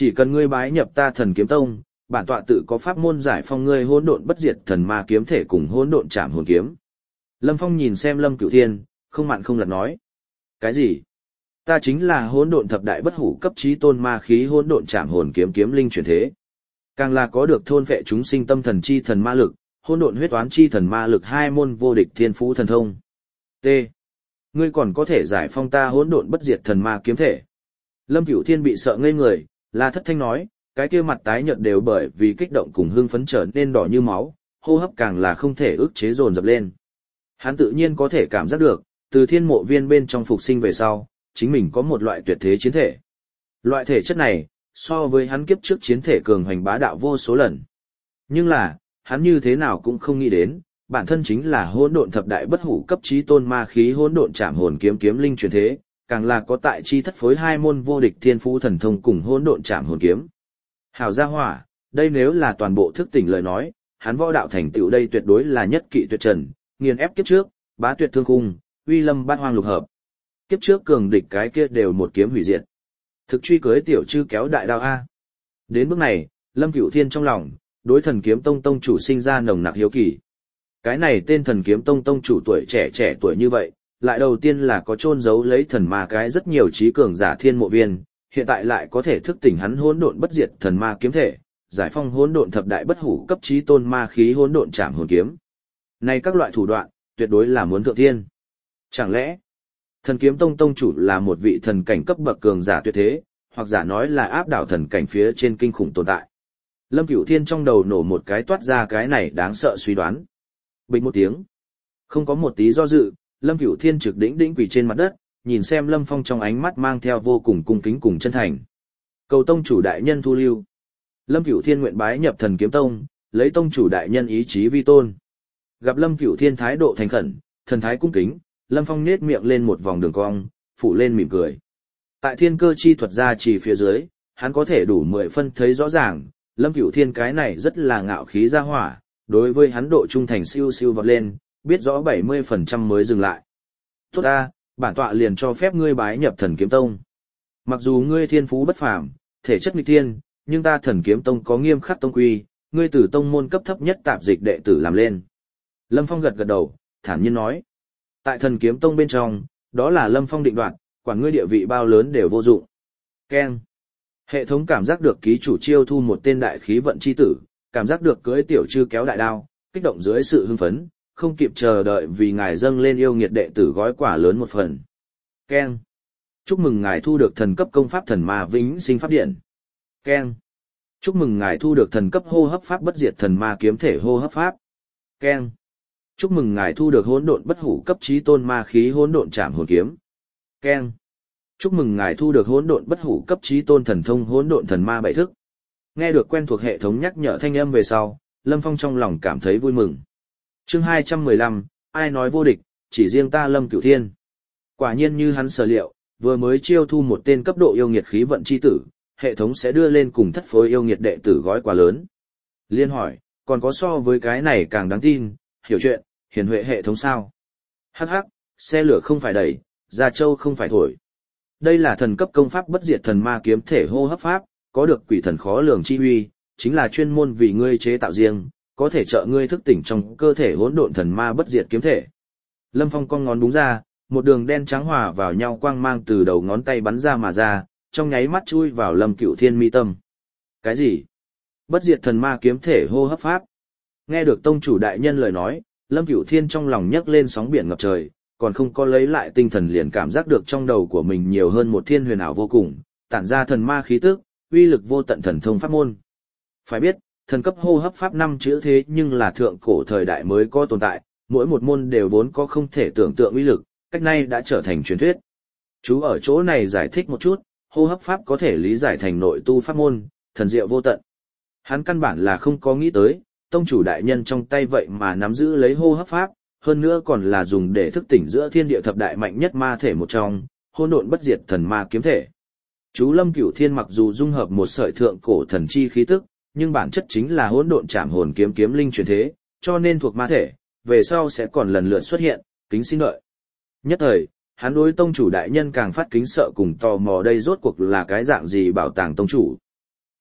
Chỉ cần ngươi bái nhập ta Thần Kiếm Tông, bản tọa tự có pháp môn giải phong ngươi hỗn độn bất diệt thần ma kiếm thể cùng hỗn độn trảm hồn kiếm. Lâm Phong nhìn xem Lâm Cửu Thiên, không mặn không lặt nói. Cái gì? Ta chính là hỗn độn thập đại bất hủ cấp chí tôn ma khí hỗn độn trảm hồn kiếm kiếm linh chuyển thế. Càng là có được thôn vệ chúng sinh tâm thần chi thần ma lực, hỗn độn huyết toán chi thần ma lực hai môn vô địch thiên phú thần thông. T. Ngươi còn có thể giải phong ta hỗn độn bất diệt thần ma kiếm thể. Lâm Cửu Thiên bị sợ ngây người, là thất thanh nói, cái kia mặt tái nhợt đều bởi vì kích động cùng hưng phấn trở nên đỏ như máu, hô hấp càng là không thể ức chế dồn dập lên. Hắn tự nhiên có thể cảm giác được, từ thiên mộ viên bên trong phục sinh về sau, chính mình có một loại tuyệt thế chiến thể. Loại thể chất này, so với hắn kiếp trước chiến thể cường hoành bá đạo vô số lần. Nhưng là, hắn như thế nào cũng không nghĩ đến, bản thân chính là hỗn độn thập đại bất hủ cấp chí tôn ma khí hỗn độn trảm hồn kiếm kiếm linh truyền thế, càng là có tại chi thất phối hai môn vô địch thiên phú thần thông cùng hỗn độn trảm hồn kiếm. Hảo gia hỏa, đây nếu là toàn bộ thức tỉnh lời nói, hắn võ đạo thành tựu đây tuyệt đối là nhất kỵ tuyệt trần, nghiền ép kiếp trước, bá tuyệt thương khung, uy lâm bát hoang lục hợp. Kiếp trước cường địch cái kia đều một kiếm hủy diệt. Thực truy cưới tiểu chư kéo đại đao a. Đến bước này, Lâm Cửu Thiên trong lòng, đối Thần Kiếm Tông tông chủ sinh ra nồng nặc hiếu kỳ. Cái này tên Thần Kiếm Tông tông chủ tuổi trẻ tuổi như vậy, lại đầu tiên là có chôn giấu lấy thần ma cái rất nhiều trí cường giả thiên mộ viên, hiện tại lại có thể thức tỉnh hắn hỗn độn bất diệt thần ma kiếm thể, giải phong hỗn độn thập đại bất hủ cấp chí tôn ma khí hỗn độn trảm hồn kiếm. Này các loại thủ đoạn, tuyệt đối là muốn thượng thiên. Chẳng lẽ, Thần Kiếm Tông tông chủ là một vị thần cảnh cấp bậc cường giả tuyệt thế, hoặc giả nói là áp đảo thần cảnh phía trên kinh khủng tồn tại. Lâm Cửu Thiên trong đầu nổ một cái toát ra cái này đáng sợ suy đoán. Bình một tiếng. Không có một tí do dự, Lâm Cửu Thiên trực đĩnh quỳ trên mặt đất, nhìn xem Lâm Phong trong ánh mắt mang theo vô cùng cung kính cùng chân thành. Cầu tông chủ đại nhân thu lưu. Lâm Cửu Thiên nguyện bái nhập Thần Kiếm Tông, lấy tông chủ đại nhân ý chí vi tôn. Gặp Lâm Cửu Thiên thái độ thành khẩn, thần thái cung kính, Lâm Phong nết miệng lên một vòng đường cong, phủ lên mỉm cười. Tại thiên cơ chi thuật ra chỉ phía dưới, hắn có thể đủ 10 phân thấy rõ ràng, Lâm Cửu Thiên cái này rất là ngạo khí ra hỏa, đối với hắn độ trung thành siêu vọt lên, biết rõ 70% mới dừng lại. Tốt ta, bản tọa liền cho phép ngươi bái nhập Thần Kiếm Tông. Mặc dù ngươi thiên phú bất phàm, thể chất nghịch thiên, nhưng ta Thần Kiếm Tông có nghiêm khắc tông quy, ngươi từ tông môn cấp thấp nhất tạp dịch đệ tử làm lên. Lâm Phong gật đầu, thản nhiên nói. Tại Thần Kiếm Tông bên trong, đó là Lâm Phong định đoạt, quản ngươi địa vị bao lớn đều vô dụng. Keng. Hệ thống cảm giác được ký chủ chiêu thu một tên đại khí vận chi tử, cảm giác được cưỡi tiểu chư kéo đại đao, kích động dưới sự hưng phấn, không kịp chờ đợi vì ngài dâng lên yêu nghiệt đệ tử gói quả lớn một phần. Keng. Chúc mừng ngài thu được thần cấp công pháp thần ma vĩnh sinh pháp điện. Keng. Chúc mừng ngài thu được thần cấp hô hấp pháp bất diệt thần ma kiếm thể hô hấp pháp. Keng. Chúc mừng ngài thu được hỗn độn bất hủ cấp chí tôn ma khí hỗn độn trảm hồn kiếm. Keng. Chúc mừng ngài thu được hỗn độn bất hủ cấp chí tôn thần thông hỗn độn thần ma bảy thức. Nghe được quen thuộc hệ thống nhắc nhở thanh âm về sau, Lâm Phong trong lòng cảm thấy vui mừng. Chương 215, ai nói vô địch, chỉ riêng ta Lâm Cửu Thiên. Quả nhiên như hắn sở liệu, vừa mới chiêu thu một tên cấp độ yêu nghiệt khí vận chi tử, hệ thống sẽ đưa lên cùng thất phối yêu nghiệt đệ tử gói quà lớn. Liên hỏi, còn có so với cái này càng đáng tin, hiểu chuyện, hiển huệ hệ thống sao? Hắc hắc, xe lửa không phải đẩy, gia châu không phải thổi. Đây là thần cấp công pháp bất diệt thần ma kiếm thể hô hấp pháp, có được quỷ thần khó lường chi uy, chính là chuyên môn vì ngươi chế tạo riêng, có thể trợ ngươi thức tỉnh trong cơ thể hỗn độn thần ma bất diệt kiếm thể. Lâm Phong con ngón đúng ra, một đường đen trắng hòa vào nhau quang mang từ đầu ngón tay bắn ra mà ra, trong nháy mắt chui vào Lâm Cửu Thiên mi tâm. Cái gì? Bất diệt thần ma kiếm thể hô hấp pháp. Nghe được tông chủ đại nhân lời nói, Lâm Cửu Thiên trong lòng nhấc lên sóng biển ngập trời, còn không có lấy lại tinh thần liền cảm giác được trong đầu của mình nhiều hơn một thiên huyền ảo vô cùng, tản ra thần ma khí tức, uy lực vô tận thần thông pháp môn. Phải biết, thần cấp hô hấp pháp 5 chữ thế nhưng là thượng cổ thời đại mới có tồn tại, mỗi một môn đều vốn có không thể tưởng tượng uy lực, cách nay đã trở thành truyền thuyết. Chú ở chỗ này giải thích một chút, hô hấp pháp có thể lý giải thành nội tu pháp môn, thần diệu vô tận. Hắn căn bản là không có nghĩ tới, tông chủ đại nhân trong tay vậy mà nắm giữ lấy hô hấp pháp, hơn nữa còn là dùng để thức tỉnh giữa thiên địa thập đại mạnh nhất ma thể một trong, hỗn độn bất diệt thần ma kiếm thể. Chú Lâm Cửu Thiên mặc dù dung hợp một sợi thượng cổ thần chi khí tức, nhưng bản chất chính là hỗn độn trảm hồn kiếm kiếm linh truyền thế, cho nên thuộc ma thể, về sau sẽ còn lần lượt xuất hiện, kính xin đợi. Nhất thời, hắn đối tông chủ đại nhân càng phát kính sợ cùng tò mò đây rốt cuộc là cái dạng gì bảo tàng tông chủ.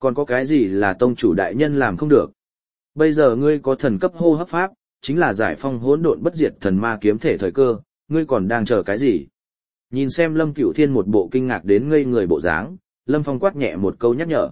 Còn có cái gì là tông chủ đại nhân làm không được? Bây giờ ngươi có thần cấp hô hấp pháp, chính là giải phong hỗn độn bất diệt thần ma kiếm thể thời cơ, ngươi còn đang chờ cái gì? Nhìn xem Lâm Cửu Thiên một bộ kinh ngạc đến ngây người bộ dáng, Lâm Phong quát nhẹ một câu nhắc nhở.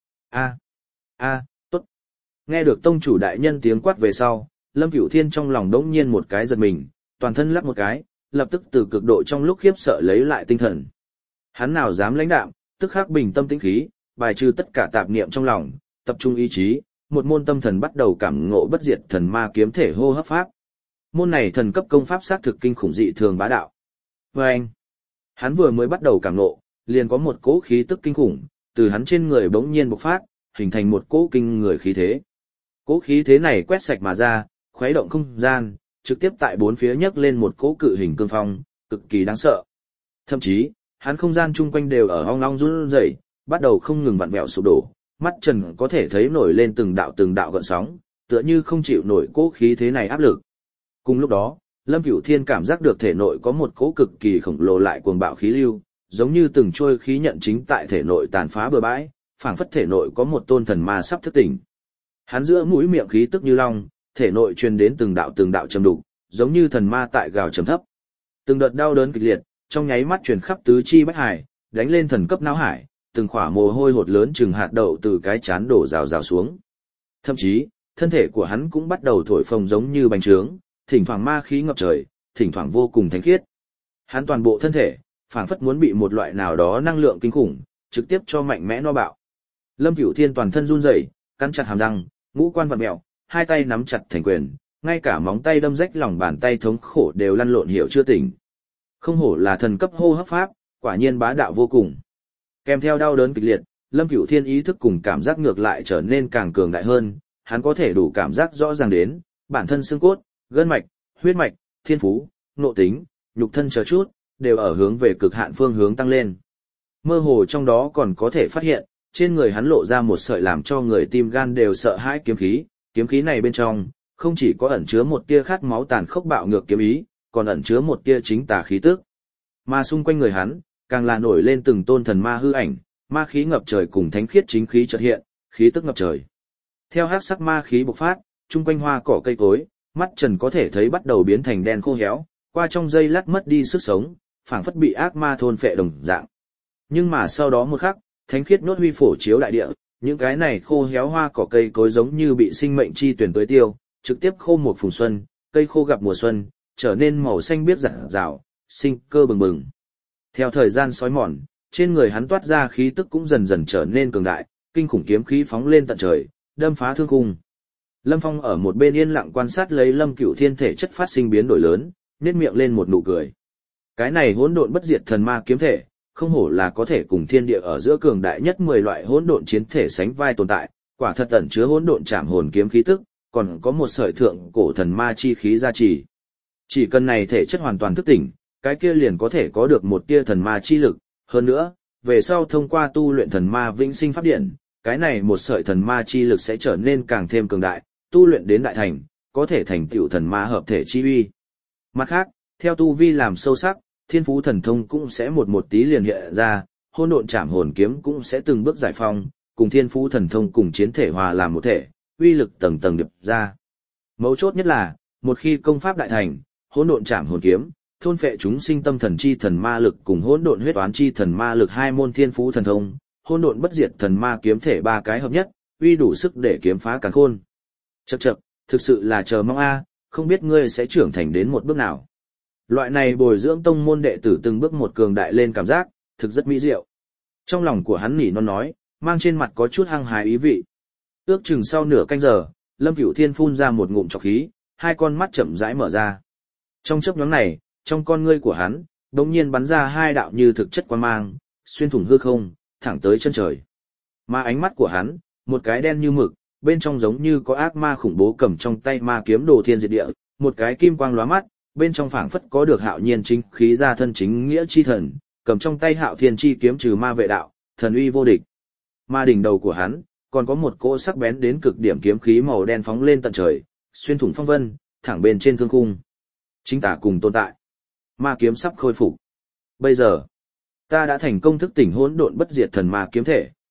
Tốt. Nghe được tông chủ đại nhân tiếng quát về sau, Lâm Cửu Thiên trong lòng đống nhiên một cái giật mình, toàn thân lắc một cái, lập tức từ cực độ trong lúc khiếp sợ lấy lại tinh thần. Hắn nào dám lãnh đạm, tức khắc bình tâm tĩnh khí, bài trừ tất cả tạp niệm trong lòng, tập trung ý chí, một môn tâm thần bắt đầu cảm ngộ bất diệt thần ma kiếm thể hô hấp pháp. Môn này thần cấp công pháp xác thực kinh khủng dị thường bá đạo. Và anh, hắn vừa mới bắt đầu cảm ngộ, liền có một cỗ khí tức kinh khủng, từ hắn trên người bỗng nhiên bộc phát, hình thành một cỗ kinh người khí thế. Cỗ khí thế này quét sạch mà ra, khuấy động không gian, trực tiếp tại bốn phía nhấc lên một cỗ cự hình cương phong, cực kỳ đáng sợ. Thậm chí, hắn không gian chung quanh đều ở ong ong run rẩy, bắt đầu không ngừng vặn vẹo sụp đổ, mắt trần có thể thấy nổi lên từng đạo gợn sóng, tựa như không chịu nổi cỗ khí thế này áp lực. Cùng lúc đó, Lâm Cửu Thiên cảm giác được thể nội có một cỗ cực kỳ khổng lồ lại cuồng bạo khí lưu, giống như từng trôi khí nhận chính tại thể nội tàn phá bừa bãi, phảng phất thể nội có một tôn thần ma sắp thức tỉnh. Hắn giữa mũi miệng khí tức như long, thể nội truyền đến từng đạo trầm đục, giống như thần ma tại gào trầm thấp. Từng đợt đau đớn kịch liệt, trong nháy mắt truyền khắp tứ chi bách hải, đánh lên thần cấp não hải, từng khỏa mồ hôi hột lớn chừng hạt đậu từ cái chán đổ rào rào xuống. Thậm chí, thân thể của hắn cũng bắt đầu thổi phồng giống như bành trướng, thỉnh thoảng ma khí ngập trời, thỉnh thoảng vô cùng thánh khiết. Hắn toàn bộ thân thể, phảng phất muốn bị một loại nào đó năng lượng kinh khủng, trực tiếp cho mạnh mẽ no bạo. Lâm Cửu Thiên toàn thân run rẩy, cắn chặt hàm răng, ngũ quan vặn mèo, hai tay nắm chặt thành quyền, ngay cả móng tay đâm rách lòng bàn tay thống khổ đều lăn lộn hiểu chưa tỉnh. Không hổ là thần cấp hô hấp pháp, quả nhiên bá đạo vô cùng. Kèm theo đau đớn kịch liệt, Lâm Cửu Thiên ý thức cùng cảm giác ngược lại trở nên càng cường đại hơn, hắn có thể đủ cảm giác rõ ràng đến, bản thân xương cốt, gân mạch, huyết mạch, thiên phú, nội tính, nhục thân chờ chút, đều ở hướng về cực hạn phương hướng tăng lên. Mơ hồ trong đó còn có thể phát hiện, trên người hắn lộ ra một sợi làm cho người tim gan đều sợ hãi kiếm khí này bên trong, không chỉ có ẩn chứa một tia khát máu tàn khốc bạo ngược kiếm ý, còn ẩn chứa một tia chính tà khí tức. Mà xung quanh người hắn, càng là nổi lên từng tôn thần ma hư ảnh, ma khí ngập trời cùng thánh khiết chính khí chợt hiện, khí tức ngập trời. Theo hắc sắc ma khí bộc phát, chung quanh hoa cỏ cây cối, mắt trần có thể thấy bắt đầu biến thành đen khô héo, qua trong giây lát mất đi sức sống, phảng phất bị ác ma thôn phệ đồng dạng. Nhưng mà sau đó một khắc, thánh khiết nốt huy phổ chiếu đại địa, những cái này khô héo hoa cỏ cây cối giống như bị sinh mệnh chi tuyển tưới tiêu, trực tiếp khô một phùng xuân, cây khô gặp mùa xuân, trở nên màu xanh biếc rạng rào, sinh cơ bừng bừng. Theo thời gian sói mòn, trên người hắn toát ra khí tức cũng dần dần trở nên cường đại, kinh khủng kiếm khí phóng lên tận trời, đâm phá thương khung. Lâm Phong ở một bên yên lặng quan sát lấy Lâm Cửu Thiên thể chất phát sinh biến đổi lớn, nhếch miệng lên một nụ cười. Cái này hỗn độn bất diệt thần ma kiếm thể, không hổ là có thể cùng thiên địa ở giữa cường đại nhất 10 loại hỗn độn chiến thể sánh vai tồn tại, quả thật ẩn chứa hỗn độn trảm hồn kiếm khí tức, còn có một sợi thượng cổ thần ma chi khí gia trì. Chỉ cần này thể chất hoàn toàn thức tỉnh, cái kia liền có thể có được một tia thần ma chi lực, hơn nữa, về sau thông qua tu luyện thần ma vĩnh sinh pháp điện, cái này một sợi thần ma chi lực sẽ trở nên càng thêm cường đại, tu luyện đến đại thành, có thể thành tựu thần ma hợp thể chi uy. Mặt khác, theo tu vi làm sâu sắc, thiên phú thần thông cũng sẽ một tí liền hiện ra, hỗn độn trảm hồn kiếm cũng sẽ từng bước giải phong, cùng thiên phú thần thông cùng chiến thể hòa làm một thể, uy lực tầng tầng điệp ra. Mấu chốt nhất là, một khi công pháp đại thành, hỗn độn trảm hồn kiếm, thôn phệ chúng sinh tâm thần chi thần ma lực cùng hỗn độn huyết oán chi thần ma lực hai môn thiên phú thần thông, hỗn độn bất diệt thần ma kiếm thể ba cái hợp nhất, uy đủ sức để kiếm phá càn khôn. Chậc chậc, thực sự là chờ mong a, không biết ngươi sẽ trưởng thành đến một bước nào. Loại này bồi dưỡng tông môn đệ tử từng bước một cường đại lên cảm giác, thực rất mỹ diệu. Trong lòng của hắn nỉ non nói, mang trên mặt có chút hăng hái ý vị. Ước chừng sau nửa canh giờ, Lâm Cửu Thiên phun ra một ngụm trọc khí, hai con mắt chậm rãi mở ra. Trong chớp nhoáng này, trong con ngươi của hắn, đột nhiên bắn ra hai đạo như thực chất quang mang, xuyên thủng hư không, thẳng tới chân trời. Mà ánh mắt của hắn, một cái đen như mực, bên trong giống như có ác ma khủng bố cầm trong tay ma kiếm đồ thiên diệt địa, một cái kim quang lóa mắt, bên trong phảng phất có được hạo nhiên chính khí ra thân chính nghĩa chi thần, cầm trong tay hạo thiên chi kiếm trừ ma vệ đạo, thần uy vô địch. Mà đỉnh đầu của hắn, còn có một cỗ sắc bén đến cực điểm kiếm khí màu đen phóng lên tận trời, xuyên thủng phong vân, thẳng bên trên thương khung. Chính tà cùng tồn tại. Ma kiếm sắp khôi phục. Bây giờ, ta đã thành công thức tỉnh hỗn độn bất diệt thần ma kiếm thể.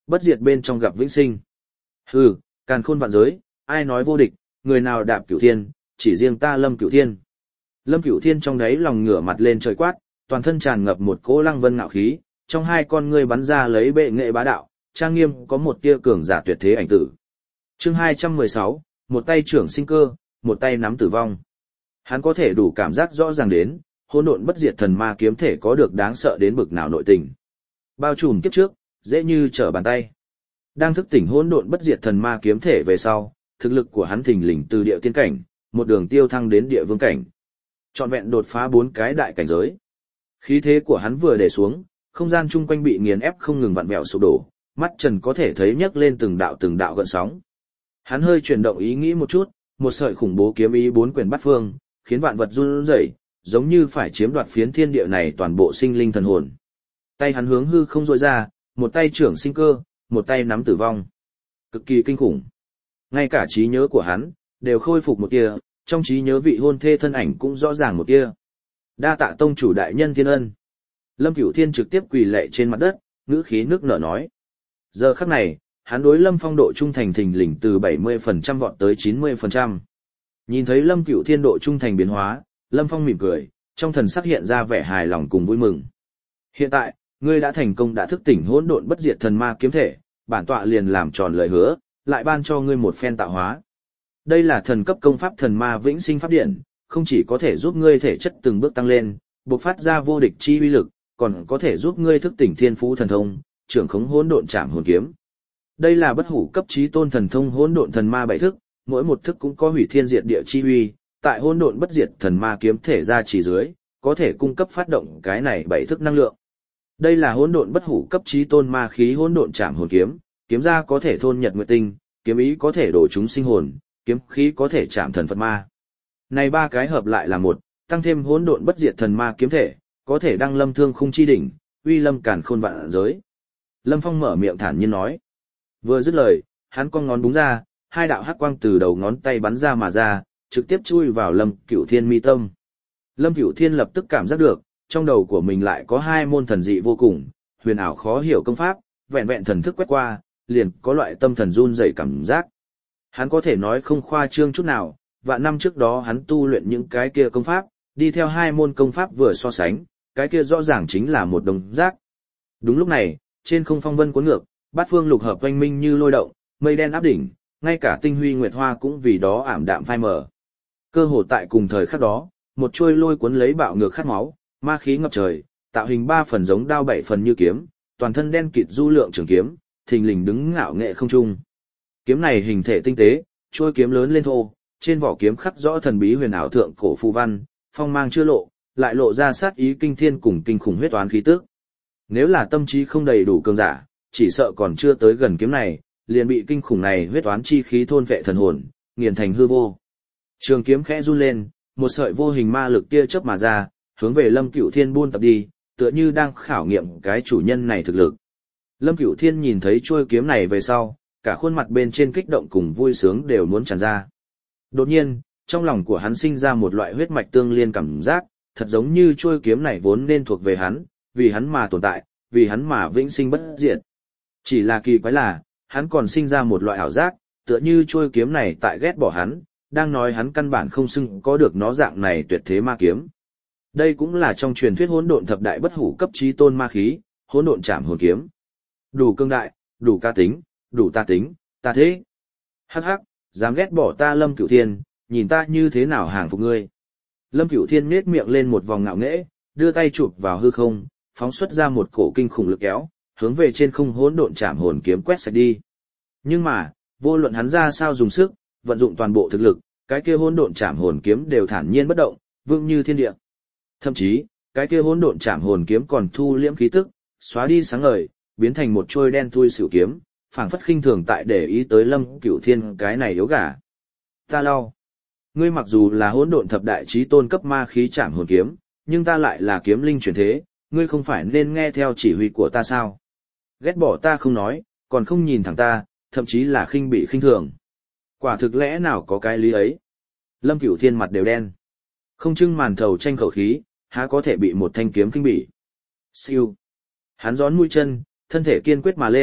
bất diệt bên trong gặp vĩnh sinh. Hừ, càn khôn vạn giới, ai nói vô địch, người nào đạp cửu thiên, chỉ riêng ta Lâm Cửu Thiên. Lâm Cửu Thiên trong đáy lòng ngửa mặt lên trời quát, toàn thân tràn ngập một cỗ lăng vân ngạo khí, trong hai con ngươi bắn ra lấy bệ nghệ bá đạo, trang nghiêm có một tia cường giả tuyệt thế ảnh tử. Chương 216, một tay trưởng sinh cơ, một tay nắm tử vong. Hắn có thể đủ cảm giác rõ ràng đến, hỗn độn bất diệt thần ma kiếm thể có được đáng sợ đến bực nào nội tình. Bao trùm kiếp trước, dễ như trở bàn tay. Đang thức tỉnh hỗn độn bất diệt thần ma kiếm thể về sau, thực lực của hắn thình lình từ địa tiên cảnh, một đường tiêu thăng đến địa vương cảnh. Trọn vẹn đột phá 4 cái đại cảnh giới. Khí thế của hắn vừa để xuống, không gian chung quanh bị nghiền ép không ngừng vặn vẹo sụp đổ, mắt trần có thể thấy nhấc lên từng đạo gợn sóng. Hắn hơi chuyển động ý nghĩ một chút, một sợi khủng bố kiếm ý 4 quyền bắt phương, khiến vạn vật run rẩy, giống như phải chiếm đoạt phiến thiên địa này toàn bộ sinh linh thần hồn. Tay hắn hướng hư không rỗi ra, một tay trưởng sinh cơ, một tay nắm tử vong. Cực kỳ kinh khủng. Ngay cả trí nhớ của hắn đều khôi phục một tia, trong trí nhớ vị hôn thê thân ảnh cũng rõ ràng một tia. Đa tạ tông chủ đại nhân thiên ân. Lâm Cửu Thiên trực tiếp quỳ lạy trên mặt đất, ngữ khí nước nở nói. Giờ khắc này, hắn đối Lâm Phong độ trung thành thình lình từ 70% vọt tới 90%. Nhìn thấy Lâm Cửu Thiên độ trung thành biến hóa, Lâm Phong mỉm cười, trong thần sắc hiện ra vẻ hài lòng cùng vui mừng. Hiện tại, ngươi đã thành công đã thức tỉnh hỗn độn bất diệt thần ma kiếm thể, bản tọa liền làm tròn lời hứa, lại ban cho ngươi một phen tạo hóa. Đây là thần cấp công pháp thần ma vĩnh sinh pháp điện, không chỉ có thể giúp ngươi thể chất từng bước tăng lên, bộc phát ra vô địch chi uy lực, còn có thể giúp ngươi thức tỉnh thiên phú thần thông, trưởng khống hỗn độn trảm hồn kiếm. Đây là bất hủ cấp chí tôn thần thông hỗn độn thần ma 7 thức, mỗi một thức cũng có hủy thiên diệt địa chi uy, tại hỗn độn bất diệt thần ma kiếm thể ra chỉ dưới, có thể cung cấp phát động cái này 7 thức năng lượng. Đây là hỗn độn bất hủ cấp chí tôn ma khí hỗn độn trảm hồn kiếm, kiếm ra có thể thôn nhật nguyệt tinh, kiếm ý có thể đổ chúng sinh hồn, kiếm khí có thể chạm thần Phật ma. Này ba cái hợp lại là một, tăng thêm hỗn độn bất diệt thần ma kiếm thể, có thể đăng lâm thương khung chi đỉnh, uy lâm càn khôn vạn giới. Lâm Phong mở miệng thản nhiên nói. Vừa dứt lời, hắn cong ngón đúng ra, hai đạo hắc quang từ đầu ngón tay bắn ra mà ra, trực tiếp chui vào Lâm Cửu Thiên mi tâm. Lâm Cửu Thiên lập tức cảm giác được, trong đầu của mình lại có hai môn thần dị vô cùng, huyền ảo khó hiểu công pháp, vẹn vẹn thần thức quét qua, liền có loại tâm thần run rẩy cảm giác. Hắn có thể nói không khoa trương chút nào, vạn năm trước đó hắn tu luyện những cái kia công pháp, đi theo hai môn công pháp vừa so sánh, cái kia rõ ràng chính là một đồng giác. Đúng lúc này, trên không phong vân cuốn ngược, bát phương lục hợp oanh minh như lôi động, mây đen áp đỉnh, ngay cả tinh huy nguyệt hoa cũng vì đó ảm đạm phai mờ. Cơ hồ tại cùng thời khắc đó, một chuôi lôi cuốn lấy bạo ngược khát máu, ma khí ngập trời, tạo hình 3 phần giống đao 7 phần như kiếm, toàn thân đen kịt du lượng trường kiếm, thình lình đứng ngạo nghệ không trung. Kiếm này hình thể tinh tế, chuôi kiếm lớn lên thô, trên vỏ kiếm khắc rõ thần bí huyền ảo thượng cổ phù văn, phong mang chưa lộ, lại lộ ra sát ý kinh thiên cùng kinh khủng huyết toán khí tức. Nếu là tâm trí không đầy đủ cường giả, chỉ sợ còn chưa tới gần kiếm này, liền bị kinh khủng này huyết toán chi khí thôn vệ thần hồn, nghiền thành hư vô. Trường kiếm khẽ run lên, một sợi vô hình ma lực tia chớp mà ra, hướng về Lâm Cửu Thiên buôn tập đi, tựa như đang khảo nghiệm cái chủ nhân này thực lực. Lâm Cửu Thiên nhìn thấy chuôi kiếm này về sau, cả khuôn mặt bên trên kích động cùng vui sướng đều muốn tràn ra. Đột nhiên, trong lòng của hắn sinh ra một loại huyết mạch tương liên cảm giác, thật giống như chuôi kiếm này vốn nên thuộc về hắn, vì hắn mà tồn tại, vì hắn mà vĩnh sinh bất diệt. Chỉ là kỳ quái là, hắn còn sinh ra một loại ảo giác, tựa như chuôi kiếm này tại ghét bỏ hắn, đang nói hắn căn bản không xứng có được nó dạng này tuyệt thế ma kiếm. Đây cũng là trong truyền thuyết hỗn độn thập đại bất hủ cấp chí tôn ma khí, hỗn độn trảm hồn kiếm. Đủ cương đại, đủ ca tính, đủ ta tính, ta thế. Hắc hắc, dám ghét bỏ ta Lâm Cửu Thiên, nhìn ta như thế nào hàng phục ngươi. Lâm Cửu Thiên nhếch miệng lên một vòng ngạo nghễ, đưa tay chụp vào hư không, phóng xuất ra một cổ kinh khủng lực kéo, hướng về trên không hỗn độn trảm hồn kiếm quét sạch đi. Nhưng mà, vô luận hắn ra sao dùng sức, vận dụng toàn bộ thực lực, cái kia hỗn độn trảm hồn kiếm đều thản nhiên bất động, vững như thiên địa. Thậm chí, cái kia hỗn độn trảm hồn kiếm còn thu liễm khí tức, xóa đi sáng ngời, biến thành một trôi đen thui xỉu kiếm, phảng phất khinh thường tại để ý tới Lâm Cửu Thiên cái này yếu gà. Ta lau. Ngươi mặc dù là hỗn độn thập đại chí tôn cấp ma khí trảm hồn kiếm, nhưng ta lại là kiếm linh chuyển thế, ngươi không phải nên nghe theo chỉ huy của ta sao? Ghét bỏ ta không nói, còn không nhìn thẳng ta, thậm chí là khinh bị khinh thường. Quả thực lẽ nào có cái lý ấy? Lâm Cửu Thiên mặt đều đen. Không trưng màn thầu tranh khẩu khí, há có thể bị một thanh kiếm khinh bỉ. Siêu. Hắn gión mũi chân, thân thể kiên quyết mà lên,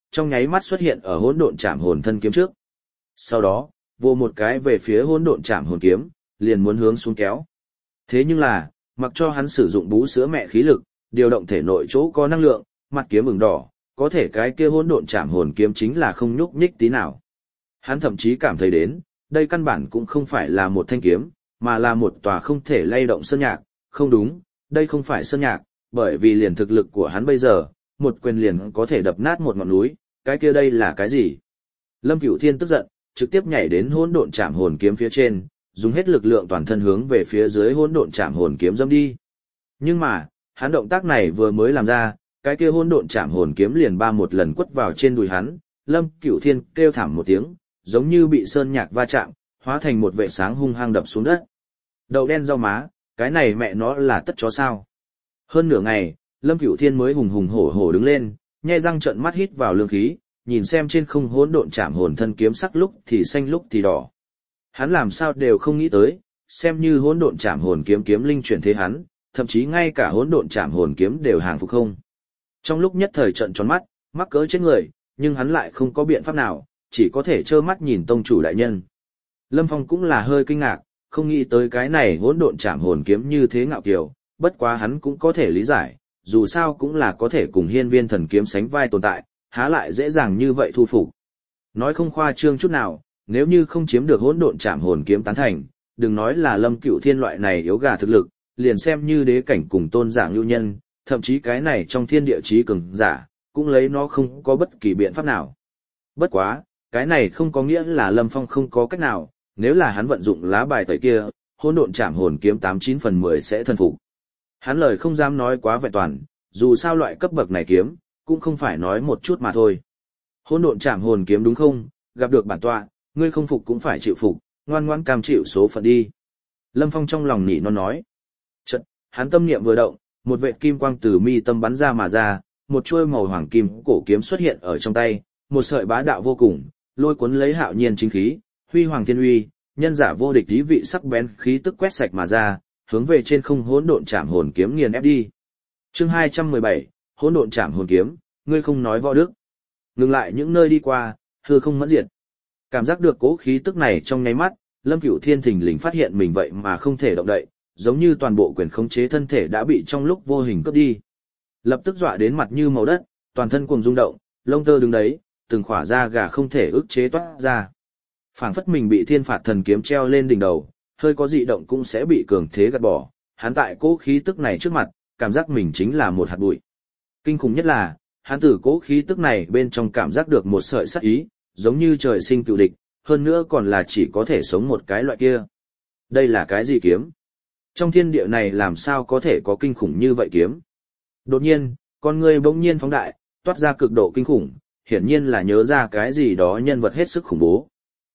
trong nháy mắt xuất hiện ở hỗn độn trảm hồn thân kiếm trước. Sau đó, vô một cái về phía hỗn độn trảm hồn kiếm, liền muốn hướng xuống kéo. Thế nhưng là, mặc cho hắn sử dụng bú sữa mẹ khí lực, điều động thể nội chỗ có năng lượng, mặt kiếm ửng đỏ, có thể cái kia hỗn độn trảm hồn kiếm chính là không nhúc nhích tí nào. Hắn thậm chí cảm thấy đến, đây căn bản cũng không phải là một thanh kiếm, mà là một tòa không thể lay động sơn nhạc, không đúng, đây không phải sơn nhạc, bởi vì liền thực lực của hắn bây giờ, một quyền liền có thể đập nát một ngọn núi, cái kia đây là cái gì? Lâm Cửu Thiên tức giận, trực tiếp nhảy đến hỗn độn trảm hồn kiếm phía trên, dùng hết lực lượng toàn thân hướng về phía dưới hỗn độn trảm hồn kiếm dâm đi. Nhưng mà, hắn động tác này vừa mới làm ra, cái kia hỗn độn trảm hồn kiếm liền ba một lần quất vào trên đùi hắn, Lâm Cửu Thiên kêu thảm một tiếng, giống như bị sơn nhạc va chạm, hóa thành một vệ sáng hung hăng đập xuống đất. Đậu đen rau má, cái này mẹ nó là tất chó sao? Hơn nửa ngày, Lâm Cửu Thiên mới hùng hùng hổ hổ đứng lên, nhe răng trợn mắt hít vào lương khí, nhìn xem trên không hỗn độn trảm hồn thân kiếm sắc lúc thì xanh lúc thì đỏ. Hắn làm sao đều không nghĩ tới, xem như hỗn độn trảm hồn kiếm kiếm linh chuyển thế hắn, thậm chí ngay cả hỗn độn trảm hồn kiếm đều hàng phục không. Trong lúc nhất thời trợn tròn mắt, mắc cỡ chết người, nhưng hắn lại không có biện pháp nào, chỉ có thể trơ mắt nhìn tông chủ đại nhân. Lâm Phong cũng là hơi kinh ngạc, không nghĩ tới cái này hỗn độn trảm hồn kiếm như thế ngạo kiều, bất quá hắn cũng có thể lý giải, dù sao cũng là có thể cùng hiên viên thần kiếm sánh vai tồn tại, há lại dễ dàng như vậy thu phục. Nói không khoa trương chút nào, nếu như không chiếm được hỗn độn trảm hồn kiếm tán thành, đừng nói là Lâm Cửu Thiên loại này yếu gà thực lực, liền xem như đế cảnh cùng tôn giả lưu nhân, thậm chí cái này trong thiên địa chí cường giả, cũng lấy nó không có bất kỳ biện pháp nào. Bất quá, cái này không có nghĩa là Lâm Phong không có cách nào, nếu là hắn vận dụng lá bài tẩy kia, hỗn độn trảm hồn kiếm 89/10 sẽ thân phục. Hắn lời không dám nói quá vẹn toàn, dù sao loại cấp bậc này kiếm, cũng không phải nói một chút mà thôi. Hỗn độn trảm hồn kiếm đúng không, gặp được bản tọa, ngươi không phục cũng phải chịu phục, ngoan ngoãn cam chịu số phận đi. Lâm Phong trong lòng nỉ non nói. Chợt, hắn tâm niệm vừa động, một vệt kim quang từ mi tâm bắn ra mà ra, một chuôi màu hoàng kim cổ kiếm xuất hiện ở trong tay, một sợi bá đạo vô cùng, lôi cuốn lấy hạo nhiên chính khí, huy hoàng thiên uy, nhân giả vô địch ý vị sắc bén khí tức quét sạch mà ra, hướng về trên không hỗn độn trảm hồn kiếm nghiền ép đi. Chương 217, hỗn độn trảm hồn kiếm, ngươi không nói võ đức. Ngừng lại những nơi đi qua, hư không mẫn diệt. Cảm giác được cố khí tức này trong nháy mắt, Lâm Cửu Thiên thình lình phát hiện mình vậy mà không thể động đậy, giống như toàn bộ quyền khống chế thân thể đã bị trong lúc vô hình cướp đi. Lập tức dọa đến mặt như màu đất, toàn thân cuồng rung động, lông tơ đứng đấy, từng khỏa da gà không thể ức chế toát ra. Phảng phất mình bị thiên phạt thần kiếm treo lên đỉnh đầu, hơi có dị động cũng sẽ bị cường thế gạt bỏ. Hắn tại cố khí tức này trước mặt, cảm giác mình chính là một hạt bụi. Kinh khủng nhất là, hắn từ cố khí tức này bên trong cảm giác được một sợi sát ý, giống như trời sinh cựu địch, hơn nữa còn là chỉ có thể sống một cái loại kia. Đây là cái gì kiếm? Trong thiên địa này làm sao có thể có kinh khủng như vậy kiếm? Đột nhiên, con người bỗng nhiên phóng đại, toát ra cực độ kinh khủng, hiển nhiên là nhớ ra cái gì đó nhân vật hết sức khủng bố.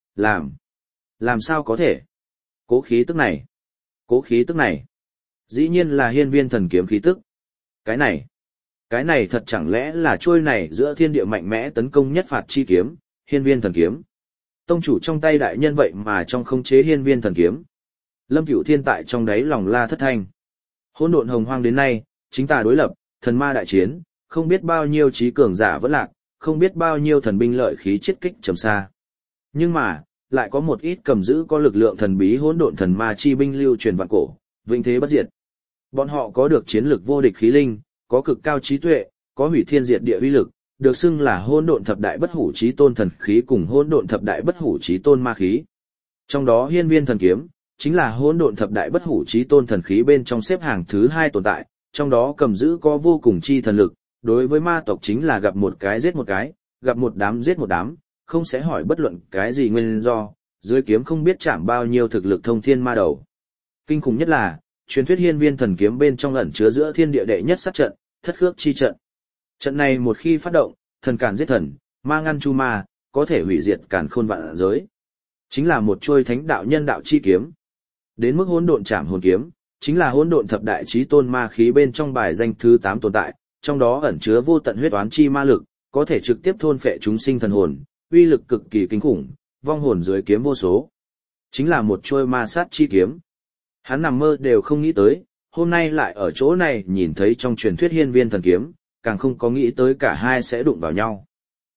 Làm sao có thể? Cố khí tức này. Dĩ nhiên là hiên viên thần kiếm khí tức. Cái này thật chẳng lẽ là trôi này giữa thiên địa mạnh mẽ tấn công nhất phạt chi kiếm, hiên viên thần kiếm. Tông chủ trong tay đại nhân vậy mà trong khống chế hiên viên thần kiếm. Lâm Cửu Thiên tại trong đáy lòng la thất thanh. Hỗn độn hồng hoang đến nay, chính tà đối lập, thần ma đại chiến, không biết bao nhiêu trí cường giả vẫn lạc, không biết bao nhiêu thần binh lợi khí chiết kích trầm xa. Nhưng mà, lại có một ít cầm giữ có lực lượng thần bí hỗn độn thần ma chi binh lưu truyền vạn cổ, vĩnh thế bất diệt. Bọn họ có được chiến lực vô địch khí linh, có cực cao trí tuệ, có hủy thiên diệt địa uy lực, được xưng là hỗn độn thập đại bất hủ chí tôn thần khí cùng hỗn độn thập đại bất hủ chí tôn ma khí. Trong đó hiên viên thần kiếm chính là hỗn độn thập đại bất hủ chí tôn thần khí bên trong xếp hàng thứ 2 tồn tại, trong đó cầm giữ có vô cùng chi thần lực, đối với ma tộc chính là gặp một cái giết một cái, gặp một đám giết một đám, không sẽ hỏi bất luận cái gì nguyên do, dưới kiếm không biết chạm bao nhiêu thực lực thông thiên ma đầu. Kinh khủng nhất là, truyền thuyết hiên viên thần kiếm bên trong ẩn chứa giữa thiên địa đệ nhất sát trận, thất khước chi trận. Trận này một khi phát động, thần càn giết thần, ma ngăn chu ma, có thể hủy diệt càn khôn vạn giới. Chính là một trôi thánh đạo nhân đạo chi kiếm. Đến mức hỗn độn trảm hồn kiếm, chính là hỗn độn thập đại chí tôn ma khí bên trong bài danh thứ 8 tồn tại, trong đó ẩn chứa vô tận huyết oán chi ma lực, có thể trực tiếp thôn phệ chúng sinh thần hồn, uy lực cực kỳ kinh khủng, vong hồn dưới kiếm vô số. Chính là một trôi ma sát chi kiếm. Hắn nằm mơ đều không nghĩ tới, hôm nay lại ở chỗ này nhìn thấy trong truyền thuyết hiên viên thần kiếm, càng không có nghĩ tới cả hai sẽ đụng vào nhau.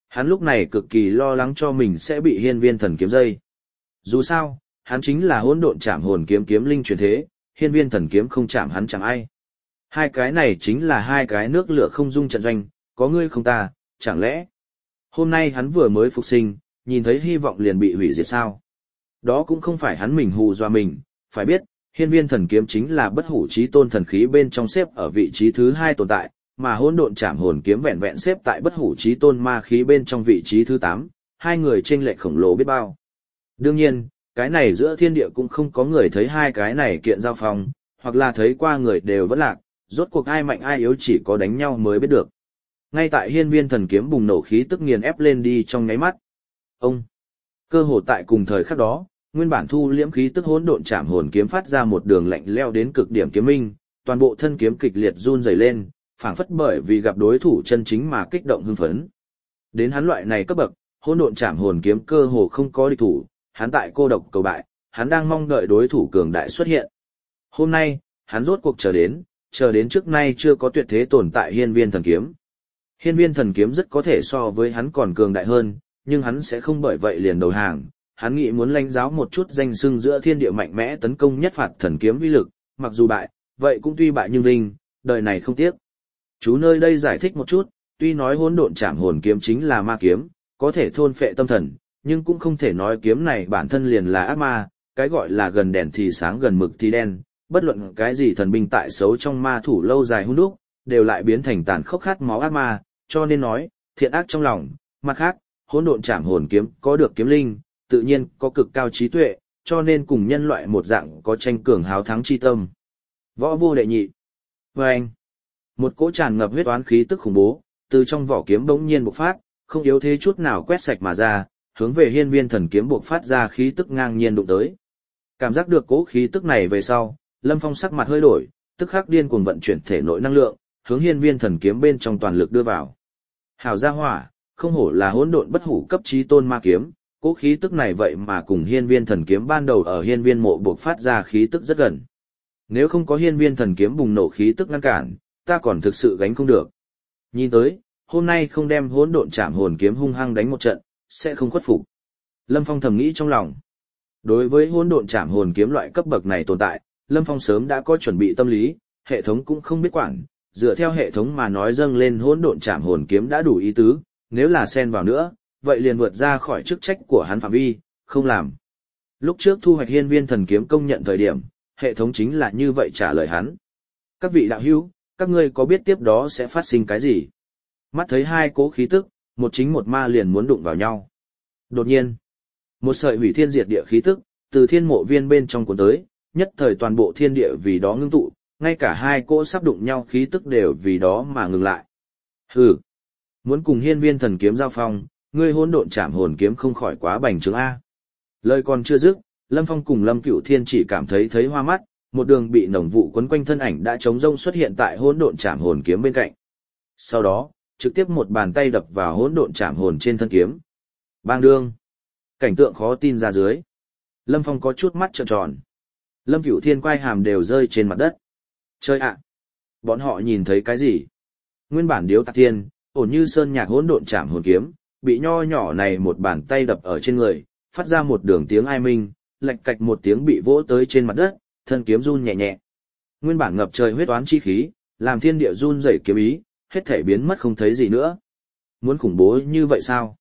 Hắn lúc này cực kỳ lo lắng cho mình sẽ bị hiên viên thần kiếm dây. Dù sao, hắn chính là hỗn độn chạm hồn kiếm kiếm linh truyền thế, hiên viên thần kiếm không chạm hắn chẳng ai. Hai cái này chính là hai cái nước lửa không dung trận doanh, có ngươi không ta, chẳng lẽ hôm nay hắn vừa mới phục sinh, nhìn thấy hy vọng liền bị hủy diệt sao? Đó cũng không phải hắn mình hù dọa mình, phải biết, hiên viên thần kiếm chính là bất hủ chí tôn thần khí bên trong xếp ở vị trí thứ 2 tồn tại, mà hỗn độn chạm hồn kiếm vẹn vẹn xếp tại bất hủ chí tôn ma khí bên trong vị trí thứ 8, hai người chênh lệch khổng lồ biết bao. Đương nhiên, cái này giữa thiên địa cũng không có người thấy hai cái này kiện giao phong, hoặc là thấy qua người đều vẫn lạc, rốt cuộc ai mạnh ai yếu chỉ có đánh nhau mới biết được. Ngay tại hiên viên thần kiếm bùng nổ khí tức nghiền ép lên đi trong nháy mắt. Ông, cơ hồ tại cùng thời khắc đó, nguyên bản thu liễm khí tức hỗn độn chạm hồn kiếm phát ra một đường lạnh leo đến cực điểm kiếm minh, toàn bộ thân kiếm kịch liệt run rẩy lên, phảng phất bởi vì gặp đối thủ chân chính mà kích động hưng phấn. Đến hắn loại này cấp bậc, hỗn độn chạm hồn kiếm cơ hồ không có địch thủ, hắn tại cô độc cầu bại, hắn đang mong đợi đối thủ cường đại xuất hiện. Hôm nay, hắn rốt cuộc chờ đến trước nay chưa có tuyệt thế tồn tại hiên viên thần kiếm. Hiên viên thần kiếm rất có thể so với hắn còn cường đại hơn, nhưng hắn sẽ không bởi vậy liền đầu hàng. Hắn nghĩ muốn lãnh giáo một chút danh xưng giữa thiên địa mạnh mẽ tấn công nhất phạt thần kiếm uy lực, mặc dù bại, vậy cũng tuy bại nhưng vinh, đời này không tiếc. Chú nơi đây giải thích một chút, tuy nói hỗn độn chạm hồn kiếm chính là ma kiếm, có thể thôn phệ tâm thần, nhưng cũng không thể nói kiếm này bản thân liền là ác ma, cái gọi là gần đèn thì sáng gần mực thì đen, bất luận cái gì thần binh tại xấu trong ma thủ lâu dài hun đúc, đều lại biến thành tàn khốc khát máu ác ma, cho nên nói, thiện ác trong lòng, mặt khác, hỗn độn chạm hồn kiếm có được kiếm linh, tự nhiên có cực cao trí tuệ, cho nên cùng nhân loại một dạng có tranh cường háo thắng chi tâm. Võ vô đệ nhị. Và anh, một cỗ tràn ngập huyết oán khí tức khủng bố, từ trong vỏ kiếm bỗng nhiên bộc phát, không yếu thế chút nào quét sạch mà ra, hướng về hiên viên thần kiếm bộc phát ra khí tức ngang nhiên đụng tới. Cảm giác được cỗ khí tức này về sau, Lâm Phong sắc mặt hơi đổi, tức khắc điên cuồng vận chuyển thể nội năng lượng, hướng hiên viên thần kiếm bên trong toàn lực đưa vào. Hào gia hỏa, không hổ là hỗn độn bất hủ cấp chí tôn ma kiếm, cỗ khí tức này vậy mà cùng hiên viên thần kiếm ban đầu ở hiên viên mộ bộc phát ra khí tức rất gần. Nếu không có hiên viên thần kiếm bùng nổ khí tức ngăn cản, ta còn thực sự gánh không được. Nhìn tới, hôm nay không đem hỗn độn chạm hồn kiếm hung hăng đánh một trận, sẽ không khuất phục. Lâm Phong thầm nghĩ trong lòng. Đối với hỗn độn chạm hồn kiếm loại cấp bậc này tồn tại, Lâm Phong sớm đã có chuẩn bị tâm lý, hệ thống cũng không biết quản, dựa theo hệ thống mà nói dâng lên hỗn độn chạm hồn kiếm đã đủ ý tứ, nếu là xen vào nữa, vậy liền vượt ra khỏi chức trách của hắn phạm vi, không làm. Lúc trước thu hoạch hiên viên thần kiếm công nhận thời điểm, hệ thống chính là như vậy trả lời hắn. Các vị đạo hữu, các ngươi có biết tiếp đó sẽ phát sinh cái gì? Mắt thấy hai cỗ khí tức, một chính một ma liền muốn đụng vào nhau. Đột nhiên, một sợi hủy thiên diệt địa khí tức, từ thiên mộ viên bên trong cuốn tới, nhất thời toàn bộ thiên địa vì đó ngưng tụ, ngay cả hai cỗ sắp đụng nhau khí tức đều vì đó mà ngừng lại. Hừ, muốn cùng hiên viên thần kiếm giao phong, ngươi hỗn độn chạm hồn kiếm không khỏi quá bành trướng a. Lời còn chưa dứt, Lâm Phong cùng Lâm Cửu Thiên chỉ cảm thấy hoa mắt, một đường bị nồng vụ quấn quanh thân ảnh đã trống rông xuất hiện tại hỗn độn chạm hồn kiếm bên cạnh. Sau đó, trực tiếp một bàn tay đập vào hỗn độn chạm hồn trên thân kiếm. Bang đương, cảnh tượng khó tin ra dưới. Lâm Phong có chút mắt trợn tròn. Lâm Cửu Thiên quai hàm đều rơi trên mặt đất. Chơi ạ! Bọn họ nhìn thấy cái gì? Nguyên bản điếu tạc thiên, ổn như sơn nhạc hỗn độn chạm hồn kiếm, bị nho nhỏ này một bàn tay đập ở trên người, phát ra một đường tiếng ai minh, lạch cạch một tiếng bị vỗ tới trên mặt đất, thân kiếm run nhẹ nhẹ. Nguyên bản ngập trời huyết oán chi khí, làm thiên địa run rẩy kiếm ý, hết thể biến mất không thấy gì nữa. Muốn khủng bố như vậy sao?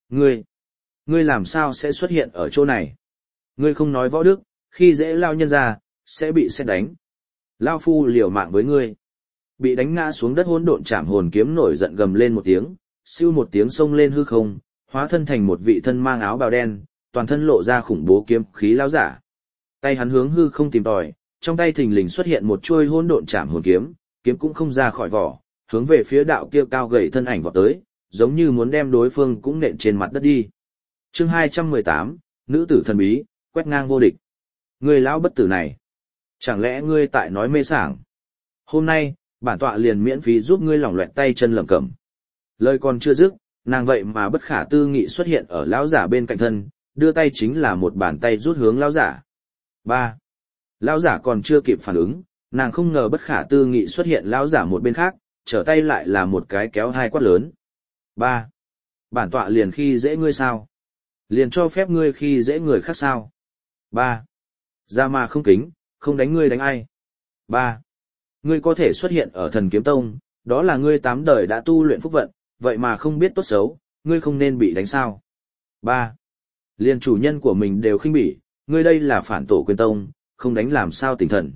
Ngươi làm sao sẽ xuất hiện ở chỗ này? Ngươi không nói võ đức, khi dễ lao nhân ra, sẽ bị xét đánh. Lao phu liều mạng với ngươi. Bị đánh ngã xuống đất hỗn độn chạm hồn kiếm nổi giận gầm lên một tiếng, siêu một tiếng xông lên hư không, hóa thân thành một vị thân mang áo bào đen, toàn thân lộ ra khủng bố kiếm khí lão giả. Tay hắn hướng hư không tìm tòi, trong tay thình lình xuất hiện một chuôi hỗn độn chạm hồn kiếm, kiếm cũng không ra khỏi vỏ, hướng về phía đạo kia cao gầy thân ảnh vọt tới, giống như muốn đem đối phương cũng nện trên mặt đất đi. Chương 218, nữ tử thần bí, quét ngang vô địch. Ngươi lão bất tử này, chẳng lẽ ngươi tại nói mê sảng? Hôm nay, bản tọa liền miễn phí giúp ngươi lỏng loẹt tay chân lẩm cẩm. Lời còn chưa dứt, nàng vậy mà bất khả tư nghị xuất hiện ở lão giả bên cạnh thân, đưa tay chính là một bàn tay rút hướng lão giả. 3. Lão giả còn chưa kịp phản ứng, nàng không ngờ bất khả tư nghị xuất hiện lão giả một bên khác, trở tay lại là một cái kéo hai quát lớn. 3. Bản tọa liền khi dễ ngươi sao? Liền cho phép ngươi khi dễ người khác sao? 3. Ra mà không kính, không đánh ngươi đánh ai? 3. Ngươi có thể xuất hiện ở Thần Kiếm Tông, đó là ngươi 8 đời đã tu luyện phúc vận, vậy mà không biết tốt xấu, ngươi không nên bị đánh sao? 3. Liền chủ nhân của mình đều khinh bỉ, ngươi đây là phản tổ quyền tông, không đánh làm sao tỉnh thần?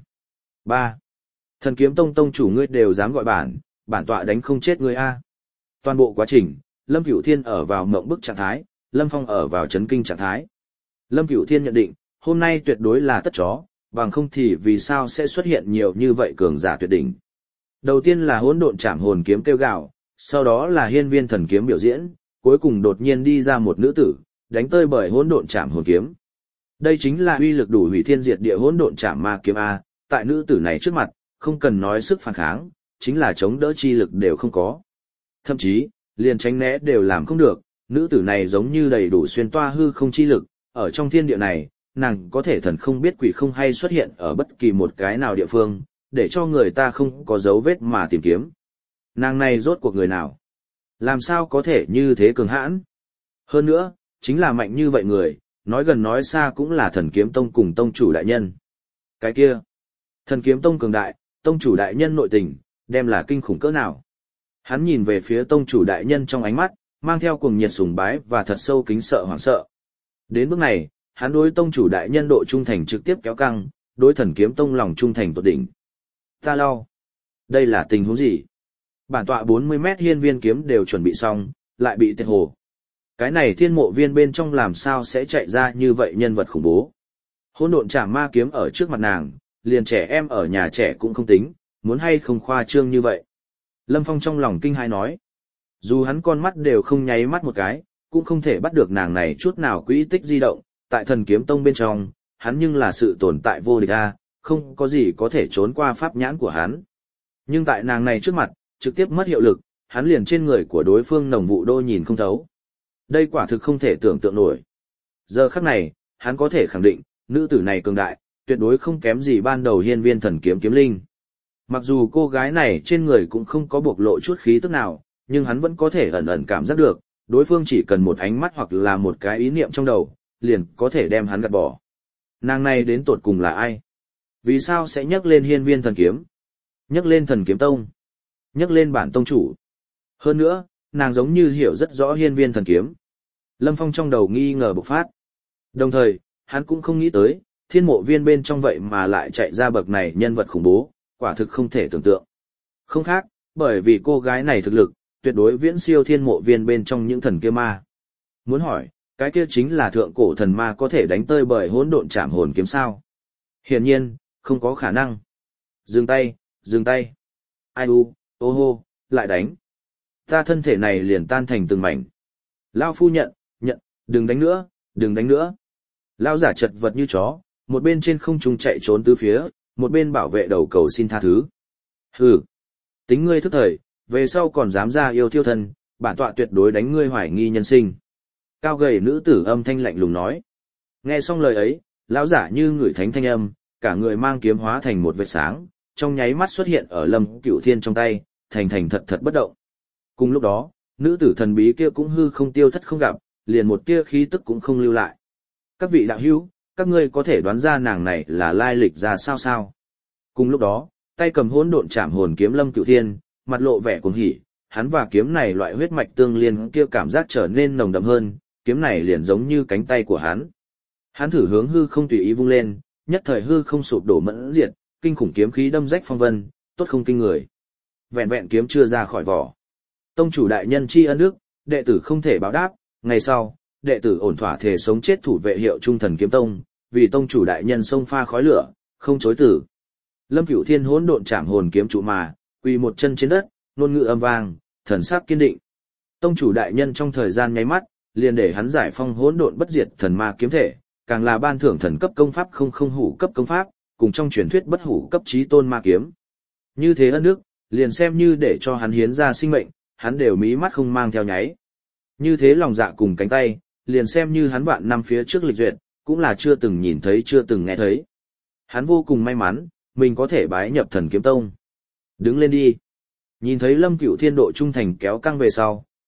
3. Thần Kiếm Tông tông chủ ngươi đều dám gọi bản tọa đánh không chết ngươi a. Toàn bộ quá trình, Lâm Cửu Thiên ở vào mộng bức trạng thái, Lâm Phong ở vào chấn kinh trạng thái. Lâm Cửu Thiên nhận định, hôm nay tuyệt đối là tất chó, bằng không thì vì sao sẽ xuất hiện nhiều như vậy cường giả tuyệt đỉnh. Đầu tiên là hỗn độn trảm hồn kiếm kêu gào, sau đó là hiên viên thần kiếm biểu diễn, cuối cùng đột nhiên đi ra một nữ tử, đánh tơi bởi hỗn độn trảm hồn kiếm. Đây chính là uy lực đủ hủy thiên diệt địa hỗn độn trảm ma kiếm a, tại nữ tử này trước mặt, không cần nói sức phản kháng, chính là chống đỡ chi lực đều không có. Thậm chí, liền tránh né đều làm không được, nữ tử này giống như đầy đủ xuyên toa hư không chi lực, ở trong thiên địa này, nàng có thể thần không biết quỷ không hay xuất hiện ở bất kỳ một cái nào địa phương, để cho người ta không có dấu vết mà tìm kiếm. Nàng này rốt cuộc người nào? Làm sao có thể như thế cường hãn? Hơn nữa, chính là mạnh như vậy người, nói gần nói xa cũng là Thần Kiếm Tông cùng tông chủ đại nhân. Cái kia, Thần Kiếm Tông cường đại, tông chủ đại nhân nội tình, đem là kinh khủng cỡ nào? Hắn nhìn về phía tông chủ đại nhân trong ánh mắt, mang theo cuồng nhiệt sùng bái và thật sâu kính sợ hoảng sợ. Đến bước này, hắn đối tông chủ đại nhân độ trung thành trực tiếp kéo căng, đối Thần Kiếm Tông lòng trung thành tột đỉnh. Ta lau. Đây là tình huống gì? Bản tọa 40 mét hiên viên kiếm đều chuẩn bị xong, lại bị tiệt hồ. Cái này thiên mộ viên bên trong làm sao sẽ chạy ra như vậy nhân vật khủng bố? Hỗn độn trảm ma kiếm ở trước mặt nàng, liền trẻ em ở nhà trẻ cũng không tính, muốn hay không khoa trương như vậy. Lâm Phong trong lòng kinh hãi nói. Dù hắn con mắt đều không nháy mắt một cái, cũng không thể bắt được nàng này chút nào quỹ tích di động, tại Thần Kiếm Tông bên trong, hắn nhưng là sự tồn tại vô địch a, không có gì có thể trốn qua pháp nhãn của hắn. Nhưng tại nàng này trước mặt, trực tiếp mất hiệu lực, hắn liền trên người của đối phương nồng vụ đô nhìn không thấu. Đây quả thực không thể tưởng tượng nổi. Giờ khắc này, hắn có thể khẳng định, nữ tử này cường đại, tuyệt đối không kém gì ban đầu hiên viên thần kiếm kiếm linh. Mặc dù cô gái này trên người cũng không có bộc lộ chút khí tức nào, nhưng hắn vẫn có thể ẩn ẩn cảm giác được, đối phương chỉ cần một ánh mắt hoặc là một cái ý niệm trong đầu, liền có thể đem hắn gạt bỏ. Nàng này đến tột cùng là ai? Vì sao sẽ nhắc lên hiên viên thần kiếm? Nhắc lên Thần Kiếm Tông? Nhắc lên bản tông chủ? Hơn nữa, nàng giống như hiểu rất rõ hiên viên thần kiếm. Lâm Phong trong đầu nghi ngờ bộc phát. Đồng thời, hắn cũng không nghĩ tới, thiên mộ viên bên trong vậy mà lại chạy ra bậc này nhân vật khủng bố, quả thực không thể tưởng tượng. Không khác, bởi vì cô gái này thực lực, tuyệt đối viễn siêu thiên mộ viên bên trong những thần kia ma. Muốn hỏi, cái kia chính là thượng cổ thần ma có thể đánh tơi bởi hỗn độn trảm hồn kiếm sao? Hiển nhiên, không có khả năng. Dừng tay, dừng tay. Ai u, ô hô, lại đánh. Ta thân thể này liền tan thành từng mảnh. Lao phu nhận, đừng đánh nữa, đừng đánh nữa. Lao giả chật vật như chó, một bên trên không trung chạy trốn tứ phía, một bên bảo vệ đầu cầu xin tha thứ. Hừ, tính ngươi thức thời, về sau còn dám ra yêu thiêu thân, bản tọa tuyệt đối đánh ngươi hoài nghi nhân sinh. Cao gầy nữ tử âm thanh lạnh lùng nói. Nghe xong lời ấy, lão giả như ngửi thánh thanh âm, cả người mang kiếm hóa thành một vệt sáng, trong nháy mắt xuất hiện ở Lâm Cửu Thiên trong tay, thành thật thật bất động. Cùng lúc đó, nữ tử thần bí kia cũng hư không tiêu thất không gặp, liền một tia khí tức cũng không lưu lại. Các vị đạo hữu, các ngươi có thể đoán ra nàng này là lai lịch ra sao? Cùng lúc đó, tay cầm hỗn độn trảm hồn kiếm Lâm Cửu Thiên, mặt lộ vẻ cuồng hỉ, hắn và kiếm này loại huyết mạch tương liên kia cảm giác trở nên nồng đậm hơn, kiếm này liền giống như cánh tay của hắn. Hắn thử hướng hư không tùy ý vung lên, nhất thời hư không sụp đổ mẫn diệt, kinh khủng kiếm khí đâm rách phong vân, tốt không kinh người. Vẹn vẹn kiếm chưa ra khỏi vỏ. Tông chủ đại nhân tri ân đức, đệ tử không thể báo đáp, ngày sau, đệ tử ổn thỏa thể sống chết thủ vệ hiệu trung Thần Kiếm Tông, vì tông chủ đại nhân xông pha khói lửa, không chối tử. Lâm Cửu Thiên hỗn độn trảm hồn kiếm trụ mà, quỳ một chân trên đất, ngôn ngữ âm vang, thần sắc kiên định. Tông chủ đại nhân trong thời gian nháy mắt, liền để hắn giải phong hỗn độn bất diệt thần ma kiếm thể, càng là ban thưởng thần cấp công pháp không hủ cấp công pháp, cùng trong truyền thuyết bất hủ cấp chí tôn ma kiếm. Như thế ân đức, liền xem như để cho hắn hiến ra sinh mệnh, hắn đều mí mắt không mang theo nháy. Như thế lòng dạ cùng cánh tay, liền xem như hắn vạn năm phía trước lịch duyệt, cũng là chưa từng nhìn thấy chưa từng nghe thấy. Hắn vô cùng may mắn, mình có thể bái nhập Thần Kiếm Tông. Đứng lên đi. Nhìn thấy Lâm Cửu Thiên độ trung thành kéo căng về sau,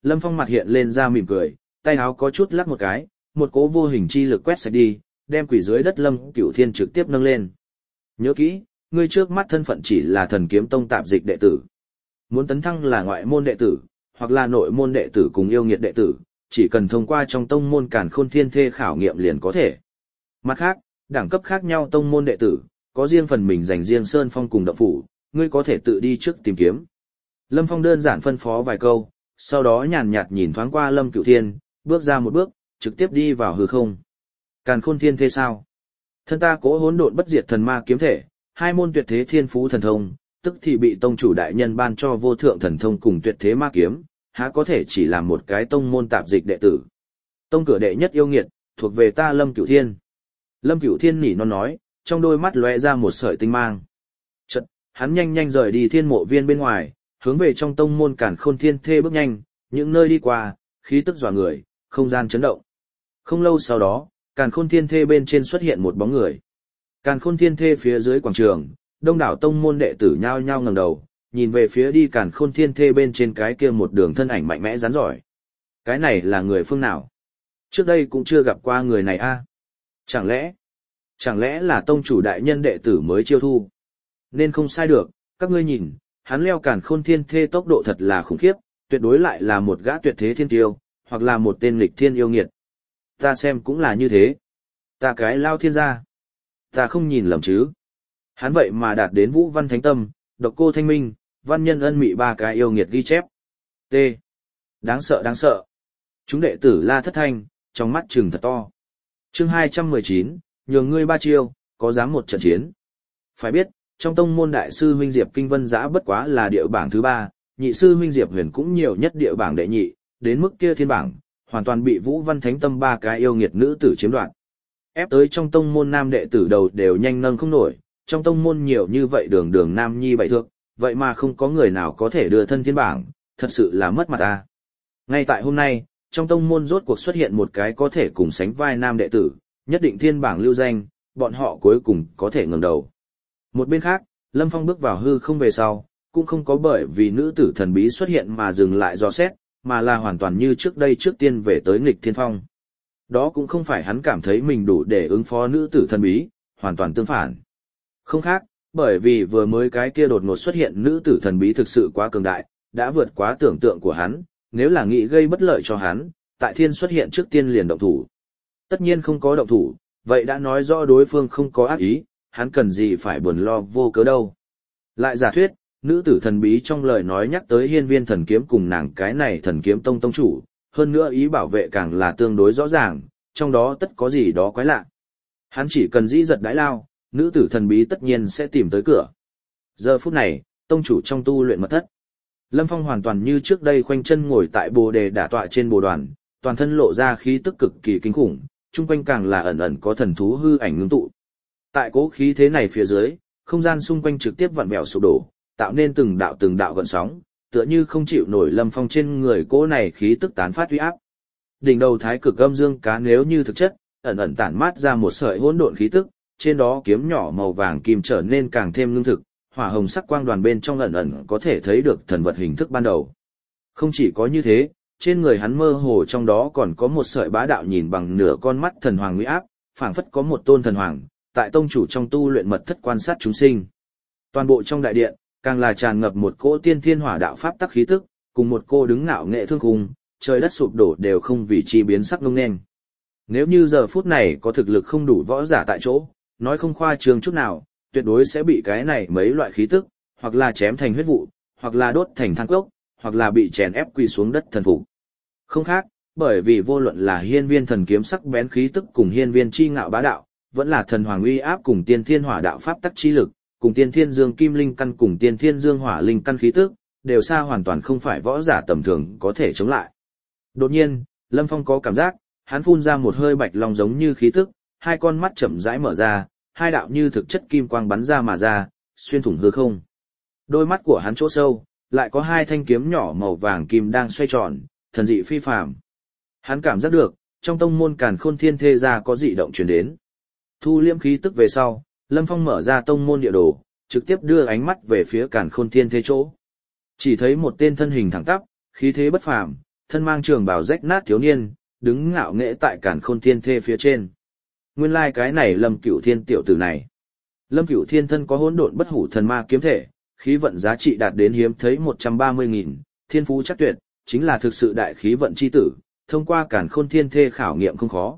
Lâm Phong mặt hiện lên ra mỉm cười, tay áo có chút lắc một cái, một cỗ vô hình chi lực quét sạch đi, đem quỷ dưới đất Lâm Cửu Thiên trực tiếp nâng lên. Nhớ kỹ, ngươi trước mắt thân phận chỉ là Thần Kiếm Tông tạp dịch đệ tử. Muốn tấn thăng là ngoại môn đệ tử, hoặc là nội môn đệ tử cùng yêu nghiệt đệ tử, chỉ cần thông qua trong tông môn Càn Khôn Thiên Thê khảo nghiệm liền có thể. Mặt khác, đẳng cấp khác nhau tông môn đệ tử, có riêng phần mình dành riêng sơn phong cùng động phủ, ngươi có thể tự đi trước tìm kiếm. Lâm Phong đơn giản phân phó vài câu, sau đó nhàn nhạt nhìn thoáng qua Lâm Cửu Thiên, bước ra một bước, trực tiếp đi vào hư không. Càn Khôn Thiên Thê sao? Thân ta cố hỗn độn bất diệt thần ma kiếm thể, hai môn tuyệt thế thiên phú thần thông, tức thì bị tông chủ đại nhân ban cho vô thượng thần thông cùng tuyệt thế ma kiếm, há có thể chỉ làm một cái tông môn tạp dịch đệ tử. Tông cửa đệ nhất yêu nghiệt, thuộc về ta Lâm Cửu Thiên. Lâm Cửu Thiên nỉ non nói, trong đôi mắt lóe ra một sợi tinh mang. Chợt, hắn nhanh nhanh rời đi thiên mộ viên bên ngoài, hướng về trong tông môn Càn Khôn Thiên Thê bước nhanh, những nơi đi qua, khí tức dọa người, không gian chấn động. Không lâu sau đó, Càn Khôn Thiên Thê bên trên xuất hiện một bóng người. Càn Khôn Thiên Thê phía dưới quảng trường, đông đảo tông môn đệ tử nhao nhao ngẩng đầu, nhìn về phía đi Càn Khôn Thiên Thê bên trên cái kia một đường thân ảnh mạnh mẽ rắn giỏi. Cái này là người phương nào? Trước đây cũng chưa gặp qua người này a. Chẳng lẽ là tông chủ đại nhân đệ tử mới chiêu thu? Nên không sai được, các ngươi nhìn, hắn leo Càn Khôn Thiên Thê tốc độ thật là khủng khiếp, tuyệt đối lại là một gã tuyệt thế thiên tiêu, hoặc là một tên nghịch thiên yêu nghiệt. Ta xem cũng là như thế. Ta cái lao thiên gia. Ta không nhìn lầm chứ. Hắn vậy mà đạt đến Vũ Văn Thánh Tâm, Độc Cô Thanh Minh, Văn Nhân Ân Mị ba cái yêu nghiệt ghi chép. T. Đáng sợ đáng sợ. Chúng đệ tử la thất thanh, trong mắt trừng thật to. Chương 219, nhường ngươi ba chiêu, có dám một trận chiến. Phải biết, trong tông môn đại sư huynh Diệp Kinh Vân Giã bất quá là địa bảng thứ 3, nhị sư huynh Diệp Huyền cũng nhiều nhất địa bảng đệ nhị, đến mức kia thiên bảng, hoàn toàn bị Vũ Văn Thánh Tâm ba cái yêu nghiệt nữ tử chiếm đoạt. Ép tới trong tông môn nam đệ tử đầu đều nhanh nâng không nổi, trong tông môn nhiều như vậy đường đường nam nhi bảy thước, vậy mà không có người nào có thể đưa thân thiên bảng, thật sự là mất mặt ta. Ngay tại hôm nay, trong tông môn rốt cuộc xuất hiện một cái có thể cùng sánh vai nam đệ tử, nhất định thiên bảng lưu danh, bọn họ cuối cùng có thể ngẩng đầu. Một bên khác, Lâm Phong bước vào hư không về sau, cũng không có bởi vì nữ tử thần bí xuất hiện mà dừng lại dò xét, mà là hoàn toàn như trước đây trước tiên về tới nghịch thiên phong. Đó cũng không phải hắn cảm thấy mình đủ để ứng phó nữ tử thần bí, hoàn toàn tương phản. Không khác, bởi vì vừa mới cái kia đột ngột xuất hiện nữ tử thần bí thực sự quá cường đại, đã vượt quá tưởng tượng của hắn, nếu là nghĩ gây bất lợi cho hắn, tại thiên xuất hiện trước tiên liền động thủ. Tất nhiên không có động thủ, vậy đã nói rõ đối phương không có ác ý, hắn cần gì phải buồn lo vô cớ đâu. Lại giả thuyết, nữ tử thần bí trong lời nói nhắc tới hiên viên thần kiếm cùng nàng cái này thần kiếm tông tông chủ, hơn nữa ý bảo vệ càng là tương đối rõ ràng, trong đó tất có gì đó quái lạ. Hắn chỉ cần dĩ giật đãi lao, nữ tử thần bí tất nhiên sẽ tìm tới cửa. Giờ phút này, tông chủ trong tu luyện mật thất. Lâm Phong hoàn toàn như trước đây khoanh chân ngồi tại bồ đề đả tọa trên bồ đoàn, toàn thân lộ ra khí tức cực kỳ kinh khủng, chung quanh càng là ẩn ẩn có thần thú hư ảnh ngưng tụ. Tại cố khí thế này phía dưới, không gian xung quanh trực tiếp vặn vẹo sụp đổ, tạo nên từng đạo gợn sóng, tựa như không chịu nổi Lâm Phong trên người cỗ này khí tức tán phát uy áp. Đỉnh đầu thái cực âm dương cá nếu như thực chất, ẩn ẩn tản mát ra một sợi hỗn độn khí tức, trên đó kiếm nhỏ màu vàng kim trở nên càng thêm ngưng thực, hỏa hồng sắc quang đoàn bên trong ẩn ẩn có thể thấy được thần vật hình thức ban đầu. Không chỉ có như thế, trên người hắn mơ hồ trong đó còn có một sợi bá đạo nhìn bằng nửa con mắt thần hoàng uy áp, phảng phất có một tôn thần hoàng, tại tông chủ trong tu luyện mật thất quan sát chúng sinh. Toàn bộ trong đại điện, càng là tràn ngập một cỗ tiên thiên hỏa đạo pháp tắc khí tức, cùng một cô đứng ngạo nghệ thương khung, trời đất sụp đổ đều không vì chi biến sắc ngông nên. Nếu như giờ phút này có thực lực không đủ võ giả tại chỗ, nói không khoa trương chút nào, tuyệt đối sẽ bị cái này mấy loại khí tức, hoặc là chém thành huyết vụ, hoặc là đốt thành than cốc, hoặc là bị chèn ép quỳ xuống đất thần phục. Không khác, bởi vì vô luận là hiên viên thần kiếm sắc bén khí tức cùng hiên viên chi ngạo bá đạo, vẫn là thần hoàng uy áp cùng tiên thiên hỏa đạo pháp tắc chi lực, cùng tiên thiên dương kim linh căn cùng tiên thiên dương hỏa linh căn khí tức, đều xa hoàn toàn không phải võ giả tầm thường có thể chống lại. Đột nhiên, Lâm Phong có cảm giác, hắn phun ra một hơi bạch long giống như khí tức, hai con mắt chậm rãi mở ra, hai đạo như thực chất kim quang bắn ra mà ra, xuyên thủng hư không. Đôi mắt của hắn chỗ sâu, lại có hai thanh kiếm nhỏ màu vàng kim đang xoay tròn, thần dị phi phàm. Hắn cảm giác được, trong tông môn Càn Khôn Thiên Thê ra có dị động truyền đến. Thu liễm khí tức về sau, Lâm Phong mở ra tông môn địa đồ, trực tiếp đưa ánh mắt về phía Càn Khôn Thiên Thê chỗ. Chỉ thấy một tên thân hình thẳng tắp, khí thế bất phàm, thân mang trường bào rách nát thiếu niên, đứng ngạo nghễ tại Càn Khôn Thiên Thê phía trên. Nguyên lai cái này Lâm Cửu Thiên tiểu tử này. Lâm Cửu Thiên thân có hỗn độn bất hủ thần ma kiếm thể, khí vận giá trị đạt đến hiếm thấy 130.000, thiên phú chắc tuyệt, chính là thực sự đại khí vận chi tử, thông qua Càn Khôn Thiên Thê khảo nghiệm không khó.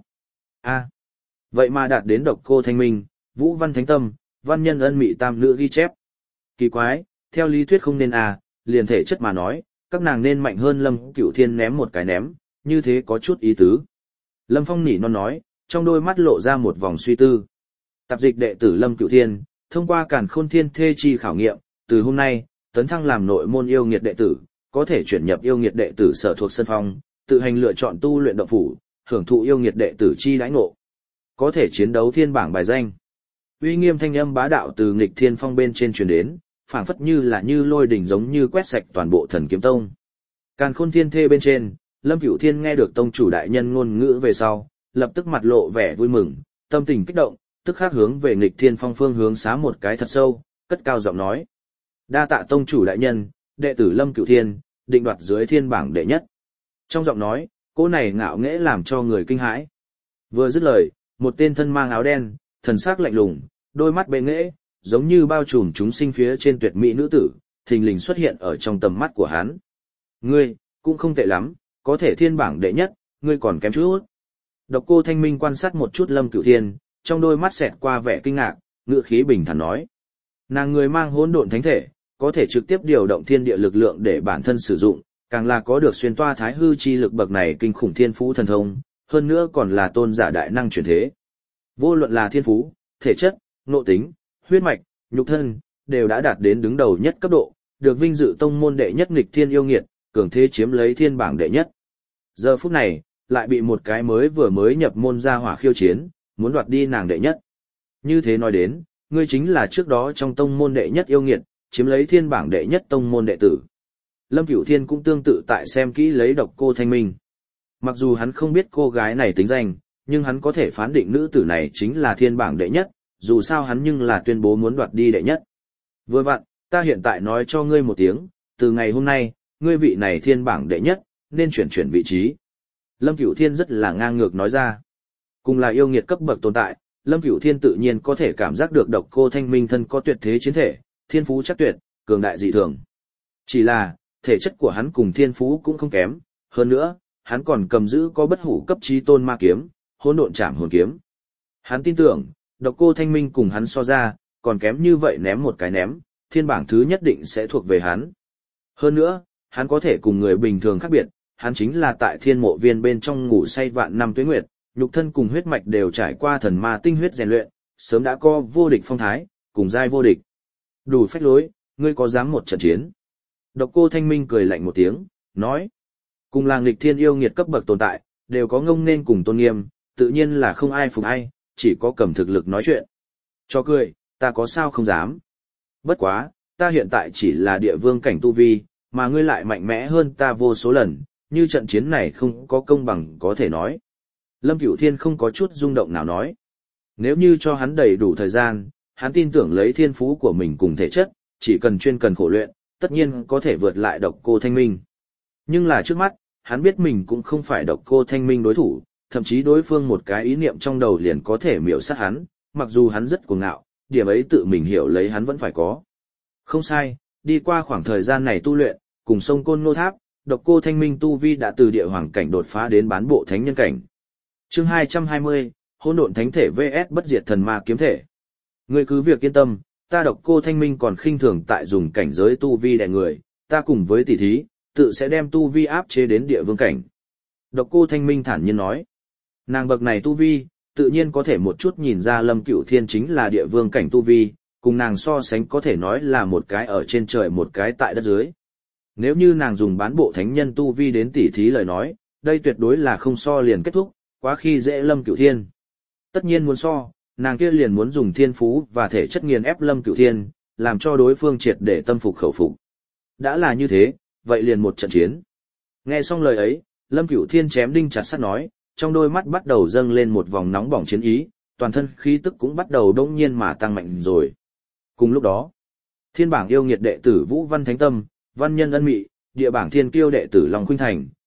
Vậy mà đạt đến Độc Cô Thanh Minh, Vũ Văn Thánh Tâm, Văn Nhân Ân Mị tam nữ ghi chép. Kỳ quái, theo lý thuyết không nên liền thể chất mà nói, các nàng nên mạnh hơn Lâm Cửu Thiên ném một cái ném, như thế có chút ý tứ. Lâm Phong nỉ non nói, trong đôi mắt lộ ra một vòng suy tư. Tạp dịch đệ tử Lâm Cửu Thiên, thông qua Càn Khôn Thiên Thê chi khảo nghiệm, từ hôm nay, tấn thăng làm nội môn yêu nghiệt đệ tử, có thể chuyển nhập yêu nghiệt đệ tử sở thuộc sân phong, tự hành lựa chọn tu luyện động phủ, hưởng thụ yêu nghiệt đệ tử chi đãi ngộ. Có thể chiến đấu thiên bảng bài danh. Uy nghiêm thanh âm bá đạo từ nghịch thiên phong bên trên truyền đến, phảng phất như là như lôi đỉnh giống như quét sạch toàn bộ Thần Kiếm Tông. Càn Khôn Thiên Thê bên trên, Lâm Cửu Thiên nghe được tông chủ đại nhân ngôn ngữ về sau, lập tức mặt lộ vẻ vui mừng, tâm tình kích động, tức khắc hướng về nghịch thiên phong phương hướng xá một cái thật sâu, cất cao giọng nói: "Đa tạ tông chủ đại nhân, đệ tử Lâm Cửu Thiên, định đoạt dưới thiên bảng đệ nhất." Trong giọng nói, cô này ngạo nghễ làm cho người kinh hãi. Vừa dứt lời, một tên thân mang áo đen, thần sắc lạnh lùng, đôi mắt bệ nghễ, giống như bao trùm chúng sinh phía trên tuyệt mỹ nữ tử, thình lình xuất hiện ở trong tầm mắt của hắn. "Ngươi, cũng không tệ lắm, có thể thiên bảng đệ nhất, ngươi còn kém chút." Độc Cô Thanh Minh quan sát một chút Lâm Cửu Thiên, trong đôi mắt xẹt qua vẻ kinh ngạc, ngữ khí bình thản nói: "Nàng người mang hỗn độn thánh thể, có thể trực tiếp điều động thiên địa lực lượng để bản thân sử dụng, càng là có được xuyên toa thái hư chi lực bậc này kinh khủng thiên phú thần thông, hơn nữa còn là tôn giả đại năng chuyển thế. Vô luận là thiên phú, thể chất, nội tính, huyết mạch, nhục thân, đều đã đạt đến đứng đầu nhất cấp độ, được vinh dự tông môn đệ nhất nghịch thiên yêu nghiệt, cường thế chiếm lấy thiên bảng đệ nhất. Giờ phút này, lại bị một cái vừa mới nhập môn ra hỏa khiêu chiến, muốn đoạt đi nàng đệ nhất. Như thế nói đến, ngươi chính là trước đó trong tông môn đệ nhất yêu nghiệt, chiếm lấy thiên bảng đệ nhất tông môn đệ tử." Lâm Cửu Thiên cũng tương tự tại xem kỹ lấy Độc Cô Thanh Minh. Mặc dù hắn không biết cô gái này tính danh, nhưng hắn có thể phán định nữ tử này chính là thiên bảng đệ nhất, dù sao hắn nhưng là tuyên bố muốn đoạt đi đệ nhất. "Vừa vặn, ta hiện tại nói cho ngươi một tiếng, từ ngày hôm nay, ngươi vị này thiên bảng đệ nhất, nên chuyển vị trí." Lâm Cửu Thiên rất là ngang ngược nói ra. Cùng là yêu nghiệt cấp bậc tồn tại, Lâm Cửu Thiên tự nhiên có thể cảm giác được Độc Cô Thanh Minh thân có tuyệt thế chiến thể, thiên phú chắc tuyệt, cường đại dị thường. Chỉ là, thể chất của hắn cùng thiên phú cũng không kém, hơn nữa, hắn còn cầm giữ có bất hủ cấp chí tôn ma kiếm, hỗn độn trảm hồn kiếm. Hắn tin tưởng, Độc Cô Thanh Minh cùng hắn so ra, còn kém như vậy ném một cái ném, thiên bảng thứ nhất định sẽ thuộc về hắn. Hơn nữa, hắn có thể cùng người bình thường khác biệt, hắn chính là tại thiên mộ viên bên trong ngủ say vạn năm tuế nguyệt, nhục thân cùng huyết mạch đều trải qua thần ma tinh huyết rèn luyện, sớm đã có vô địch phong thái, cùng giai vô địch. Đủ phách lối, ngươi có dám một trận chiến? Độc Cô Thanh Minh cười lạnh một tiếng, nói: "Cùng làng nghịch thiên yêu nghiệt cấp bậc tồn tại, đều có ngông nên cùng tôn nghiêm, tự nhiên là không ai phục ai, chỉ có cầm thực lực nói chuyện." "Cho cười, ta có sao không dám. Bất quá, ta hiện tại chỉ là địa vương cảnh tu vi, mà ngươi lại mạnh mẽ hơn ta vô số lần, như trận chiến này không có công bằng có thể nói." Lâm Cửu Thiên không có chút rung động nào nói. Nếu như cho hắn đầy đủ thời gian, hắn tin tưởng lấy thiên phú của mình cùng thể chất, chỉ cần chuyên cần khổ luyện, tất nhiên có thể vượt lại Độc Cô Thanh Minh. Nhưng là trước mắt, hắn biết mình cũng không phải Độc Cô Thanh Minh đối thủ, thậm chí đối phương một cái ý niệm trong đầu liền có thể miểu sát hắn, mặc dù hắn rất cuồng ngạo, điểm ấy tự mình hiểu lấy hắn vẫn phải có. Không sai, đi qua khoảng thời gian này tu luyện, cùng sông Côn Ngô Tháp, Độc Cô Thanh Minh tu vi đã từ địa hoàng cảnh đột phá đến bán bộ thánh nhân cảnh. Chương 220, Hỗn độn thánh thể vs bất diệt thần ma kiếm thể. Ngươi cứ việc yên tâm, ta Độc Cô Thanh Minh còn khinh thường tại dùng cảnh giới tu vi đè người, ta cùng với tỷ thí, tự sẽ đem tu vi áp chế đến địa vương cảnh. Độc Cô Thanh Minh thản nhiên nói. Nàng bậc này tu vi, tự nhiên có thể một chút nhìn ra Lâm Cửu Thiên chính là địa vương cảnh tu vi, cùng nàng so sánh có thể nói là một cái ở trên trời một cái tại đất dưới. Nếu như nàng dùng bán bộ thánh nhân tu vi đến tỉ thí lời nói, đây tuyệt đối là không so liền kết thúc, quá khi dễ Lâm Cửu Thiên. Tất nhiên muốn so, nàng kia liền muốn dùng thiên phú và thể chất nghiền ép Lâm Cửu Thiên, làm cho đối phương triệt để tâm phục khẩu phục. Đã là như thế, vậy liền một trận chiến. Nghe xong lời ấy, Lâm Cửu Thiên chém đinh chặt sắt nói, trong đôi mắt bắt đầu dâng lên một vòng nóng bỏng chiến ý, toàn thân khí tức cũng bắt đầu đông nhiên mà tăng mạnh rồi. Cùng lúc đó, thiên bảng yêu nghiệt đệ tử Vũ Văn Thánh Tâm, Văn Nhân Ân Mị, địa bảng thiên kiêu đệ tử Long Khuynh Thành,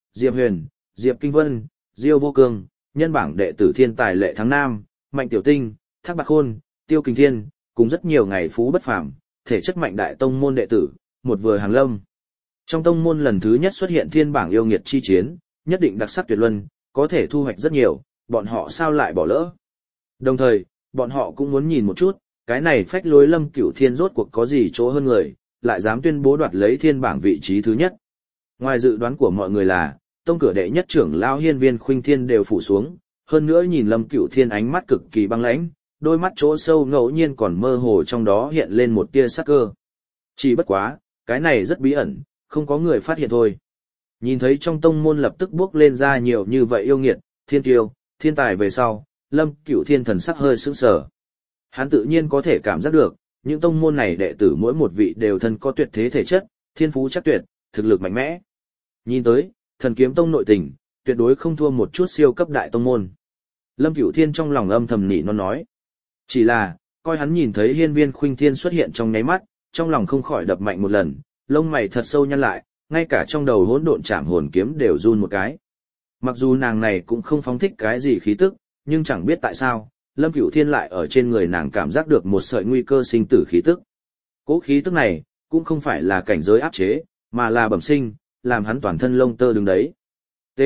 Diệp Huyền, Diệp Kinh Vân, Diêu Vô Cương, nhân bảng đệ tử thiên tài Lệ Thắng Nam, Mạnh Tiểu Tinh, Thác Bạc Khôn, Tiêu Kình Thiên, cùng rất nhiều ngày phú bất phàm, thể chất mạnh đại tông môn đệ tử, một vừa hàng lâm. Trong tông môn lần thứ nhất xuất hiện thiên bảng yêu nghiệt chi chiến, nhất định đặc sắc tuyệt luân, có thể thu hoạch rất nhiều, bọn họ sao lại bỏ lỡ. Đồng thời, bọn họ cũng muốn nhìn một chút, cái này phách lối Lâm Cửu Thiên rốt cuộc có gì chỗ hơn người, lại dám tuyên bố đoạt lấy thiên bảng vị trí thứ nhất. Ngoài dự đoán của mọi người là, tông cửa đệ nhất trưởng lão Hiên Viên Khuynh Thiên đều phủ xuống, hơn nữa nhìn Lâm Cửu Thiên ánh mắt cực kỳ băng lãnh, đôi mắt chỗ sâu ngẫu nhiên còn mơ hồ trong đó hiện lên một tia sắc cơ. Chỉ bất quá, cái này rất bí ẩn, không có người phát hiện thôi. Nhìn thấy trong tông môn lập tức bước lên ra nhiều như vậy yêu nghiệt, thiên tiêu, thiên tài về sau, Lâm Cửu Thiên thần sắc hơi sững sờ. Hắn tự nhiên có thể cảm giác được, những tông môn này đệ tử mỗi một vị đều thân có tuyệt thế thể chất, thiên phú chắc tuyệt, thực lực mạnh mẽ. Nhìn tới, Thần Kiếm Tông nội tình, tuyệt đối không thua một chút siêu cấp đại tông môn. Lâm Cửu Thiên trong lòng âm thầm nỉ non nói. Chỉ là, coi hắn nhìn thấy Hiên Viên Khuynh Thiên xuất hiện trong nháy mắt, trong lòng không khỏi đập mạnh một lần, lông mày thật sâu nhăn lại, ngay cả trong đầu hỗn độn trảm hồn kiếm đều run một cái. Mặc dù nàng này cũng không phóng thích cái gì khí tức, nhưng chẳng biết tại sao, Lâm Cửu Thiên lại ở trên người nàng cảm giác được một sợi nguy cơ sinh tử khí tức. Cố khí tức này, cũng không phải là cảnh giới áp chế, mà là bẩm sinh, làm hắn toàn thân lông tơ đứng đấy. T.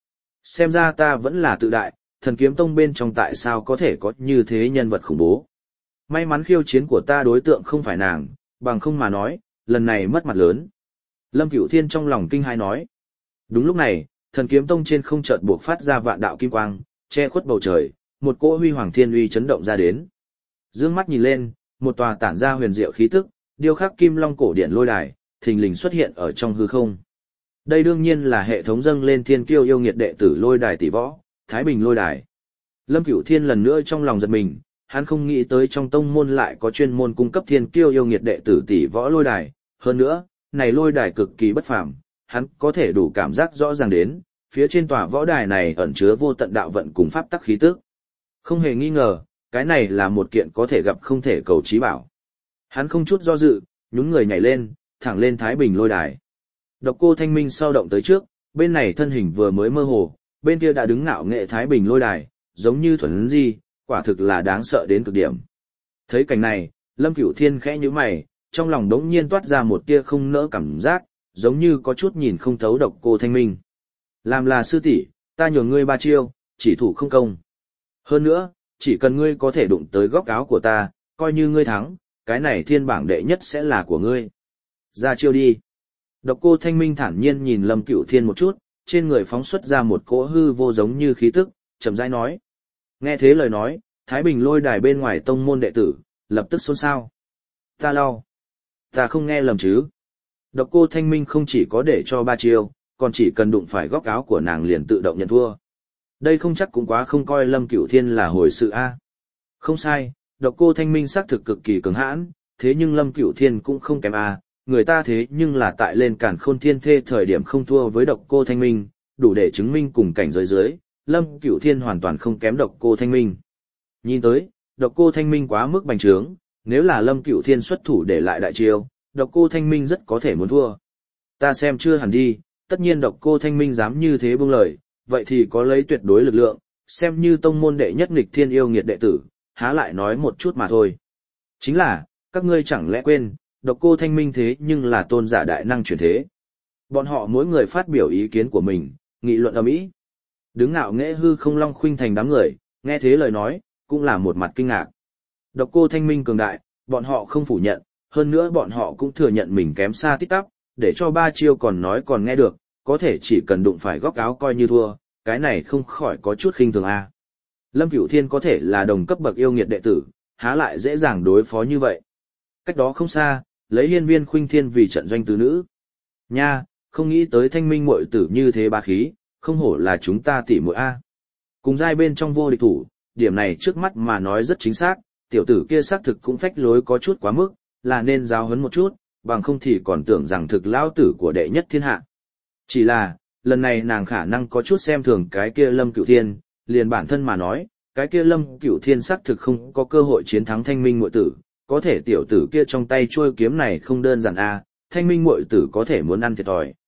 Xem ra ta vẫn là tự đại, Thần Kiếm Tông bên trong tại sao có thể có như thế nhân vật khủng bố. May mắn khiêu chiến của ta đối tượng không phải nàng, bằng không mà nói, lần này mất mặt lớn. Lâm Cửu Thiên trong lòng kinh hãi nói. Đúng lúc này, Thần Kiếm Tông trên không chợt buộc phát ra vạn đạo kim quang, che khuất bầu trời, một cỗ huy hoàng thiên uy chấn động ra đến. Dương mắt nhìn lên, một tòa tản ra huyền diệu khí tức, điêu khắc kim long cổ điện lôi đài, thình lình xuất hiện ở trong hư không. Đây đương nhiên là hệ thống dâng lên thiên kiêu yêu nghiệt đệ tử lôi đài tỷ võ, Thái Bình lôi đài. Lâm Cửu Thiên lần nữa trong lòng giật mình, hắn không nghĩ tới trong tông môn lại có chuyên môn cung cấp thiên kiêu yêu nghiệt đệ tử tỷ võ lôi đài, hơn nữa, này lôi đài cực kỳ bất phàm, hắn có thể đủ cảm giác rõ ràng đến, phía trên tòa võ đài này ẩn chứa vô tận đạo vận cùng pháp tắc khí tức. Không hề nghi ngờ, cái này là một kiện có thể gặp không thể cầu chí bảo. Hắn không chút do dự, nhún người nhảy lên, thẳng lên Thái Bình lôi đài. Độc Cô Thanh Minh sau động tới trước, bên này thân hình vừa mới mơ hồ, bên kia đã đứng ngạo nghệ Thái Bình lôi đài, giống như thuần di, quả thực là đáng sợ đến cực điểm. Thấy cảnh này, Lâm Cửu Thiên khẽ nhíu mày, trong lòng đống nhiên toát ra một tia không nỡ cảm giác, giống như có chút nhìn không thấu Độc Cô Thanh Minh. Làm là sư tỷ, ta nhường ngươi 3 chiêu, chỉ thủ không công. Hơn nữa, chỉ cần ngươi có thể đụng tới góc áo của ta, coi như ngươi thắng, cái này thiên bảng đệ nhất sẽ là của ngươi. Ra chiêu đi. Độc Cô Thanh Minh thản nhiên nhìn Lâm Cửu Thiên một chút, trên người phóng xuất ra một cỗ hư vô giống như khí tức, chậm rãi nói. Nghe thế lời nói, Thái Bình lôi đài bên ngoài tông môn đệ tử, lập tức xôn xao. Ta lau. Ta không nghe lầm chứ. Độc Cô Thanh Minh không chỉ có để cho 3 chiêu, còn chỉ cần đụng phải góc áo của nàng liền tự động nhận thua. Đây không chắc cũng quá không coi Lâm Cửu Thiên là hồi sự a. Không sai, Độc Cô Thanh Minh xác thực cực kỳ cứng hãn, thế nhưng Lâm Cửu Thiên cũng không kém a, người ta thế nhưng là tại lên Càn Khôn Thiên Thê thời điểm không thua với Độc Cô Thanh Minh, đủ để chứng minh cùng cảnh giới dưới, Lâm Cửu Thiên hoàn toàn không kém Độc Cô Thanh Minh. Nhìn tới, Độc Cô Thanh Minh quá mức bành trướng, nếu là Lâm Cửu Thiên xuất thủ để lại đại chiêu, Độc Cô Thanh Minh rất có thể muốn thua. Ta xem chưa hẳn đi, tất nhiên Độc Cô Thanh Minh dám như thế buông lời, vậy thì có lấy tuyệt đối lực lượng, xem như tông môn đệ nhất nghịch thiên yêu nghiệt đệ tử, há lại nói một chút mà thôi. Chính là, các ngươi chẳng lẽ quên, Độc Cô Thanh Minh thế nhưng là tôn giả đại năng chuyển thế. Bọn họ mỗi người phát biểu ý kiến của mình, nghị luận ầm ĩ. Đứng ngạo nghễ hư không Long Khuynh Thành đám người, nghe thế lời nói, cũng là một mặt kinh ngạc. Độc Cô Thanh Minh cường đại, bọn họ không phủ nhận, hơn nữa bọn họ cũng thừa nhận mình kém xa tít tắp, để cho 3 chiêu còn nói còn nghe được, có thể chỉ cần đụng phải góc áo coi như thua, cái này không khỏi có chút khinh thường a. Lâm Cửu Thiên có thể là đồng cấp bậc yêu nghiệt đệ tử, há lại dễ dàng đối phó như vậy. Cách đó không xa, lấy Hiên Viên Khuynh Thiên vì trận doanh tứ nữ. Nha, không nghĩ tới Thanh Minh muội tử như thế bá khí, không hổ là chúng ta tỷ muội a. Cùng giai bên trong vô địch thủ, điểm này trước mắt mà nói rất chính xác, tiểu tử kia xác thực cũng phách lối có chút quá mức, là nên giáo huấn một chút, bằng không thì còn tưởng rằng thực lão tử của đệ nhất thiên hạ. Chỉ là, lần này nàng khả năng có chút xem thường cái kia Lâm Cửu Thiên, liền bản thân mà nói, cái kia Lâm Cửu Thiên xác thực không có cơ hội chiến thắng Thanh Minh muội tử, có thể tiểu tử kia trong tay chuôi kiếm này không đơn giản a, Thanh Minh muội tử có thể muốn ăn thiệt thòi.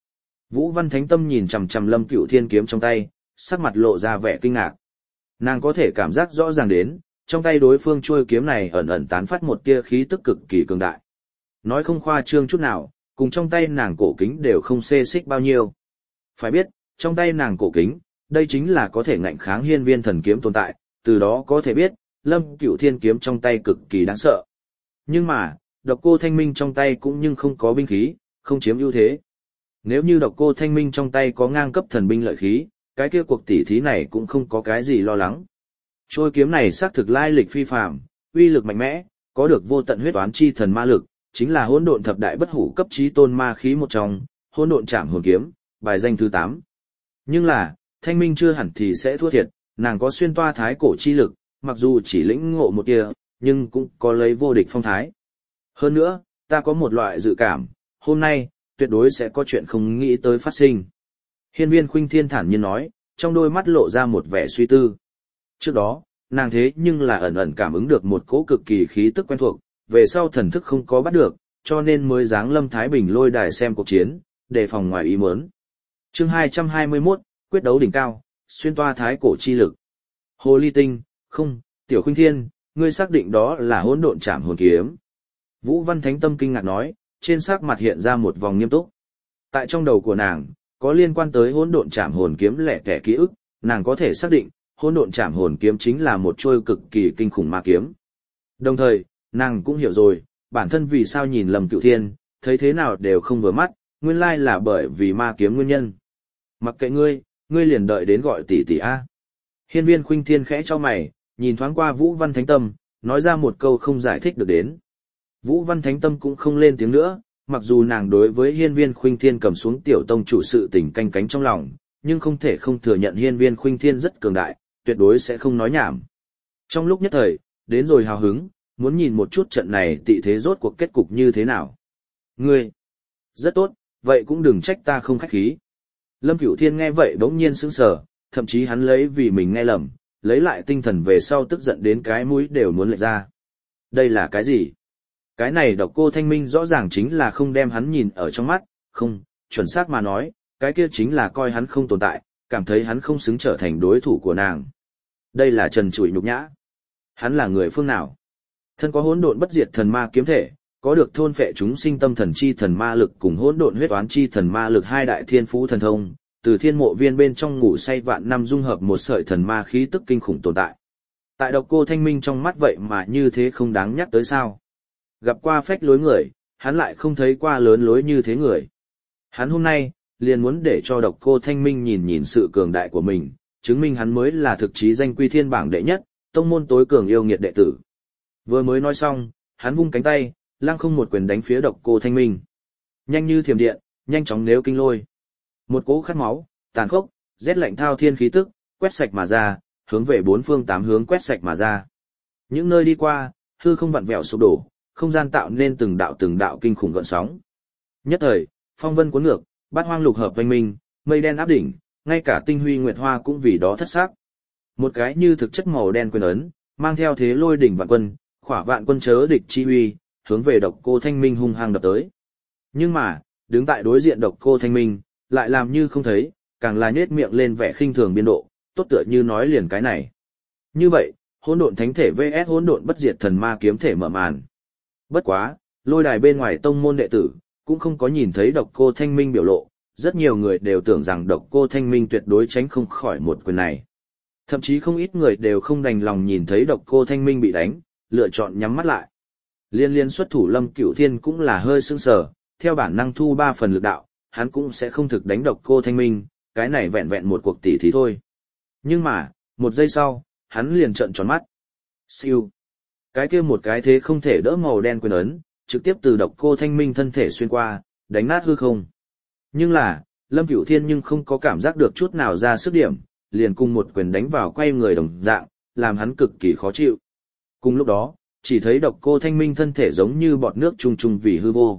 Vũ Văn Thánh Tâm nhìn chằm chằm Lâm Cửu Thiên kiếm trong tay, sắc mặt lộ ra vẻ kinh ngạc. Nàng có thể cảm giác rõ ràng đến, trong tay đối phương chuôi kiếm này ẩn ẩn tán phát một tia khí tức cực kỳ cường đại. Nói không khoa trương chút nào, cùng trong tay nàng cổ kính đều không xê xích bao nhiêu. Phải biết, trong tay nàng cổ kính, đây chính là có thể ngạnh kháng hiên viên thần kiếm tồn tại, từ đó có thể biết, Lâm Cửu Thiên kiếm trong tay cực kỳ đáng sợ. Nhưng mà, Độc Cô Thanh Minh trong tay cũng nhưng không có binh khí, không chiếm ưu thế. Nếu như Độc Cô Thanh Minh trong tay có ngang cấp thần binh lợi khí, cái kia cuộc tỉ thí này cũng không có cái gì lo lắng. Trôi kiếm này xác thực lai lịch phi phàm, uy lực mạnh mẽ, có được vô tận huyết oán chi thần ma lực, chính là hỗn độn thập đại bất hủ cấp chí tôn ma khí một trong, hỗn độn trảm hồn kiếm, bài danh thứ 8. Nhưng là, Thanh Minh chưa hẳn thì sẽ thua thiệt, nàng có xuyên toa thái cổ chi lực, mặc dù chỉ lĩnh ngộ một tia, nhưng cũng có lấy vô địch phong thái. Hơn nữa, ta có một loại dự cảm, hôm nay, tuyệt đối sẽ có chuyện không nghĩ tới phát sinh. Hiên viên Khuynh Thiên thản nhiên nói, trong đôi mắt lộ ra một vẻ suy tư. Trước đó, nàng thế nhưng là ẩn ẩn cảm ứng được một cỗ cực kỳ khí tức quen thuộc, về sau thần thức không có bắt được, cho nên mới giáng Lâm Thái Bình lôi đài xem cuộc chiến, đề phòng ngoài ý muốn. Chương 221, quyết đấu đỉnh cao, xuyên toa thái cổ chi lực. Hồ Ly Tinh, không, Tiểu Khuynh Thiên, ngươi xác định đó là hỗn độn trảm hồn kiếm. Vũ Văn Thánh Tâm kinh ngạc nói, trên sắc mặt hiện ra một vòng nghiêm túc. Tại trong đầu của nàng, có liên quan tới hỗn độn trảm hồn kiếm lẻ tẻ ký ức, nàng có thể xác định, hỗn độn trảm hồn kiếm chính là một trôi cực kỳ kinh khủng ma kiếm. Đồng thời, nàng cũng hiểu rồi, bản thân vì sao nhìn Lâm Cửu Thiên, thấy thế nào đều không vừa mắt, nguyên lai là bởi vì ma kiếm nguyên nhân. Mặc kệ ngươi, ngươi liền đợi đến gọi tỷ tỷ a. Hiên viên Khuynh Thiên khẽ cho mày, nhìn thoáng qua Vũ Văn Thánh Tâm, nói ra một câu không giải thích được đến. Vũ Văn Thánh Tâm cũng không lên tiếng nữa, mặc dù nàng đối với hiên viên Khuynh Thiên cầm xuống tiểu tông chủ sự tình canh cánh trong lòng, nhưng không thể không thừa nhận hiên viên Khuynh Thiên rất cường đại, tuyệt đối sẽ không nói nhảm. Trong lúc nhất thời, đến rồi hào hứng, muốn nhìn một chút trận này tị thế rốt cuộc kết cục như thế nào. Ngươi, rất tốt, vậy cũng đừng trách ta không khách khí. Lâm Cửu Thiên nghe vậy bỗng nhiên sững sờ, thậm chí hắn lấy vì mình nghe lầm, lấy lại tinh thần về sau tức giận đến cái mũi đều muốn lệch ra. Đây là cái gì? Cái này Độc Cô Thanh Minh rõ ràng chính là không đem hắn nhìn ở trong mắt, không, chuẩn xác mà nói, cái kia chính là coi hắn không tồn tại, cảm thấy hắn không xứng trở thành đối thủ của nàng. Đây là trần trụi nhục nhã. Hắn là người phương nào? Thân có hỗn độn bất diệt thần ma kiếm thể, có được thôn phệ chúng sinh tâm thần chi thần ma lực cùng hỗn độn huyết oán chi thần ma lực hai đại thiên phú thần thông, từ thiên mộ viên bên trong ngủ say vạn năm dung hợp một sợi thần ma khí tức kinh khủng tồn tại. Tại Độc Cô Thanh Minh trong mắt vậy mà như thế không đáng nhắc tới sao? Gặp qua phách lối người, hắn lại không thấy qua lớn lối như thế người. Hắn hôm nay, liền muốn để cho Độc Cô Thanh Minh nhìn nhìn sự cường đại của mình, chứng minh hắn mới là thực chí danh quy thiên bảng đệ nhất, tông môn tối cường yêu nghiệt đệ tử. Vừa mới nói xong, hắn vung cánh tay, lăng không một quyền đánh phía Độc Cô Thanh Minh. Nhanh như thiểm điện, nhanh chóng nếu kinh lôi. Một cỗ khát máu, tàn khốc, rét lạnh thao thiên khí tức, quét sạch mà ra, hướng về bốn phương tám hướng quét sạch mà ra. Những nơi đi qua, hư không vặn vẹo sụp đổ, không gian tạo nên từng đạo kinh khủng gợn sóng. Nhất thời, phong vân cuốn ngược, bát hoang lục hợp vây minh, mây đen áp đỉnh, ngay cả tinh huy nguyệt hoa cũng vì đó thất sắc. Một cái như thực chất màu đen quyền ấn, mang theo thế lôi đỉnh vạn quân, khỏa vạn quân chớ địch chi uy, hướng về Độc Cô Thanh Minh hung hăng đập tới. Nhưng mà, đứng tại đối diện Độc Cô Thanh Minh, lại làm như không thấy, càng là nhếch miệng lên vẻ khinh thường biên độ, tốt tựa như nói liền cái này. Như vậy, hỗn độn thánh thể vs hỗn độn bất diệt thần ma kiếm thể mở màn. Bất quá, lôi đài bên ngoài tông môn đệ tử, cũng không có nhìn thấy Độc Cô Thanh Minh biểu lộ, rất nhiều người đều tưởng rằng Độc Cô Thanh Minh tuyệt đối tránh không khỏi một quyền này. Thậm chí không ít người đều không đành lòng nhìn thấy Độc Cô Thanh Minh bị đánh, lựa chọn nhắm mắt lại. Liên xuất thủ Lâm Cửu Thiên cũng là hơi sững sờ, theo bản năng thu 3 phần lực đạo, hắn cũng sẽ không thực đánh Độc Cô Thanh Minh, cái này vẹn vẹn một cuộc tỉ thí thôi. Nhưng mà, một giây sau, hắn liền trợn tròn mắt. Siêu. Cái kia một cái thế không thể đỡ màu đen quyền ấn, trực tiếp từ Độc Cô Thanh Minh thân thể xuyên qua, đánh nát hư không. Nhưng là, Lâm Cửu Thiên nhưng không có cảm giác được chút nào ra sức điểm, liền cùng một quyền đánh vào quay người đồng dạng, làm hắn cực kỳ khó chịu. Cùng lúc đó, chỉ thấy Độc Cô Thanh Minh thân thể giống như bọt nước trung trung vì hư vô.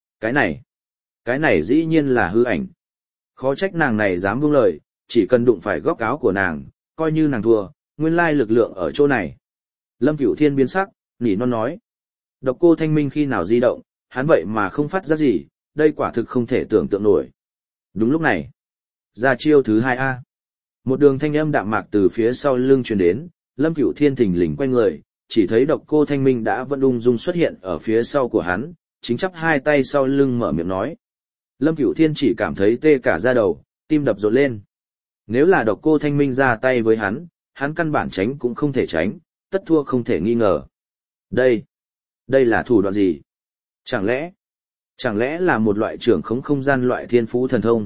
Cái này dĩ nhiên là hư ảnh. Khó trách nàng này dám buông lời, chỉ cần đụng phải góc áo của nàng, coi như nàng thua, nguyên lai lực lượng ở chỗ này. Lâm Cửu Thiên biến sắc, nỉ non nói. Độc Cô Thanh Minh khi nào di động, hắn vậy mà không phát giác gì, đây quả thực không thể tưởng tượng nổi. Đúng lúc này, ra chiêu thứ 2A. Một đường thanh âm đạm mạc từ phía sau lưng truyền đến, Lâm Cửu Thiên thình lình quay người, chỉ thấy Độc Cô Thanh Minh đã vẫn ung dung xuất hiện ở phía sau của hắn, chính chắp hai tay sau lưng mở miệng nói. Lâm Cửu Thiên chỉ cảm thấy tê cả da đầu, tim đập rộn lên. Nếu là Độc Cô Thanh Minh ra tay với hắn căn bản tránh cũng không thể tránh, tất thua không thể nghi ngờ. Đây là thủ đoạn gì? Chẳng lẽ là một loại trưởng khống không gian loại thiên phú thần thông?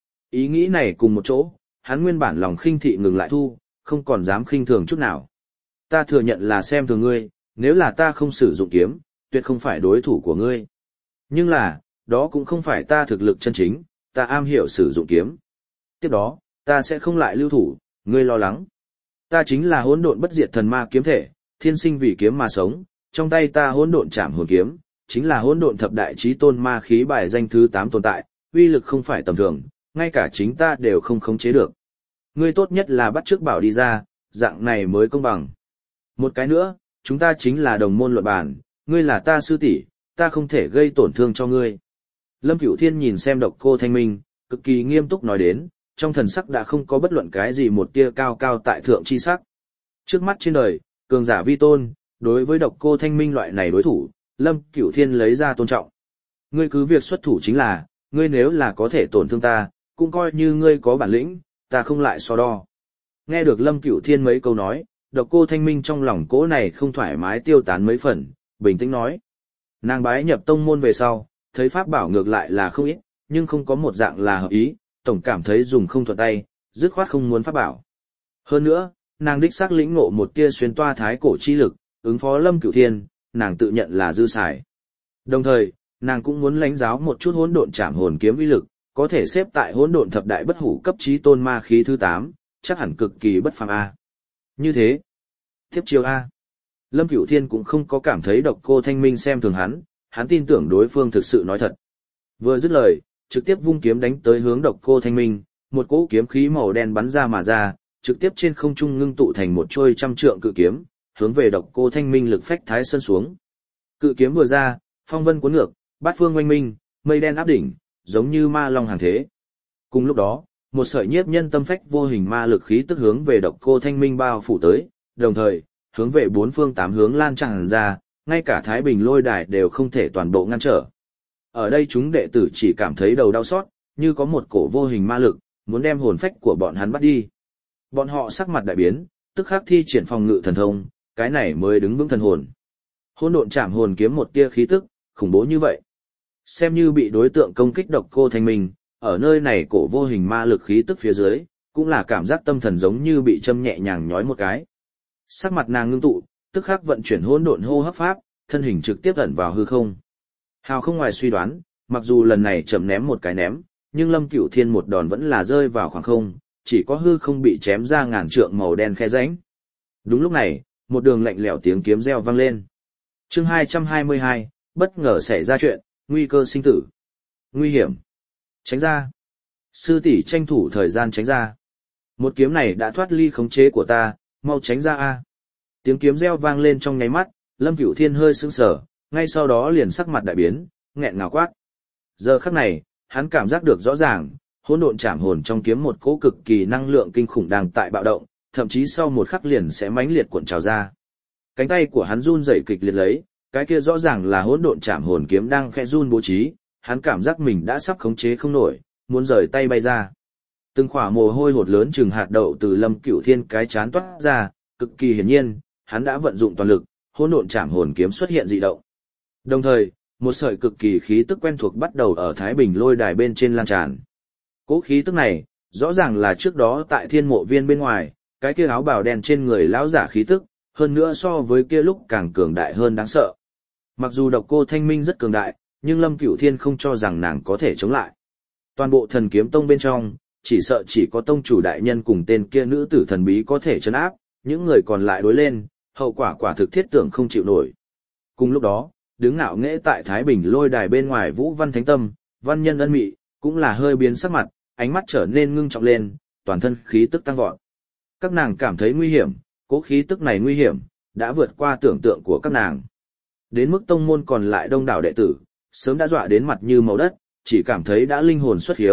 Ý nghĩ này cùng một chỗ, hắn nguyên bản lòng khinh thị ngừng lại thu, không còn dám khinh thường chút nào. Ta thừa nhận là xem thường ngươi, nếu là ta không sử dụng kiếm, tuyệt không phải đối thủ của ngươi. Nhưng là, đó cũng không phải ta thực lực chân chính, ta am hiểu sử dụng kiếm. Tiếp đó, ta sẽ không lại lưu thủ, ngươi lo lắng. Ta chính là hỗn độn bất diệt thần ma kiếm thể, thiên sinh vì kiếm mà sống, trong tay ta hỗn độn trảm hồn kiếm, chính là hỗn độn thập đại chí tôn ma khí bài danh thứ 8 tồn tại, uy lực không phải tầm thường, ngay cả chính ta đều không khống chế được. Ngươi tốt nhất là bắt chước bảo đi ra, dạng này mới công bằng. Một cái nữa, chúng ta chính là đồng môn luận bàn, ngươi là ta sư tỷ, ta không thể gây tổn thương cho ngươi. Lâm Cửu Thiên nhìn xem Độc Cô Thanh Minh, cực kỳ nghiêm túc nói đến, trong thần sắc đã không có bất luận cái gì một tia cao cao tại thượng chi sắc. Trước mắt trên đời, cường giả vi tôn, đối với Độc Cô Thanh Minh loại này đối thủ, Lâm Cửu Thiên lấy ra tôn trọng. Ngươi cứ việc xuất thủ chính là, ngươi nếu là có thể tổn thương ta, cũng coi như ngươi có bản lĩnh, ta không lại so đo. Nghe được Lâm Cửu Thiên mấy câu nói, Độc Cô Thanh Minh trong lòng cỗ này không thoải mái tiêu tán mấy phần, bình tĩnh nói. Nàng bái nhập tông môn về sau, thấy pháp bảo ngược lại là không ít, nhưng không có một dạng là hợp ý, tổng cảm thấy dùng không thuận tay, dứt khoát không muốn pháp bảo. Hơn nữa, nàng đích xác lĩnh ngộ một tia xuyên toa thái cổ chi lực, ứng phó Lâm Cửu Thiên, nàng tự nhận là dư xài. Đồng thời, nàng cũng muốn lãnh giáo một chút hỗn độn trảm hồn kiếm uy lực, có thể xếp tại hỗn độn thập đại bất hủ cấp chí tôn ma khí thứ 8, chắc hẳn cực kỳ bất phàm a. Như thế, tiếp chiêu a. Lâm Cửu Thiên cũng không có cảm thấy Độc Cô Thanh Minh xem thường hắn tin tưởng đối phương thực sự nói thật. Vừa dứt lời, trực tiếp vung kiếm đánh tới hướng Độc Cô Thanh Minh, một cỗ kiếm khí màu đen bắn ra mà ra, trực tiếp trên không trung ngưng tụ thành một chuôi trăm trượng cự kiếm, hướng về Độc Cô Thanh Minh lực phách thái sơn xuống. Cự kiếm vừa ra, phong vân cuốn ngược, bát phương oanh minh, mây đen áp đỉnh, giống như ma long hàng thế. Cùng lúc đó, một sợi nhiếp nhân tâm phách vô hình ma lực khí tức hướng về Độc Cô Thanh Minh bao phủ tới, đồng thời, hướng về bốn phương tám hướng lan tràn ra, ngay cả Thái Bình lôi đài đều không thể toàn bộ ngăn trở. Ở đây chúng đệ tử chỉ cảm thấy đầu đau xót, như có một cổ vô hình ma lực, muốn đem hồn phách của bọn hắn bắt đi. Bọn họ sắc mặt đại biến, tức khắc thi triển phòng ngự thần thông, cái này mới đứng vững thần hồn. Hỗn độn trảm hồn kiếm một tia khí tức, khủng bố như vậy. Xem như bị đối tượng công kích Độc Cô Thanh Minh, ở nơi này cổ vô hình ma lực khí tức phía dưới, cũng là cảm giác tâm thần giống như bị châm nhẹ nhàng nhói một cái. Sắc mặt nàng ngưng tụ, tức khắc vận chuyển hỗn độn hô hấp pháp, thân hình trực tiếp ẩn vào hư không. Hào không ngoài suy đoán, mặc dù lần này chậm ném một cái ném, nhưng Lâm Cửu Thiên một đòn vẫn là rơi vào khoảng không, chỉ có hư không bị chém ra ngàn trượng màu đen khe rãnh. Đúng lúc này, một đường lạnh lẽo tiếng kiếm reo vang lên. Chương 222, bất ngờ xảy ra chuyện, nguy cơ sinh tử. Nguy hiểm. Tránh ra. Sư tỷ tranh thủ thời gian tránh ra. Một kiếm này đã thoát ly khống chế của ta, mau tránh ra a. Tiếng kiếm reo vang lên trong nháy mắt, Lâm Cửu Thiên hơi sững sờ, ngay sau đó liền sắc mặt đại biến, nghẹn ngào quát. Giờ khắc này, hắn cảm giác được rõ ràng, hỗn độn trảm hồn trong kiếm một cỗ cực kỳ năng lượng kinh khủng đang tại bạo động, thậm chí sau một khắc liền sẽ mãnh liệt cuộn trào ra. Cánh tay của hắn run rẩy kịch liệt lấy, cái kia rõ ràng là hỗn độn trảm hồn kiếm đang khẽ run bố trí, hắn cảm giác mình đã sắp khống chế không nổi, muốn rời tay bay ra. Từng khỏa mồ hôi hột lớn chừng hạt đậu từ Lâm Cửu Thiên cái chán toát ra, cực kỳ hiển nhiên, hắn đã vận dụng toàn lực, hỗn độn trảm hồn kiếm xuất hiện dị động. Đồng thời, một sợi cực kỳ khí tức quen thuộc bắt đầu ở Thái Bình lôi đài bên trên lan tràn. Cỗ khí tức này, rõ ràng là trước đó tại Thiên Mộ Viên bên ngoài, cái kia áo bào đen trên người lão giả khí tức, hơn nữa so với kia lúc càng cường đại hơn đáng sợ. Mặc dù Độc Cô Thanh Minh rất cường đại, nhưng Lâm Cửu Thiên không cho rằng nàng có thể chống lại. Toàn bộ Thần Kiếm Tông bên trong, chỉ sợ chỉ có tông chủ đại nhân cùng tên kia nữ tử thần bí có thể trấn áp, những người còn lại đối lên, hậu quả quả thực thiết tưởng không chịu nổi. Cùng lúc đó, đứng ngạo nghễ tại Thái Bình lôi đài bên ngoài Vũ Văn Thánh Tâm, Văn Nhân Ân Mị, cũng là hơi biến sắc mặt, ánh mắt trở nên ngưng trọng lên, toàn thân khí tức tăng vọt. Các nàng cảm thấy nguy hiểm, cố khí tức này nguy hiểm, đã vượt qua tưởng tượng của các nàng. Đến mức tông môn còn lại đông đảo đệ tử, sớm đã dọa đến mặt như màu đất, chỉ cảm thấy đã linh hồn xuất hiếu,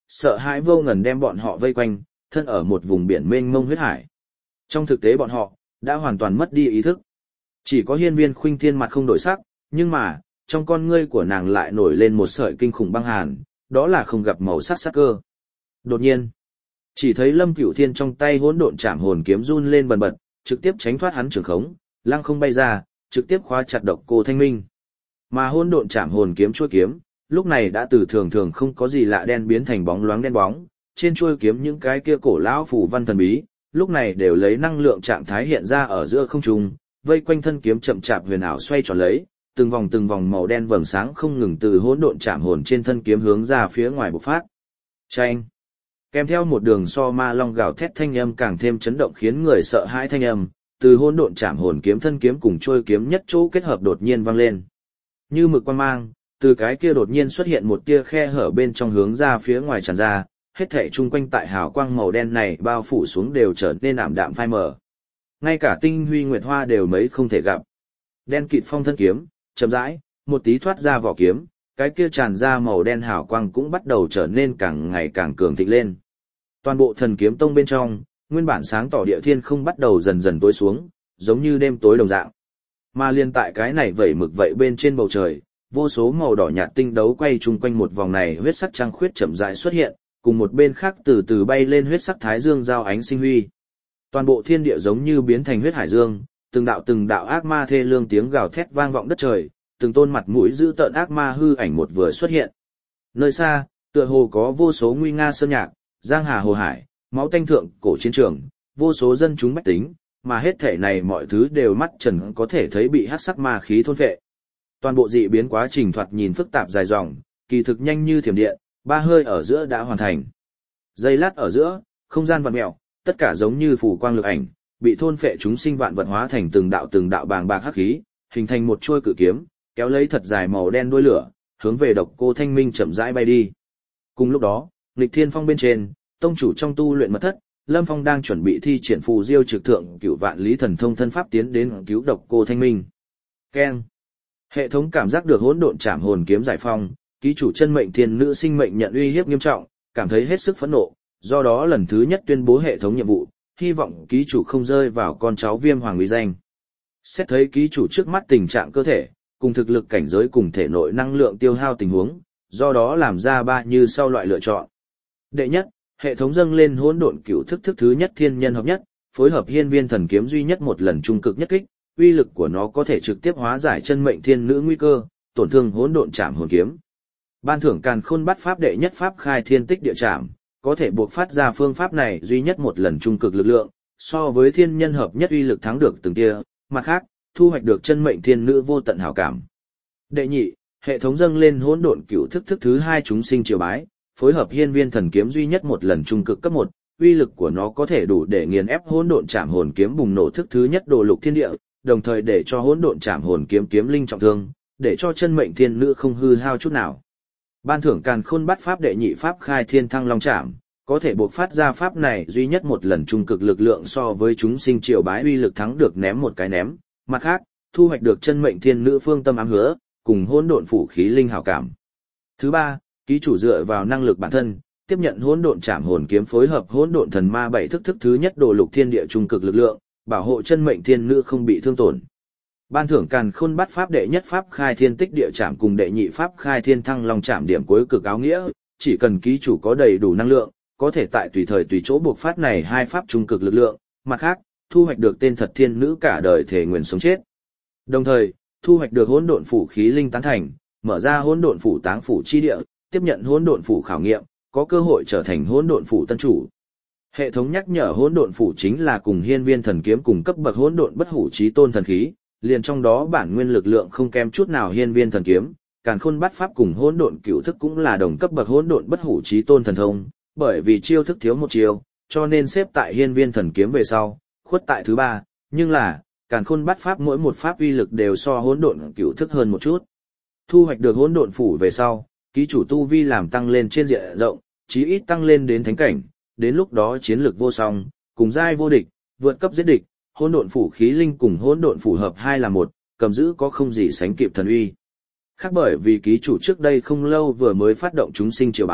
sợ hãi vô ngần đem bọn họ vây quanh, thân ở một vùng biển mênh mông huyết hải. Trong thực tế bọn họ đã hoàn toàn mất đi ý thức. Chỉ có Hiên Viên Khuynh Thiên mặt không đổi sắc, nhưng mà, trong con ngươi của nàng lại nổi lên một sợi kinh khủng băng hàn, đó là không gặp màu sắc sắc cơ. Đột nhiên, chỉ thấy Lâm Cửu Thiên trong tay hỗn độn trảm hồn kiếm run lên bần bật, trực tiếp tránh thoát hắn trường khống, lăng không bay ra, trực tiếp khóa chặt Độc Cô Thanh Minh. Mà hỗn độn trảm hồn kiếm chuôi kiếm, lúc này đã từ thường thường không có gì lạ đen biến thành bóng loáng đen bóng, trên chuôi kiếm những cái kia cổ lão phù văn thần bí, lúc này đều lấy năng lượng trạng thái hiện ra ở giữa không trung, vây quanh thân kiếm chậm chạp huyền ảo xoay tròn lấy, từng vòng màu đen vầng sáng không ngừng từ hỗn độn trảm hồn trên thân kiếm hướng ra phía ngoài bộc phát. Chanh! Kèm theo một đường so ma long gào thét thanh âm càng thêm chấn động khiến người sợ hãi thanh âm, từ hỗn độn trảm hồn kiếm thân kiếm cùng trôi kiếm nhất chỗ kết hợp đột nhiên vang lên. Như mực quang mang, từ cái kia đột nhiên xuất hiện một tia khe hở bên trong hướng ra phía ngoài tràn ra, hết thảy chung quanh tại hào quang màu đen này bao phủ xuống đều trở nên ảm đạm phai mờ. Ngay cả tinh huy nguyệt hoa đều mấy không thể gặp. Đen kịt phong thân kiếm, chậm rãi, một tí thoát ra vỏ kiếm, cái kia tràn ra màu đen hào quang cũng bắt đầu trở nên càng ngày càng cường thịnh lên. Toàn bộ thần kiếm tông bên trong, nguyên bản sáng tỏ địa thiên không bắt đầu dần dần tối xuống, giống như đêm tối đồng dạng. Mà liên tại cái này vẩy mực vậy bên trên bầu trời, vô số màu đỏ nhạt tinh đấu quay chung quanh một vòng này huyết sắc trăng khuyết chậm rãi xuất hiện, cùng một bên khác từ từ bay lên huyết sắc thái dương giao ánh sinh huy. Toàn bộ thiên địa giống như biến thành huyết hải dương, từng đạo ác ma thê lương tiếng gào thét vang vọng đất trời, từng tôn mặt mũi dữ tợn ác ma hư ảnh một vừa xuất hiện. Nơi xa, tựa hồ có vô số nguy nga sơn nhạc, giang hà hồ hải, máu tanh thượng cổ chiến trường, vô số dân chúng bách tính, mà hết thể này mọi thứ đều mắt trần có thể thấy bị hắc sắc ma khí thôn phệ. Toàn bộ dị biến quá trình thoạt nhìn phức tạp dài dòng, kỳ thực nhanh như thiểm điện, ba hơi ở giữa đã hoàn thành. Giây lát ở giữa, không gian vặn mèo, tất cả giống như phủ quang lực ảnh, bị thôn phệ chúng sinh vạn vật hóa thành từng đạo bàng bạc hắc khí, hình thành một chuôi cự kiếm, kéo lấy thật dài màu đen đuôi lửa, hướng về Độc Cô Thanh Minh chậm rãi bay đi. Cùng lúc đó, Nghịch Thiên Phong bên trên, tông chủ trong tu luyện mật thất, Lâm Phong đang chuẩn bị thi triển phù diêu trực thượng cửu vạn lý thần thông thân pháp tiến đến cứu Độc Cô Thanh Minh. Keng. Hệ thống cảm giác được hỗn độn trảm hồn kiếm giải phong, ký chủ chân mệnh thiên nữ sinh mệnh nhận uy hiếp nghiêm trọng, cảm thấy hết sức phẫn nộ, do đó lần thứ nhất tuyên bố hệ thống nhiệm vụ, hy vọng ký chủ không rơi vào con cháu Viêm Hoàng uy danh. Xét thấy ký chủ trước mắt tình trạng cơ thể, cùng thực lực cảnh giới cùng thể nội năng lượng tiêu hao tình huống, do đó làm ra ba như sau loại lựa chọn. Đệ nhất, hệ thống dâng lên hỗn độn cửu thức thức thứ nhất thiên nhân hợp nhất, phối hợp hiên viên thần kiếm duy nhất một lần trung cực nhất kích, uy lực của nó có thể trực tiếp hóa giải chân mệnh thiên nữ nguy cơ, tổn thương hỗn độn trảm hồn kiếm. Ban thưởng Càn Khôn Bát Pháp đệ nhất pháp khai thiên tích địa trảm, có thể buộc phát ra phương pháp này duy nhất một lần trung cực lực lượng, so với thiên nhân hợp nhất uy lực thắng được từng tia, mặt khác, thu hoạch được chân mệnh thiên nữ vô tận hảo cảm. Đệ nhị, hệ thống dâng lên hỗn độn cửu thức thức thứ hai chúng sinh triều bái, phối hợp hiên viên thần kiếm duy nhất một lần trung cực cấp 1, uy lực của nó có thể đủ để nghiền ép hỗn độn trảm hồn kiếm bùng nổ thức thứ nhất đồ lục thiên địa, đồng thời để cho hỗn độn trảm hồn kiếm kiếm linh trọng thương, để cho chân mệnh thiên nữ không hư hao chút nào. Ban thưởng Càn Khôn Bát Pháp đệ nhị pháp khai thiên thăng long trảm, có thể buộc phát ra pháp này duy nhất một lần trung cực lực lượng so với chúng sinh triều bái uy lực thắng được ném một cái ném. Mặt khác, thu hoạch được chân mệnh thiên nữ phương tâm ám hứa, cùng hỗn độn phủ khí linh hảo cảm. Thứ ba, ký chủ dựa vào năng lực bản thân, tiếp nhận hỗn độn trảm hồn kiếm phối hợp hỗn độn thần ma bảy thức thứ nhất đồ lục thiên địa trung cực lực lượng, bảo hộ chân mệnh thiên nữ không bị thương tổn. Ban thưởng Càn Khôn Bát Pháp đệ nhất pháp khai thiên tích địa trảm cùng đệ nhị pháp khai thiên thăng long trảm điểm cuối cực áo nghĩa, chỉ cần ký chủ có đầy đủ năng lượng, có thể tại tùy thời tùy chỗ buộc phát này hai pháp trung cực lực lượng, mặt khác, thu hoạch được tên thật thiên nữ cả đời thể nguyện sống chết. Đồng thời, thu hoạch được hỗn độn phủ khí linh tán thành, mở ra hỗn độn phủ táng phủ chi địa, tiếp nhận hỗn độn phủ khảo nghiệm, có cơ hội trở thành hỗn độn phủ tân chủ. Hệ thống nhắc nhở hỗn độn phủ chính là cùng hiên viên thần kiếm cùng cấp bậc hỗn độn bất hủ chí tôn thần khí, liền trong đó bản nguyên lực lượng không kém chút nào hiên viên thần kiếm, Càn Khôn Bát Pháp cùng hỗn độn cửu thức cũng là đồng cấp bậc hỗn độn bất hủ chí tôn thần thông, bởi vì chiêu thức thiếu một chiêu, cho nên xếp tại hiên viên thần kiếm về sau, khuất tại thứ ba, nhưng là Càn Khôn Bát Pháp mỗi một pháp uy lực đều so hỗn độn cửu thức hơn một chút. Thu hoạch được hỗn độn phủ về sau, ký chủ tu vi làm tăng lên trên diện rộng, chí ít tăng lên đến thánh cảnh, đến lúc đó chiến lược vô song, cùng giai vô địch, vượt cấp giết địch, hỗn độn phủ khí linh cùng hỗn độn phủ hợp hai là một, cầm giữ có không gì sánh kịp thần uy. Khác bởi vì ký chủ trước đây không lâu vừa mới phát động chúng sinh triều bái,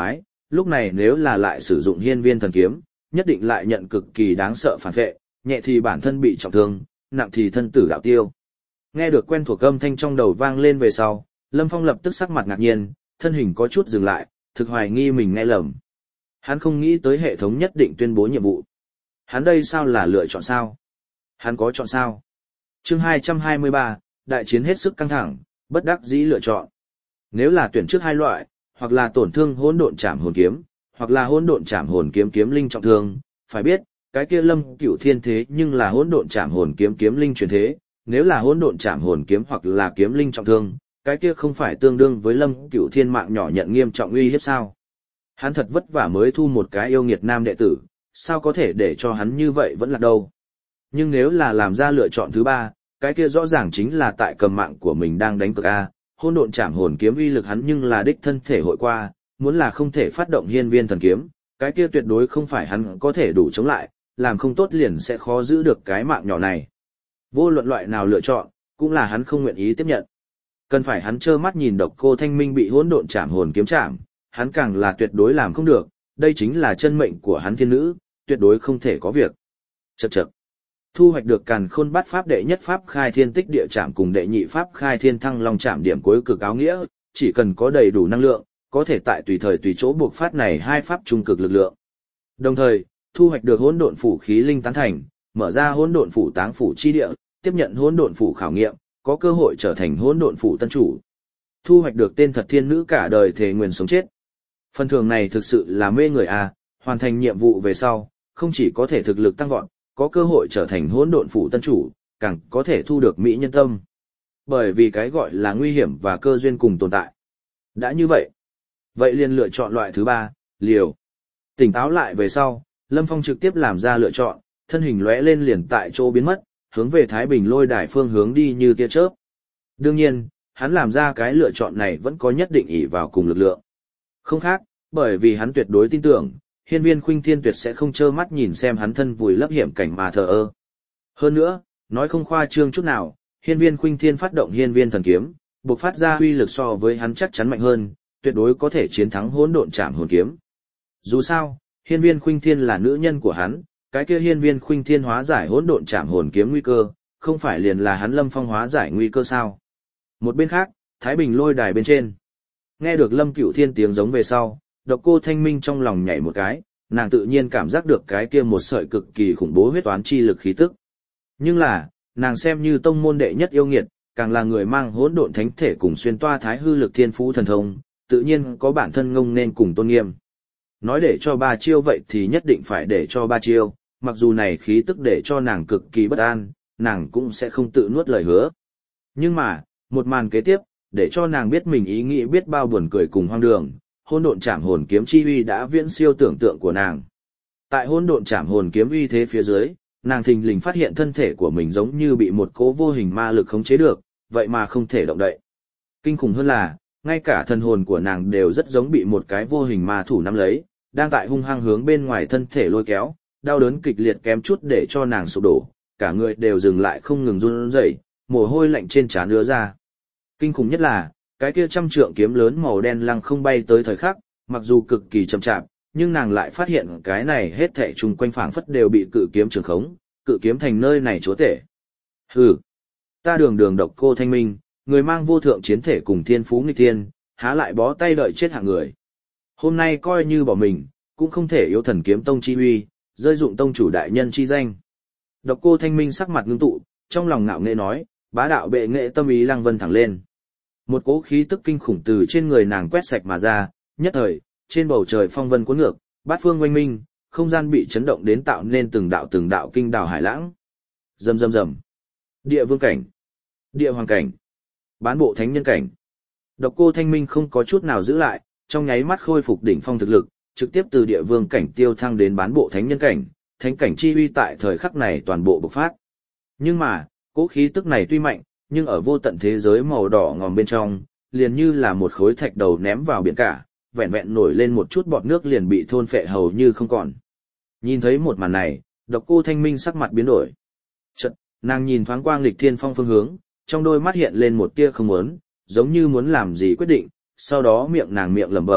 lúc này nếu là lại sử dụng hiên viên thần kiếm, nhất định lại nhận cực kỳ đáng sợ phản vệ, nhẹ thì bản thân bị trọng thương, nặng thì thân tử đạo tiêu. Nghe được quen thuộc âm thanh trong đầu vang lên về sau, Lâm Phong lập tức sắc mặt ngạc nhiên, thân hình có chút dừng lại, thực hoài nghi mình nghe lầm. Hắn không nghĩ tới hệ thống nhất định tuyên bố nhiệm vụ. Hắn đây sao là lựa chọn sao? Hắn có chọn sao? Chương 223, đại chiến hết sức căng thẳng, bất đắc dĩ lựa chọn. Nếu là tuyển trước hai loại, hoặc là tổn thương hỗn độn trảm hồn kiếm, hoặc là hỗn độn trảm hồn kiếm kiếm linh trọng thương, phải biết, cái kia Lâm Cửu Thiên thế nhưng là hỗn độn trảm hồn kiếm kiếm linh truyền thế, nếu là hỗn độn trảm hồn kiếm hoặc là kiếm linh trọng thương, cái kia không phải tương đương với Lâm Cửu Thiên mạng nhỏ nhận nghiêm trọng uy hiếp sao? Hắn thật vất vả mới thu một cái yêu nghiệt nam đệ tử, sao có thể để cho hắn như vậy vẫn là đâu? Nhưng nếu là làm ra lựa chọn thứ ba, cái kia rõ ràng chính là tại cầm mạng của mình đang đánh cược a. Hỗn độn trảm hồn kiếm uy lực hắn nhưng là đích thân thể hội qua, muốn là không thể phát động hiên viên thần kiếm, cái kia tuyệt đối không phải hắn có thể đủ chống lại, làm không tốt liền sẽ khó giữ được cái mạng nhỏ này. Vô luận loại nào lựa chọn, cũng là hắn không nguyện ý tiếp nhận. Cần phải hắn trơ mắt nhìn Độc Cô Thanh Minh bị hỗn độn trảm hồn kiếm chạm, hắn càng là tuyệt đối làm không được, đây chính là chân mệnh của hắn thiên nữ, tuyệt đối không thể có việc. Chậc chậc. Thu hoạch được Càn Khôn Bát Pháp đệ nhất pháp khai thiên tích địa trảm cùng đệ nhị pháp khai thiên thăng long trảm điểm cuối cực áo nghĩa, chỉ cần có đầy đủ năng lượng, có thể tại tùy thời tùy chỗ buộc phát này hai pháp trung cực lực lượng. Đồng thời, thu hoạch được hỗn độn phủ khí linh tán thành, mở ra hỗn độn phủ táng phủ chi địa, tiếp nhận hỗn độn phủ khảo nghiệm, có cơ hội trở thành hỗn độn phủ tân chủ. Thu hoạch được tên thật thiên nữ cả đời thề nguyền sống chết. Phần thưởng này thực sự là mê người a, hoàn thành nhiệm vụ về sau, không chỉ có thể thực lực tăng vọt, có cơ hội trở thành hỗn độn phủ tân chủ, càng có thể thu được mỹ nhân tâm. Bởi vì cái gọi là nguy hiểm và cơ duyên cùng tồn tại. Đã như vậy, liền lựa chọn loại thứ ba, liều. Tỉnh táo lại về sau, Lâm Phong trực tiếp làm ra lựa chọn, thân hình lóe lên liền tại chỗ biến mất, hướng về Thái Bình Lôi Đài phương hướng đi như tia chớp. Đương nhiên, hắn làm ra cái lựa chọn này vẫn có nhất định ỷ vào cùng lực lượng. Không khác, bởi vì hắn tuyệt đối tin tưởng, Hiên Viên Khuynh Thiên tuyệt sẽ không trơ mắt nhìn xem hắn thân vùi lấp hiểm cảnh mà thờ ơ. Hơn nữa, nói không khoa trương chút nào, Hiên Viên Khuynh Thiên phát động Hiên Viên thần kiếm, bộc phát ra uy lực so với hắn chắc chắn mạnh hơn, tuyệt đối có thể chiến thắng hỗn độn trảm hồn kiếm. Dù sao, Hiên Viên Khuynh Thiên là nữ nhân của hắn, cái kia Hiên Viên Khuynh Thiên hóa giải hỗn độn trảm hồn kiếm nguy cơ, không phải liền là hắn Lâm Phong hóa giải nguy cơ sao? Một bên khác, Thái Bình Lôi Đài bên trên. Nghe được Lâm Cửu Thiên tiếng giống về sau, Độc Cô Thanh Minh trong lòng nhảy một cái, nàng tự nhiên cảm giác được cái kia một sợi cực kỳ khủng bố huyết toán chi lực khí tức. Nhưng là, nàng xem như tông môn đệ nhất yêu nghiệt, càng là người mang hỗn độn thánh thể cùng xuyên toa thái hư lực thiên phú thần thông, tự nhiên có bản thân ngông nên cùng tôn nghiêm. Nói để cho ba chiêu vậy thì nhất định phải để cho ba chiêu, mặc dù này khí tức để cho nàng cực kỳ bất an, nàng cũng sẽ không tự nuốt lời hứa. Nhưng mà, một màn kế tiếp, để cho nàng biết mình ý nghĩ biết bao buồn cười cùng hoang đường, hỗn độn trảm hồn kiếm chi uy đã viễn siêu tưởng tượng của nàng. Tại hỗn độn trảm hồn kiếm uy thế phía dưới, nàng thình lình phát hiện thân thể của mình giống như bị một cỗ vô hình ma lực khống chế được, vậy mà không thể động đậy. Kinh khủng hơn là, ngay cả thần hồn của nàng đều rất giống bị một cái vô hình ma thủ nắm lấy, đang tại hung hăng hướng bên ngoài thân thể lôi kéo, đau đớn kịch liệt kém chút để cho nàng sụp đổ, cả người đều dừng lại không ngừng run rẩy, mồ hôi lạnh trên trán ứa ra. Kinh khủng nhất là, cái kia trăm trượng kiếm lớn màu đen lăng không bay tới thời khắc, mặc dù cực kỳ chậm chạp, nhưng nàng lại phát hiện cái này hết thảy chung quanh phảng phất đều bị cự kiếm trường khống, cự kiếm thành nơi này chúa tể. Hừ, ta đường Độc Cô Thanh Minh, người mang vô thượng chiến thể cùng thiên phú nghịch thiên, há lại bó tay đợi chết hạng người. Hôm nay coi như bỏ mình, cũng không thể yếu Thần Kiếm Tông chi uy, rơi dụng tông chủ đại nhân chi danh. Độc Cô Thanh Minh sắc mặt ngưng tụ, trong lòng ngạo nghễ nói, bá đạo bệ nghệ tâm ý lăng vân thẳng lên. Một cỗ khí tức kinh khủng từ trên người nàng quét sạch mà ra, nhất thời, trên bầu trời phong vân cuốn ngược, bát phương oanh minh, không gian bị chấn động đến tạo nên từng đạo kinh đào hải lãng. Rầm rầm rầm. Địa vương cảnh, địa hoàng cảnh, bán bộ thánh nhân cảnh. Độc Cô Thanh Minh không có chút nào giữ lại, trong nháy mắt khôi phục đỉnh phong thực lực, trực tiếp từ địa vương cảnh tiêu thăng đến bán bộ thánh nhân cảnh, thánh cảnh chi uy tại thời khắc này toàn bộ bộc phát. Nhưng mà, cỗ khí tức này tuy mạnh, nhưng ở vô tận thế giới màu đỏ ngòm bên trong, liền như là một khối thạch đầu ném vào biển cả, vẹn vẹn nổi lên một chút bọt nước liền bị thôn phệ hầu như không còn. Nhìn thấy một màn này, Độc Cô Thanh Minh sắc mặt biến đổi. Chợt, nàng nhìn thoáng qua Nghịch Thiên Phong phương hướng, trong đôi mắt hiện lên một tia không muốn, giống như muốn làm gì quyết định, sau đó miệng nàng miệng lẩm bẩm,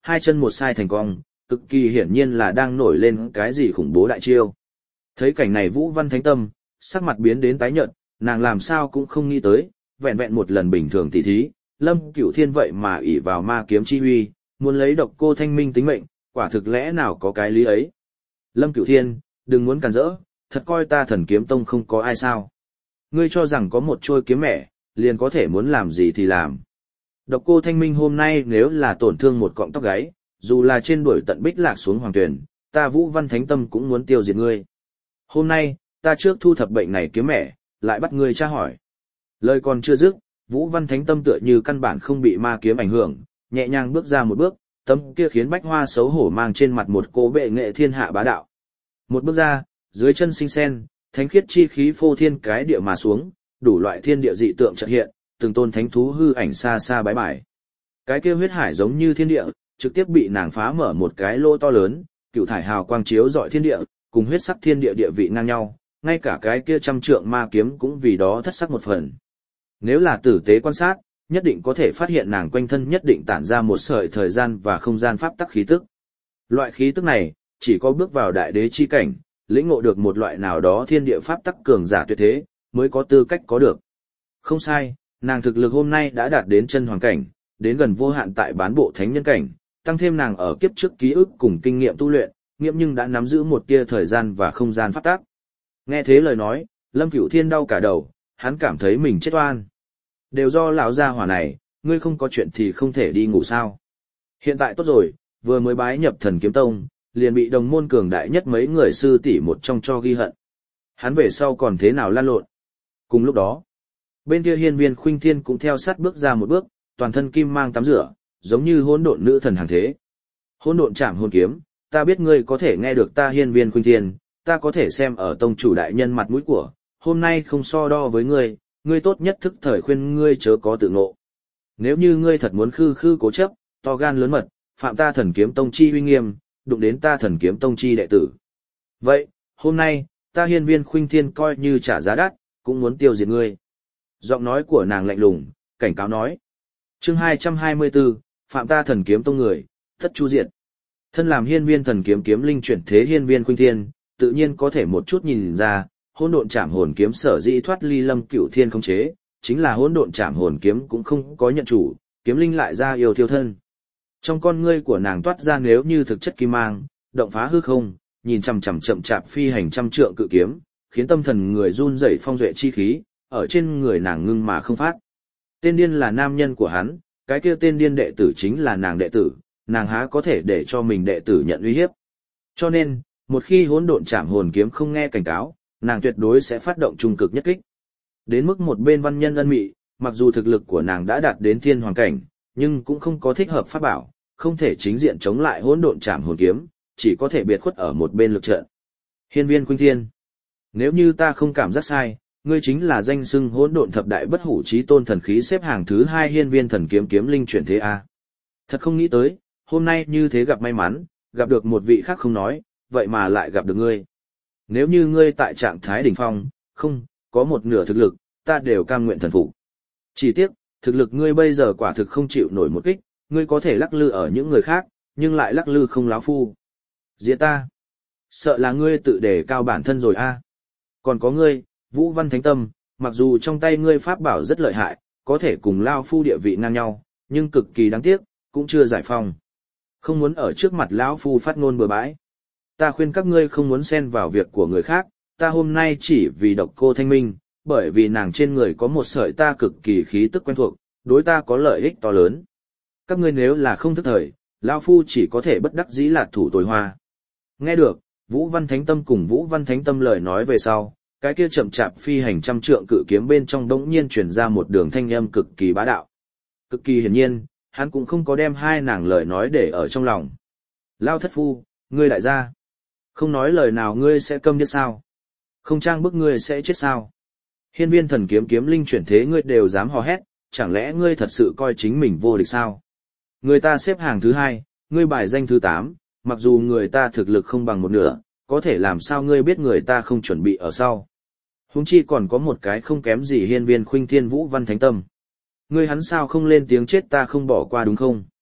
hai chân một sai thành cong, cực kỳ hiển nhiên là đang nổi lên cái gì khủng bố đại chiêu. Thấy cảnh này Vũ Văn Thánh Tâm, sắc mặt biến đến tái nhợt, nàng làm sao cũng không nghĩ tới, vẹn vẹn một lần bình thường tỉ thí, Lâm Cửu Thiên vậy mà ỷ vào ma kiếm chi huy, muốn lấy Độc Cô Thanh Minh tính mệnh, quả thực lẽ nào có cái lý ấy. Lâm Cửu Thiên, đừng muốn cản rỡ, thật coi ta Thần Kiếm Tông không có ai sao. Ngươi cho rằng có một trôi kiếm mẹ, liền có thể muốn làm gì thì làm. Độc Cô Thanh Minh hôm nay nếu là tổn thương một cọng tóc gáy, dù là trên đuổi tận bích lạc xuống hoàng tuyển, ta Vũ Văn Thánh Tâm cũng muốn tiêu diệt ngươi. Hôm nay, ta trước thu thập bệnh này kiếm mẹ, lại bắt ngươi tra hỏi. Lời còn chưa dứt, Vũ Văn Thánh Tâm tựa như căn bản không bị ma kiếm ảnh hưởng, nhẹ nhàng bước ra một bước, tấm kia khiến Bách Hoa xấu hổ mang trên mặt một cô bệ nghệ thiên hạ bá đạo. Một bước ra, dưới chân sinh sen, thánh khiết chi khí phô thiên cái địa mà xuống, đủ loại thiên địa dị tượng chợt hiện, từng tôn thánh thú hư ảnh xa xa bái bài. Cái kia huyết hải giống như thiên địa, trực tiếp bị nàng phá mở một cái lỗ to lớn, cựu thải hào quang chiếu rọi thiên địa, cùng huyết sắc thiên địa địa vị ngang nhau, ngay cả cái kia trăm trượng ma kiếm cũng vì đó thất sắc một phần. Nếu là tử tế quan sát, nhất định có thể phát hiện nàng quanh thân nhất định tản ra một sợi thời gian và không gian pháp tắc khí tức. Loại khí tức này, chỉ có bước vào đại đế chi cảnh, lĩnh ngộ được một loại nào đó thiên địa pháp tắc cường giả tuyệt thế, mới có tư cách có được. Không sai, nàng thực lực hôm nay đã đạt đến chân hoàng cảnh, đến gần vô hạn tại bán bộ thánh nhân cảnh, tăng thêm nàng ở kiếp trước ký ức cùng kinh nghiệm tu luyện, nghiệm nhưng đã nắm giữ một tia thời gian và không gian pháp tắc. Nghe thế lời nói, Lâm Cửu Thiên đau cả đầu, hắn cảm thấy mình chết oan. Đều do lão gia hỏa này, ngươi không có chuyện thì không thể đi ngủ sao. Hiện tại tốt rồi, vừa mới bái nhập Thần Kiếm Tông, liền bị đồng môn cường đại nhất mấy người sư tỷ một trong cho ghi hận. Hắn về sau còn thế nào lan lộn. Cùng lúc đó, bên kia Hiên Viên Khuynh Thiên cũng theo sát bước ra một bước, toàn thân kim mang tắm rửa, giống như hỗn độn nữ thần hàng thế. Hỗn độn chạm hồn kiếm, ta biết ngươi có thể nghe được ta Hiên Viên Khuynh Thiên, ta có thể xem ở tông chủ đại nhân mặt mũi của, hôm nay không so đo với ngươi, ngươi tốt nhất thức thời khuyên ngươi chớ có tự ngộ. Nếu như ngươi thật muốn khư khư cố chấp, to gan lớn mật, phạm ta Thần Kiếm Tông chi uy nghiêm, đụng đến ta Thần Kiếm Tông chi đệ tử. Vậy, hôm nay, ta Hiên Viên Khuynh Thiên coi như trả giá đắt, cũng muốn tiêu diệt ngươi. Giọng nói của nàng lạnh lùng, cảnh cáo nói. Chương 224, phạm ta Thần Kiếm Tông người, tất chu diệt. Thân làm Hiên Viên Thần Kiếm kiếm linh chuyển thế Hiên Viên Khuynh Thiên, tự nhiên có thể một chút nhìn ra, hỗn độn chạm hồn kiếm sở dĩ thoát ly Lâm Cửu Thiên khống chế, chính là hỗn độn chạm hồn kiếm cũng không có nhận chủ, kiếm linh lại ra yêu thiêu thân. Trong con ngươi của nàng toát ra nếu như thực chất kim mang, động phá hư không, nhìn chằm chằm chậm chạp phi hành trăm trượng cự kiếm, khiến tâm thần người run rẩy phong duệ chi khí, ở trên người nàng ngưng mà không phát. Tên điên là nam nhân của hắn, cái kia tên điên đệ tử chính là nàng đệ tử, nàng há có thể để cho mình đệ tử nhận uy hiếp. Cho nên, một khi hỗn độn chạm hồn kiếm không nghe cảnh cáo, nàng tuyệt đối sẽ phát động trung cực nhất kích. Đến mức một bên văn nhân ân mị, mặc dù thực lực của nàng đã đạt đến thiên hoàng cảnh, nhưng cũng không có thích hợp pháp bảo, không thể chính diện chống lại hỗn độn chạm hồn kiếm, chỉ có thể biệt khuất ở một bên lực trận. Hiên Viên Khuynh Thiên, nếu như ta không cảm giác sai, ngươi chính là danh xưng hỗn độn thập đại bất hủ chí tôn thần khí xếp hàng thứ 2 Hiên Viên Thần Kiếm kiếm linh chuyển thế a. Thật không nghĩ tới, hôm nay như thế gặp may mắn, gặp được một vị khác không nói, vậy mà lại gặp được ngươi. Nếu như ngươi tại trạng thái đỉnh phong, không, có một nửa thực lực, ta đều cam nguyện thần phục. Chỉ tiếc, thực lực ngươi bây giờ quả thực không chịu nổi một kích, ngươi có thể lắc lư ở những người khác, nhưng lại lắc lư không láo phu. Diệt ta. Sợ là ngươi tự đề cao bản thân rồi a. Còn có ngươi, Vũ Văn Thánh Tâm, mặc dù trong tay ngươi pháp bảo rất lợi hại, có thể cùng lao phu địa vị ngang nhau, nhưng cực kỳ đáng tiếc, cũng chưa giải phong. Không muốn ở trước mặt lão phu phát ngôn bừa bãi. Ta khuyên các ngươi không muốn xen vào việc của người khác, ta hôm nay chỉ vì Độc Cô Thanh Minh, bởi vì nàng trên người có một sợi ta cực kỳ khí tức quen thuộc, đối ta có lợi ích to lớn. Các ngươi nếu là không thức thời, lão phu chỉ có thể bất đắc dĩ lạt thủ tồi hoa. Nghe được, Vũ Văn Thánh Tâm cùng Vũ Văn Thánh Tâm lời nói về sau, cái kia chậm chạp phi hành trăm trượng cự kiếm bên trong đống nhiên truyền ra một đường thanh âm cực kỳ bá đạo. Cực kỳ hiển nhiên, hắn cũng không có đem hai nàng lời nói để ở trong lòng. Lao thất phu, ngươi đại gia. Không nói lời nào ngươi sẽ câm điếc sao? Không trang bức ngươi sẽ chết sao? Hiên Viên Thần Kiếm kiếm linh chuyển thế ngươi đều dám hò hét, chẳng lẽ ngươi thật sự coi chính mình vô địch sao? Người ta xếp hàng thứ 2, ngươi bài danh thứ 8, mặc dù người ta thực lực không bằng một nửa, có thể làm sao ngươi biết người ta không chuẩn bị ở sau? Huống chi còn có một cái không kém gì Hiên Viên Khuynh Thiên Vũ Văn Thánh Tâm. Ngươi hắn sao không lên tiếng chết ta không bỏ qua đúng không?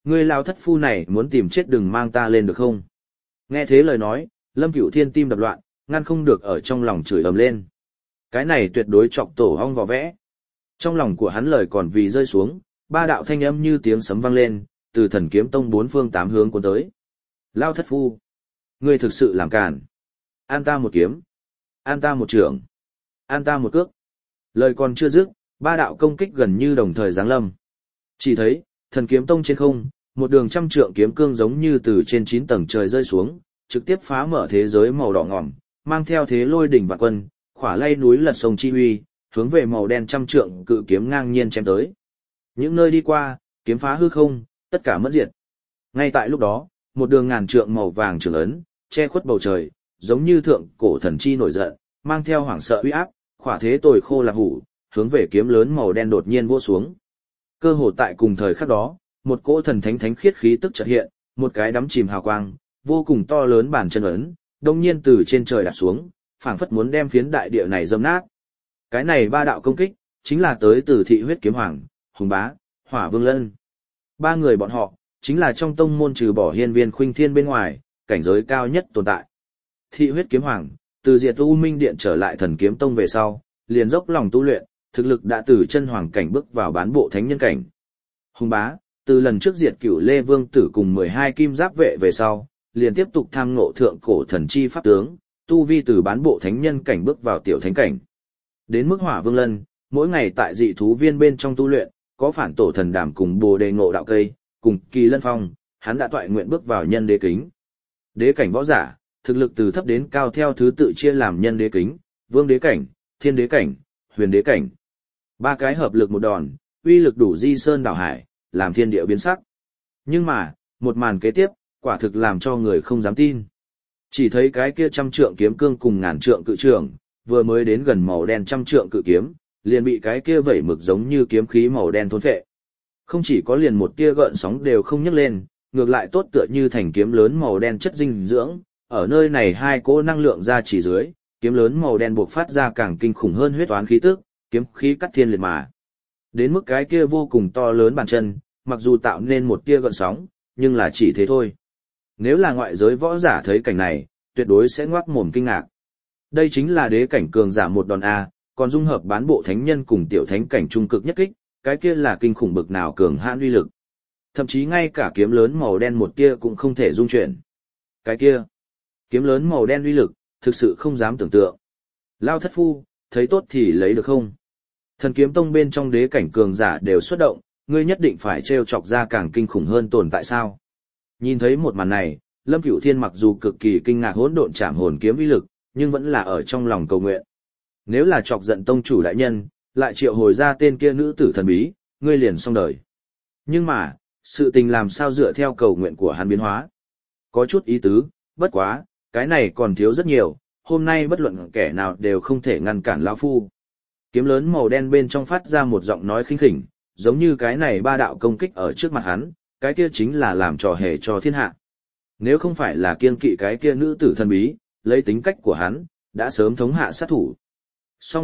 Ngươi lao thất phu này muốn tìm chết đừng mang ta lên được không? Nghe thế lời nói, Lâm Cửu Thiên tim đập loạn, ngăn không được ở trong lòng chửi ầm lên. Cái này tuyệt đối chọc tổ hong vò vẽ. Trong lòng của hắn lời còn vì rơi xuống, ba đạo thanh âm như tiếng sấm vang lên, từ Thần Kiếm Tông bốn phương tám hướng cuốn tới. Lao thất phu, ngươi thực sự làm càn. An ta một kiếm, an ta một chưởng, an ta một cước. Lời còn chưa dứt, ba đạo công kích gần như đồng thời giáng lâm. Chỉ thấy, Thần Kiếm Tông trên không, một đường trăm trượng kiếm cương giống như từ trên 9 tầng trời rơi xuống, trực tiếp phá mở thế giới màu đỏ ngòm, mang theo thế lôi đỉnh vạn quân, khỏa lay núi lật sông chi huy, hướng về màu đen trăm trượng cự kiếm ngang nhiên chém tới. Những nơi đi qua, kiếm phá hư không, tất cả mất diệt. Ngay tại lúc đó, một đường ngàn trượng màu vàng trường ấn, che khuất bầu trời, giống như thượng cổ thần chi nổi giận, mang theo hoảng sợ uy áp, khỏa thế tồi khô là hủ, hướng về kiếm lớn màu đen đột nhiên vỗ xuống. Cơ hồ tại cùng thời khắc đó, một cỗ thần thánh thánh khiết khí tức chợt hiện, một cái đắm chìm hào quang, vô cùng to lớn bản chân ấn, đông nhiên từ trên trời đạp xuống, phảng phất muốn đem phiến đại địa này dâm nát. Cái này ba đạo công kích, chính là tới từ Thị Huyết Kiếm Hoàng, Hùng Bá, Hỏa Vương Lân. Ba người bọn họ, chính là trong tông môn trừ bỏ Hiên Viên Khuynh Thiên bên ngoài, cảnh giới cao nhất tồn tại. Thị Huyết Kiếm Hoàng, từ diệt U Minh Điện trở lại Thần Kiếm Tông về sau, liền dốc lòng tu luyện, thực lực đã từ chân hoàng cảnh bước vào bán bộ thánh nhân cảnh. Hùng Bá, từ lần trước diệt Cửu Lê Vương tử cùng 12 kim giáp vệ về sau, liền tiếp tục tham ngộ thượng cổ thần chi pháp tướng, tu vi từ bán bộ thánh nhân cảnh bước vào tiểu thánh cảnh. Đến mức Hỏa Vương Lân, mỗi ngày tại dị thú viên bên trong tu luyện, có phản tổ thần đàm cùng Bồ Đề ngộ đạo cây, cùng Kỳ Lân Phong, hắn đã toại nguyện bước vào nhân đế kính. Đế cảnh võ giả, thực lực từ thấp đến cao theo thứ tự chia làm nhân đế kính, vương đế cảnh, thiên đế cảnh, huyền đế cảnh. Ba cái hợp lực một đòn, uy lực đủ di sơn đảo hải, làm thiên địa biến sắc. Nhưng mà, một màn kế tiếp, quả thực làm cho người không dám tin. Chỉ thấy cái kia trăm trượng kiếm cương cùng ngàn trượng cự trường, vừa mới đến gần màu đen trăm trượng cự kiếm, liền bị cái kia vẩy mực giống như kiếm khí màu đen thôn phệ. Không chỉ có liền một tia gợn sóng đều không nhấc lên, ngược lại tốt tựa như thành kiếm lớn màu đen chất dinh dưỡng, ở nơi này hai cỗ năng lượng ra chỉ dưới, kiếm lớn màu đen buộc phát ra càng kinh khủng hơn huyết toán khí tức, kiếm khí cắt thiên liệt mà. Đến mức cái kia vô cùng to lớn bàn chân, mặc dù tạo nên một tia gợn sóng, nhưng là chỉ thế thôi. Nếu là ngoại giới võ giả thấy cảnh này, tuyệt đối sẽ ngoác mồm kinh ngạc. Đây chính là đế cảnh cường giả một đòn A, còn dung hợp bán bộ thánh nhân cùng tiểu thánh cảnh trung cực nhất kích, cái kia là kinh khủng bực nào cường hãn uy lực. Thậm chí ngay cả kiếm lớn màu đen một tia cũng không thể dung chuyển. Cái kia, kiếm lớn màu đen uy lực, thực sự không dám tưởng tượng. Lao thất phu, thấy tốt thì lấy được không? Thần Kiếm Tông bên trong đế cảnh cường giả đều xuất động, ngươi nhất định phải trêu chọc ra càng kinh khủng hơn tồn tại sao? Nhìn thấy một màn này, Lâm Cửu Thiên mặc dù cực kỳ kinh ngạc hỗn độn chạm hồn kiếm uy lực, nhưng vẫn là ở trong lòng cầu nguyện. Nếu là chọc giận tông chủ đại nhân, lại triệu hồi ra tên kia nữ tử thần bí, ngươi liền xong đời. Nhưng mà, sự tình làm sao dựa theo cầu nguyện của hắn biến hóa? Có chút ý tứ, bất quá, cái này còn thiếu rất nhiều, hôm nay bất luận kẻ nào đều không thể ngăn cản lão phu. Kiếm lớn màu đen bên trong phát ra một giọng nói khinh khỉnh, giống như cái này ba đạo công kích ở trước mặt hắn, cái kia chính là làm trò hề cho thiên hạ. Nếu không phải là kiêng kỵ cái kia nữ tử thần bí, lấy tính cách của hắn, đã sớm thống hạ sát thủ. Xong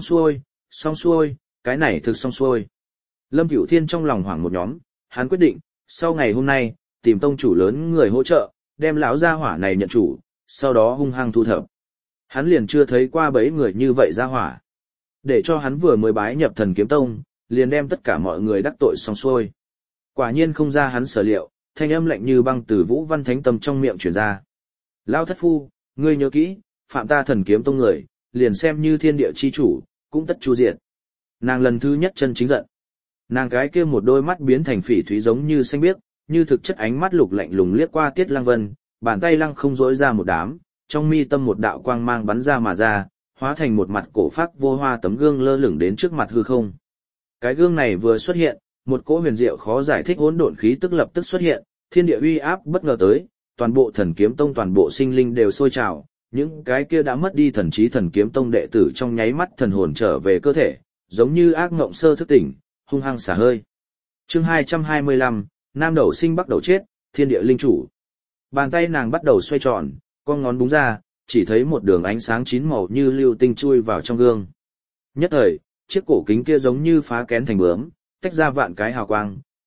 xuôi, cái này thực xong xuôi. Lâm Cửu Thiên trong lòng hoảng một nhóm, hắn quyết định, sau ngày hôm nay, tìm tông chủ lớn người hỗ trợ, đem lão gia hỏa này nhận chủ, sau đó hung hăng thu thập. Hắn liền chưa thấy qua bấy người như vậy gia hỏa. Để cho hắn vừa mới bái nhập Thần Kiếm Tông, liền đem tất cả mọi người đắc tội xong xuôi. Quả nhiên không ra hắn sở liệu, thanh âm lạnh như băng từ Vũ Văn Thánh Tâm trong miệng truyền ra. Lao thất phu, ngươi nhớ kỹ, phạm ta Thần Kiếm Tông người, liền xem như thiên địa chi chủ, cũng tất chu diệt. Nàng lần thứ nhất chân chính giận. Nàng cái kia một đôi mắt biến thành phỉ thúy giống như xanh biếc, như thực chất ánh mắt lục lạnh lùng liếc qua Tiết Lăng Vân, bàn tay lăng không rỗi ra một đám, trong mi tâm một đạo quang mang bắn ra mà ra, hóa thành một mặt cổ phác vô hoa tấm gương lơ lửng đến trước mặt hư không. Cái gương này vừa xuất hiện, một cỗ huyền diệu khó giải thích hỗn độn khí tức lập tức xuất hiện, thiên địa uy áp bất ngờ tới, toàn bộ Thần Kiếm Tông toàn bộ sinh linh đều sôi trào, những cái kia đã mất đi thần trí Thần Kiếm Tông đệ tử trong nháy mắt thần hồn trở về cơ thể, giống như ác ngộng sơ thức tỉnh, hung hăng xả hơi. Chương 225, Nam đầu sinh Bắc đầu chết, thiên địa linh chủ. Bàn tay nàng bắt đầu xoay tròn, con ngón búng ra, chỉ thấy một đường ánh sáng chín màu như lưu tinh chui vào trong gương. Nhất thời, chiếc cổ kính kia giống như phá kén thành bướm, tách ra vạn cái hào quang,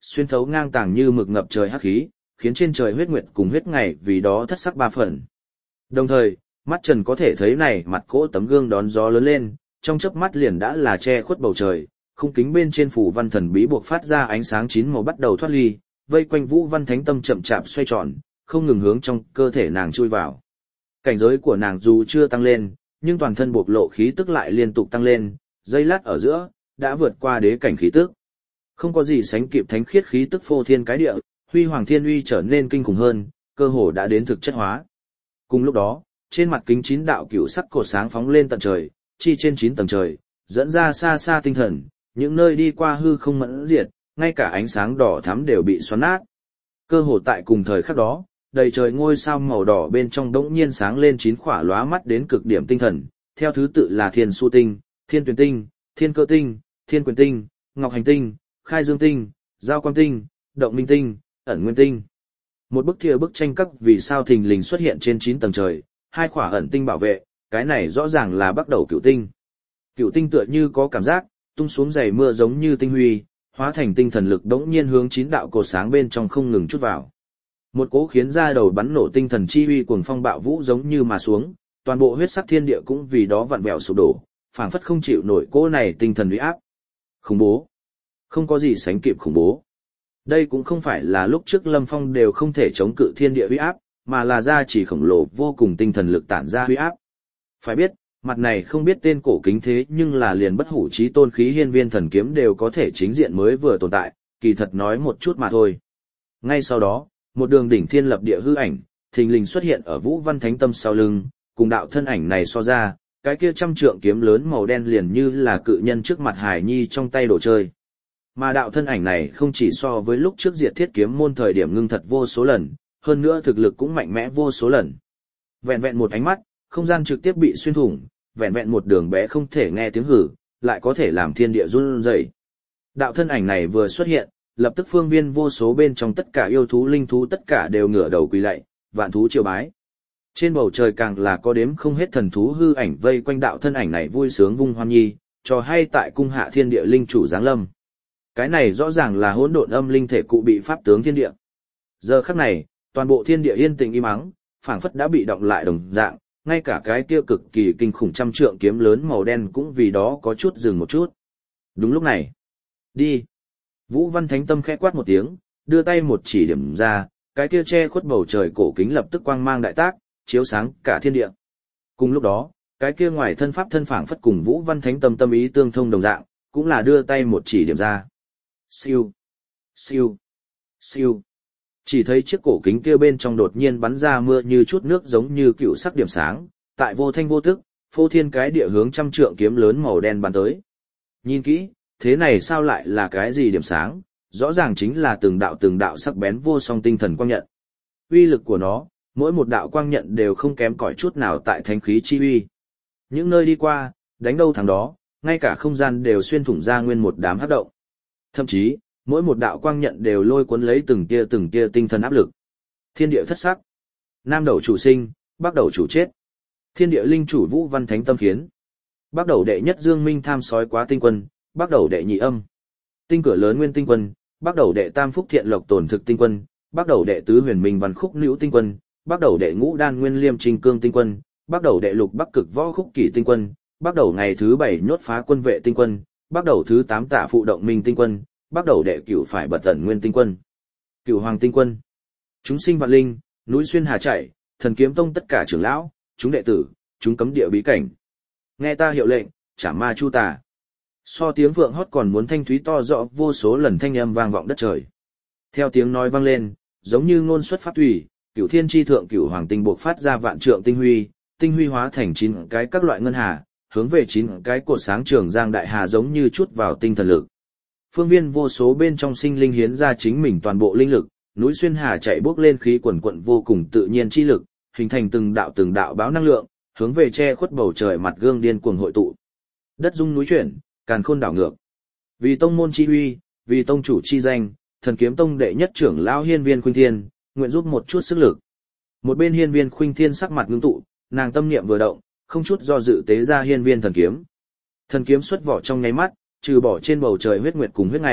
xuyên thấu ngang tàng như mực ngập trời hắc khí, khiến trên trời huyết nguyệt cùng huyết ngày vì đó thất sắc ba phần. Đồng thời, mắt Trần có thể thấy này mặt cỗ tấm gương đón gió lớn lên, trong chớp mắt liền đã là che khuất bầu trời, khung kính bên trên phủ văn thần bí buộc phát ra ánh sáng chín màu bắt đầu thoát ly, vây quanh Vũ Văn Thánh Tâm chậm chạp xoay tròn, không ngừng hướng trong cơ thể nàng chui vào. Cảnh giới của nàng dù chưa tăng lên, nhưng toàn thân bộc lộ khí tức lại liên tục tăng lên, giây lát ở giữa, đã vượt qua đế cảnh khí tức. Không có gì sánh kịp thánh khiết khí tức phô thiên cái địa, huy hoàng thiên uy trở nên kinh khủng hơn, cơ hồ đã đến thực chất hóa. Cùng lúc đó, trên mặt kính 9 đạo cựu sắc cột sáng phóng lên tận trời, chi trên 9 tầng trời, dẫn ra xa xa tinh thần, những nơi đi qua hư không mẫn diệt, ngay cả ánh sáng đỏ thắm đều bị xoắn nát. Cơ hồ tại cùng thời khắc đó, đầy trời ngôi sao màu đỏ bên trong đống nhiên sáng lên 9 khỏa lóa mắt đến cực điểm tinh thần, theo thứ tự là Thiên Su Tinh, Thiên Tuyền Tinh, Thiên Cơ Tinh, Thiên Quyền Tinh, Ngọc Hành Tinh, Khai Dương Tinh, Giao Quang Tinh, Động Minh Tinh, Ẩn Nguyên Tinh. Một bức thìa bức tranh các vì sao thình lình xuất hiện trên 9 tầng trời, 2 khỏa ẩn tinh bảo vệ, cái này rõ ràng là bắt đầu cửu tinh. Cửu tinh tựa như có cảm giác, tung xuống giày mưa giống như tinh huy, hóa thành tinh thần lực đống nhiên hướng 9 đạo cột sáng bên trong không ngừng chút vào. Một cỗ khiến ra đầu bắn nổ tinh thần chi uy cuồng phong bạo vũ giống như mà xuống, toàn bộ huyết sắc thiên địa cũng vì đó vặn vẹo sụp đổ, phảng phất không chịu nổi cỗ này tinh thần uy áp. Khủng bố. Không có gì sánh kịp khủng bố. Đây cũng không phải là lúc trước Lâm Phong đều không thể chống cự thiên địa uy áp, mà là gia chỉ khổng lồ vô cùng tinh thần lực tản ra uy áp. Phải biết, mặt này không biết tên cổ kính thế nhưng là liền bất hủ chí tôn khí hiên viên thần kiếm đều có thể chính diện mới vừa tồn tại, kỳ thật nói một chút mà thôi. Ngay sau đó, một đường đỉnh thiên lập địa hư ảnh, thình lình xuất hiện ở Vũ Văn Thánh Tâm sau lưng, cùng đạo thân ảnh này so ra, cái kia trăm trượng kiếm lớn màu đen liền như là cự nhân trước mặt Hải Nhi trong tay đồ chơi. Mà đạo thân ảnh này không chỉ so với lúc trước diệt thiết kiếm môn thời điểm ngưng thật vô số lần, hơn nữa thực lực cũng mạnh mẽ vô số lần. Vẹn vẹn một ánh mắt, không gian trực tiếp bị xuyên thủng, vẹn vẹn một đường bé không thể nghe tiếng hử, lại có thể làm thiên địa run rẩy. Đạo thân ảnh này vừa xuất hiện, lập tức phương viên vô số bên trong tất cả yêu thú linh thú tất cả đều ngửa đầu quỳ lạy, vạn thú triều bái. Trên bầu trời càng là có đếm không hết thần thú hư ảnh vây quanh đạo thân ảnh này vui sướng vung hoan nhi, trò hay tại cung hạ thiên địa linh chủ giáng lâm. Cái này rõ ràng là hỗn độn âm linh thể cụ bị pháp tướng thiên địa. Giờ khắc này, toàn bộ thiên địa yên tĩnh im ắng, phảng phất đã bị động lại đồng dạng, ngay cả cái kia cực kỳ kinh khủng trăm trượng kiếm lớn màu đen cũng vì đó có chút dừng một chút. Đúng lúc này, đi. Vũ Văn Thánh Tâm khẽ quát một tiếng, đưa tay một chỉ điểm ra, cái kia che khuất bầu trời cổ kính lập tức quang mang đại tác, chiếu sáng cả thiên địa. Cùng lúc đó, cái kia ngoài thân pháp thân phảng phất cùng Vũ Văn Thánh Tâm tâm ý tương thông đồng dạng, cũng là đưa tay một chỉ điểm ra. Siêu, siêu, siêu. Chỉ thấy chiếc cổ kính kia bên trong đột nhiên bắn ra mưa như chút nước giống như cựu sắc điểm sáng, tại vô thanh vô tức, phô thiên cái địa hướng trăm trượng kiếm lớn màu đen bắn tới. Nhìn kỹ, thế này sao lại là cái gì điểm sáng, rõ ràng chính là từng đạo sắc bén vô song tinh thần quang nhận. Uy lực của nó, mỗi một đạo quang nhận đều không kém cỏi chút nào tại thánh khí chi uy. Những nơi đi qua, đánh đâu thắng đó, ngay cả không gian đều xuyên thủng ra nguyên một đám hắc động. Thậm chí, mỗi một đạo quang nhận đều lôi cuốn lấy từng tia tinh thần áp lực. Thiên địa thất sắc. Nam đầu chủ sinh, bắc đầu chủ chết. Thiên địa linh chủ Vũ Văn Thánh Tâm khiến. Bắc đầu đệ nhất Dương Minh tham sói quá tinh quân, bắc đầu đệ nhị âm. Tinh cửa lớn nguyên tinh quân, bắc đầu đệ tam phúc thiện lộc tổn thực tinh quân, bắc đầu đệ tứ huyền minh văn khúc nữ tinh quân, bắc đầu đệ ngũ đan nguyên liêm trình cương tinh quân, bắc đầu đệ lục bắc cực võ khúc kỷ tinh quân, bắc đầu ngày thứ 7 nhốt phá quân vệ tinh quân, bắc đầu thứ 8 tả phụ động minh tinh quân, bắc đầu đệ cửu phải bật tẩn nguyên tinh quân, cửu hoàng tinh quân. Chúng sinh vạn linh, núi xuyên hà chạy, thần kiếm tông tất cả trưởng lão, chúng đệ tử, chúng cấm địa bí cảnh. Nghe ta hiệu lệnh, trả ma chu tà. So tiếng vượng hót còn muốn thanh thúy to rõ vô số lần thanh âm vang vọng đất trời. Theo tiếng nói vang lên, giống như ngôn xuất pháp thủy, cửu thiên chi thượng cửu hoàng tinh buộc phát ra vạn trượng tinh huy hóa thành 9 cái các loại ngân hà, hướng về 9 cái cột sáng trường giang đại hà giống như chút vào tinh thần lực. Phương viên vô số bên trong sinh linh hiến ra chính mình toàn bộ linh lực, núi xuyên hà chạy bốc lên khí quần quận vô cùng tự nhiên chi lực, hình thành từng đạo báo năng lượng, hướng về che khuất bầu trời mặt gương điên cuồng hội tụ. Đất rung núi chuyển, càn khôn đảo ngược. Vì tông môn chi uy, vì tông chủ chi danh, thần kiếm tông đệ nhất trưởng lão Hiên Viên Khuynh Thiên, nguyện giúp một chút sức lực. Một bên Hiên Viên Khuynh Thiên sắc mặt ngưng tụ, nàng tâm niệm vừa động, không chút do dự tế ra Hiên Viên thần kiếm. Thần kiếm xuất vỏ trong nháy mắt, trừ bỏ trên bầu trời huyết nguyệt cùng huyết ngày,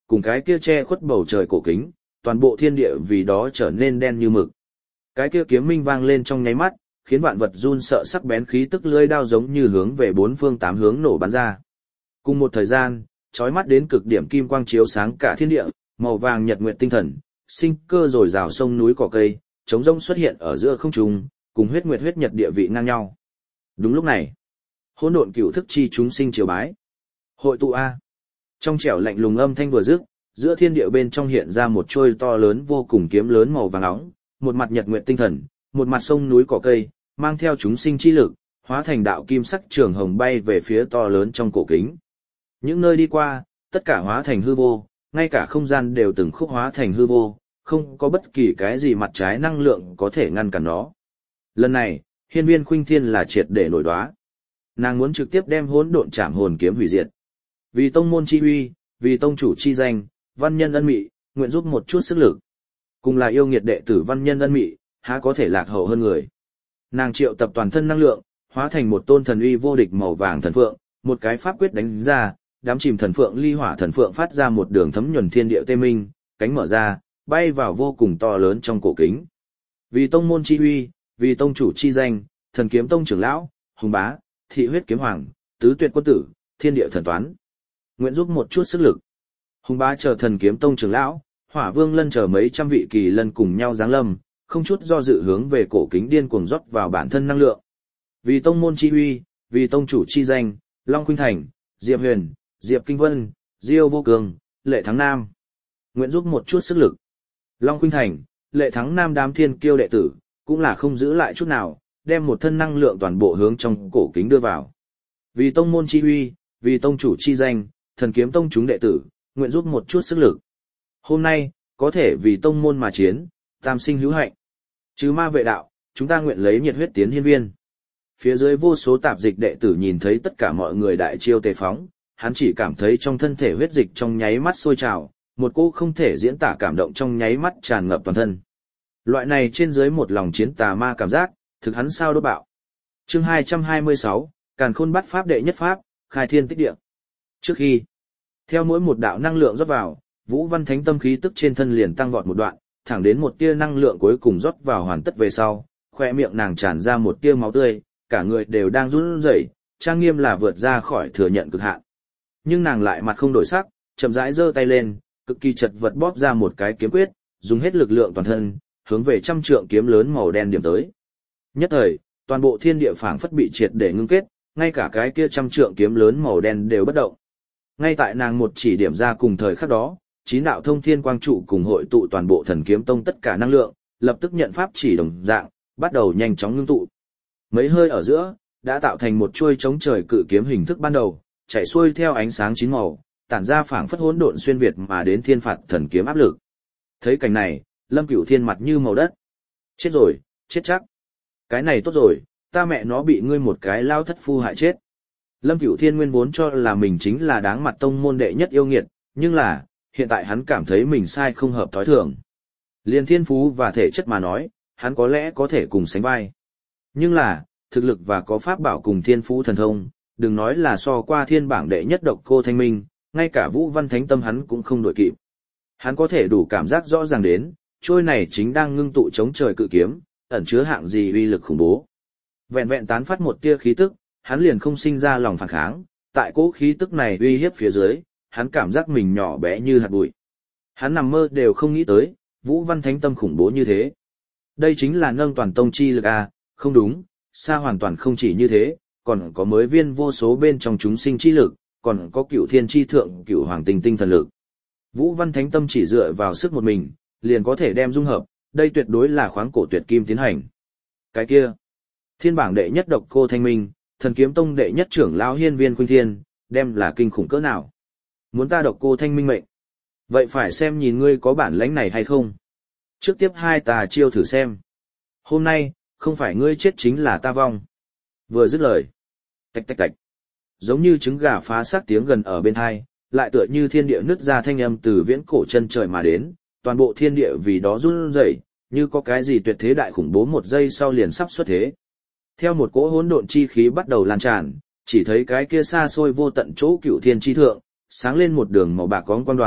cùng cái kia che khuất bầu trời cổ kính, toàn bộ thiên địa vì đó trở nên đen như mực. Cái kia kiếm minh vang lên trong nháy mắt, khiến vạn vật run sợ, sắc bén khí tức lưỡi đao giống như hướng về bốn phương tám hướng nổ bắn ra. Cùng một thời gian, chói mắt đến cực điểm kim quang chiếu sáng cả thiên địa, màu vàng nhật nguyệt tinh thần, sinh cơ rồi rào sông núi cỏ cây, trống rỗng xuất hiện ở giữa không trung, cùng huyết nguyệt huyết nhật địa vị ngang nhau. Đúng lúc này, hỗn độn cửu thức chi chúng sinh triều bái. Hội tụ a. Trong trẻo lạnh lùng âm thanh vừa dứt, giữa thiên địa bên trong hiện ra một trôi to lớn vô cùng kiếm lớn màu vàng nóng, một mặt nhật nguyệt tinh thần, một mặt sông núi cỏ cây, mang theo chúng sinh chi lực, hóa thành đạo kim sắc trường hồng bay về phía to lớn trong cổ kính. Những nơi đi qua, tất cả hóa thành hư vô, ngay cả không gian đều từng khúc hóa thành hư vô, không có bất kỳ cái gì mặt trái năng lượng có thể ngăn cản nó. Lần này, Hiên Viên Khuynh Thiên là triệt để nổi đoá. Nàng muốn trực tiếp đem hỗn độn trảm hồn kiếm hủy diệt. Vì tông môn chi uy, vì tông chủ chi danh, văn nhân ân mị, nguyện giúp một chút sức lực. Cùng là yêu nghiệt đệ tử văn nhân ân mị, há có thể lạc hậu hơn người. Nàng triệu tập toàn thân năng lượng, hóa thành một tôn thần uy vô địch màu vàng thần phượng, một cái pháp quyết đánh ra, đám chìm thần phượng ly hỏa thần phượng phát ra một đường thấm nhuần thiên địa tê minh, cánh mở ra, bay vào vô cùng to lớn trong cổ kính. Vì tông môn chi uy, vì tông chủ chi danh, Thần Kiếm Tông trưởng lão, Hùng Bá, Thị Huyết Kiếm Hoàng, Tứ Tuyệt Quân Tử, Thiên Địa Thần Toán. Nguyện giúp một chút sức lực. Hùng Bá chờ Thần Kiếm Tông trưởng lão, Hỏa Vương Lân chờ mấy trăm vị kỳ lân cùng nhau giáng lâm, không chút do dự hướng về cổ kính điên cuồng rót vào bản thân năng lượng. Vì tông môn chi uy, vì tông chủ chi danh, Long Khuynh Thành, Diệp Huyền, Diệp Kinh Vân, Diêu Vô Cường, Lệ Thắng Nam. Nguyện giúp một chút sức lực. Long Khuynh Thành, Lệ Thắng Nam đám thiên kiêu đệ tử, cũng là không giữ lại chút nào, đem một thân năng lượng toàn bộ hướng trong cổ kính đưa vào. Vì tông môn chi uy, vì tông chủ chi danh, Thần Kiếm Tông chúng đệ tử, nguyện giúp một chút sức lực. Hôm nay, có thể vì tông môn mà chiến, tam sinh hữu hạnh. Chứ ma vệ đạo, chúng ta nguyện lấy nhiệt huyết tiến hiên viên. Phía dưới vô số tạp dịch đệ tử nhìn thấy tất cả mọi người đại chiêu tề phóng, hắn chỉ cảm thấy trong thân thể huyết dịch trong nháy mắt sôi trào, một cỗ không thể diễn tả cảm động trong nháy mắt tràn ngập toàn thân. Loại này trên dưới một lòng chiến tà ma cảm giác, thực hắn sao đốt bạo. Chương 226, Càn Khôn Bát Pháp đệ nhất pháp, khai thiên tích địa. Trước khi, theo mỗi một đạo năng lượng rót vào, Vũ Văn Thánh tâm khí tức trên thân liền tăng vọt một đoạn, thẳng đến một tia năng lượng cuối cùng rót vào hoàn tất về sau, khoe miệng nàng tràn ra một tia máu tươi, cả người đều đang run rẩy, trang nghiêm là vượt ra khỏi thừa nhận cực hạn. Nhưng nàng lại mặt không đổi sắc, chậm rãi giơ tay lên, cực kỳ chật vật bóp ra một cái kiếm quyết, dùng hết lực lượng toàn thân, hướng về trăm trượng kiếm lớn màu đen điểm tới. Nhất thời, toàn bộ thiên địa phảng phất bị triệt để ngưng kết, ngay cả cái kia trăm trượng kiếm lớn màu đen đều bất động. Ngay tại nàng một chỉ điểm ra cùng thời khắc đó, chín đạo thông thiên quang trụ cùng hội tụ toàn bộ Thần Kiếm Tông tất cả năng lượng, lập tức nhận pháp chỉ đồng dạng, bắt đầu nhanh chóng ngưng tụ. Mấy hơi ở giữa, đã tạo thành một chuôi chống trời cự kiếm hình thức ban đầu, chạy xuôi theo ánh sáng chín màu, tản ra phảng phất hỗn độn xuyên việt mà đến thiên phạt thần kiếm áp lực. Thấy cảnh này, Lâm Cửu Thiên mặt như màu đất. Chết rồi, chết chắc. Cái này tốt rồi, ta mẹ nó bị ngươi một cái lao thất phu hại chết. Lâm Cửu Thiên nguyên vốn cho là mình chính là đáng mặt tông môn đệ nhất yêu nghiệt, nhưng là, hiện tại hắn cảm thấy mình sai không hợp thói thường. Liên thiên phú và thể chất mà nói, hắn có lẽ có thể cùng sánh vai. Nhưng là, thực lực và có pháp bảo cùng thiên phú thần thông, đừng nói là so qua thiên bảng đệ nhất Độc Cô Thanh Minh, ngay cả Vũ Văn Thánh tâm hắn cũng không đội kịp. Hắn có thể đủ cảm giác rõ ràng đến, trôi này chính đang ngưng tụ chống trời cự kiếm, ẩn chứa hạng gì uy lực khủng bố. Vẹn vẹn tán phát một tia khí tức, hắn liền không sinh ra lòng phản kháng, tại cỗ khí tức này uy hiếp phía dưới, hắn cảm giác mình nhỏ bé như hạt bụi. Hắn nằm mơ đều không nghĩ tới, Vũ Văn Thánh tâm khủng bố như thế. Đây chính là nâng toàn tông chi lực à, không đúng, xa hoàn toàn không chỉ như thế, còn có mới viên vô số bên trong chúng sinh chi lực, còn có cửu thiên chi thượng cửu hoàng tinh tinh thần lực. Vũ Văn Thánh tâm chỉ dựa vào sức một mình, liền có thể đem dung hợp, đây tuyệt đối là khoáng cổ tuyệt kim tiến hành. Cái kia, thiên bảng đệ nhất Độc Cô Thanh Minh, Thần Kiếm Tông đệ nhất trưởng lão Hiên Viên Khuynh Thiên, đem là kinh khủng cỡ nào. Muốn ta Độc Cô Thanh Minh mệnh, vậy phải xem nhìn ngươi có bản lãnh này hay không. Trước tiếp hai tà chiêu thử xem. Hôm nay, không phải ngươi chết chính là ta vong. Vừa dứt lời, tạch tạch tạch, giống như trứng gà phá xác tiếng gần ở bên tai, lại tựa như thiên địa nứt ra thanh âm từ viễn cổ chân trời mà đến, toàn bộ thiên địa vì đó run rẩy, như có cái gì tuyệt thế đại khủng bố một giây sau liền sắp xuất thế. Theo một cỗ hỗn độn chi khí bắt đầu lan tràn, chỉ thấy cái kia xa xôi vô tận chỗ cửu thiên chi thượng, sáng lên một đường màu bạc cóng quang đoàn,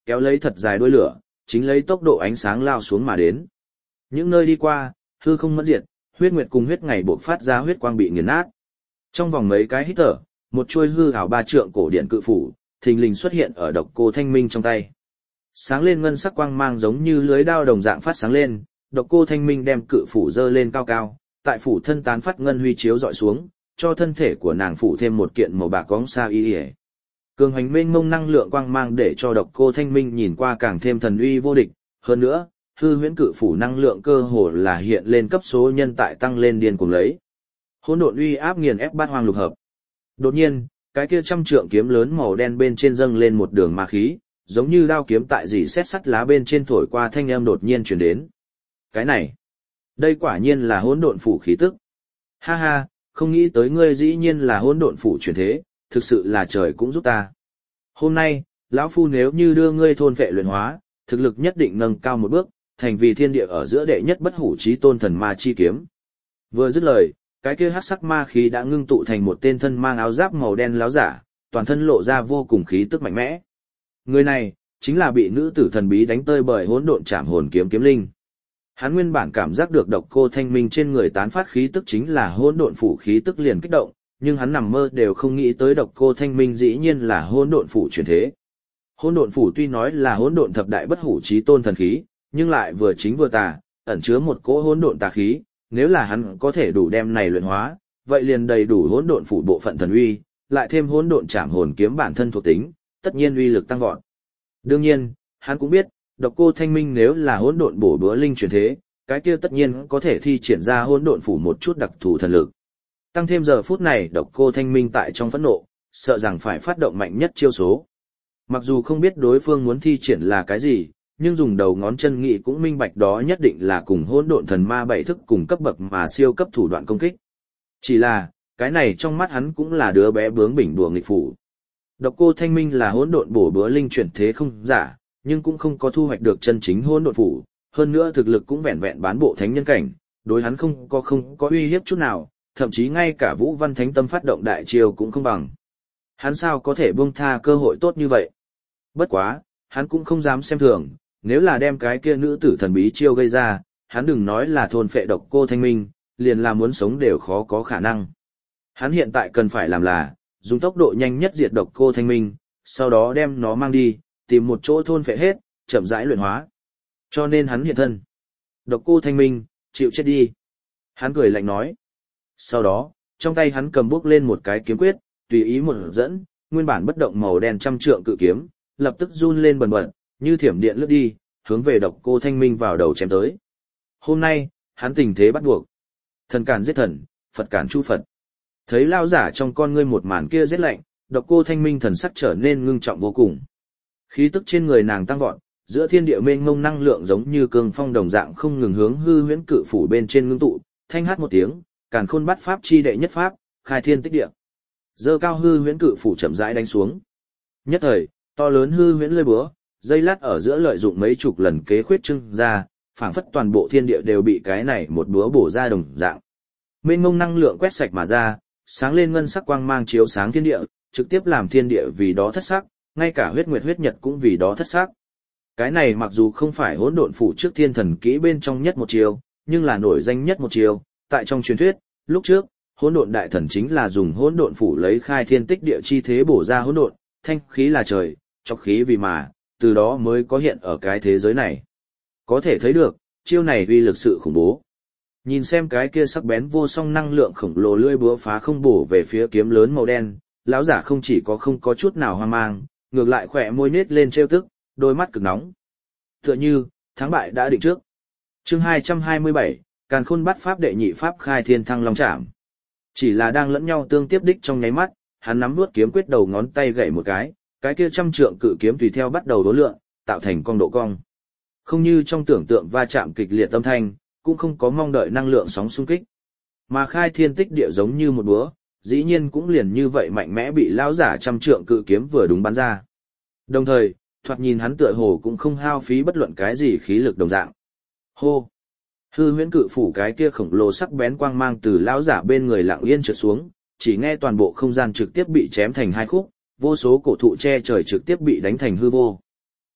kéo lấy thật dài đuôi lửa, chính lấy tốc độ ánh sáng lao xuống mà đến. Những nơi đi qua, hư không mẫn diệt, huyết nguyệt cùng huyết ngày bộc phát ra huyết quang bị nghiền nát. Trong vòng mấy cái hít thở, một chuôi hư ảo 3 trượng cổ điện cự phủ, thình lình xuất hiện ở Độc Cô Thanh Minh trong tay. Sáng lên ngân sắc quang mang giống như lưới đao đồng dạng phát sáng lên, Độc Cô Thanh Minh đem cự phủ giơ lên cao cao, tại phủ thân tán phát ngân huy chiếu dọi xuống, cho thân thể của nàng phủ thêm một kiện màu bạc góng sa y. Cường hành mênh mông năng lượng quang mang để cho Độc Cô Thanh Minh nhìn qua càng thêm thần uy vô địch, hơn nữa, hư huyễn cự phủ năng lượng cơ hồ là hiện lên cấp số nhân tại tăng lên điên cuồng lấy. Hỗn độn uy áp nghiền ép bát hoang lục hợp. Đột nhiên, cái kia trăm trượng kiếm lớn màu đen bên trên dâng lên một đường ma khí, giống như đao kiếm tại dì xét sắt lá bên trên thổi qua thanh âm đột nhiên truyền đến. Cái này, đây quả nhiên là hỗn độn phủ khí tức. Ha ha, không nghĩ tới ngươi dĩ nhiên là hỗn độn phủ chuyển thế, thực sự là trời cũng giúp ta. Hôm nay, lão phu nếu như đưa ngươi thôn vệ luyện hóa, thực lực nhất định nâng cao một bước, thành vì thiên địa ở giữa đệ nhất bất hủ chí tôn thần ma chi kiếm. Vừa dứt lời, cái kia hắc sắc ma khí đã ngưng tụ thành một tên thân mang áo giáp màu đen láo giả, toàn thân lộ ra vô cùng khí tức mạnh mẽ. Người này chính là bị nữ tử thần bí đánh tơi bởi hỗn độn trảm hồn kiếm kiếm linh. Hắn nguyên bản cảm giác được Độc Cô Thanh Minh trên người tán phát khí tức chính là hỗn độn phủ khí tức liền kích động, nhưng hắn nằm mơ đều không nghĩ tới Độc Cô Thanh Minh dĩ nhiên là hỗn độn phủ chuyển thế. Hỗn độn phủ tuy nói là hỗn độn thập đại bất hủ chí tôn thần khí, nhưng lại vừa chính vừa tà, ẩn chứa một cỗ hỗn độn tà khí, nếu là hắn có thể đủ đem này luyện hóa, vậy liền đầy đủ hỗn độn phủ bộ phận thần uy, lại thêm hỗn độn trảm hồn kiếm bản thân thuộc tính, tất nhiên uy lực tăng vọt. Đương nhiên, hắn cũng biết, Độc Cô Thanh Minh nếu là hỗn độn bổ búa linh chuyển thế, cái kia tất nhiên có thể thi triển ra hỗn độn phủ một chút đặc thù thần lực. Tăng thêm giờ phút này Độc Cô Thanh Minh tại trong phẫn nộ, sợ rằng phải phát động mạnh nhất chiêu số. Mặc dù không biết đối phương muốn thi triển là cái gì, nhưng dùng đầu ngón chân nghĩ cũng minh bạch đó nhất định là cùng hỗn độn thần ma bảy thức cùng cấp bậc mà siêu cấp thủ đoạn công kích. Chỉ là, cái này trong mắt hắn cũng là đứa bé bướng bỉnh đùa nghịch phủ. Độc Cô Thanh Minh là hỗn độn bổ búa linh chuyển thế không giả, nhưng cũng không có thu hoạch được chân chính hỗn độn phủ, hơn nữa thực lực cũng vẹn vẹn bán bộ thánh nhân cảnh, đối hắn không có uy hiếp chút nào, thậm chí ngay cả Vũ Văn Thánh Tâm phát động đại chiêu cũng không bằng. Hắn sao có thể buông tha cơ hội tốt như vậy? Bất quá, hắn cũng không dám xem thường, nếu là đem cái kia nữ tử thần bí chiêu gây ra, hắn đừng nói là thôn phệ Độc Cô Thanh Minh, liền là muốn sống đều khó có khả năng. Hắn hiện tại cần phải làm là, dùng tốc độ nhanh nhất diệt Độc Cô Thanh Minh, sau đó đem nó mang đi, tìm một chỗ thôn phệ hết, chậm rãi luyện hóa. Cho nên hắn hiện thân. Độc Cô Thanh Minh, chịu chết đi. Hắn cười lạnh nói. Sau đó, trong tay hắn cầm bước lên một cái kiếm quyết, tùy ý một dẫn, nguyên bản bất động màu đen trăm trượng cự kiếm, lập tức run lên bần bật, như thiểm điện lướt đi, hướng về Độc Cô Thanh Minh vào đầu chém tới. Hôm nay, hắn tình thế bắt buộc. Thần cản giết thần, Phật cản chu Phật. Thấy lao giả trong con ngươi một màn kia giết lạnh, Độc Cô Thanh Minh thần sắc trở nên ngưng trọng vô cùng. Khí tức trên người nàng tăng vọt, giữa thiên địa mênh mông năng lượng giống như cương phong đồng dạng không ngừng hướng hư huyễn cự phủ bên trên ngưng tụ, thanh hát một tiếng, càn khôn bắt pháp chi đệ nhất pháp, khai thiên tích địa. Dơ cao hư huyễn cự phủ chậm rãi đánh xuống. Nhất thời, to lớn hư huyễn lưỡi búa, dây lát ở giữa lợi dụng mấy chục lần kế khuyết trưng ra, phảng phất toàn bộ thiên địa đều bị cái này một búa bổ ra đồng dạng. Mênh mông năng lượng quét sạch mà ra, sáng lên ngân sắc quang mang chiếu sáng thiên địa, trực tiếp làm thiên địa vì đó thất sắc, ngay cả huyết nguyệt huyết nhật cũng vì đó thất sắc. Cái này mặc dù không phải hỗn độn phủ trước thiên thần kỹ bên trong nhất một chiều, nhưng là nổi danh nhất một chiều. Tại trong truyền thuyết, lúc trước, hỗn độn đại thần chính là dùng hỗn độn phủ lấy khai thiên tích địa chi thế bổ ra hỗn độn, thanh khí là trời, trọc khí vì mà, từ đó mới có hiện ở cái thế giới này. Có thể thấy được, chiêu này uy lực sự khủng bố. Nhìn xem cái kia sắc bén vô song năng lượng khổng lồ lưỡi búa phá không bổ về phía kiếm lớn màu đen, lão giả không chỉ không có chút nào hoang mang, ngược lại khỏe môi nết lên trêu tức, đôi mắt cực nóng. Tựa như, thắng bại đã định trước. Chương 227, Càn Khôn Bát Pháp đệ nhị pháp khai thiên thăng long trảm. Chỉ là đang lẫn nhau tương tiếp đích trong nháy mắt, hắn nắm nuốt kiếm quyết đầu ngón tay gậy một cái kia trăm trượng cự kiếm tùy theo bắt đầu đố lượng, tạo thành cong độ cong. Không như trong tưởng tượng va chạm kịch liệt âm thanh, cũng không có mong đợi năng lượng sóng xung kích. Mà khai thiên tích địa giống như một búa, dĩ nhiên cũng liền như vậy mạnh mẽ bị lão giả trăm trượng cự kiếm vừa đúng bắn ra. Đồng thời, thoạt nhìn hắn tựa hồ cũng không hao phí bất luận cái gì khí lực đồng dạng. Hô! Hư huyễn cự phủ cái kia khổng lồ sắc bén quang mang từ lão giả bên người lặng yên trượt xuống, chỉ nghe toàn bộ không gian trực tiếp bị chém thành hai khúc, vô số cổ thụ che trời trực tiếp bị đánh thành hư vô.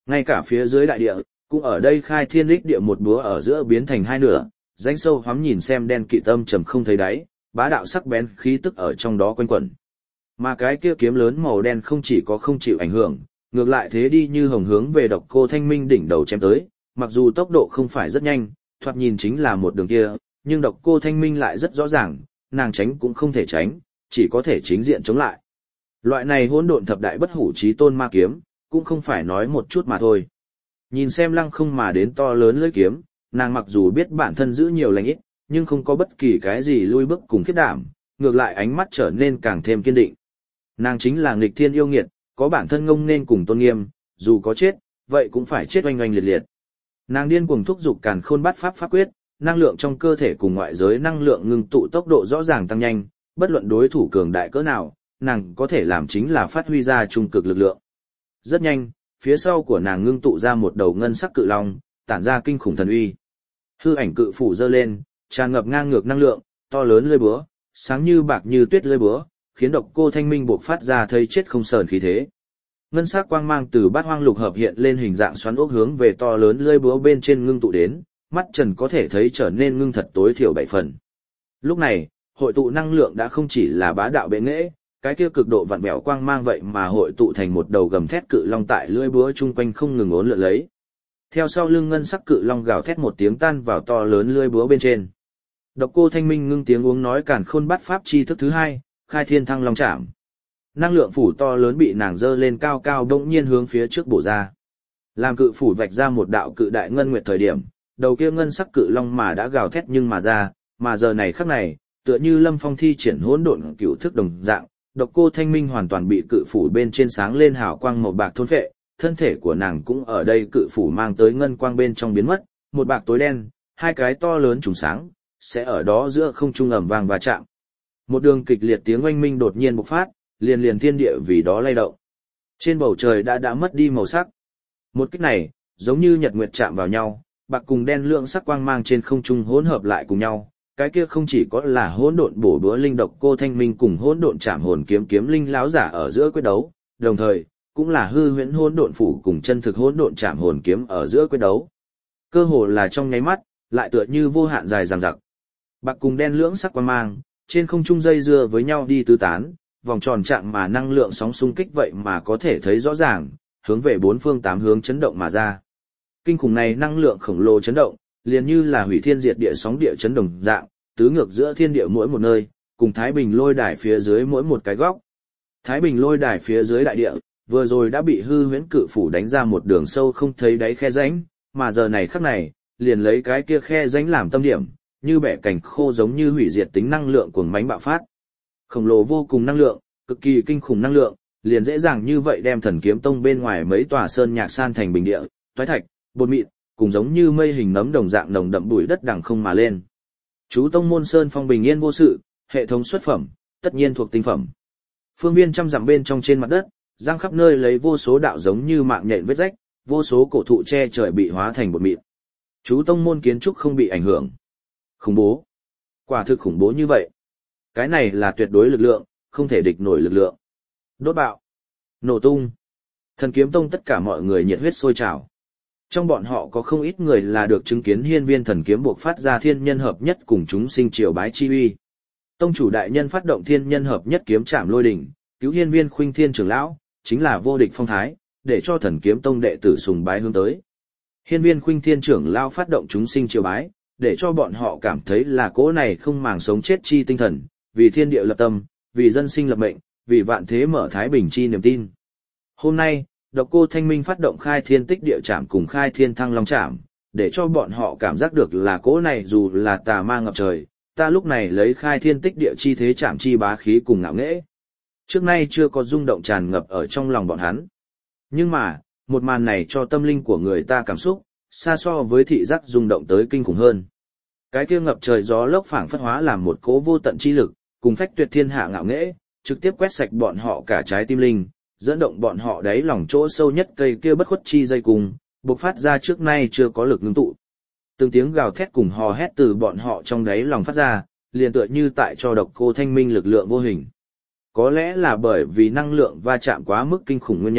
Ngay cả phía dưới đại địa, cũng ở đây khai thiên đích địa một búa ở giữa biến thành hai nửa, rãnh sâu hoắm nhìn xem đen kịt âm trầm không thấy đáy, bá đạo sắc bén khí tức ở trong đó quanh quẩn. Mà cái kia kiếm lớn màu đen không chỉ có không chịu ảnh hưởng, ngược lại thế đi như hồng hướng về Độc Cô Thanh Minh đỉnh đầu chém tới, mặc dù tốc độ không phải rất nhanh, thoạt nhìn chính là một đường kia, nhưng Độc Cô Thanh Minh lại rất rõ ràng, nàng tránh cũng không thể tránh, chỉ có thể chính diện chống lại. Loại này hỗn độn thập đại bất hủ chí tôn ma kiếm, cũng không phải nói một chút mà thôi. Nhìn xem lăng không mà đến to lớn lưỡi kiếm, nàng mặc dù biết bản thân giữ nhiều lành ít, nhưng không có bất kỳ cái gì lui bước cùng khiết đảm, ngược lại ánh mắt trở nên càng thêm kiên định. Nàng chính là nghịch thiên yêu nghiệt, có bản thân ngông nên cùng tôn nghiêm, dù có chết, vậy cũng phải chết oanh oanh liệt liệt. Nàng điên cuồng thúc giục càn khôn bát pháp pháp quyết, năng lượng trong cơ thể cùng ngoại giới năng lượng ngưng tụ tốc độ rõ ràng tăng nhanh, bất luận đối thủ cường đại cỡ nào, nàng có thể làm chính là phát huy ra trung cực lực lượng. Rất nhanh, phía sau của nàng ngưng tụ ra một đầu ngân sắc cự long, tản ra kinh khủng thần uy. Hư ảnh cự phủ giơ lên, tràn ngập ngang ngược năng lượng, to lớn lưỡi búa, sáng như bạc như tuyết lưỡi búa, khiến Độc Cô Thanh Minh bộc phát ra thấy chết không sờn khí thế. Ngân sắc quang mang từ bát hoang lục hợp hiện lên hình dạng xoắn ốc hướng về to lớn lưỡi búa bên trên ngưng tụ đến, mắt trần có thể thấy trở nên ngưng thật tối thiểu 7 phần. Lúc này, hội tụ năng lượng đã không chỉ là bá đạo bệ nghệ, cái kia cực độ vặn vẹo quang mang vậy mà hội tụ thành một đầu gầm thét cự long tại lưỡi búa chung quanh không ngừng uốn lượn lấy. Theo sau lưng ngân sắc cự long gào thét một tiếng tan vào to lớn lưỡi búa bên trên. Độc Cô Thanh Minh ngưng tiếng uống nói càn khôn bát pháp chi thức thứ hai, khai thiên thăng long chạm. Năng lượng phủ to lớn bị nàng dơ lên cao cao đột nhiên hướng phía trước bổ ra. Làm cự phủ vạch ra một đạo cự đại ngân nguyệt thời điểm, đầu kia ngân sắc cự long mà đã gào thét nhưng mà ra, mà giờ này khắc này, tựa như Lâm Phong thi triển hỗn độn cửu thức đồng dạng, Độc Cô Thanh Minh hoàn toàn bị cự phủ bên trên sáng lên hào quang màu bạc thôn phệ, thân thể của nàng cũng ở đây cự phủ mang tới ngân quang bên trong biến mất, một bạc tối đen, hai cái to lớn trùng sáng, sẽ ở đó giữa không trung ầm vang va chạm. Một đường kịch liệt tiếng oanh minh đột nhiên bộc phát, liền liền thiên địa vì đó lay động. Trên bầu trời đã mất đi màu sắc. Một kích này, giống như nhật nguyệt chạm vào nhau, bạc cùng đen lượng sắc quang mang trên không trung hỗn hợp lại cùng nhau. Cái kia không chỉ có là hỗn độn bổ búa linh Độc Cô Thanh Minh cùng hỗn độn chạm hồn kiếm kiếm linh láo giả ở giữa quyết đấu, đồng thời cũng là hư huyễn hỗn độn phủ cùng chân thực hỗn độn chạm hồn kiếm ở giữa quyết đấu. Cơ hồ là trong nháy mắt, lại tựa như vô hạn dài dằng dặc. Bạc cùng đen lưỡng sắc quang mang, trên không trung dây dưa với nhau đi tứ tán, vòng tròn chạm mà năng lượng sóng xung kích vậy mà có thể thấy rõ ràng, hướng về bốn phương tám hướng chấn động mà ra. Kinh khủng này năng lượng khổng lồ chấn động, liền như là hủy thiên diệt địa sóng địa chấn đồng dạng, tứ ngược giữa thiên địa mỗi một nơi, cùng Thái Bình lôi đài phía dưới mỗi một cái góc. Thái Bình lôi đài phía dưới đại địa, vừa rồi đã bị hư huyễn cự phủ đánh ra một đường sâu không thấy đáy khe rãnh, mà giờ này khắc này, liền lấy cái kia khe rãnh làm tâm điểm, như bẻ cành khô giống như hủy diệt tính năng lượng cuồng mãnh bạo phát. Khổng lồ vô cùng năng lượng, cực kỳ kinh khủng năng lượng, liền dễ dàng như vậy đem Thần Kiếm Tông bên ngoài mấy tòa sơn nhạc san thành bình địa, toái thạch, bột mịn, cùng giống như mây hình nấm đồng dạng nồng đậm bụi đất đằng không mà lên. Chú tông môn sơn phong bình yên vô sự, hệ thống xuất phẩm, tất nhiên thuộc tinh phẩm. Phương viên trăm dặm bên trong trên mặt đất, giang khắp nơi lấy vô số đạo giống như mạng nhện vết rách, vô số cổ thụ che trời bị hóa thành bột mịn. Chú tông môn kiến trúc không bị ảnh hưởng. Khủng bố. Quả thực khủng bố như vậy. Cái này là tuyệt đối lực lượng, không thể địch nổi lực lượng. Đốt bạo. Nổ tung. Thần Kiếm Tông tất cả mọi người nhiệt huyết sôi trào. Trong bọn họ có không ít người là được chứng kiến hiên viên thần kiếm buộc phát ra thiên nhân hợp nhất cùng chúng sinh triều bái chi uy. Tông chủ đại nhân phát động thiên nhân hợp nhất kiếm trảm lôi đỉnh, cứu hiên viên khuynh thiên trưởng lão, chính là vô địch phong thái, để cho Thần Kiếm Tông đệ tử sùng bái hướng tới. Hiên viên khuynh thiên trưởng lão phát động chúng sinh triều bái, để cho bọn họ cảm thấy là cỗ này không màng sống chết chi tinh thần, vì thiên địa lập tâm, vì dân sinh lập mệnh, vì vạn thế mở thái bình chi niềm tin. Hôm nay, Độc Cô Thanh Minh phát động khai thiên tích địa trảm cùng khai thiên thăng long trảm, để cho bọn họ cảm giác được là cỗ này dù là tà ma ngập trời, ta lúc này lấy khai thiên tích địa chi thế trảm chi bá khí cùng ngạo nghễ. Trước nay chưa có rung động tràn ngập ở trong lòng bọn hắn. Nhưng mà, một màn này cho tâm linh của người ta cảm xúc, xa so với thị giác rung động tới kinh khủng hơn. Cái kia ngập trời gió lốc phảng phất hóa làm một cỗ vô tận chi lực, cùng phách tuyệt thiên hạ ngạo nghễ, trực tiếp quét sạch bọn họ cả trái tim linh, dẫn động bọn họ đáy lòng chỗ sâu nhất cây kia bất khuất chi dây cùng, bộc phát ra trước nay chưa có lực ngưng tụ. Từng tiếng gào thét cùng hò hét từ bọn họ trong đáy lòng phát ra, liền tựa như tại cho Độc Cô Thanh Minh lực lượng vô hình. Có lẽ là bởi vì năng lượng va chạm quá mức kinh khủng nguyên nhân,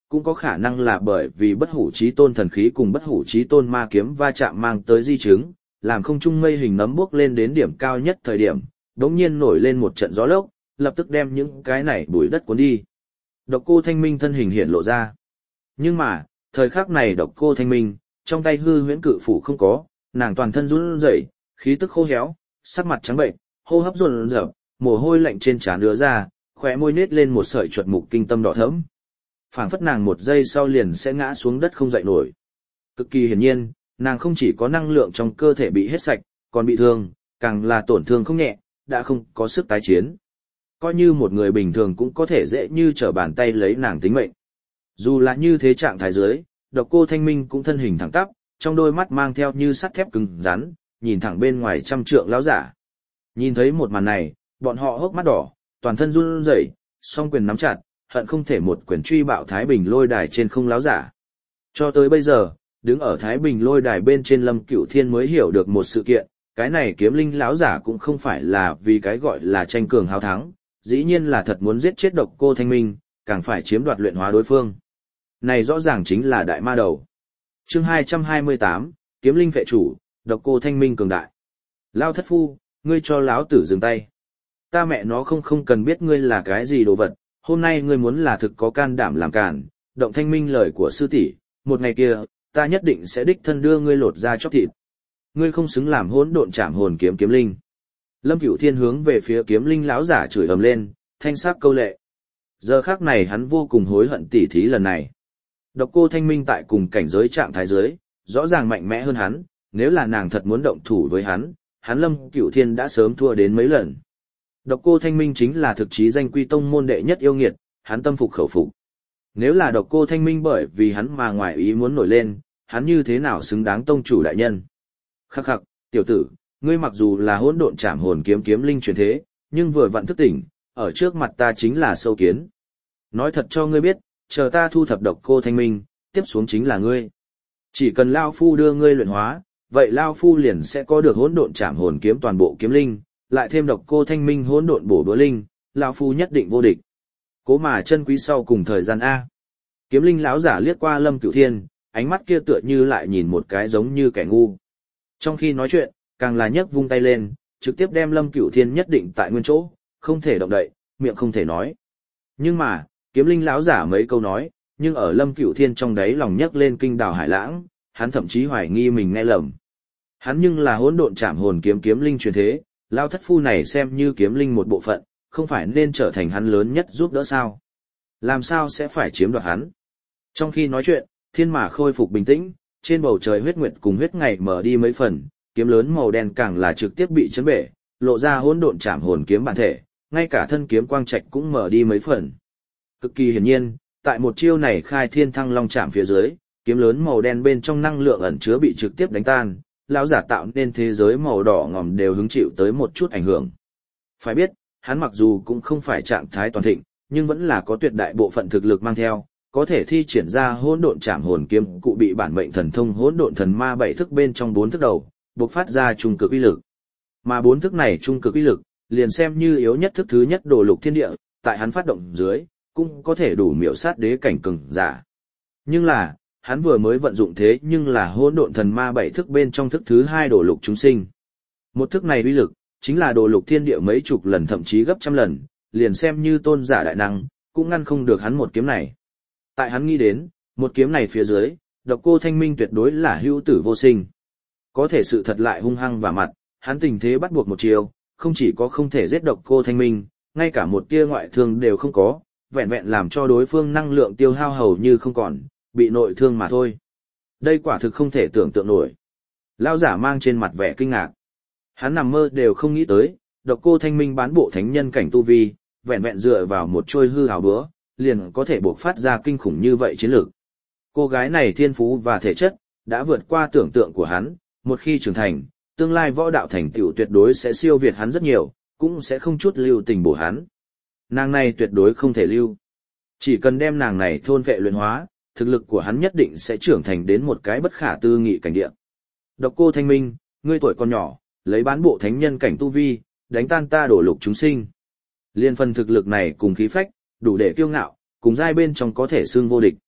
cũng có khả năng là bởi vì bất hủ chí tôn thần khí cùng bất hủ chí tôn ma kiếm va chạm mang tới di chứng, làm không trung mây hình nấm bước lên đến điểm cao nhất thời điểm, đống nhiên nổi lên một trận gió lốc, lập tức đem những cái này bụi đất cuốn đi. Độc Cô Thanh Minh thân hình hiện lộ ra. Nhưng mà, thời khắc này Độc Cô Thanh Minh, trong tay hư huyễn cự phủ không có, nàng toàn thân run rẩy, khí tức khô héo, sắc mặt trắng bệnh, hô hấp run rẩy, mồ hôi lạnh trên trán ứa ra, khóe môi nết lên một sợi chuột mục kinh tâm đỏ thẫm. Phảng phất nàng một giây sau liền sẽ ngã xuống đất không dậy nổi. Cực kỳ hiển nhiên, nàng không chỉ có năng lượng trong cơ thể bị hết sạch, còn bị thương, càng là tổn thương không nhẹ, đã không có sức tái chiến. Coi như một người bình thường cũng có thể dễ như trở bàn tay lấy nàng tính mệnh. Dù là như thế trạng thái dưới, Độc Cô Thanh Minh cũng thân hình thẳng tắp, trong đôi mắt mang theo như sắt thép cứng rắn, nhìn thẳng bên ngoài trăm trượng lão giả. Nhìn thấy một màn này, bọn họ hốc mắt đỏ, toàn thân run rẩy, song quyền nắm chặt, hận không thể một quyền truy bạo Thái Bình lôi đài trên không lão giả. Cho tới bây giờ, đứng ở Thái Bình lôi đài bên trên Lâm Cửu Thiên mới hiểu được một sự kiện, cái này kiếm linh lão giả cũng không phải là vì cái gọi là tranh cường hào thắng, dĩ nhiên là thật muốn giết chết Độc Cô Thanh Minh, càng phải chiếm đoạt luyện hóa đối phương. Này rõ ràng chính là đại ma đầu. Chương 228, kiếm linh phệ chủ, Độc Cô Thanh Minh cường đại. Lao thất phu, ngươi cho lão tử dừng tay. Ta mẹ nó không cần biết ngươi là cái gì đồ vật, hôm nay ngươi muốn là thực có can đảm làm cản, động Thanh Minh lời của sư tỷ, một ngày kia, ta nhất định sẽ đích thân đưa ngươi lột ra chóc thịt. Ngươi không xứng làm hỗn độn trảm hồn kiếm kiếm linh. Lâm Cửu Thiên hướng về phía kiếm linh lão giả chửi ầm lên, thanh sắc câu lệ. Giờ khắc này hắn vô cùng hối hận tỉ thí lần này. Độc Cô Thanh Minh tại cùng cảnh giới trạng thái dưới, rõ ràng mạnh mẽ hơn hắn, nếu là nàng thật muốn động thủ với hắn Lâm Cửu Thiên đã sớm thua đến mấy lần. Độc Cô Thanh Minh chính là thực chí danh quy tông môn đệ nhất yêu nghiệt, hắn tâm phục khẩu phục. Nếu là Độc Cô Thanh Minh bởi vì hắn mà ngoài ý muốn nổi lên, hắn như thế nào xứng đáng tông chủ đại nhân. Khắc khắc, tiểu tử, ngươi mặc dù là hỗn độn trảm hồn kiếm kiếm linh truyền thế, nhưng vừa vặn thức tỉnh, ở trước mặt ta chính là sâu kiến. Nói thật cho ngươi biết, chờ ta thu thập Độc Cô Thanh Minh, tiếp xuống chính là ngươi. Chỉ cần Lao Phu đưa ngươi luyện hóa, vậy Lao Phu liền sẽ có được hỗn độn trảm hồn kiếm toàn bộ kiếm linh, lại thêm Độc Cô Thanh Minh hỗn độn bổ đũa linh, Lao Phu nhất định vô địch. Cố mà chân quý sau cùng thời gian A. Kiếm linh lão giả liếc qua Lâm Cửu Thiên, ánh mắt kia tựa như lại nhìn một cái giống như kẻ ngu. Trong khi nói chuyện, càng là nhấc vung tay lên, trực tiếp đem Lâm Cửu Thiên nhất định tại nguyên chỗ, không thể động đậy, miệng không thể nói. Nhưng mà, kiếm linh lão giả mấy câu nói, nhưng ở Lâm Cửu Thiên trong đáy lòng nhấc lên kinh đào hải lãng, hắn thậm chí hoài nghi mình nghe lầm. Hắn nhưng là hỗn độn trảm hồn kiếm kiếm linh truyền thế, lao thất phu này xem như kiếm linh một bộ phận, không phải nên trở thành hắn lớn nhất giúp đỡ sao? Làm sao sẽ phải chiếm đoạt hắn? Trong khi nói chuyện, thiên mã khôi phục bình tĩnh, trên bầu trời huyết nguyệt cùng huyết ngày mở đi mấy phần, kiếm lớn màu đen càng là trực tiếp bị chấn bể, lộ ra hỗn độn trảm hồn kiếm bản thể, ngay cả thân kiếm quang trạch cũng mở đi mấy phần. Cực kỳ hiển nhiên, tại một chiêu này khai thiên thăng long chạm phía dưới, kiếm lớn màu đen bên trong năng lượng ẩn chứa bị trực tiếp đánh tan, lão giả tạo nên thế giới màu đỏ ngòm đều hứng chịu tới một chút ảnh hưởng. Phải biết, hắn mặc dù cũng không phải trạng thái toàn thịnh, nhưng vẫn là có tuyệt đại bộ phận thực lực mang theo, có thể thi triển ra hỗn độn trảm hồn kiếm cụ bị bản mệnh thần thông hỗn độn thần ma 7 thức bên trong 4 thức đầu, bộc phát ra trung cực uy lực. Mà 4 thức này trung cực uy lực, liền xem như yếu nhất thức thứ nhất đồ lục thiên địa, tại hắn phát động dưới, cũng có thể đủ miểu sát đế cảnh cường giả. Nhưng là, hắn vừa mới vận dụng thế nhưng là hỗn độn thần ma 7 thức bên trong thức thứ 2 đồ lục chúng sinh. Một thức này uy lực, chính là đồ lục thiên địa mấy chục lần thậm chí gấp trăm lần, liền xem như tôn giả đại năng, cũng ngăn không được hắn một kiếm này. Tại hắn nghĩ đến, một kiếm này phía dưới, Độc Cô Thanh Minh tuyệt đối là hữu tử vô sinh. Có thể sự thật lại hung hăng và mặt, hắn tình thế bắt buộc một chiều, không chỉ có không thể giết Độc Cô Thanh Minh, ngay cả một tia ngoại thương đều không có, vẹn vẹn làm cho đối phương năng lượng tiêu hao hầu như không còn, bị nội thương mà thôi. Đây quả thực không thể tưởng tượng nổi. Lão giả mang trên mặt vẻ kinh ngạc. Hắn nằm mơ đều không nghĩ tới, Độc Cô Thanh Minh bán bộ thánh nhân cảnh tu vi, vẹn vẹn dựa vào một trôi hư hào búa, liền có thể buộc phát ra kinh khủng như vậy chiến lược. Cô gái này thiên phú và thể chất, đã vượt qua tưởng tượng của hắn, một khi trưởng thành, tương lai võ đạo thành tựu tuyệt đối sẽ siêu việt hắn rất nhiều, cũng sẽ không chút lưu tình bổ hắn. Nàng này tuyệt đối không thể lưu. Chỉ cần đem nàng này thôn vệ luyện hóa, thực lực của hắn nhất định sẽ trưởng thành đến một cái bất khả tư nghị cảnh địa. Độc Cô Thanh Minh, ngươi tuổi còn nhỏ, lấy bán bộ thánh nhân cảnh tu vi, đánh tan ta đổ lục chúng sinh. Liên phân thực lực này cùng khí phách, đủ để kiêu ngạo, cùng giai bên trong có thể xương vô địch.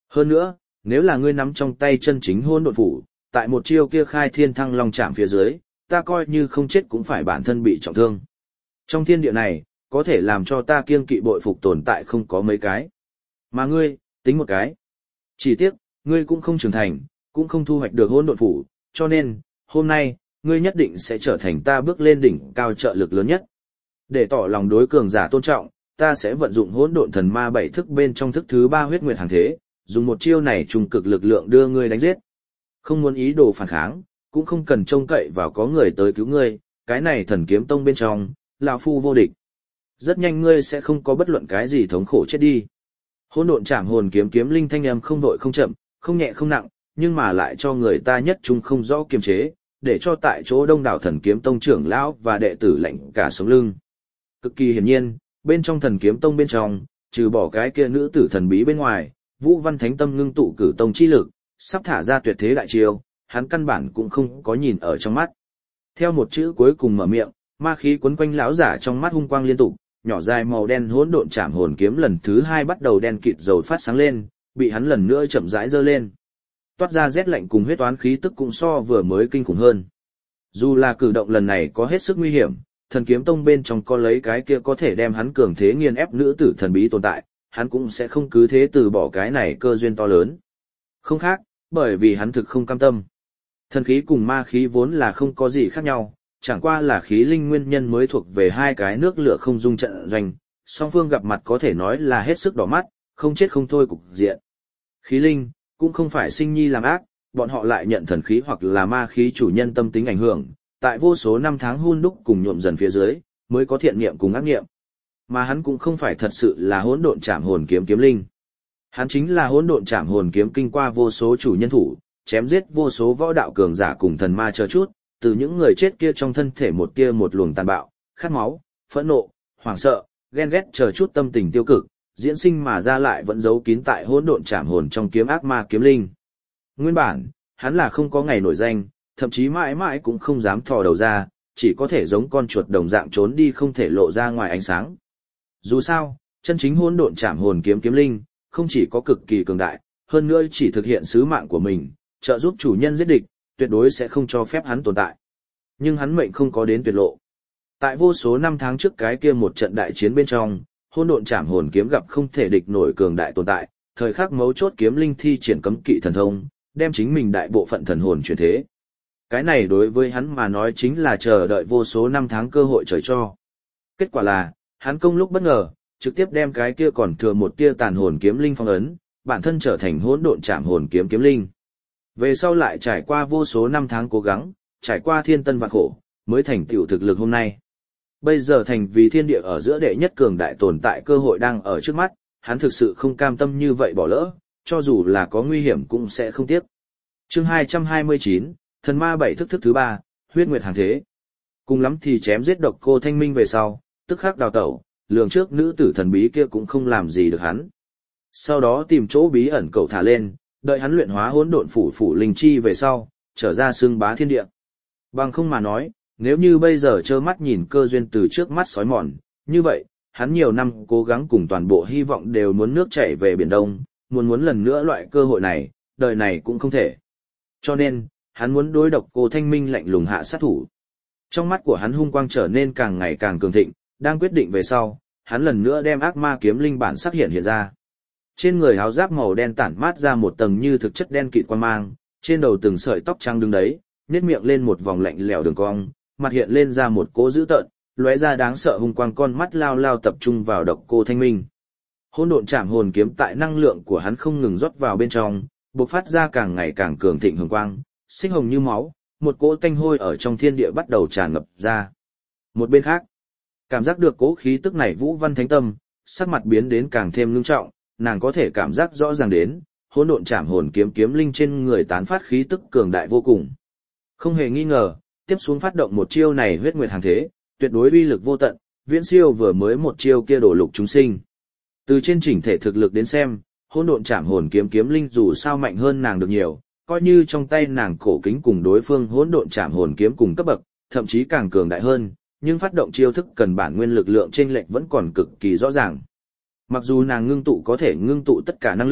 Hơn nữa, nếu là ngươi nắm trong tay chân chính hỗn độn phủ, tại một chiêu kia khai thiên thăng long chạm phía dưới, ta coi như không chết cũng phải bản thân bị trọng thương. Trong thiên địa này, có thể làm cho ta kiêng kỵ bội phục tồn tại không có mấy cái. Mà ngươi, tính một cái. Chỉ tiếc, ngươi cũng không trưởng thành, cũng không thu hoạch được hỗn độn phủ, cho nên, hôm nay, ngươi nhất định sẽ trở thành ta bước lên đỉnh cao trợ lực lớn nhất. Để tỏ lòng đối cường giả tôn trọng, ta sẽ vận dụng hỗn độn thần ma 7 thức bên trong thức thứ 3 huyết nguyệt hàng thế, dùng một chiêu này trùng cực lực lượng đưa ngươi đánh giết. Không muốn ý đồ phản kháng, cũng không cần trông cậy vào có người tới cứu ngươi, cái này thần kiếm tông bên trong, lão phu vô địch. Rất nhanh ngươi sẽ không có bất luận cái gì thống khổ chết đi. Hỗn độn chạm hồn kiếm kiếm linh thanh âm không vội không chậm, không nhẹ không nặng, nhưng mà lại cho người ta nhất trung không rõ kiềm chế, để cho tại chỗ đông đảo thần kiếm tông trưởng lão và đệ tử lạnh cả sống lưng. Cực kỳ hiển nhiên, bên trong thần kiếm tông bên trong, trừ bỏ cái kia nữ tử thần bí bên ngoài, Vũ Văn Thánh Tâm ngưng tụ cử tông chi lực, sắp thả ra tuyệt thế đại chiêu, hắn căn bản cũng không có nhìn ở trong mắt. Theo một chữ cuối cùng mở miệng, ma khí quấn quanh lão giả trong mắt hung quang liên tục, nhỏ dài màu đen hỗn độn chạm hồn kiếm lần thứ 2 bắt đầu đen kịt dầu phát sáng lên, bị hắn lần nữa chậm rãi giơ lên. Toát ra rét lạnh cùng huyết toán khí tức cũng so vừa mới kinh khủng hơn. Dù là cử động lần này có hết sức nguy hiểm, thần kiếm tông bên trong có lấy cái kia có thể đem hắn cường thế nghiền ép nữ tử thần bí tồn tại, hắn cũng sẽ không cứ thế từ bỏ cái này cơ duyên to lớn. Không khác, bởi vì hắn thực không cam tâm. Thần khí cùng ma khí vốn là không có gì khác nhau, chẳng qua là khí linh nguyên nhân mới thuộc về hai cái nước lửa không dung trận doanh, song phương gặp mặt có thể nói là hết sức đỏ mắt, không chết không thôi cục diện. Khí linh, cũng không phải sinh nhi làm ác, bọn họ lại nhận thần khí hoặc là ma khí chủ nhân tâm tính ảnh hưởng, tại vô số năm tháng hun đúc cùng nhuộm dần phía dưới, mới có thiện niệm cùng ác niệm. Mà hắn cũng không phải thật sự là hỗn độn chạm hồn kiếm kiếm linh. Hắn chính là hỗn độn chạm hồn kiếm kinh qua vô số chủ nhân thủ, chém giết vô số võ đạo cường giả cùng thần ma chờ chút, từ những người chết kia trong thân thể một tia một luồng tàn bạo, khát máu, phẫn nộ, hoảng sợ, ghen ghét chờ chút tâm tình tiêu cực, diễn sinh mà ra lại vẫn giấu kín tại hỗn độn chạm hồn trong kiếm ác ma kiếm linh. Nguyên bản, hắn là không có ngày nổi danh, thậm chí mãi mãi cũng không dám thò đầu ra, chỉ có thể giống con chuột đồng dạng trốn đi không thể lộ ra ngoài ánh sáng. Dù sao, chân chính hỗn độn chạm hồn kiếm kiếm linh, không chỉ có cực kỳ cường đại, hơn nữa chỉ thực hiện sứ mạng của mình, trợ giúp chủ nhân giết địch, tuyệt đối sẽ không cho phép hắn tồn tại. Nhưng hắn mệnh không có đến tuyệt lộ. Tại vô số năm tháng trước cái kia một trận đại chiến bên trong, hỗn độn chạm hồn kiếm gặp không thể địch nổi cường đại tồn tại, thời khắc mấu chốt kiếm linh thi triển cấm kỵ thần thông, đem chính mình đại bộ phận thần hồn chuyển thế. Cái này đối với hắn mà nói chính là chờ đợi vô số năm tháng cơ hội trời cho. Kết quả là, hắn công lúc bất ngờ, trực tiếp đem cái kia còn thừa một tia tàn hồn kiếm linh phong ấn, bản thân trở thành hỗn độn chạm hồn kiếm kiếm linh. Về sau lại trải qua vô số năm tháng cố gắng, trải qua thiên tân vạn khổ, mới thành tựu thực lực hôm nay. Bây giờ thành vì thiên địa ở giữa đệ nhất cường đại tồn tại cơ hội đang ở trước mắt, hắn thực sự không cam tâm như vậy bỏ lỡ, cho dù là có nguy hiểm cũng sẽ không tiếc. Chương 229, Thần Ma 7 thức thứ 3, huyết nguyệt hàng thế. Cùng lắm thì chém giết độc cô Thanh Minh về sau, tức khắc đào tẩu, lường trước nữ tử thần bí kia cũng không làm gì được hắn. Sau đó tìm chỗ bí ẩn cậu thả lên, đợi hắn luyện hóa hỗn độn phủ linh chi về sau, trở ra xưng bá thiên địa. Bằng không mà nói, nếu như bây giờ trơ mắt nhìn cơ duyên từ trước mắt sói mòn, như vậy, hắn nhiều năm cố gắng cùng toàn bộ hy vọng đều muốn nước chảy về biển Đông, muốn lần nữa loại cơ hội này, đời này cũng không thể. Cho nên, hắn muốn đối độc cô Thanh Minh lạnh lùng hạ sát thủ. Trong mắt của hắn hung quang trở nên càng ngày càng cường thịnh, đang quyết định về sau, hắn lần nữa đem ác ma kiếm linh bản sắc hiện ra. Trên người áo giáp màu đen tản mát ra một tầng như thực chất đen kịt quang mang, trên đầu từng sợi tóc trắng đứng đấy, nhếch miệng lên một vòng lạnh lẽo đường cong, mặt hiện lên ra một cỗ dữ tợn, lóe ra đáng sợ hung quang, con mắt lao lao tập trung vào độc cô Thanh Minh. Hỗn độn chạm hồn kiếm tại năng lượng của hắn không ngừng rót vào bên trong, bộc phát ra càng ngày càng cường thịnh hồng quang, xích hồng như máu, một cỗ tanh hôi ở trong thiên địa bắt đầu tràn ngập ra. Một bên khác, cảm giác được cỗ khí tức này Vũ Văn Thánh Tâm, sắc mặt biến đến càng thêm ngưng trọng, nàng có thể cảm giác rõ ràng đến, hỗn độn chạm hồn kiếm kiếm linh trên người tán phát khí tức cường đại vô cùng. Không hề nghi ngờ, tiếp xuống phát động một chiêu này huyết nguyệt hàng thế, tuyệt đối uy lực vô tận, viễn siêu vừa mới một chiêu kia đổ lục chúng sinh. Từ trên chỉnh thể thực lực đến xem, hỗn độn chạm hồn kiếm kiếm linh dù sao mạnh hơn nàng được nhiều, coi như trong tay nàng cổ kính cùng đối phương hỗn độn chạm hồn kiếm cùng cấp bậc, thậm chí càng cường đại hơn, nhưng phát động chiêu thức cần bản nguyên lực lượng chênh lệch vẫn còn cực kỳ rõ ràng. Mặc dù nàng ngưng tụ có thể ngưng tụ tất cả năng lượng,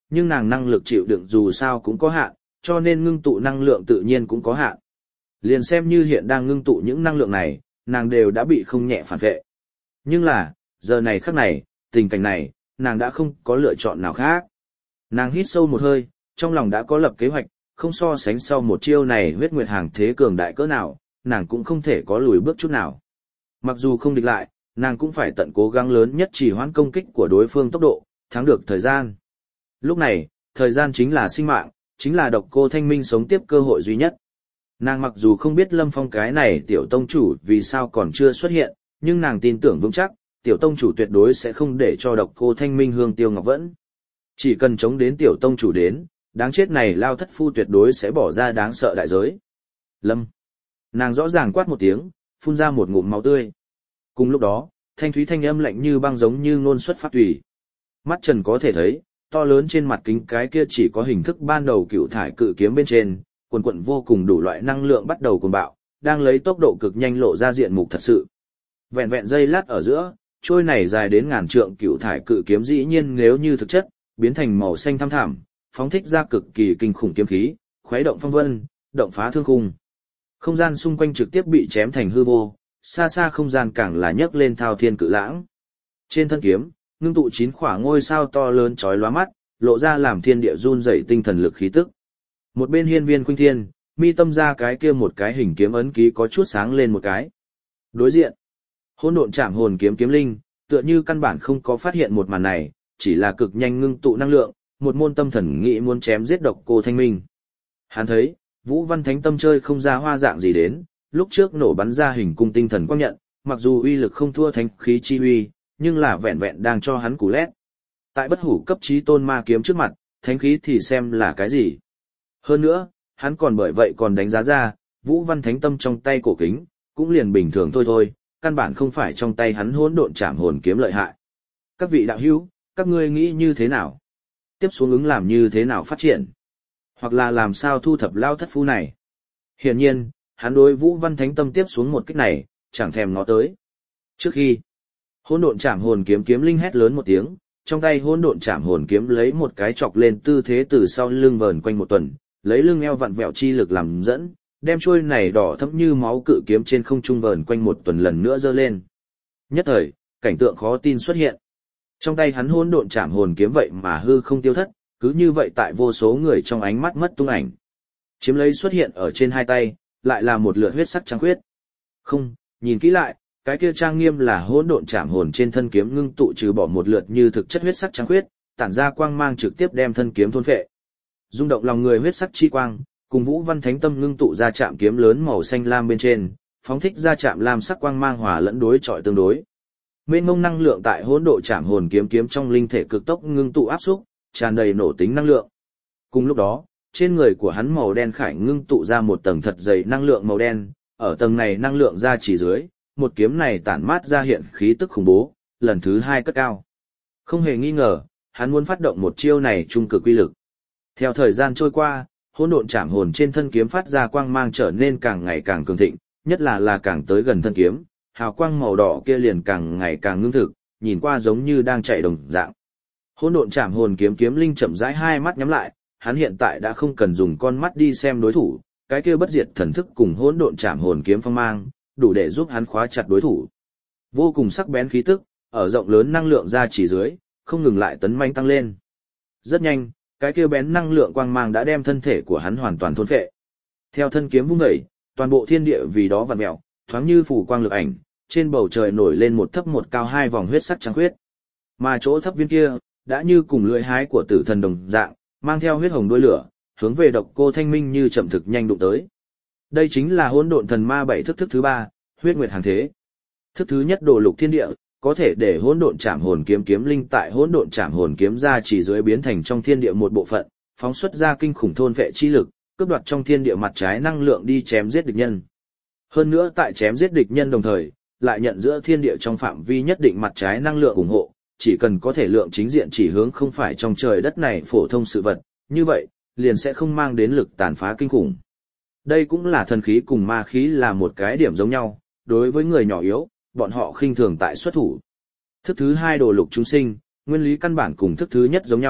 nhưng nàng năng lực chịu đựng dù sao cũng có hạn, cho nên ngưng tụ năng lượng tự nhiên cũng có hạn. Liền xem như hiện đang ngưng tụ những năng lượng này, nàng đều đã bị không nhẹ phản vệ. Nhưng là, giờ này khắc này, tình cảnh này, nàng đã không có lựa chọn nào khác. Nàng hít sâu một hơi, trong lòng đã có lập kế hoạch, không so sánh sau một chiêu này huyết nguyệt hàng thế cường đại cỡ nào, nàng cũng không thể có lùi bước chút nào. Mặc dù không địch lại, nàng cũng phải tận cố gắng lớn nhất trì hoãn công kích của đối phương tốc độ, thắng được thời gian. Lúc này, thời gian chính là sinh mạng, chính là độc cô Thanh Minh sống tiếp cơ hội duy nhất. Nàng mặc dù không biết Lâm Phong cái này tiểu tông chủ vì sao còn chưa xuất hiện, nhưng nàng tin tưởng vững chắc, tiểu tông chủ tuyệt đối sẽ không để cho độc cô Thanh Minh hương tiêu ngọc vẫn. Chỉ cần chống đến tiểu tông chủ đến, đáng chết này Lao thất phu tuyệt đối sẽ bỏ ra đáng sợ đại giới. Lâm. Nàng rõ ràng quát một tiếng, phun ra một ngụm máu tươi. Cùng lúc đó, thanh thúy thanh âm lạnh như băng giống như ngôn xuất pháp thủy. Mắt Trần có thể thấy, to lớn trên mặt kính cái kia chỉ có hình thức ban đầu cựu thải cự kiếm bên trên, quần quận vô cùng đủ loại năng lượng bắt đầu cuồng bạo, đang lấy tốc độ cực nhanh lộ ra diện mục thật sự. Vẹn vẹn giây lát ở giữa, trôi này dài đến ngàn trượng cựu thải cự kiếm dĩ nhiên nếu như thực chất, biến thành màu xanh thăm thẳm, phóng thích ra cực kỳ kinh khủng kiếm khí, khuấy động phong vân, động phá thương khung. Không gian xung quanh trực tiếp bị chém thành hư vô, xa xa không gian càng là nhấc lên thao thiên cự lãng. Trên thân kiếm, ngưng tụ 9 khỏa ngôi sao to lớn chói lóa mắt, lộ ra làm thiên địa run rẩy tinh thần lực khí tức. Một bên hiên viên khuynh thiên, mi tâm ra cái kia một cái hình kiếm ấn ký có chút sáng lên một cái. Đối diện, hỗn độn chạm hồn kiếm kiếm linh, tựa như căn bản không có phát hiện một màn này, chỉ là cực nhanh ngưng tụ năng lượng, một môn tâm thần nghĩ muốn chém giết độc cô Thanh Minh. Hắn thấy, Vũ Văn Thánh Tâm chơi không ra hoa dạng gì đến, lúc trước nổ bắn ra hình cung tinh thần quang nhận, mặc dù uy lực không thua thánh khí chi uy, nhưng là vẹn vẹn đang cho hắn cú lét. Tại bất hủ cấp chí tôn ma kiếm trước mặt, thánh khí thì xem là cái gì. Hơn nữa, hắn còn bởi vậy còn đánh giá ra, Vũ Văn Thánh Tâm trong tay cổ kính, cũng liền bình thường thôi, căn bản không phải trong tay hắn hỗn độn chạm hồn kiếm lợi hại. Các vị đạo hữu, các ngươi nghĩ như thế nào? Tiếp xuống ứng làm như thế nào phát triển? Hoặc là làm sao thu thập Lao thất phu này? Hiển nhiên, hắn đối Vũ Văn Thánh Tâm tiếp xuống một kích này, chẳng thèm ngó tới. Trước khi, hỗn độn chạm hồn kiếm kiếm linh hét lớn một tiếng, trong tay hỗn độn chạm hồn kiếm lấy một cái chọc lên tư thế từ sau lưng vờn quanh một tuần, lấy lưng eo vặn vẹo chi lực làm dẫn, đem chuôi này đỏ thẫm như máu cự kiếm trên không trung vờn quanh một tuần lần nữa giơ lên. Nhất thời, cảnh tượng khó tin xuất hiện. Trong tay hắn hỗn độn chạm hồn kiếm vậy mà hư không tiêu thất, cứ như vậy tại vô số người trong ánh mắt mất tung ảnh. Chiếm lấy xuất hiện ở trên hai tay, lại là một lượt huyết sắc trắng khuyết. Không, nhìn kỹ lại, cái kia trang nghiêm là hỗn độn chạm hồn trên thân kiếm ngưng tụ trừ bỏ một lượt như thực chất huyết sắc trắng khuyết, tản ra quang mang trực tiếp đem thân kiếm thôn phệ. Rung động lòng người huyết sắc chi quang, cùng Vũ Văn Thánh Tâm ngưng tụ ra chạm kiếm lớn màu xanh lam bên trên, phóng thích ra chạm lam sắc quang mang hòa lẫn đối chọi tương đối. Mênh mông năng lượng tại hỗn độ chạm hồn kiếm kiếm trong linh thể cực tốc ngưng tụ áp xúc, tràn đầy nổ tính năng lượng. Cùng lúc đó, trên người của hắn màu đen khải ngưng tụ ra một tầng thật dày năng lượng màu đen, ở tầng này năng lượng ra chỉ dưới, một kiếm này tản mát ra hiện khí tức khủng bố, lần thứ 2 cất cao. Không hề nghi ngờ, hắn muốn phát động một chiêu này trung cực uy lực. Theo thời gian trôi qua, hỗn độn chạm hồn trên thân kiếm phát ra quang mang trở nên càng ngày càng cường thịnh, nhất là càng tới gần thân kiếm, hào quang màu đỏ kia liền càng ngày càng ngưng thực, nhìn qua giống như đang chạy đồng dạng. Hỗn độn chạm hồn kiếm kiếm linh chậm rãi hai mắt nhắm lại, hắn hiện tại đã không cần dùng con mắt đi xem đối thủ, cái kia bất diệt thần thức cùng hỗn độn chạm hồn kiếm phong mang, đủ để giúp hắn khóa chặt đối thủ. Vô cùng sắc bén khí tức, ở rộng lớn năng lượng ra chỉ dưới, không ngừng lại tấn manh tăng lên. Rất nhanh, cái kia bén năng lượng quang mang đã đem thân thể của hắn hoàn toàn thôn phệ. Theo thân kiếm vung dậy, toàn bộ thiên địa vì đó vặn mèo, thoáng như phủ quang lực ảnh, trên bầu trời nổi lên một thấp một cao 2 vòng huyết sắc trắng huyết. Mà chỗ thấp viên kia, đã như cùng lưỡi hái của tử thần đồng dạng, mang theo huyết hồng đuôi lửa, hướng về độc cô Thanh Minh như chậm thực nhanh đụng tới. Đây chính là hỗn độn thần ma 7 thức thứ 3, huyết nguyệt hàng thế. Thức thứ nhất đồ lục thiên địa, có thể để hỗn độn chạm hồn kiếm kiếm linh tại hỗn độn chạm hồn kiếm ra chỉ dưới biến thành trong thiên địa một bộ phận, phóng xuất ra kinh khủng thôn vệ chi lực, cướp đoạt trong thiên địa mặt trái năng lượng đi chém giết địch nhân. Hơn nữa tại chém giết địch nhân đồng thời, lại nhận giữa thiên địa trong phạm vi nhất định mặt trái năng lượng ủng hộ, chỉ cần có thể lượng chính diện chỉ hướng không phải trong trời đất này phổ thông sự vật, như vậy, liền sẽ không mang đến lực tàn phá kinh khủng. Đây cũng là thần khí cùng ma khí là một cái điểm giống nhau, đối với người nhỏ yếu, bọn họ khinh thường tại xuất thủ. Thức thứ 2 đồ lục chúng sinh, nguyên lý căn bản cùng thức thứ nhất giống nhau,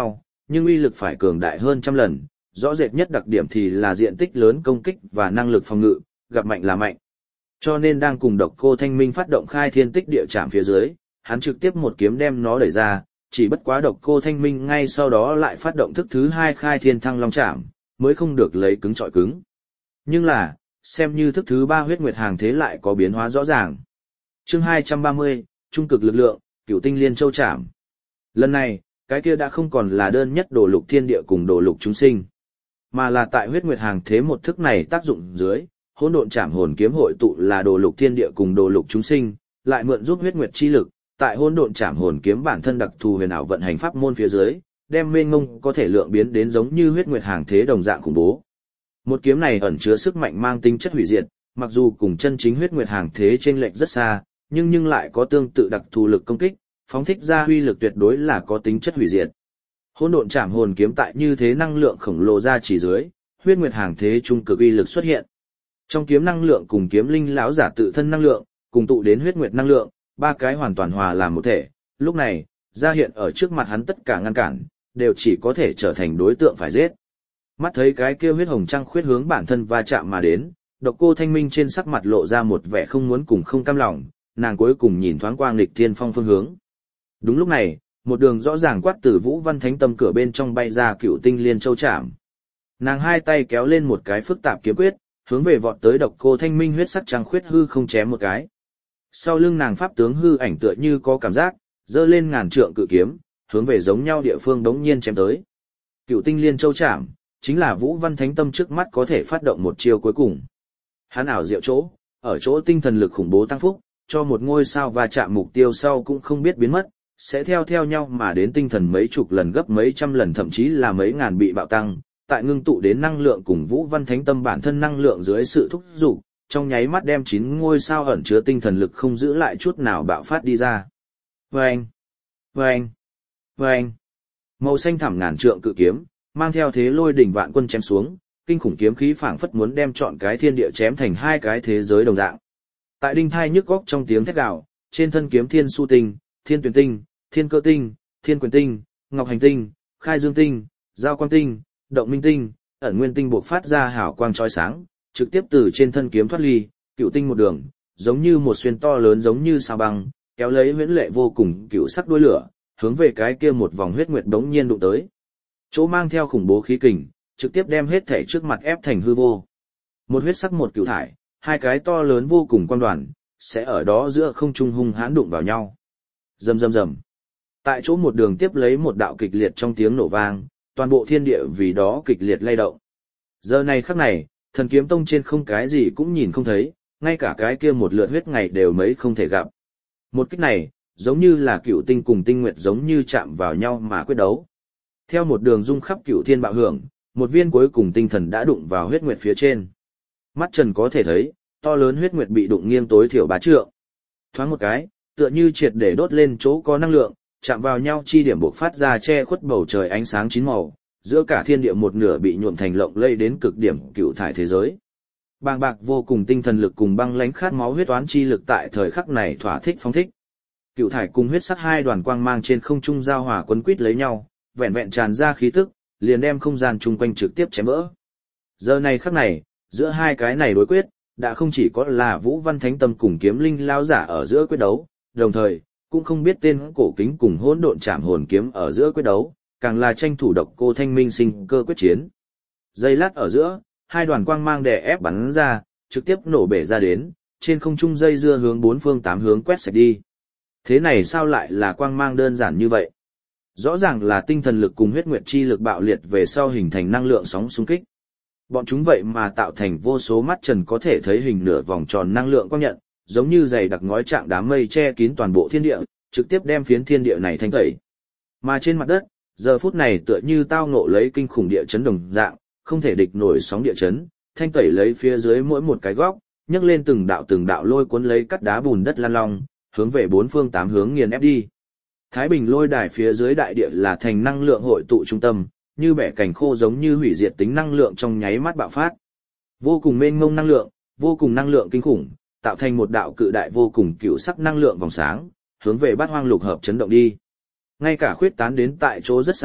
nhưng uy lực phải cường đại hơn trăm lần, rõ rệt nhất đặc điểm thì là diện tích lớn công kích và năng lực phòng ngự, gặp mạnh là mạnh. Cho nên đang cùng Độc Cô Thanh Minh phát động khai thiên tích địa chạm phía dưới, hắn trực tiếp một kiếm đem nó đẩy ra, chỉ bất quá Độc Cô Thanh Minh ngay sau đó lại phát động thức thứ hai khai thiên thăng long chạm, mới không được lấy cứng trọi cứng. Nhưng là, xem như thức thứ ba huyết nguyệt hàng thế lại có biến hóa rõ ràng. Chương 230, trung cực lực lượng, Cửu Tinh Liên Châu chạm. Lần này, cái kia đã không còn là đơn nhất đồ lục thiên địa cùng đồ lục chúng sinh, mà là tại huyết nguyệt hàng thế một thức này tác dụng dưới, hỗn độn chạm hồn kiếm hội tụ là đồ lục thiên địa cùng đồ lục chúng sinh, lại mượn giúp huyết nguyệt chi lực, tại hỗn độn chạm hồn kiếm bản thân đặc thù huyền ảo vận hành pháp môn phía dưới, đem mênh mông có thể lượng biến đến giống như huyết nguyệt hàng thế đồng dạng khủng bố. Một kiếm này ẩn chứa sức mạnh mang tính chất hủy diệt, mặc dù cùng chân chính huyết nguyệt hàng thế chênh lệch rất xa, nhưng lại có tương tự đặc thù lực công kích, phóng thích ra huy lực tuyệt đối là có tính chất hủy diệt. Hỗn độn chạm hồn kiếm tại như thế năng lượng khổng lồ ra chỉ dưới, huyết nguyệt hàng thế trung cực uy lực xuất hiện. Trong kiếm năng lượng cùng kiếm linh lão giả tự thân năng lượng, cùng tụ đến huyết nguyệt năng lượng, ba cái hoàn toàn hòa làm một thể, lúc này, ra hiện ở trước mặt hắn tất cả ngăn cản, đều chỉ có thể trở thành đối tượng phải giết. Mắt thấy cái kia huyết hồng trăng khuyết hướng bản thân va chạm mà đến, Độc Cô Thanh Minh trên sắc mặt lộ ra một vẻ không muốn cùng không cam lòng, nàng cuối cùng nhìn thoáng qua Nghịch Thiên Phong phương hướng. Đúng lúc này, một đường rõ ràng quát từ Vũ Văn Thánh Tâm cửa bên trong bay ra Cửu Tinh Liên Châu chạm. Nàng hai tay kéo lên một cái phức tạp kiếm quyết, hướng về vọt tới Độc Cô Thanh Minh huyết sắc trăng khuyết hư không chém một cái. Sau lưng nàng pháp tướng hư ảnh tựa như có cảm giác, giơ lên ngàn trượng cự kiếm, hướng về giống nhau địa phương đống nhiên chém tới. Cửu Tinh Liên Châu chạm, chính là Vũ Văn Thánh Tâm trước mắt có thể phát động một chiêu cuối cùng. Hắn ảo diệu chỗ, ở chỗ tinh thần lực khủng bố tăng phúc, cho một ngôi sao va chạm mục tiêu sau cũng không biết biến mất, sẽ theo nhau mà đến tinh thần mấy chục lần gấp mấy trăm lần thậm chí là mấy ngàn bị bạo tăng, tại ngưng tụ đến năng lượng cùng Vũ Văn Thánh Tâm bản thân năng lượng dưới sự thúc giục, trong nháy mắt đem 9 ngôi sao ẩn chứa tinh thần lực không giữ lại chút nào bạo phát đi ra. Vâng! Vâng! Vâng! Màu xanh thẳm ngàn trượng cự kiếm, mang theo thế lôi đỉnh vạn quân chém xuống, kinh khủng kiếm khí phảng phất muốn đem trọn cái thiên địa chém thành hai cái thế giới đồng dạng. Tại đinh thai nhức góc trong tiếng thét gào, trên thân kiếm thiên su tinh, thiên tuyển tinh, thiên cơ tinh, thiên quyền tinh, ngọc hành tinh, khai dương tinh, giao quang tinh, động minh tinh, ẩn nguyên tinh buộc phát ra hào quang chói sáng, trực tiếp từ trên thân kiếm thoát ly, cựu tinh một đường, giống như một xuyên to lớn giống như sao băng, kéo lấy huyễn lệ vô cùng cựu sắc đuôi lửa, hướng về cái kia một vòng huyết nguyệt đống nhiên đụng tới. Chỗ mang theo khủng bố khí kình, trực tiếp đem hết thể trước mặt ép thành hư vô. Một huyết sắc một cựu thải, hai cái to lớn vô cùng quang đoàn, sẽ ở đó giữa không trung hung hãn đụng vào nhau. Rầm rầm rầm. Tại chỗ một đường tiếp lấy một đạo kịch liệt trong tiếng nổ vang, toàn bộ thiên địa vì đó kịch liệt lay động. Giờ này khắc này, Thần Kiếm Tông trên không cái gì cũng nhìn không thấy, ngay cả cái kia một lượt huyết ngày đều mấy không thể gặp. Một kích này, giống như là cựu tinh cùng tinh nguyệt giống như chạm vào nhau mà quyết đấu. Theo một đường rung khắp cựu thiên bạo hưởng, một viên cuối cùng tinh thần đã đụng vào huyết nguyệt phía trên. Mắt trần có thể thấy, to lớn huyết nguyệt bị đụng nghiêng tối thiểu 3 trượng. Thoáng một cái, tựa như triệt để đốt lên chỗ có năng lượng, chạm vào nhau chi điểm bộc phát ra che khuất bầu trời ánh sáng chín màu, giữa cả thiên địa một nửa bị nhuộm thành lộng lây đến cực điểm cựu thải thế giới. Bàng bạc vô cùng tinh thần lực cùng băng lãnh khát máu huyết toán chi lực tại thời khắc này thỏa thích phóng thích. Cựu thải cùng huyết sắc hai đoàn quang mang trên không trung giao hòa quấn quýt lấy nhau, vẹn vẹn tràn ra khí tức, liền đem không gian chung quanh trực tiếp chém vỡ. Giờ này khắc này, giữa hai cái này đối quyết, đã không chỉ có là Vũ Văn Thánh Tâm cùng Kiếm Linh lão giả ở giữa quyết đấu, đồng thời, cũng không biết tên cổ kính cùng hỗn độn chạm hồn kiếm ở giữa quyết đấu, càng là tranh thủ Độc Cô Thanh Minh sinh cơ quyết chiến. Giây lát ở giữa, hai đoàn quang mang đè ép bắn ra, trực tiếp nổ bể ra đến, trên không trung dây dưa hướng bốn phương tám hướng quét sạch đi. Thế này sao lại là quang mang đơn giản như vậy? Rõ ràng là tinh thần lực cùng huyết nguyệt chi lực bạo liệt về sau hình thành năng lượng sóng xung kích. Bọn chúng vậy mà tạo thành vô số mắt trần có thể thấy hình nửa vòng tròn năng lượng quang nhận, giống như dày đặc ngói trạng đám mây che kín toàn bộ thiên địa, trực tiếp đem phiến thiên địa này thanh tẩy. Mà trên mặt đất, giờ phút này tựa như tao ngộ lấy kinh khủng địa chấn đồng dạng, không thể địch nổi sóng địa chấn, thanh tẩy lấy phía dưới mỗi một cái góc, nhấc lên từng đạo lôi cuốn lấy cắt đá bùn đất lan long, hướng về bốn phương tám hướng nghiền ép đi. Thái Bình lôi đài phía dưới đại địa là thành năng lượng hội tụ trung tâm, như bẻ cành khô giống như hủy diệt tính năng lượng trong nháy mắt bạo phát. Vô cùng mênh mông năng lượng, vô cùng năng lượng kinh khủng, tạo thành một đạo cự đại vô cùng cựu sắc năng lượng vòng sáng, hướng về bát hoang lục hợp chấn động đi. Ngay cả khuyết tán đến tại chỗ rất xa,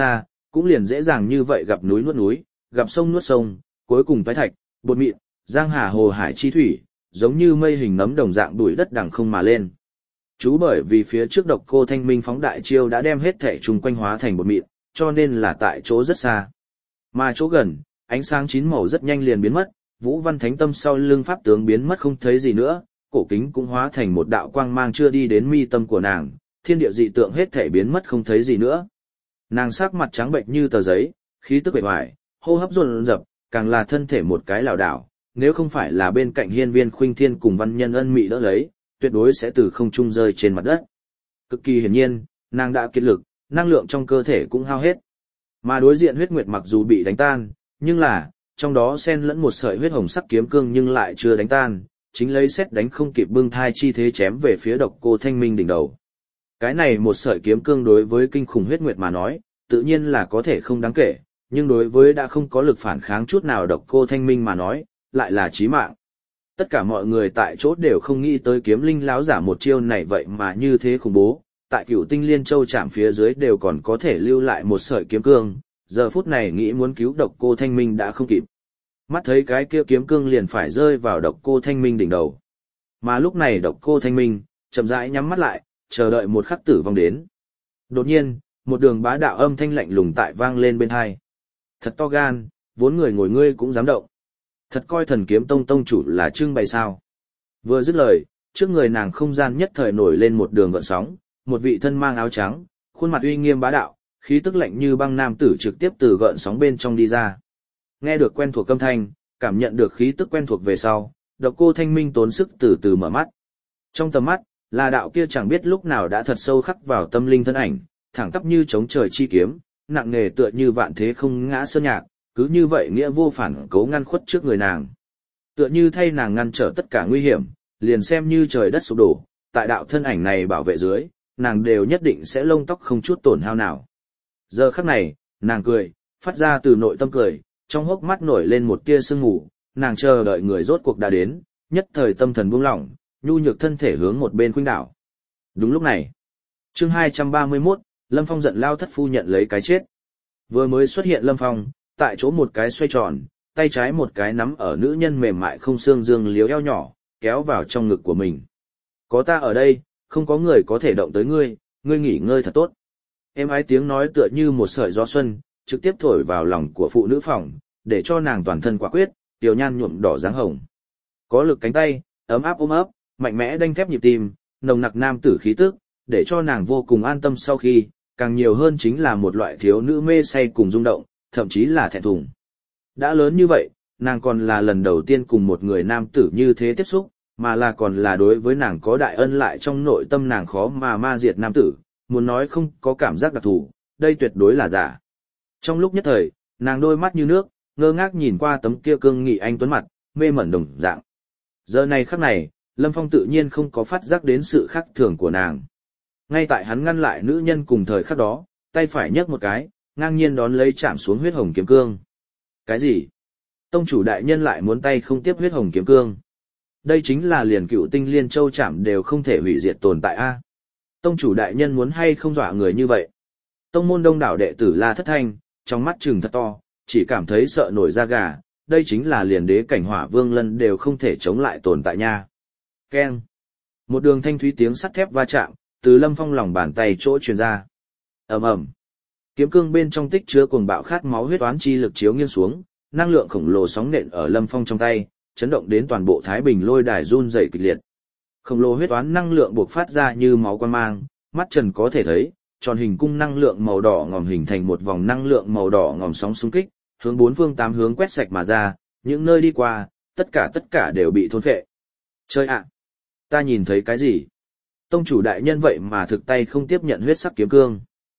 cũng liền dễ dàng như vậy gặp núi nuốt núi, gặp sông nuốt sông, cuối cùng toái thạch, bột mịn, giang hà hồ hải chi thủy, giống như mây hình nấm đồng dạng đuổi đất đằng không mà lên. Chú bởi vì phía trước độc cô Thanh Minh phóng đại chiêu đã đem hết thể chung quanh hóa thành bột mịn, cho nên là tại chỗ rất xa. Mà chỗ gần, ánh sáng chín màu rất nhanh liền biến mất, Vũ Văn Thánh Tâm sau lưng pháp tướng biến mất không thấy gì nữa, cổ kính cũng hóa thành một đạo quang mang chưa đi đến mi tâm của nàng, thiên địa dị tượng hết thể biến mất không thấy gì nữa. Nàng sắc mặt trắng bệnh như tờ giấy, khí tức bề ngoài, hô hấp dồn dập, càng là thân thể một cái lảo đảo, nếu không phải là bên cạnh Hiên Viên Khuynh Thiên cùng Văn Nhân Ân mị đỡ lấy, tuyệt đối sẽ từ không trung rơi trên mặt đất. Cực kỳ hiển nhiên, nàng đã kiệt lực, năng lượng trong cơ thể cũng hao hết. Mà đối diện huyết nguyệt mặc dù bị đánh tan, nhưng là, trong đó xen lẫn một sợi huyết hồng sắc kiếm cương nhưng lại chưa đánh tan, chính lấy xét đánh không kịp bưng thai chi thế chém về phía độc cô Thanh Minh đỉnh đầu. Cái này một sợi kiếm cương đối với kinh khủng huyết nguyệt mà nói, tự nhiên là có thể không đáng kể, nhưng đối với đã không có lực phản kháng chút nào độc cô Thanh Minh mà nói, lại là chí mạng. Tất cả mọi người tại chỗ đều không nghĩ tới kiếm linh láo giả một chiêu này vậy mà như thế khủng bố, tại Cửu Tinh Liên Châu chạm phía dưới đều còn có thể lưu lại một sợi kiếm cương, giờ phút này nghĩ muốn cứu độc cô Thanh Minh đã không kịp. Mắt thấy cái kia kiếm cương liền phải rơi vào độc cô Thanh Minh đỉnh đầu. Mà lúc này độc cô Thanh Minh, chậm rãi nhắm mắt lại, chờ đợi một khắc tử vong đến. Đột nhiên, một đường bá đạo âm thanh lạnh lùng tại vang lên bên tai. Thật to gan, vốn người ngồi ngươi cũng dám động. Thật coi Thần Kiếm Tông tông chủ là trưng bày sao. Vừa dứt lời, trước người nàng không gian nhất thời nổi lên một đường gợn sóng, một vị thân mang áo trắng, khuôn mặt uy nghiêm bá đạo, khí tức lạnh như băng nam tử trực tiếp từ gợn sóng bên trong đi ra. Nghe được quen thuộc âm thanh, cảm nhận được khí tức quen thuộc về sau, độc cô Thanh Minh tốn sức từ từ mở mắt. Trong tầm mắt, là đạo kia chẳng biết lúc nào đã thật sâu khắc vào tâm linh thân ảnh, thẳng tắp như chống trời chi kiếm, nặng nề tựa như vạn thế không ngã sơn nhạc, cứ như vậy nghĩa vô phản cố ngăn khuất trước người nàng. Tựa như thay nàng ngăn trở tất cả nguy hiểm, liền xem như trời đất sụp đổ, tại đạo thân ảnh này bảo vệ dưới, nàng đều nhất định sẽ lông tóc không chút tổn hao nào. Giờ khắc này, nàng cười, phát ra từ nội tâm cười, trong hốc mắt nổi lên một tia sương mù, nàng chờ đợi người rốt cuộc đã đến, nhất thời tâm thần buông lỏng, nhu nhược thân thể hướng một bên khuynh đảo. Đúng lúc này, chương 231, Lâm Phong giận lao thất phu nhận lấy cái chết. Vừa mới xuất hiện Lâm Phong, tại chỗ một cái xoay tròn, tay trái một cái nắm ở nữ nhân mềm mại không xương dương liếu eo nhỏ, kéo vào trong ngực của mình. Có ta ở đây, không có người có thể động tới ngươi, ngươi nghỉ ngơi thật tốt. Êm ái tiếng nói tựa như một sợi gió xuân, trực tiếp thổi vào lòng của phụ nữ phòng, để cho nàng toàn thân quả quyết, tiểu nhan nhuộm đỏ dáng hồng. Có lực cánh tay, ấm áp ôm ấp, mạnh mẽ đanh thép nhịp tim, nồng nặc nam tử khí tức, để cho nàng vô cùng an tâm sau khi, càng nhiều hơn chính là một loại thiếu nữ mê say cùng rung động, thậm chí là thẹn thùng. Đã lớn như vậy, nàng còn là lần đầu tiên cùng một người nam tử như thế tiếp xúc, mà là còn là đối với nàng có đại ân lại trong nội tâm nàng khó mà ma diệt nam tử, muốn nói không có cảm giác đặc thù, đây tuyệt đối là giả. Trong lúc nhất thời, nàng đôi mắt như nước, ngơ ngác nhìn qua tấm kia cương nghị anh tuấn mặt, mê mẩn đồng dạng. Giờ này khắc này, Lâm Phong tự nhiên không có phát giác đến sự khác thường của nàng. Ngay tại hắn ngăn lại nữ nhân cùng thời khắc đó, tay phải nhấc một cái, ngang nhiên đón lấy chạm xuống huyết hồng kiếm cương. Cái gì? Tông chủ đại nhân lại muốn tay không tiếp huyết hồng kiếm cương. Đây chính là liền Cựu Tinh Liên Châu chạm đều không thể hủy diệt tồn tại a. Tông chủ đại nhân muốn hay không dọa người như vậy? Tông môn đông đảo đệ tử La Thất Thanh, trong mắt trừng thật to, chỉ cảm thấy sợ nổi da gà, đây chính là liền đế cảnh Hỏa Vương Lân đều không thể chống lại tồn tại nha. Keng. Một đường thanh thúy tiếng sắt thép va chạm, từ Lâm Phong lòng bàn tay chỗ truyền ra. Ầm ầm. Kiếm cương bên trong tích chứa cuồng bạo khát máu huyết toán chi lực chiếu nghiêng xuống, năng lượng khổng lồ sóng nện ở Lâm Phong trong tay, chấn động đến toàn bộ Thái Bình lôi đài run rẩy kịch liệt. Khổng lồ huyết toán năng lượng buộc phát ra như máu quang mang, mắt trần có thể thấy, tròn hình cung năng lượng màu đỏ ngòm hình thành một vòng năng lượng màu đỏ ngòm sóng xung kích, hướng bốn phương tám hướng quét sạch mà ra, những nơi đi qua, tất cả đều bị thôn phệ. Chơi ạ! Ta nhìn thấy cái gì? Tông chủ đại nhân vậy mà thực tay không tiếp nhận huyết sắc kiếm cương.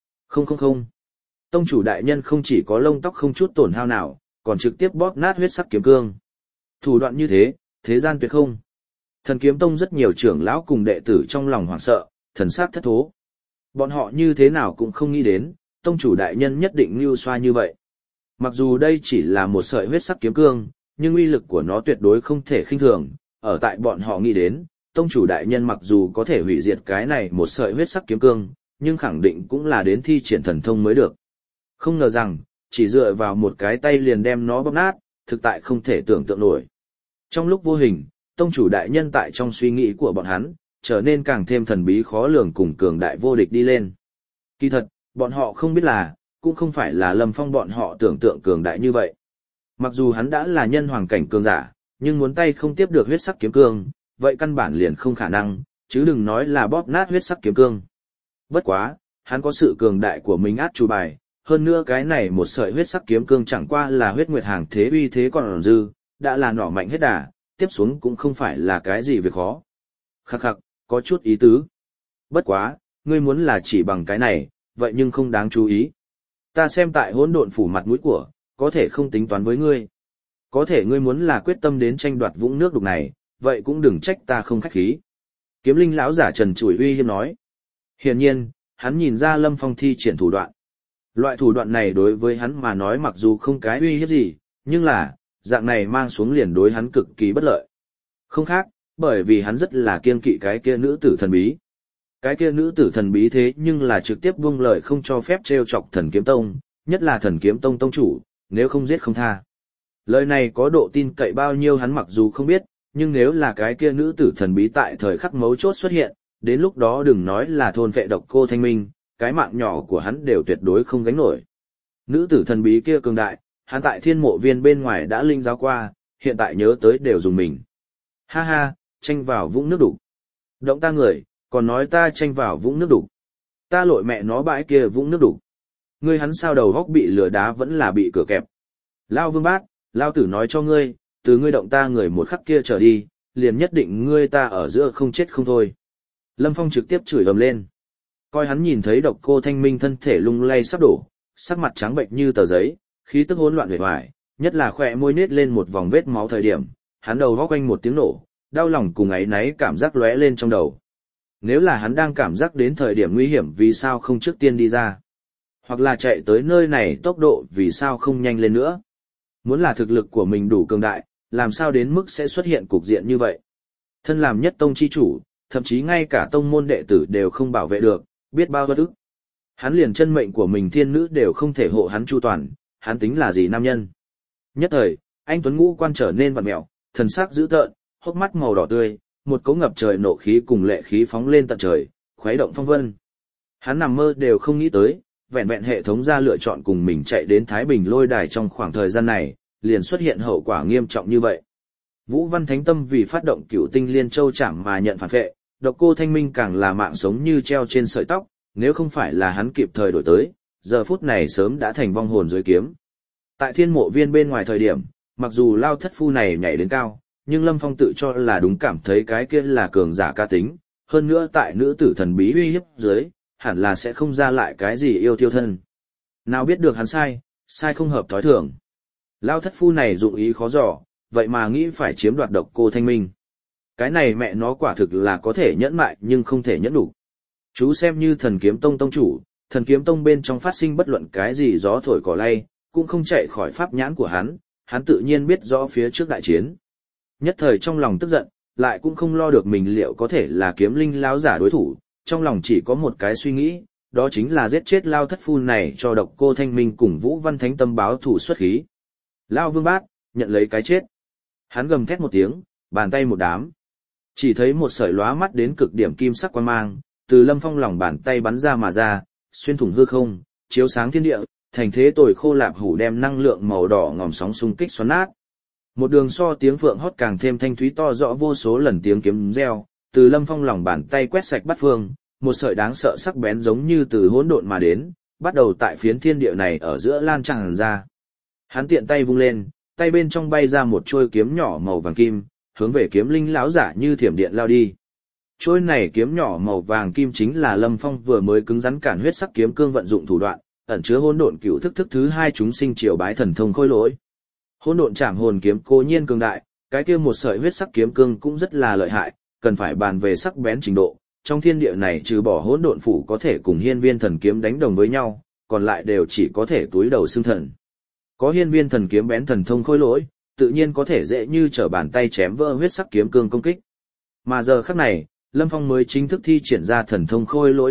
Không. Tông chủ đại nhân không chỉ có lông tóc không chút tổn hao nào, còn trực tiếp bóp nát huyết sắc kiếm cương. Thủ đoạn như thế, thế gian tuyệt không. Thần Kiếm Tông rất nhiều trưởng lão cùng đệ tử trong lòng hoảng sợ, thần sắc thất thố. Bọn họ như thế nào cũng không nghĩ đến, tông chủ đại nhân nhất định mưu xoa như vậy. Mặc dù đây chỉ là một sợi huyết sắc kiếm cương, nhưng uy lực của nó tuyệt đối không thể khinh thường, ở tại bọn họ nghĩ đến, tông chủ đại nhân mặc dù có thể hủy diệt cái này một sợi huyết sắc kiếm cương, nhưng khẳng định cũng là đến thi triển thần thông mới được. Không ngờ rằng, chỉ dựa vào một cái tay liền đem nó bóp nát, thực tại không thể tưởng tượng nổi. Trong lúc vô hình, tông chủ đại nhân tại trong suy nghĩ của bọn hắn, trở nên càng thêm thần bí khó lường cùng cường đại vô địch đi lên. Kỳ thật, bọn họ không biết là, cũng không phải là Lâm Phong bọn họ tưởng tượng cường đại như vậy. Mặc dù hắn đã là nhân hoàng cảnh cường giả, nhưng muốn tay không tiếp được huyết sắc kiếm cương, vậy căn bản liền không khả năng, chứ đừng nói là bóp nát huyết sắc kiếm cương. Bất quá, hắn có sự cường đại của mình át chủ bài, hơn nữa cái này một sợi huyết sắc kiếm cương chẳng qua là huyết nguyệt hàng thế uy thế còn dư, đã là nỏ mạnh hết đà, tiếp xuống cũng không phải là cái gì việc khó. Khắc khắc, có chút ý tứ. Bất quá, ngươi muốn là chỉ bằng cái này, vậy nhưng không đáng chú ý. Ta xem tại hỗn độn phủ mặt mũi của, có thể không tính toán với ngươi. Có thể ngươi muốn là quyết tâm đến tranh đoạt vũng nước đục này, vậy cũng đừng trách ta không khách khí. Kiếm linh lão giả trần trụi uy hiếp nói. Hiển nhiên, hắn nhìn ra Lâm Phong thi triển thủ đoạn. Loại thủ đoạn này đối với hắn mà nói mặc dù không cái uy hiếp gì, nhưng là, dạng này mang xuống liền đối hắn cực kỳ bất lợi. Không khác, bởi vì hắn rất là kiêng kỵ cái kia nữ tử thần bí. Cái kia nữ tử thần bí thế nhưng là trực tiếp buông lời không cho phép trêu chọc Thần Kiếm Tông, nhất là Thần Kiếm Tông tông chủ, nếu không giết không tha. Lời này có độ tin cậy bao nhiêu hắn mặc dù không biết, nhưng nếu là cái kia nữ tử thần bí tại thời khắc mấu chốt xuất hiện, đến lúc đó đừng nói là thôn vệ độc cô Thanh Minh, cái mạng nhỏ của hắn đều tuyệt đối không gánh nổi. Nữ tử thần bí kia cường đại, hắn tại Thiên Mộ Viên bên ngoài đã linh giáo qua, hiện tại nhớ tới đều dùng mình. Ha ha, tranh vào vũng nước đục. Động ta người, còn nói ta tranh vào vũng nước đục. Ta lội mẹ nó bãi kia vũng nước đục. Ngươi hắn sao đầu góc bị lửa đá vẫn là bị cửa kẹp. Lao Vương Bát, Lao Tử nói cho ngươi, từ ngươi động ta người một khắc kia trở đi, liền nhất định ngươi ta ở giữa không chết không thôi. Lâm Phong trực tiếp chửi ầm lên. Coi hắn nhìn thấy độc cô Thanh Minh thân thể lung lay sắp đổ, sắc mặt trắng bệnh như tờ giấy, khí tức hỗn loạn uể oải, nhất là khỏe môi nết lên một vòng vết máu thời điểm, hắn đầu góc quanh một tiếng nổ, đau lòng cùng áy náy cảm giác lóe lên trong đầu. Nếu là hắn đang cảm giác đến thời điểm nguy hiểm vì sao không trước tiên đi ra? Hoặc là chạy tới nơi này tốc độ vì sao không nhanh lên nữa? Muốn là thực lực của mình đủ cường đại, làm sao đến mức sẽ xuất hiện cục diện như vậy? Thân làm nhất tông chi chủ, thậm chí ngay cả tông môn đệ tử đều không bảo vệ được, biết bao bất ức. Hắn liền chân mệnh của mình thiên nữ đều không thể hộ hắn chu toàn, hắn tính là gì nam nhân? Nhất thời, anh Tuấn Ngũ Quan trở nên vặn mẹo, thần sắc dữ tợn, hốc mắt màu đỏ tươi, một cỗ ngập trời nộ khí cùng lệ khí phóng lên tận trời, khuấy động phong vân. Hắn nằm mơ đều không nghĩ tới, vẹn vẹn hệ thống ra lựa chọn cùng mình chạy đến Thái Bình lôi đài trong khoảng thời gian này, liền xuất hiện hậu quả nghiêm trọng như vậy. Vũ Văn Thánh Tâm vì phát động Cửu Tinh Liên Châu Trảm mà nhận phản vệ, độc cô Thanh Minh càng là mạng sống như treo trên sợi tóc, nếu không phải là hắn kịp thời đổi tới, giờ phút này sớm đã thành vong hồn dưới kiếm. Tại Thiên Mộ Viên bên ngoài thời điểm, mặc dù Lao Thất Phu này nhảy đến cao, nhưng Lâm Phong tự cho là đúng cảm thấy cái kia là cường giả ca tính, hơn nữa tại nữ tử thần bí uy hiếp dưới, hẳn là sẽ không ra lại cái gì yêu tiêu thân. Nào biết được hắn sai, sai không hợp thói thường. Lao Thất Phu này dụng ý khó dò, vậy mà nghĩ phải chiếm đoạt độc cô Thanh Minh. Cái này mẹ nó quả thực là có thể nhẫn mại nhưng không thể nhẫn đủ. Chú xem như Thần Kiếm Tông tông chủ, Thần Kiếm Tông bên trong phát sinh bất luận cái gì gió thổi cỏ lay, cũng không chạy khỏi pháp nhãn của hắn tự nhiên biết rõ phía trước đại chiến. Nhất thời trong lòng tức giận, lại cũng không lo được mình liệu có thể là kiếm linh lão giả đối thủ, trong lòng chỉ có một cái suy nghĩ, đó chính là giết chết Lao Thất Phu này cho độc cô Thanh Minh cùng Vũ Văn Thánh Tâm báo thủ xuất khí. Lao Vương Bát, nhận lấy cái chết. Hắn gầm thét một tiếng, bàn tay một đám. Chỉ thấy một sợi lóa mắt đến cực điểm kim sắc quang mang, từ Lâm Phong lòng bàn tay bắn ra mà ra, xuyên thủng hư không, chiếu sáng thiên địa, thành thế tồi khô lạp hủ đem năng lượng màu đỏ ngòm sóng xung kích xoắn nát. Một đường so tiếng phượng hót càng thêm thanh thúy to rõ vô số lần tiếng kiếm reo, từ Lâm Phong lòng bàn tay quét sạch bát phương, một sợi đáng sợ sắc bén giống như từ hỗn độn mà đến, bắt đầu tại phiến thiên địa này ở giữa lan tràn ra. Hắn tiện tay vung lên, tay bên trong bay ra một chuôi kiếm nhỏ màu vàng kim, hướng về kiếm linh lão giả như thiểm điện lao đi. Chuôi này kiếm nhỏ màu vàng kim chính là Lâm Phong vừa mới cứng rắn cản huyết sắc kiếm cương vận dụng thủ đoạn, ẩn chứa hỗn độn cửu thức thứ hai chúng sinh triều bái thần thông khôi lỗi. Hỗn độn trảm hồn kiếm cố nhiên cường đại, cái kia một sợi huyết sắc kiếm cương cũng rất là lợi hại, cần phải bàn về sắc bén trình độ. Trong thiên địa này trừ bỏ hỗn độn phủ có thể cùng hiên viên thần kiếm đánh đồng với nhau, còn lại đều chỉ có thể túi đầu xương thần. Có hiên viên thần kiếm bén thần thông khôi lỗi, tự nhiên có thể dễ như trở bàn tay chém vỡ huyết sắc kiếm cương công kích. Mà giờ khắc này, Lâm Phong mới chính thức thi triển ra thần thông khôi lỗi uy lực,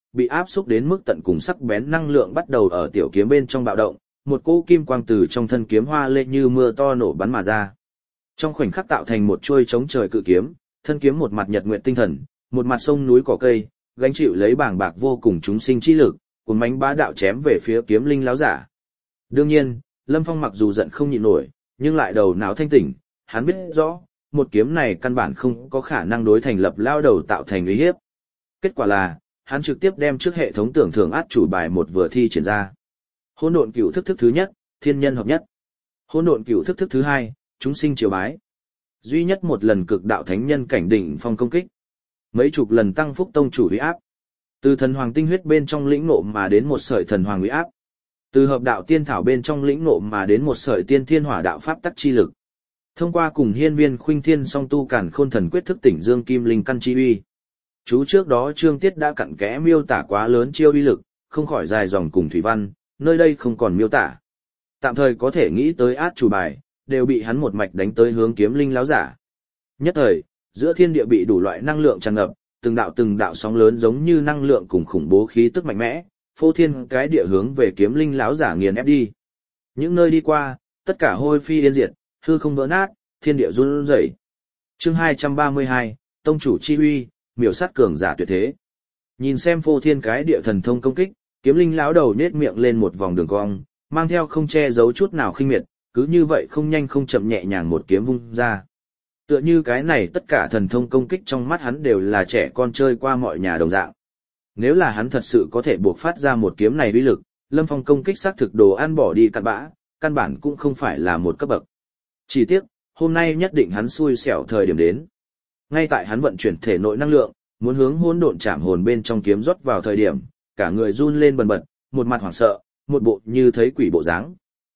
bị áp xúc đến mức tận cùng sắc bén năng lượng bắt đầu ở tiểu kiếm bên trong bạo động, một cỗ kim quang từ trong thân kiếm hoa lệ như mưa to nổ bắn mà ra. Trong khoảnh khắc tạo thành một chuôi chống trời cự kiếm, thân kiếm một mặt nhật nguyện tinh thần, một mặt sông núi cỏ cây, gánh chịu lấy bảng bạc vô cùng chúng sinh chi lực, cuốn bánh bá đạo chém về phía kiếm linh láo giả. Đương nhiên, Lâm Phong mặc dù giận không nhịn nổi, nhưng lại đầu não thanh tỉnh, hắn biết rõ, một kiếm này căn bản không có khả năng đối thành lập lao đầu tạo thành uy hiếp. Kết quả là, hắn trực tiếp đem trước hệ thống tưởng thưởng át chủ bài một vừa thi triển ra. Hỗn độn cửu thức thức thứ nhất, thiên nhân hợp nhất. Hỗn độn cửu thức thức thứ hai, chúng sinh triều bái. Duy nhất một lần cực đạo thánh nhân cảnh đỉnh phong công kích. Mấy chục lần tăng phúc tông chủ uy áp. Từ thần hoàng tinh huyết bên trong lĩnh ngộ mà đến một sợi thần hoàng uy áp. Từ hợp đạo tiên thảo bên trong lĩnh ngộ mà đến một sợi tiên thiên hỏa đạo pháp tắc chi lực. Thông qua cùng hiên viên khuynh thiên song tu càn khôn thần quyết thức tỉnh dương kim linh căn chi uy. Chú trước đó Trương Tiết đã cặn kẽ miêu tả quá lớn chiêu uy lực, không khỏi dài dòng cùng thủy văn, nơi đây không còn miêu tả. Tạm thời có thể nghĩ tới át chủ bài, đều bị hắn một mạch đánh tới hướng kiếm linh láo giả. Nhất thời, giữa thiên địa bị đủ loại năng lượng tràn ngập, từng đạo sóng lớn giống như năng lượng cùng khủng bố khí tức mạnh mẽ, phô thiên cái địa hướng về kiếm linh láo giả nghiền ép đi. Những nơi đi qua, tất cả hôi phi yên diệt, hư không vỡ nát, thiên địa run rẩy. Chương 232, Tông chủ chi uy, miểu sát cường giả tuyệt thế. Nhìn xem phô thiên cái địa thần thông công kích, kiếm linh lão đầu nhếch miệng lên một vòng đường cong, mang theo không che giấu chút nào khinh miệt, cứ như vậy không nhanh không chậm nhẹ nhàng một kiếm vung ra. Tựa như cái này tất cả thần thông công kích trong mắt hắn đều là trẻ con chơi qua mọi nhà đồng dạng. Nếu là hắn thật sự có thể buộc phát ra một kiếm này uy lực, Lâm Phong công kích xác thực đồ ăn bỏ đi cặn bã, căn bản cũng không phải là một cấp bậc. Chỉ tiếc, hôm nay nhất định hắn xui xẻo thời điểm đến. Ngay tại hắn vận chuyển thể nội năng lượng, muốn hướng hỗn độn chạm hồn bên trong kiếm rót vào thời điểm, cả người run lên bần bật, một mặt hoảng sợ, một bộ như thấy quỷ bộ dáng.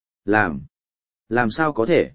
Làm sao có thể?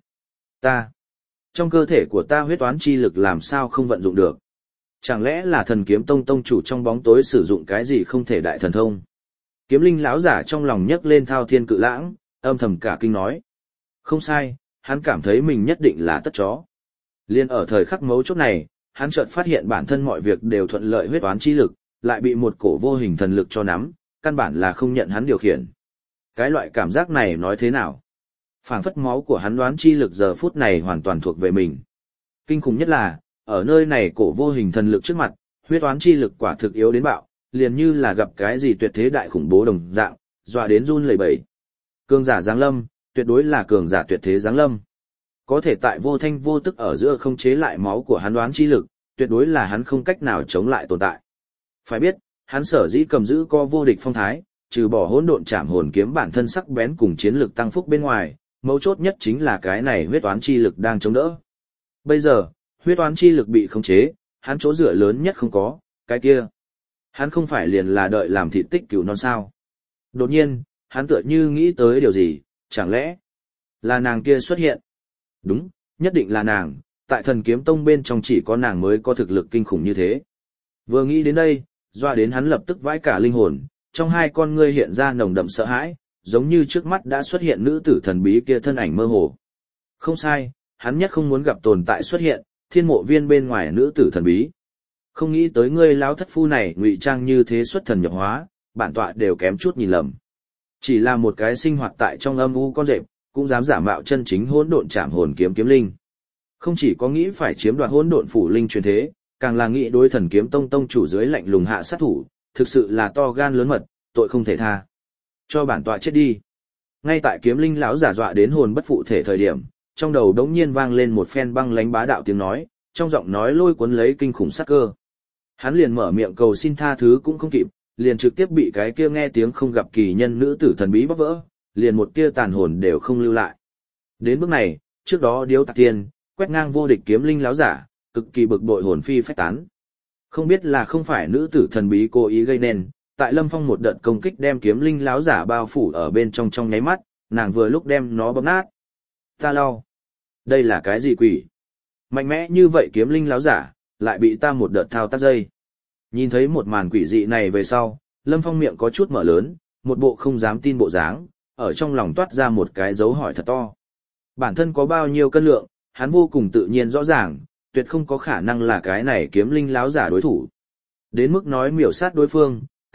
Trong cơ thể của ta huyết toán chi lực làm sao không vận dụng được? Chẳng lẽ là thần kiếm tông tông chủ trong bóng tối sử dụng cái gì không thể đại thần thông? Kiếm linh lão giả trong lòng nhấc lên thao thiên cự lãng, âm thầm cả kinh nói. Không sai, hắn cảm thấy mình nhất định là tất chó. Liên ở thời khắc mấu chốt này, hắn chợt phát hiện bản thân mọi việc đều thuận lợi huyết toán chi lực, lại bị một cổ vô hình thần lực cho nắm, căn bản là không nhận hắn điều khiển. Cái loại cảm giác này nói thế nào? Phảng phất máu của hắn đoán chi lực giờ phút này hoàn toàn thuộc về mình. Kinh khủng nhất là, ở nơi này cổ vô hình thần lực trước mặt, huyết toán chi lực quả thực yếu đến bạo, liền như là gặp cái gì tuyệt thế đại khủng bố đồng dạng, dọa đến run lẩy bẩy. Cường giả giáng lâm, tuyệt đối là cường giả tuyệt thế giáng lâm. Có thể tại vô thanh vô tức ở giữa không chế lại máu của hắn đoán chi lực, tuyệt đối là hắn không cách nào chống lại tồn tại. Phải biết, hắn sở dĩ cầm giữ co vô địch phong thái, trừ bỏ hỗn độn chạm hồn kiếm bản thân sắc bén cùng chiến lực tăng phúc bên ngoài, mấu chốt nhất chính là cái này huyết toán chi lực đang chống đỡ. Bây giờ, huyết toán chi lực bị khống chế, hắn chỗ dựa lớn nhất không có, cái kia. Hắn không phải liền là đợi làm thịt tích cửu non sao. Đột nhiên, hắn tựa như nghĩ tới điều gì, chẳng lẽ là nàng kia xuất hiện? Đúng, nhất định là nàng, tại thần kiếm tông bên trong chỉ có nàng mới có thực lực kinh khủng như thế. Vừa nghĩ đến đây, doa đến hắn lập tức vãi cả linh hồn, trong hai con ngươi hiện ra nồng đậm sợ hãi, giống như trước mắt đã xuất hiện nữ tử thần bí kia thân ảnh mơ hồ. Không sai, hắn nhất không muốn gặp tồn tại xuất hiện, thiên mộ viên bên ngoài nữ tử thần bí. Không nghĩ tới ngươi lão thất phu này ngụy trang như thế xuất thần nhập hóa, bản tọa đều kém chút nhìn lầm. Chỉ là một cái sinh hoạt tại trong âm u con rệp, cũng dám giả mạo chân chính hỗn độn chạm hồn kiếm kiếm linh. Không chỉ có nghĩ phải chiếm đoạt hỗn độn phủ linh truyền thế, càng là nghĩ đối thần kiếm tông tông chủ dưới lạnh lùng hạ sát thủ, thực sự là to gan lớn mật, tội không thể tha. Cho bản tọa chết đi. Ngay tại kiếm linh lão giả dọa đến hồn bất phụ thể thời điểm, trong đầu đống nhiên vang lên một phen băng lãnh bá đạo tiếng nói, trong giọng nói lôi cuốn lấy kinh khủng sát cơ. Hắn liền mở miệng cầu xin tha thứ cũng không kịp, liền trực tiếp bị cái kia nghe tiếng không gặp kỳ nhân nữ tử thần bí bóc vỡ, liền một tia tàn hồn đều không lưu lại. Đến bước này, trước đó điếu tạc tiên, quét ngang vô địch kiếm linh lão giả, cực kỳ bực bội hồn phi phách tán. Không biết là không phải nữ tử thần bí cố ý gây nên, tại Lâm Phong một đợt công kích đem kiếm linh lão giả bao phủ ở bên trong trong nháy mắt, nàng vừa lúc đem nó bóp nát. Ta lau. Đây là cái gì quỷ? Mạnh mẽ như vậy kiếm linh lão giả, lại bị ta một đợt thao tác dây. Nhìn thấy một màn quỷ dị này về sau, Lâm Phong miệng có chút mở lớn, một bộ không dám tin bộ dáng, ở trong lòng toát ra một cái dấu hỏi thật to. Bản thân có bao nhiêu cân lượng, hắn vô cùng tự nhiên rõ ràng, tuyệt không có khả năng là cái này kiếm linh lão giả đối thủ. Đến mức nói miểu sát đối phương,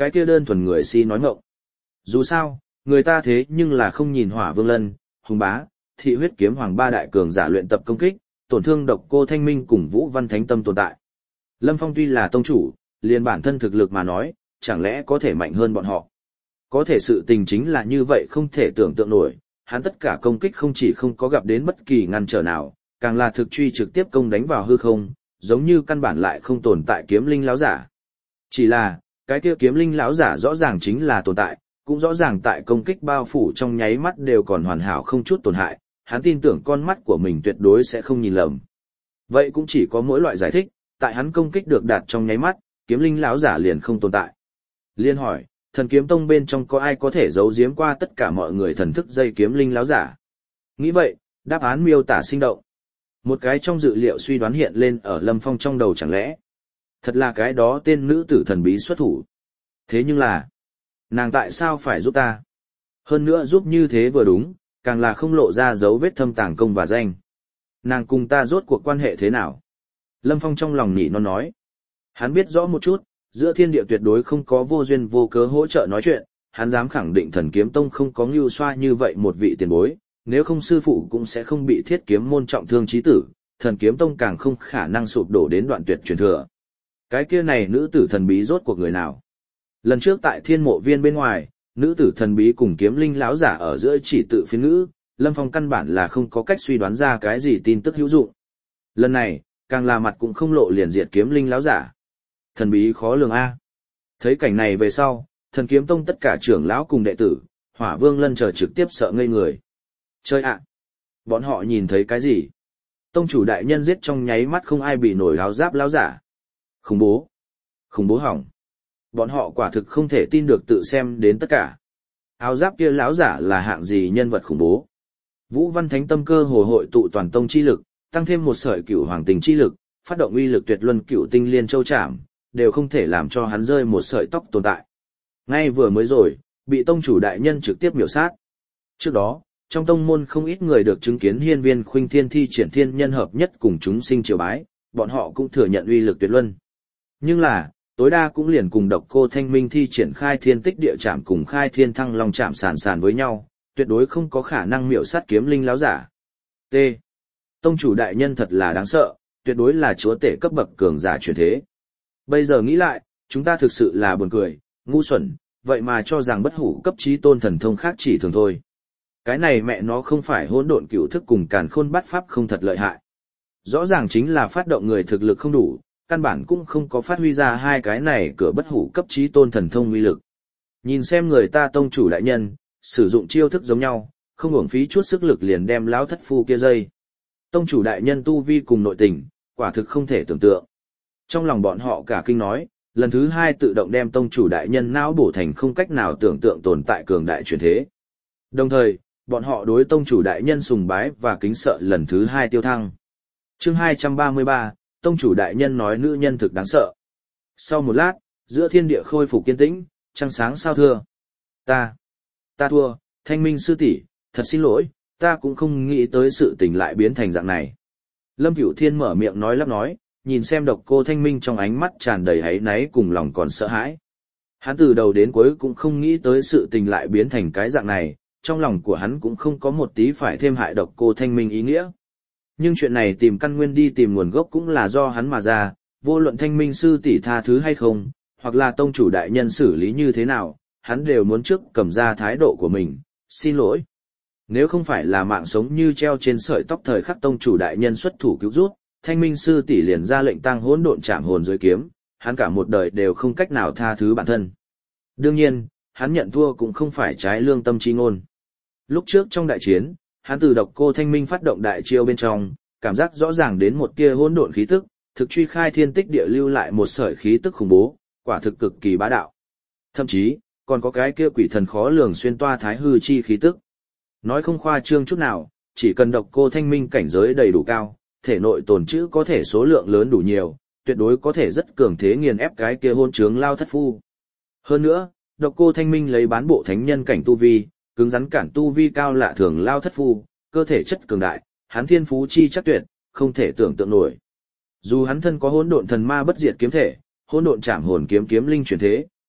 cái kia đơn thuần người si nói ngọng. Dù sao, người ta thế nhưng là không nhìn Hỏa Vương Lân, Hùng Bá, Thị Huyết Kiếm Hoàng ba đại cường giả luyện tập công kích, tổn thương Độc Cô Thanh Minh cùng Vũ Văn Thánh Tâm tồn tại. Lâm Phong tuy là tông chủ, liền bản thân thực lực mà nói, chẳng lẽ có thể mạnh hơn bọn họ. Có thể sự tình chính là như vậy không thể tưởng tượng nổi, hắn tất cả công kích không chỉ không có gặp đến bất kỳ ngăn trở nào, càng là thực truy trực tiếp công đánh vào hư không, giống như căn bản lại không tồn tại kiếm linh lão giả. Chỉ là, cái kia kiếm linh lão giả rõ ràng chính là tồn tại, cũng rõ ràng tại công kích bao phủ trong nháy mắt đều còn hoàn hảo không chút tổn hại, hắn tin tưởng con mắt của mình tuyệt đối sẽ không nhìn lầm. Vậy cũng chỉ có mỗi loại giải thích, tại hắn công kích được đạt trong nháy mắt, kiếm linh lão giả liền không tồn tại. Liên hỏi, Thần Kiếm Tông bên trong có ai có thể giấu giếm qua tất cả mọi người thần thức dây kiếm linh lão giả? Nghĩ vậy, đáp án miêu tả sinh động. Một cái trong dự liệu suy đoán hiện lên ở Lâm Phong trong đầu chẳng lẽ. Thật là cái đó tên nữ tử thần bí xuất thủ. Thế nhưng là, nàng tại sao phải giúp ta? Hơn nữa giúp như thế vừa đúng, càng là không lộ ra dấu vết thâm tàng công và danh. Nàng cùng ta rốt cuộc quan hệ thế nào? Lâm Phong trong lòng nỉ non nói. Hắn biết rõ một chút, giữa thiên địa tuyệt đối không có vô duyên vô cớ hỗ trợ nói chuyện, hắn dám khẳng định Thần Kiếm Tông không có ngưu xoa như vậy một vị tiền bối, nếu không sư phụ cũng sẽ không bị Thiết Kiếm môn trọng thương chí tử, Thần Kiếm Tông càng không khả năng sụp đổ đến đoạn tuyệt truyền thừa. Cái kia này nữ tử thần bí rốt cuộc người nào? Lần trước tại Thiên Mộ Viên bên ngoài, nữ tử thần bí cùng kiếm linh lão giả ở giữa chỉ tự phiên ngữ, Lâm Phong căn bản là không có cách suy đoán ra cái gì tin tức hữu dụng. Lần này, càng là mặt cũng không lộ liền diệt kiếm linh lão giả. Thần bí khó lường a. Thấy cảnh này về sau, Thần Kiếm Tông tất cả trưởng lão cùng đệ tử, Hỏa Vương Lân chờ trực tiếp sợ ngây người. Chơi ạ! Bọn họ nhìn thấy cái gì? Tông chủ đại nhân giết trong nháy mắt không ai bị nổi áo giáp lão giả. Khủng bố! Khủng bố hỏng! Bọn họ quả thực không thể tin được tự xem đến tất cả. Áo giáp kia lão giả là hạng gì nhân vật khủng bố? Vũ Văn Thánh Tâm cơ hồ hội tụ toàn tông chi lực, tăng thêm một sợi cửu hoàng tình chi lực, phát động uy lực tuyệt luân cửu tinh liên châu trảm, đều không thể làm cho hắn rơi một sợi tóc tồn tại. Ngay vừa mới rồi, bị tông chủ đại nhân trực tiếp miểu sát. Trước đó, trong tông môn không ít người được chứng kiến hiên viên khuynh thiên thi triển thiên nhân hợp nhất cùng chúng sinh triều bái, bọn họ cũng thừa nhận uy lực tuyệt luân. Nhưng là, tối đa cũng liền cùng Độc Cô Thanh Minh thi triển khai thiên tích địa trảm cùng khai thiên thăng long trảm sàn sàn với nhau, tuyệt đối không có khả năng miểu sát kiếm linh láo giả. T. Tông chủ đại nhân thật là đáng sợ, tuyệt đối là chúa tể cấp bậc cường giả truyền thế. Bây giờ nghĩ lại, chúng ta thực sự là buồn cười, ngu xuẩn, vậy mà cho rằng bất hủ cấp chí tôn thần thông khác chỉ thường thôi. Cái này mẹ nó không phải hỗn độn cửu thức cùng càn khôn bát pháp không thật lợi hại. Rõ ràng chính là phát động người thực lực không đủ, căn bản cũng không có phát huy ra hai cái này cửa bất hủ cấp chí tôn thần thông uy lực. Nhìn xem người ta tông chủ đại nhân, sử dụng chiêu thức giống nhau, không uổng phí chút sức lực liền đem lão thất phu kia dây. Tông chủ đại nhân tu vi cùng nội tình, quả thực không thể tưởng tượng. Trong lòng bọn họ cả kinh nói, lần thứ hai tự động đem tông chủ đại nhân não bổ thành không cách nào tưởng tượng tồn tại cường đại truyền thế. Đồng thời, bọn họ đối tông chủ đại nhân sùng bái và kính sợ lần thứ hai tiêu thăng. Chương 233, tông chủ đại nhân nói nữ nhân thực đáng sợ. Sau một lát, giữa thiên địa khôi phục kiên tĩnh, trăng sáng sao thưa. Ta thua, Thanh Minh sư tỷ, thật xin lỗi, ta cũng không nghĩ tới sự tình lại biến thành dạng này. Lâm Cửu Thiên mở miệng nói lắp nói, nhìn xem Độc Cô Thanh Minh trong ánh mắt tràn đầy áy náy cùng lòng còn sợ hãi. Hắn từ đầu đến cuối cũng không nghĩ tới sự tình lại biến thành cái dạng này, trong lòng của hắn cũng không có một tí phải thêm hại Độc Cô Thanh Minh ý nghĩa. Nhưng chuyện này tìm căn nguyên đi tìm nguồn gốc cũng là do hắn mà ra, vô luận Thanh Minh sư tỷ tha thứ hay không, hoặc là tông chủ đại nhân xử lý như thế nào, hắn đều muốn trước cầm ra thái độ của mình, xin lỗi. Nếu không phải là mạng sống như treo trên sợi tóc thời khắc tông chủ đại nhân xuất thủ cứu rút, Thanh Minh sư tỷ liền ra lệnh tăng hỗn độn chạm hồn dưới kiếm, hắn cả một đời đều không cách nào tha thứ bản thân. Đương nhiên, hắn nhận thua cũng không phải trái lương tâm chi ngôn. Lúc trước trong đại chiến, hắn từ Độc Cô Thanh Minh phát động đại chiêu bên trong, cảm giác rõ ràng đến một tia hỗn độn khí tức, thực truy khai thiên tích địa lưu lại một sợi khí tức khủng bố, quả thực cực kỳ bá đạo. Thậm chí, còn có cái kia quỷ thần khó lường xuyên toa thái hư chi khí tức. Nói không khoa trương chút nào, chỉ cần Độc Cô Thanh Minh cảnh giới đầy đủ cao, thể nội tồn trữ có thể số lượng lớn đủ nhiều, tuyệt đối có thể rất cường thế nghiền ép cái kia hôn trướng lao thất phu. Hơn nữa, Độc Cô Thanh Minh lấy bán bộ thánh nhân cảnh tu vi, cứng rắn cản tu vi cao lạ thường lao thất phu, cơ thể chất cường đại, hắn thiên phú chi chắc tuyệt, không thể tưởng tượng nổi. Dù hắn thân có hỗn độn thần ma bất diệt kiếm thể, hỗn độn trảm hồn kiếm kiếm linh chuyển thế,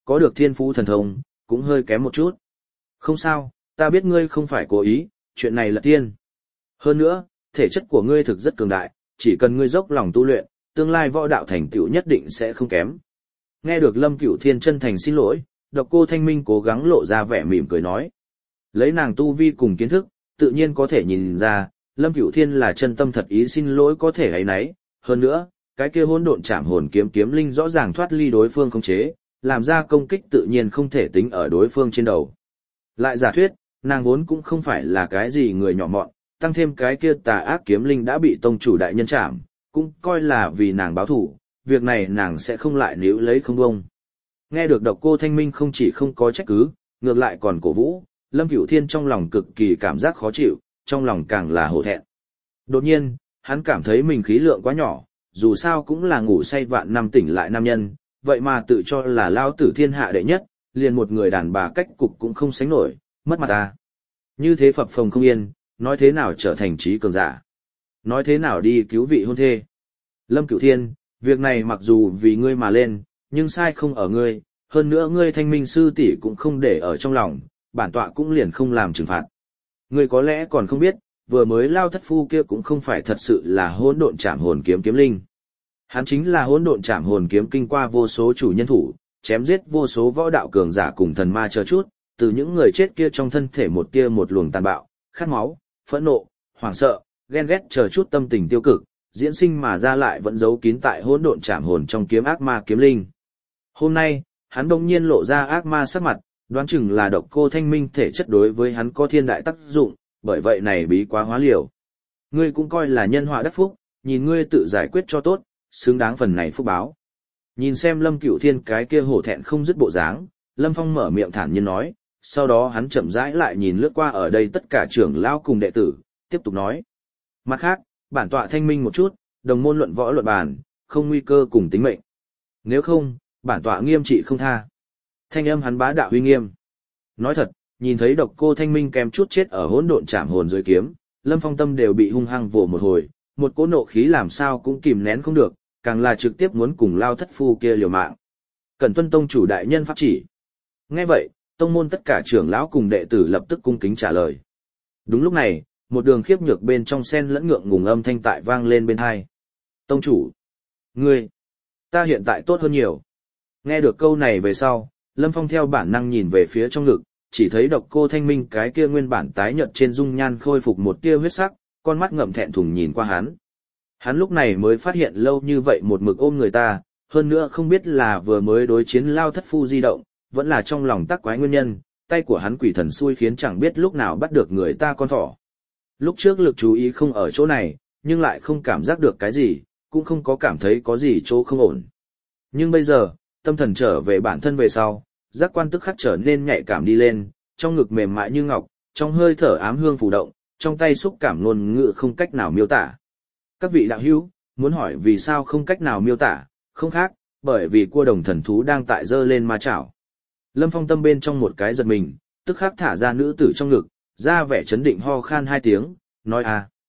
có được thiên phú thần thông, cũng hơi kém một chút. Không sao, ta biết ngươi không phải cố ý, chuyện này là tiên. Hơn nữa, thể chất của ngươi thực rất cường đại, chỉ cần ngươi dốc lòng tu luyện, tương lai võ đạo thành tựu nhất định sẽ không kém. Nghe được Lâm Cửu Thiên chân thành xin lỗi, Độc Cô Thanh Minh cố gắng lộ ra vẻ mỉm cười nói. Lấy nàng tu vi cùng kiến thức, tự nhiên có thể nhìn ra, Lâm Cửu Thiên là chân tâm thật ý xin lỗi có thể ấy nấy. Hơn nữa, cái kia hỗn độn chạm hồn kiếm kiếm linh rõ ràng thoát ly đối phương khống chế, làm ra công kích tự nhiên không thể tính ở đối phương trên đầu. Lại giả thuyết, nàng vốn cũng không phải là cái gì người nhỏ mọn, tăng thêm cái kia tà ác kiếm linh đã bị tông chủ đại nhân chạm, cũng coi là vì nàng báo thủ, việc này nàng sẽ không lại níu lấy không bông. Nghe được Độc Cô Thanh Minh không chỉ không có trách cứ, ngược lại còn cổ vũ, Lâm Cửu Thiên trong lòng cực kỳ cảm giác khó chịu, trong lòng càng là hổ thẹn. Đột nhiên, hắn cảm thấy mình khí lượng quá nhỏ, dù sao cũng là ngủ say vạn năm tỉnh lại nam nhân, vậy mà tự cho là lao tử thiên hạ đệ nhất, liền một người đàn bà cách cục cũng không sánh nổi, mất mặt ta. Như thế phập phồng không yên, nói thế nào trở thành trí cường giả? Nói thế nào đi cứu vị hôn thê? Lâm Cửu Thiên, việc này mặc dù vì ngươi mà lên, nhưng sai không ở ngươi, hơn nữa ngươi Thanh Minh sư tỷ cũng không để ở trong lòng, bản tọa cũng liền không làm trừng phạt. Ngươi có lẽ còn không biết, vừa mới lao thất phu kia cũng không phải thật sự là hỗn độn trảm hồn kiếm kiếm linh. Hắn chính là hỗn độn trảm hồn kiếm kinh qua vô số chủ nhân thủ, chém giết vô số võ đạo cường giả cùng thần ma chờ chút, từ những người chết kia trong thân thể một tia một luồng tàn bạo, khát máu, phẫn nộ, hoảng sợ, ghen ghét chờ chút tâm tình tiêu cực, diễn sinh mà ra lại vẫn giấu kín tại hỗn độn trảm hồn trong kiếm ác ma kiếm linh. Hôm nay, hắn đông nhiên lộ ra ác ma sắc mặt, đoán chừng là Độc Cô Thanh Minh thể chất đối với hắn có thiên đại tác dụng, bởi vậy này bí quá hóa liều. Ngươi cũng coi là nhân họa đắc phúc, nhìn ngươi tự giải quyết cho tốt, xứng đáng phần này phúc báo. Nhìn xem Lâm Cửu Thiên cái kia hổ thẹn không dứt bộ dáng, Lâm Phong mở miệng thản nhiên nói, sau đó hắn chậm rãi lại nhìn lướt qua ở đây tất cả trưởng lão cùng đệ tử, tiếp tục nói. Mặt khác, bản tọa thanh minh một chút, đồng môn luận võ luận bàn, không nguy cơ cùng tính mệnh. Nếu không, bản tọa nghiêm trị không tha. Thanh âm hắn bá đạo uy nghiêm. Nói thật, nhìn thấy Độc Cô Thanh Minh kèm chút chết ở hỗn độn trảm hồn dưới kiếm, Lâm Phong tâm đều bị hung hăng vồ một hồi, một cỗ nộ khí làm sao cũng kìm nén không được, càng là trực tiếp muốn cùng lao thất phu kia liều mạng. Cần tuân tông chủ đại nhân pháp chỉ. Nghe vậy, tông môn tất cả trưởng lão cùng đệ tử lập tức cung kính trả lời. Đúng lúc này, một đường khiếp nhược bên trong sen lẫn ngượng ngùng âm thanh tại vang lên bên tai. Tông chủ, ngươi, ta hiện tại tốt hơn nhiều. Nghe được câu này về sau, Lâm Phong theo bản năng nhìn về phía trong ngực, chỉ thấy Độc Cô Thanh Minh cái kia nguyên bản tái nhợt trên dung nhan khôi phục một tia huyết sắc, con mắt ngậm thẹn thùng nhìn qua hắn. Hắn lúc này mới phát hiện lâu như vậy một mực ôm người ta, hơn nữa không biết là vừa mới đối chiến lao thất phu di động, vẫn là trong lòng tắc quái nguyên nhân, tay của hắn quỷ thần xui khiến chẳng biết lúc nào bắt được người ta con thỏ. Lúc trước lực chú ý không ở chỗ này, nhưng lại không cảm giác được cái gì, cũng không có cảm thấy có gì chỗ không ổn. Nhưng bây giờ, tâm thần trở về bản thân về sau, giác quan tức khắc trở nên nhạy cảm đi lên, trong ngực mềm mại như ngọc, trong hơi thở ám hương phù động, trong tay xúc cảm ngôn ngữ không cách nào miêu tả. Các vị đạo hữu, muốn hỏi vì sao không cách nào miêu tả, không khác, bởi vì cua đồng thần thú đang tại dơ lên ma chảo. Lâm Phong tâm bên trong một cái giật mình, tức khắc thả ra nữ tử trong ngực, ra vẻ chấn định ho khan hai tiếng, nói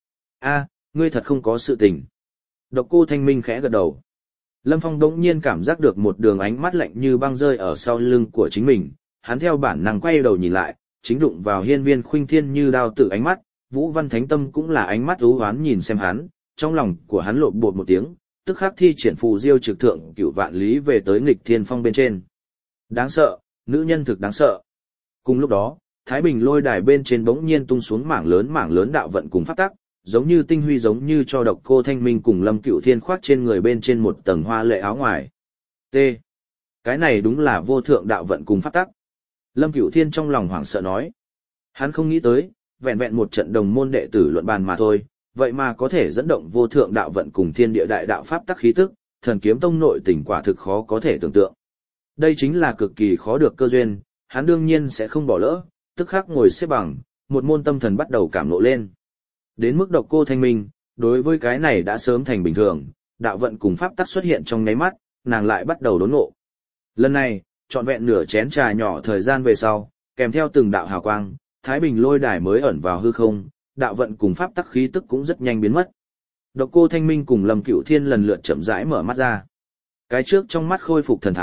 ngươi thật không có sự tình. Độc Cô Thanh Minh khẽ gật đầu. Lâm Phong đống nhiên cảm giác được một đường ánh mắt lạnh như băng rơi ở sau lưng của chính mình, hắn theo bản năng quay đầu nhìn lại, chính đụng vào hiên viên khuynh thiên như đao tử ánh mắt, Vũ Văn Thánh Tâm cũng là ánh mắt u hoán nhìn xem hắn, trong lòng của hắn lộn bột một tiếng, tức khắc thi triển phù diêu trực thượng cửu vạn lý về tới nghịch thiên phong bên trên. Đáng sợ, nữ nhân thực đáng sợ. Cùng lúc đó, Thái Bình lôi đài bên trên bỗng nhiên tung xuống mảng lớn đạo vận cùng pháp tắc, giống như tinh huy giống như cho Độc Cô Thanh Minh cùng Lâm Cửu Thiên khoác trên người bên trên một tầng hoa lệ áo ngoài. T. Cái này đúng là vô thượng đạo vận cùng pháp tắc. Lâm Cửu Thiên trong lòng hoảng sợ nói. Hắn không nghĩ tới, vẹn vẹn một trận đồng môn đệ tử luận bàn mà thôi, vậy mà có thể dẫn động vô thượng đạo vận cùng thiên địa đại đạo pháp tắc khí tức, Thần Kiếm Tông nội tình quả thực khó có thể tưởng tượng. Đây chính là cực kỳ khó được cơ duyên, hắn đương nhiên sẽ không bỏ lỡ, tức khắc ngồi xếp bằng, một môn tâm thần bắt đầu cảm nộ lên. Đến mức Độc Cô Thanh Minh, đối với cái này đã sớm thành bình thường, đạo vận cùng pháp tắc xuất hiện trong nháy mắt, nàng lại bắt đầu đốn ngộ. Lần này, trọn vẹn nửa chén trà nhỏ thời gian về sau, kèm theo từng đạo hào quang, Thái Bình lôi đài mới ẩn vào hư không, đạo vận cùng pháp tắc khí tức cũng rất nhanh biến mất. Độc Cô Thanh Minh cùng Lâm Cửu Thiên lần lượt chậm rãi mở mắt ra. Cái trước trong mắt khôi phục thần thái,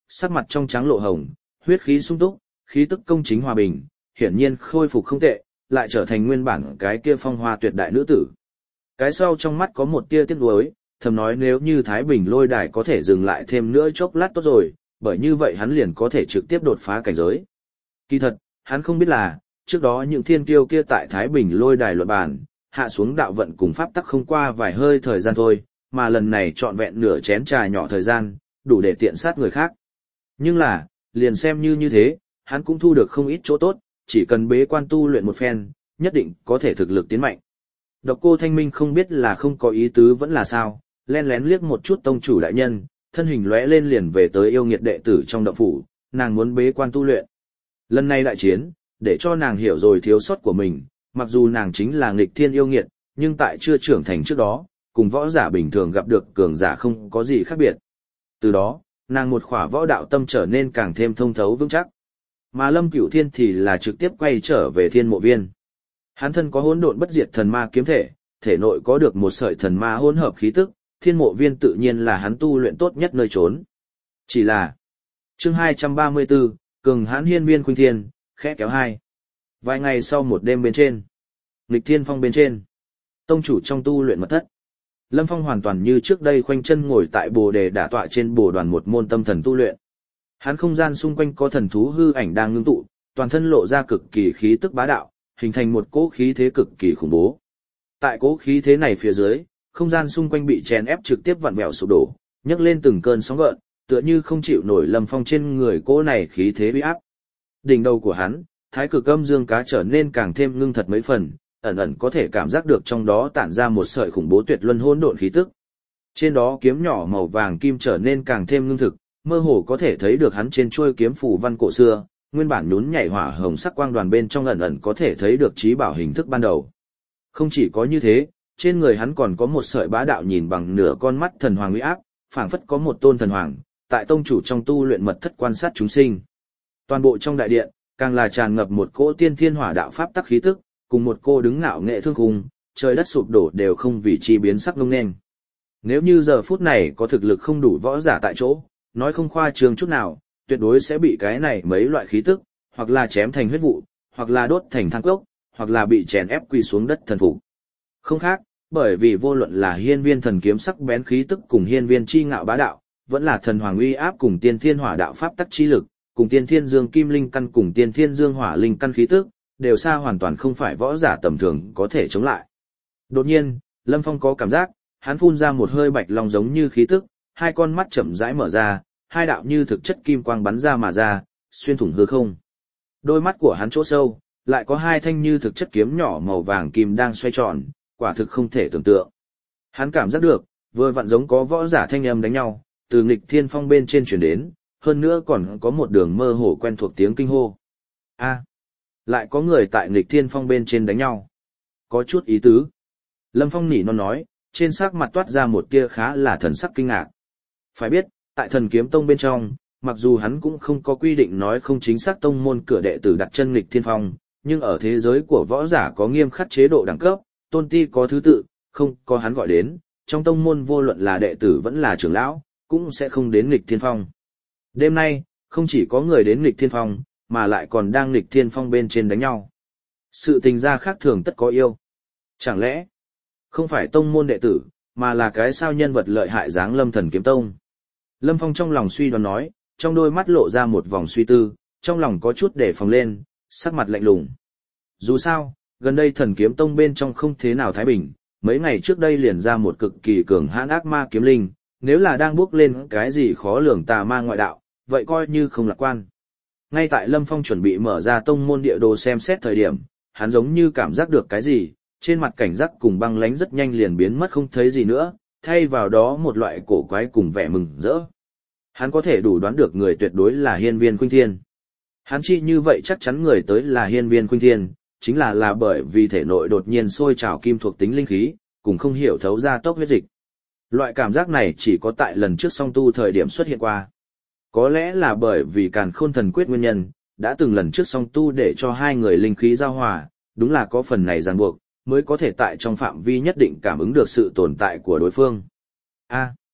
sắc mặt trong trắng lộ hồng, huyết khí sung túc, khí tức công chính hòa bình, hiển nhiên khôi phục không tệ, lại trở thành nguyên bản cái kia phong hoa tuyệt đại nữ tử. Cái sau trong mắt có một tia tiếc nuối, thầm nói nếu như Thái Bình lôi đài có thể dừng lại thêm nữa chốc lát tốt rồi, bởi như vậy hắn liền có thể trực tiếp đột phá cảnh giới. Kỳ thật, hắn không biết là, trước đó những thiên kiêu kia tại Thái Bình lôi đài luận bàn, hạ xuống đạo vận cùng pháp tắc không qua vài hơi thời gian thôi, mà lần này trọn vẹn nửa chén trà nhỏ thời gian, đủ để tiện sát người khác. Nhưng là, liền xem như thế, hắn cũng thu được không ít chỗ tốt, chỉ cần bế quan tu luyện một phen, nhất định có thể thực lực tiến mạnh. Độc Cô Thanh Minh không biết là không có ý tứ vẫn là sao, len lén liếc một chút tông chủ đại nhân, thân hình lóe lên liền về tới yêu nghiệt đệ tử trong động phủ, nàng muốn bế quan tu luyện. Lần này đại chiến, để cho nàng hiểu rồi thiếu sót của mình, mặc dù nàng chính là nghịch thiên yêu nghiệt, nhưng tại chưa trưởng thành trước đó, cùng võ giả bình thường gặp được cường giả không có gì khác biệt. Từ đó, nàng một khỏa võ đạo tâm trở nên càng thêm thông thấu vững chắc. Mà Lâm Cửu Thiên thì là trực tiếp quay trở về Thiên Mộ Viên. Hắn thân có hỗn độn bất diệt thần ma kiếm thể, thể nội có được một sợi thần ma hỗn hợp khí tức, Thiên Mộ Viên tự nhiên là hắn tu luyện tốt nhất nơi trốn. Chỉ là chương 234, cường hãn hiên viên khuynh thiên, khẽ kéo hai. Vài ngày sau một đêm bên trên, Nghịch Thiên Phong bên trên, tông chủ trong tu luyện mật thất. Lâm Phong hoàn toàn như trước đây khoanh chân ngồi tại bồ đề đả tọa trên bồ đoàn một môn tâm thần tu luyện. Hắn không gian xung quanh có thần thú hư ảnh đang ngưng tụ, toàn thân lộ ra cực kỳ khí tức bá đạo, hình thành một cỗ khí thế cực kỳ khủng bố. Tại cỗ khí thế này phía dưới, không gian xung quanh bị chèn ép trực tiếp vặn vẹo sụp đổ, nhấc lên từng cơn sóng gợn, tựa như không chịu nổi Lâm Phong trên người cỗ này khí thế uy áp. Đỉnh đầu của hắn, thái cực âm dương cá trở nên càng thêm ngưng thật mấy phần, ẩn ẩn có thể cảm giác được trong đó tản ra một sợi khủng bố tuyệt luân hỗn độn khí tức. Trên đó kiếm nhỏ màu vàng kim trở nên càng thêm ngưng thực, mơ hồ có thể thấy được hắn trên chuôi kiếm phù văn cổ xưa, nguyên bản nhún nhảy hỏa hồng sắc quang đoàn bên trong ẩn ẩn có thể thấy được trí bảo hình thức ban đầu. Không chỉ có như thế, trên người hắn còn có một sợi bá đạo nhìn bằng nửa con mắt thần hoàng uy áp, phảng phất có một tôn thần hoàng, tại tông chủ trong tu luyện mật thất quan sát chúng sinh. Toàn bộ trong đại điện, càng là tràn ngập một cỗ tiên thiên hỏa đạo pháp tắc khí tức, cùng một cô đứng ngạo nghệ thương khung, trời đất sụp đổ đều không vì chi biến sắc ngông nên. Nếu như giờ phút này có thực lực không đủ võ giả tại chỗ, nói không khoa trương chút nào, tuyệt đối sẽ bị cái này mấy loại khí tức, hoặc là chém thành huyết vụ, hoặc là đốt thành than cốc, hoặc là bị chèn ép quỳ xuống đất thần phục. Không khác, bởi vì vô luận là hiên viên thần kiếm sắc bén khí tức cùng hiên viên chi ngạo bá đạo, vẫn là thần hoàng uy áp cùng tiên thiên hỏa đạo pháp tắc chi lực, cùng tiên thiên dương kim linh căn cùng tiên thiên dương hỏa linh căn khí tức, đều xa hoàn toàn không phải võ giả tầm thường có thể chống lại. Đột nhiên, Lâm Phong có cảm giác, hắn phun ra một hơi bạch long giống như khí tức, hai con mắt chậm rãi mở ra, hai đạo như thực chất kim quang bắn ra mà ra, xuyên thủng hư không. Đôi mắt của hắn chỗ sâu, lại có hai thanh như thực chất kiếm nhỏ màu vàng kim đang xoay tròn, quả thực không thể tưởng tượng. Hắn cảm giác được, vừa vặn giống có võ giả thanh âm đánh nhau, từ Nghịch Thiên Phong bên trên truyền đến, hơn nữa còn có một đường mơ hồ quen thuộc tiếng kinh hô. A, lại có người tại Nghịch Thiên Phong bên trên đánh nhau. Có chút ý tứ. Lâm Phong nỉ non nói, trên sắc mặt toát ra một tia khá là thần sắc kinh ngạc. Phải biết, tại Thần Kiếm Tông bên trong, mặc dù hắn cũng không có quy định nói không chính xác tông môn cửa đệ tử đặt chân Nghịch Thiên Phong, nhưng ở thế giới của võ giả có nghiêm khắc chế độ đẳng cấp, tôn ti có thứ tự, không có hắn gọi đến, trong tông môn vô luận là đệ tử vẫn là trưởng lão, cũng sẽ không đến Nghịch Thiên Phong. Đêm nay, không chỉ có người đến Nghịch Thiên Phong, mà lại còn đang Nghịch Thiên Phong bên trên đánh nhau. Sự tình gia khác thường tất có yêu. Chẳng lẽ, không phải tông môn đệ tử, mà là cái sao nhân vật lợi hại giáng lâm Thần Kiếm Tông. Lâm Phong trong lòng suy đoán nói, trong đôi mắt lộ ra một vòng suy tư, trong lòng có chút để phòng lên, sắc mặt lạnh lùng. Dù sao, gần đây Thần Kiếm Tông bên trong không thế nào thái bình, mấy ngày trước đây liền ra một cực kỳ cường hãn ác ma kiếm linh, nếu là đang bước lên cái gì khó lường tà ma ngoại đạo, vậy coi như không lạc quan. Ngay tại Lâm Phong chuẩn bị mở ra tông môn địa đồ xem xét thời điểm, hắn giống như cảm giác được cái gì, trên mặt cảnh giác cùng băng lánh rất nhanh liền biến mất không thấy gì nữa, thay vào đó một loại cổ quái cùng vẻ mừng rỡ. Hắn có thể đủ đoán được người tuyệt đối là hiên viên khuynh thiên. Hắn chi như vậy chắc chắn người tới là hiên viên khuynh thiên, chính là bởi vì thể nội đột nhiên sôi trào kim thuộc tính linh khí, cùng không hiểu thấu ra tốc huyết dịch. Loại cảm giác này chỉ có tại lần trước song tu thời điểm xuất hiện qua. Có lẽ là bởi vì Càn Khôn Thần Quyết nguyên nhân, đã từng lần trước song tu để cho hai người linh khí giao hòa, đúng là có phần này ràng buộc, mới có thể tại trong phạm vi nhất định cảm ứng được sự tồn tại của đối phương.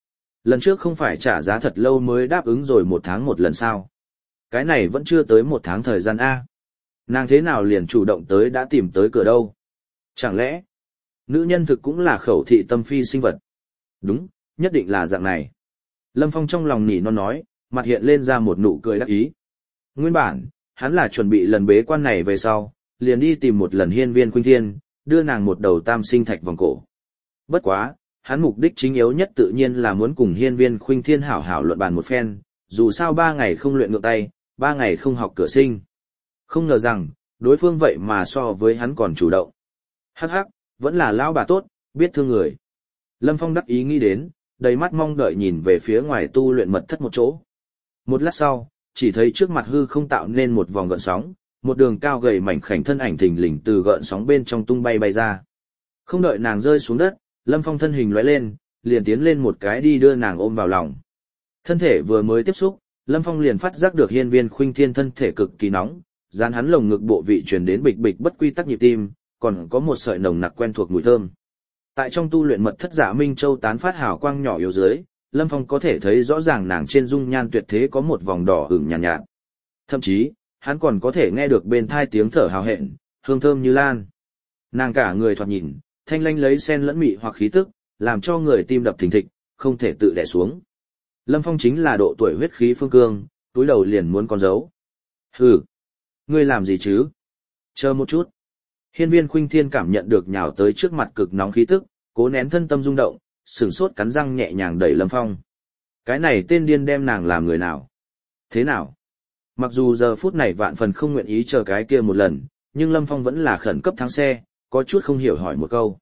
Lần trước không phải trả giá thật lâu mới đáp ứng rồi 1 tháng một lần sao? Cái này vẫn chưa tới 1 tháng thời gian A. Nàng thế nào liền chủ động tới đã tìm tới cửa đâu? Chẳng lẽ, nữ nhân thực cũng là khẩu thị tâm phi sinh vật? Đúng, nhất định là dạng này. Lâm Phong trong lòng nỉ non nói, mặt hiện lên ra một nụ cười đắc ý. Nguyên bản, hắn là chuẩn bị lần bế quan này về sau, liền đi tìm một lần hiên viên khuynh thiên, đưa nàng một đầu tam sinh thạch vòng cổ. Bất quá, hắn mục đích chính yếu nhất tự nhiên là muốn cùng hiên viên khuynh thiên hảo hảo luận bàn một phen, dù sao 3 ngày không luyện ngược tay, 3 ngày không học cửa sinh. Không ngờ rằng, đối phương vậy mà so với hắn còn chủ động. Hắc hắc, vẫn là lão bà tốt, biết thương người. Lâm Phong đắc ý nghĩ đến, đầy mắt mong đợi nhìn về phía ngoài tu luyện mật thất một chỗ. Một lát sau, chỉ thấy trước mặt hư không tạo nên một vòng gợn sóng, một đường cao gầy mảnh khảnh thân ảnh thình lình từ gợn sóng bên trong tung bay bay ra. Không đợi nàng rơi xuống đất, Lâm Phong thân hình lóe lên, liền tiến lên một cái đi đưa nàng ôm vào lòng. Thân thể vừa mới tiếp xúc, Lâm Phong liền phát giác được hiên viên khuynh thiên thân thể cực kỳ nóng, dán hắn lồng ngực bộ vị truyền đến bịch bịch bất quy tắc nhịp tim, còn có một sợi nồng nặc quen thuộc mùi thơm. Tại trong tu luyện mật thất Dạ Minh Châu tán phát hào quang nhỏ yếu dưới, Lâm Phong có thể thấy rõ ràng nàng trên dung nhan tuyệt thế có một vòng đỏ ửng nhàn nhạt. Thậm chí, hắn còn có thể nghe được bên thai tiếng thở hào hẹn, hương thơm như lan. Nàng cả người thoạt nhìn, thanh lanh lấy sen lẫn mị hoặc khí tức, làm cho người tim đập thình thịch, không thể tự đè xuống. Lâm Phong chính là độ tuổi huyết khí phương cương, túi đầu liền muốn con dấu. Hừ, ngươi làm gì chứ? Chờ một chút. Hiên viên khuynh thiên cảm nhận được nhào tới trước mặt cực nóng khí tức, cố nén thân tâm rung động, sửng sốt cắn răng nhẹ nhàng đẩy Lâm Phong. Cái này tên điên đem nàng làm người nào? Thế nào? Mặc dù giờ phút này vạn phần không nguyện ý chờ cái kia một lần, nhưng Lâm Phong vẫn là khẩn cấp thắng xe, có chút không hiểu hỏi một câu.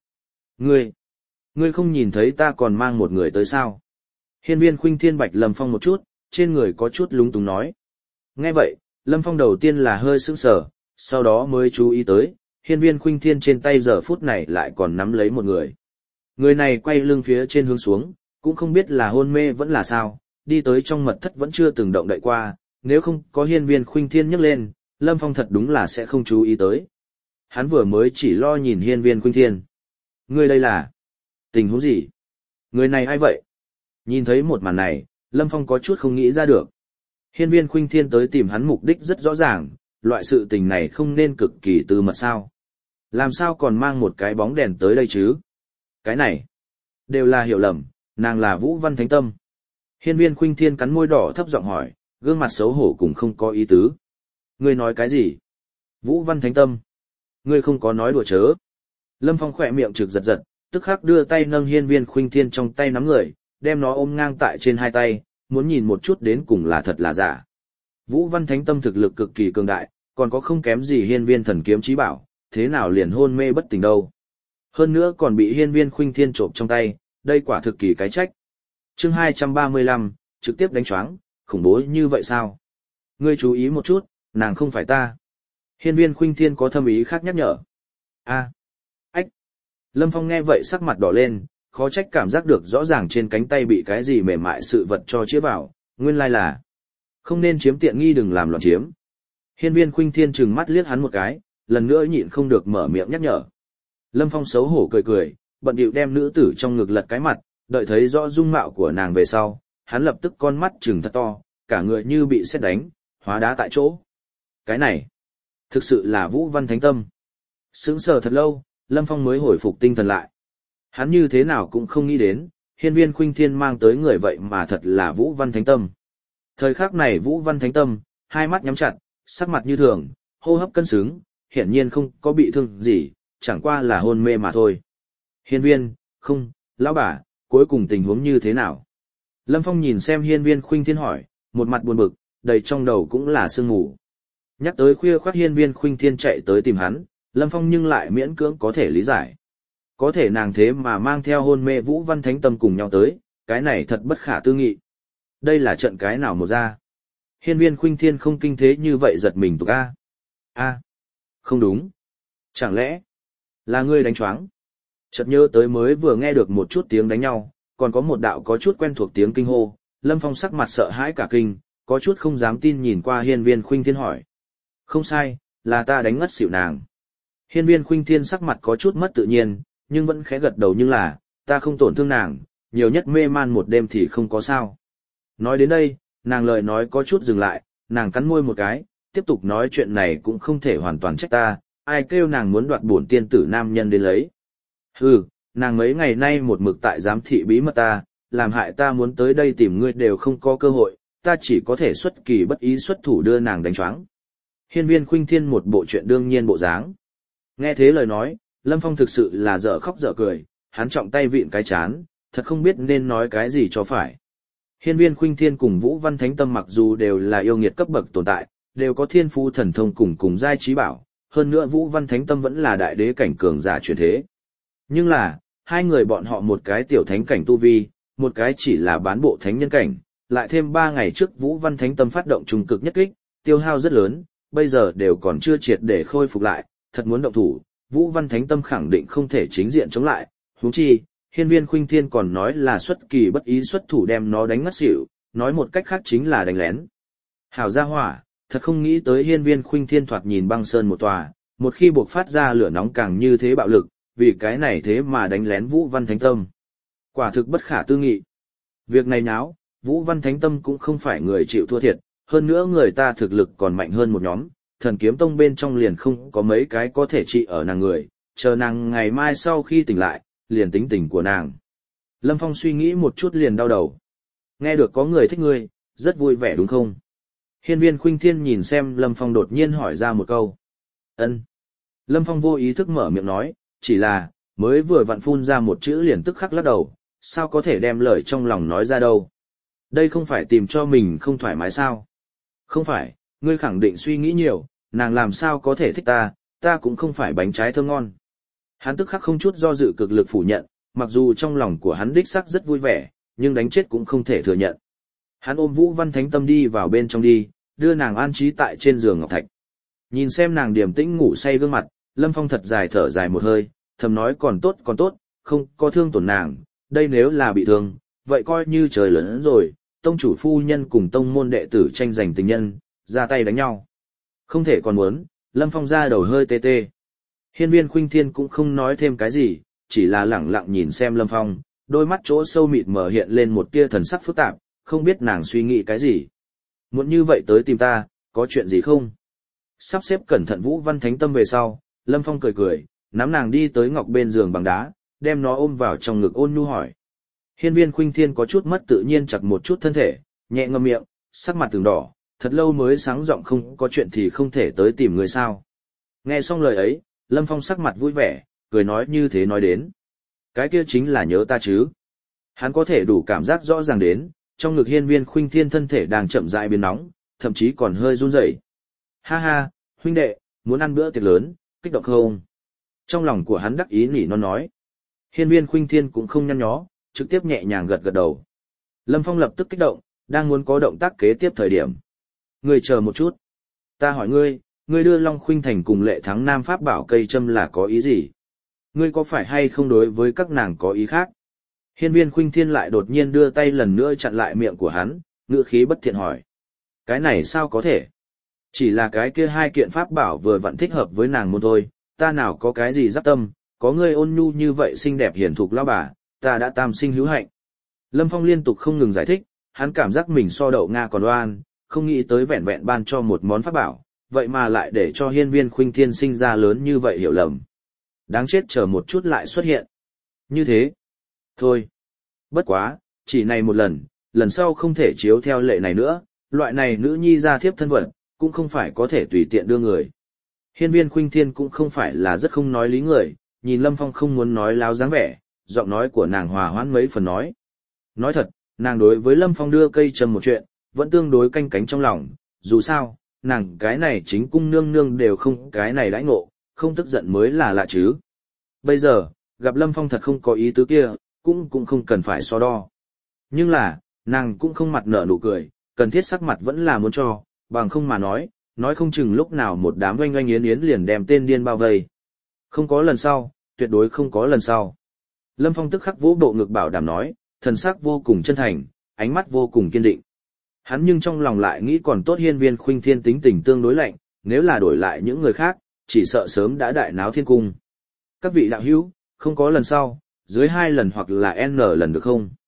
Ngươi không nhìn thấy ta còn mang một người tới sao? Hiên viên khuynh thiên bạch Lâm Phong một chút, trên người có chút lúng túng nói. Nghe vậy, Lâm Phong đầu tiên là hơi sững sờ, sau đó mới chú ý tới, hiên viên khuynh thiên trên tay giờ phút này lại còn nắm lấy một người. Người này quay lưng phía trên hướng xuống, cũng không biết là hôn mê vẫn là sao, đi tới trong mật thất vẫn chưa từng động đậy qua, nếu không có hiên viên khuynh thiên nhấc lên, Lâm Phong thật đúng là sẽ không chú ý tới. Hắn vừa mới chỉ lo nhìn hiên viên khuynh thiên. Người đây là tình huống gì? Người này ai vậy? Nhìn thấy một màn này, Lâm Phong có chút không nghĩ ra được. Hiên viên khuynh thiên tới tìm hắn mục đích rất rõ ràng, loại sự tình này không nên cực kỳ tư mật sao. Làm sao còn mang một cái bóng đèn tới đây chứ? Cái này, đều là hiểu lầm, nàng là Vũ Văn Thánh Tâm. Hiên viên khuynh thiên cắn môi đỏ thấp giọng hỏi, gương mặt xấu hổ cũng không có ý tứ. Ngươi nói cái gì? Vũ Văn Thánh Tâm. Ngươi không có nói đùa chớ. Lâm Phong khỏe miệng trực giật giật, tức khắc đưa tay nâng hiên viên khuynh thiên trong tay nắm người, đem nó ôm ngang tại trên hai tay, muốn nhìn một chút đến cùng là thật là giả. Vũ Văn Thánh Tâm thực lực cực kỳ cường đại, còn có không kém gì hiên viên thần kiếm chí bảo, thế nào liền hôn mê bất tỉnh đâu. Hơn nữa còn bị hiên viên khuynh thiên trộm trong tay, đây quả thực kỳ cái trách. Chương 235, trực tiếp đánh choáng, khủng bố như vậy sao? Ngươi chú ý một chút, nàng không phải ta. Hiên viên khuynh thiên có thâm ý khác nhắc nhở. Ách. Lâm Phong nghe vậy sắc mặt đỏ lên, khó trách cảm giác được rõ ràng trên cánh tay bị cái gì mềm mại sự vật cho chĩa vào, nguyên lai là không nên chiếm tiện nghi đừng làm loạn chiếm. Hiên viên khuynh thiên trừng mắt liếc hắn một cái, lần nữa nhịn không được mở miệng nhắc nhở. Lâm Phong xấu hổ cười cười, bận điệu đem nữ tử trong ngực lật cái mặt, đợi thấy rõ dung mạo của nàng về sau, hắn lập tức con mắt trừng thật to, cả người như bị sét đánh, hóa đá tại chỗ. Cái này, thực sự là Vũ Văn Thánh Tâm. Sững sờ thật lâu, Lâm Phong mới hồi phục tinh thần lại. Hắn như thế nào cũng không nghĩ đến, hiên viên khuynh thiên mang tới người vậy mà thật là Vũ Văn Thánh Tâm. Thời khắc này Vũ Văn Thánh Tâm, hai mắt nhắm chặt, sắc mặt như thường, hô hấp cân xứng, hiển nhiên không có bị thương gì, chẳng qua là hôn mê mà thôi. Hiên viên, không, lão bà, cuối cùng tình huống như thế nào? Lâm Phong nhìn xem hiên viên khuynh thiên hỏi, một mặt buồn bực, đầy trong đầu cũng là sương mù. Nhắc tới khuya khoắt hiên viên khuynh thiên chạy tới tìm hắn, Lâm Phong nhưng lại miễn cưỡng có thể lý giải. Có thể nàng thế mà mang theo hôn mê Vũ Văn Thánh Tâm cùng nhau tới, cái này thật bất khả tư nghị. Đây là trận cái nào một ra? Hiên viên khuynh thiên không kinh thế như vậy giật mình tục a. Không đúng. Chẳng lẽ là ngươi đánh choáng? Chợt nhớ tới mới vừa nghe được một chút tiếng đánh nhau, còn có một đạo có chút quen thuộc tiếng kinh hô, Lâm Phong sắc mặt sợ hãi cả kinh, có chút không dám tin nhìn qua hiên viên khuynh thiên hỏi. Không sai, là ta đánh ngất xỉu nàng. Hiên viên khuynh thiên sắc mặt có chút mất tự nhiên, nhưng vẫn khẽ gật đầu nhưng là, ta không tổn thương nàng, nhiều nhất mê man một đêm thì không có sao. Nói đến đây, nàng lời nói có chút dừng lại, nàng cắn môi một cái, tiếp tục nói chuyện này cũng không thể hoàn toàn trách ta, ai kêu nàng muốn đoạt bổn tiên tử nam nhân đến lấy. Hừ, nàng mấy ngày nay một mực tại giám thị bí mật ta, làm hại ta muốn tới đây tìm ngươi đều không có cơ hội, ta chỉ có thể xuất kỳ bất ý xuất thủ đưa nàng đánh choáng. Hiên Viên Khuynh Thiên một bộ chuyện đương nhiên bộ dáng. Nghe thế lời nói, Lâm Phong thực sự là dở khóc dở cười, hắn trọng tay vịn cái chán, thật không biết nên nói cái gì cho phải. Hiên Viên Khuynh Thiên cùng Vũ Văn Thánh Tâm mặc dù đều là yêu nghiệt cấp bậc tồn tại, đều có thiên phú thần thông cùng giai trí bảo, hơn nữa Vũ Văn Thánh Tâm vẫn là đại đế cảnh cường giả truyền thế. Nhưng là, hai người bọn họ một cái tiểu thánh cảnh tu vi, một cái chỉ là bán bộ thánh nhân cảnh, lại thêm 3 ngày trước Vũ Văn Thánh Tâm phát động trung cực nhất kích, tiêu hao rất lớn, bây giờ đều còn chưa triệt để khôi phục lại, thật muốn động thủ, Vũ Văn Thánh Tâm khẳng định không thể chính diện chống lại, huống chi, Hiên Viên Khuynh Thiên còn nói là xuất kỳ bất ý xuất thủ đem nó đánh ngất xỉu, nói một cách khác chính là đánh lén. Hảo gia hỏa, thật không nghĩ tới Hiên Viên Khuynh Thiên thoạt nhìn băng sơn một tòa, một khi buộc phát ra lửa nóng càng như thế bạo lực, vì cái này thế mà đánh lén Vũ Văn Thánh Tâm. Quả thực bất khả tư nghị. Việc này náo, Vũ Văn Thánh Tâm cũng không phải người chịu thua thiệt, hơn nữa người ta thực lực còn mạnh hơn một nhóm, Thần Kiếm Tông bên trong liền không có mấy cái có thể trị ở nàng người, chờ nàng ngày mai sau khi tỉnh lại, liền tính tình của nàng. Lâm Phong suy nghĩ một chút liền đau đầu. Nghe được có người thích ngươi, rất vui vẻ đúng không? Hiên Viên Khuynh Thiên nhìn xem Lâm Phong đột nhiên hỏi ra một câu. Ân. Lâm Phong vô ý thức mở miệng nói, chỉ là, mới vừa vặn phun ra một chữ liền tức khắc lắc đầu, sao có thể đem lời trong lòng nói ra đâu. Đây không phải tìm cho mình không thoải mái sao? Không phải, ngươi khẳng định suy nghĩ nhiều, nàng làm sao có thể thích ta, ta cũng không phải bánh trái thơm ngon. Hắn tức khắc không chút do dự cực lực phủ nhận, mặc dù trong lòng của hắn đích sắc rất vui vẻ, nhưng đánh chết cũng không thể thừa nhận. Hắn ôm Vũ Văn Thánh Tâm đi vào bên trong đi, đưa nàng an trí tại trên giường ngọc thạch. Nhìn xem nàng điềm tĩnh ngủ say gương mặt, Lâm Phong thật dài thở dài một hơi, thầm nói còn tốt, không có thương tổn nàng, đây nếu là bị thương, vậy coi như trời lớn rồi, tông chủ phu nhân cùng tông môn đệ tử tranh giành tình nhân, ra tay đánh nhau. Không thể còn muốn, Lâm Phong ra đầu hơi tê tê. Hiên Viên Khuynh Thiên cũng không nói thêm cái gì, chỉ là lẳng lặng nhìn xem Lâm Phong, đôi mắt chỗ sâu mịt mờ hiện lên một tia thần sắc phức tạp, không biết nàng suy nghĩ cái gì. Muốn như vậy tới tìm ta, có chuyện gì không? Sắp xếp cẩn thận Vũ Văn Thánh Tâm về sau, Lâm Phong cười cười, nắm nàng đi tới ngọc bên giường bằng đá, đem nó ôm vào trong ngực ôn nhu hỏi. Hiên Viên Khuynh Thiên có chút mất tự nhiên chặt một chút thân thể, nhẹ ngậm miệng, sắc mặt từng đỏ, thật lâu mới sáng giọng không có chuyện thì không thể tới tìm người sao. Nghe xong lời ấy, Lâm Phong sắc mặt vui vẻ, cười nói như thế nói đến. Cái kia chính là nhớ ta chứ. Hắn có thể đủ cảm giác rõ ràng đến, trong ngực Hiên Viên Khuynh Thiên thân thể đang chậm rãi biến nóng, thậm chí còn hơi run rẩy. Ha ha, huynh đệ, muốn ăn bữa tiệc lớn, kích động không? Trong lòng của hắn đắc ý nỉ non nói. Hiên Viên Khuynh Thiên cũng không nhăn nhó, trực tiếp nhẹ nhàng gật gật đầu. Lâm Phong lập tức kích động, đang muốn có động tác kế tiếp thời điểm. Ngươi chờ một chút. Ta hỏi ngươi, ngươi đưa Long Khuynh Thành cùng Lệ Thắng Nam pháp bảo cây châm là có ý gì? Ngươi có phải hay không đối với các nàng có ý khác? Hiên Viên Khuynh Thiên lại đột nhiên đưa tay lần nữa chặn lại miệng của hắn, ngữ khí bất thiện hỏi. Cái này sao có thể? Chỉ là cái kia hai kiện pháp bảo vừa vặn thích hợp với nàng môn thôi, ta nào có cái gì giáp tâm, có ngươi ôn nhu như vậy xinh đẹp hiển thục lão bà, ta đã tam sinh hữu hạnh. Lâm Phong liên tục không ngừng giải thích, hắn cảm giác mình so đậu Nga còn oan, không nghĩ tới vẹn vẹn ban cho một món pháp bảo, vậy mà lại để cho Hiên Viên Khuynh Thiên sinh ra lớn như vậy hiểu lầm. Đáng chết chờ một chút lại xuất hiện. Như thế. Thôi. Bất quá, chỉ này một lần, lần sau không thể chiếu theo lệ này nữa, loại này nữ nhi gia thiếp thân phận, cũng không phải có thể tùy tiện đưa người. Hiên Viên Khuynh Thiên cũng không phải là rất không nói lý người, nhìn Lâm Phong không muốn nói láo dáng vẻ, giọng nói của nàng hòa hoãn mấy phần nói. Nói thật, nàng đối với Lâm Phong đưa cây trầm một chuyện, vẫn tương đối canh cánh trong lòng, dù sao, nàng cái này chính cung nương nương đều không cái này đãi ngộ, không tức giận mới là lạ chứ. Bây giờ, gặp Lâm Phong thật không có ý tứ kia, cũng không cần phải so đo. Nhưng là, nàng cũng không mặt nở nụ cười, cần thiết sắc mặt vẫn là muốn cho, bằng không mà nói không chừng lúc nào một đám oanh oanh yến yến liền đem tên điên bao vây. Không có lần sau, tuyệt đối không có lần sau. Lâm Phong tức khắc vỗ bộ ngực bảo đảm nói, thần sắc vô cùng chân thành, ánh mắt vô cùng kiên định. Hắn nhưng trong lòng lại nghĩ còn tốt Hiên Viên Khuynh Thiên tính tình tương đối lạnh, nếu là đổi lại những người khác, chỉ sợ sớm đã đại náo thiên cung. Các vị đạo hữu, không có lần sau, dưới 2 lần hoặc là N lần được không?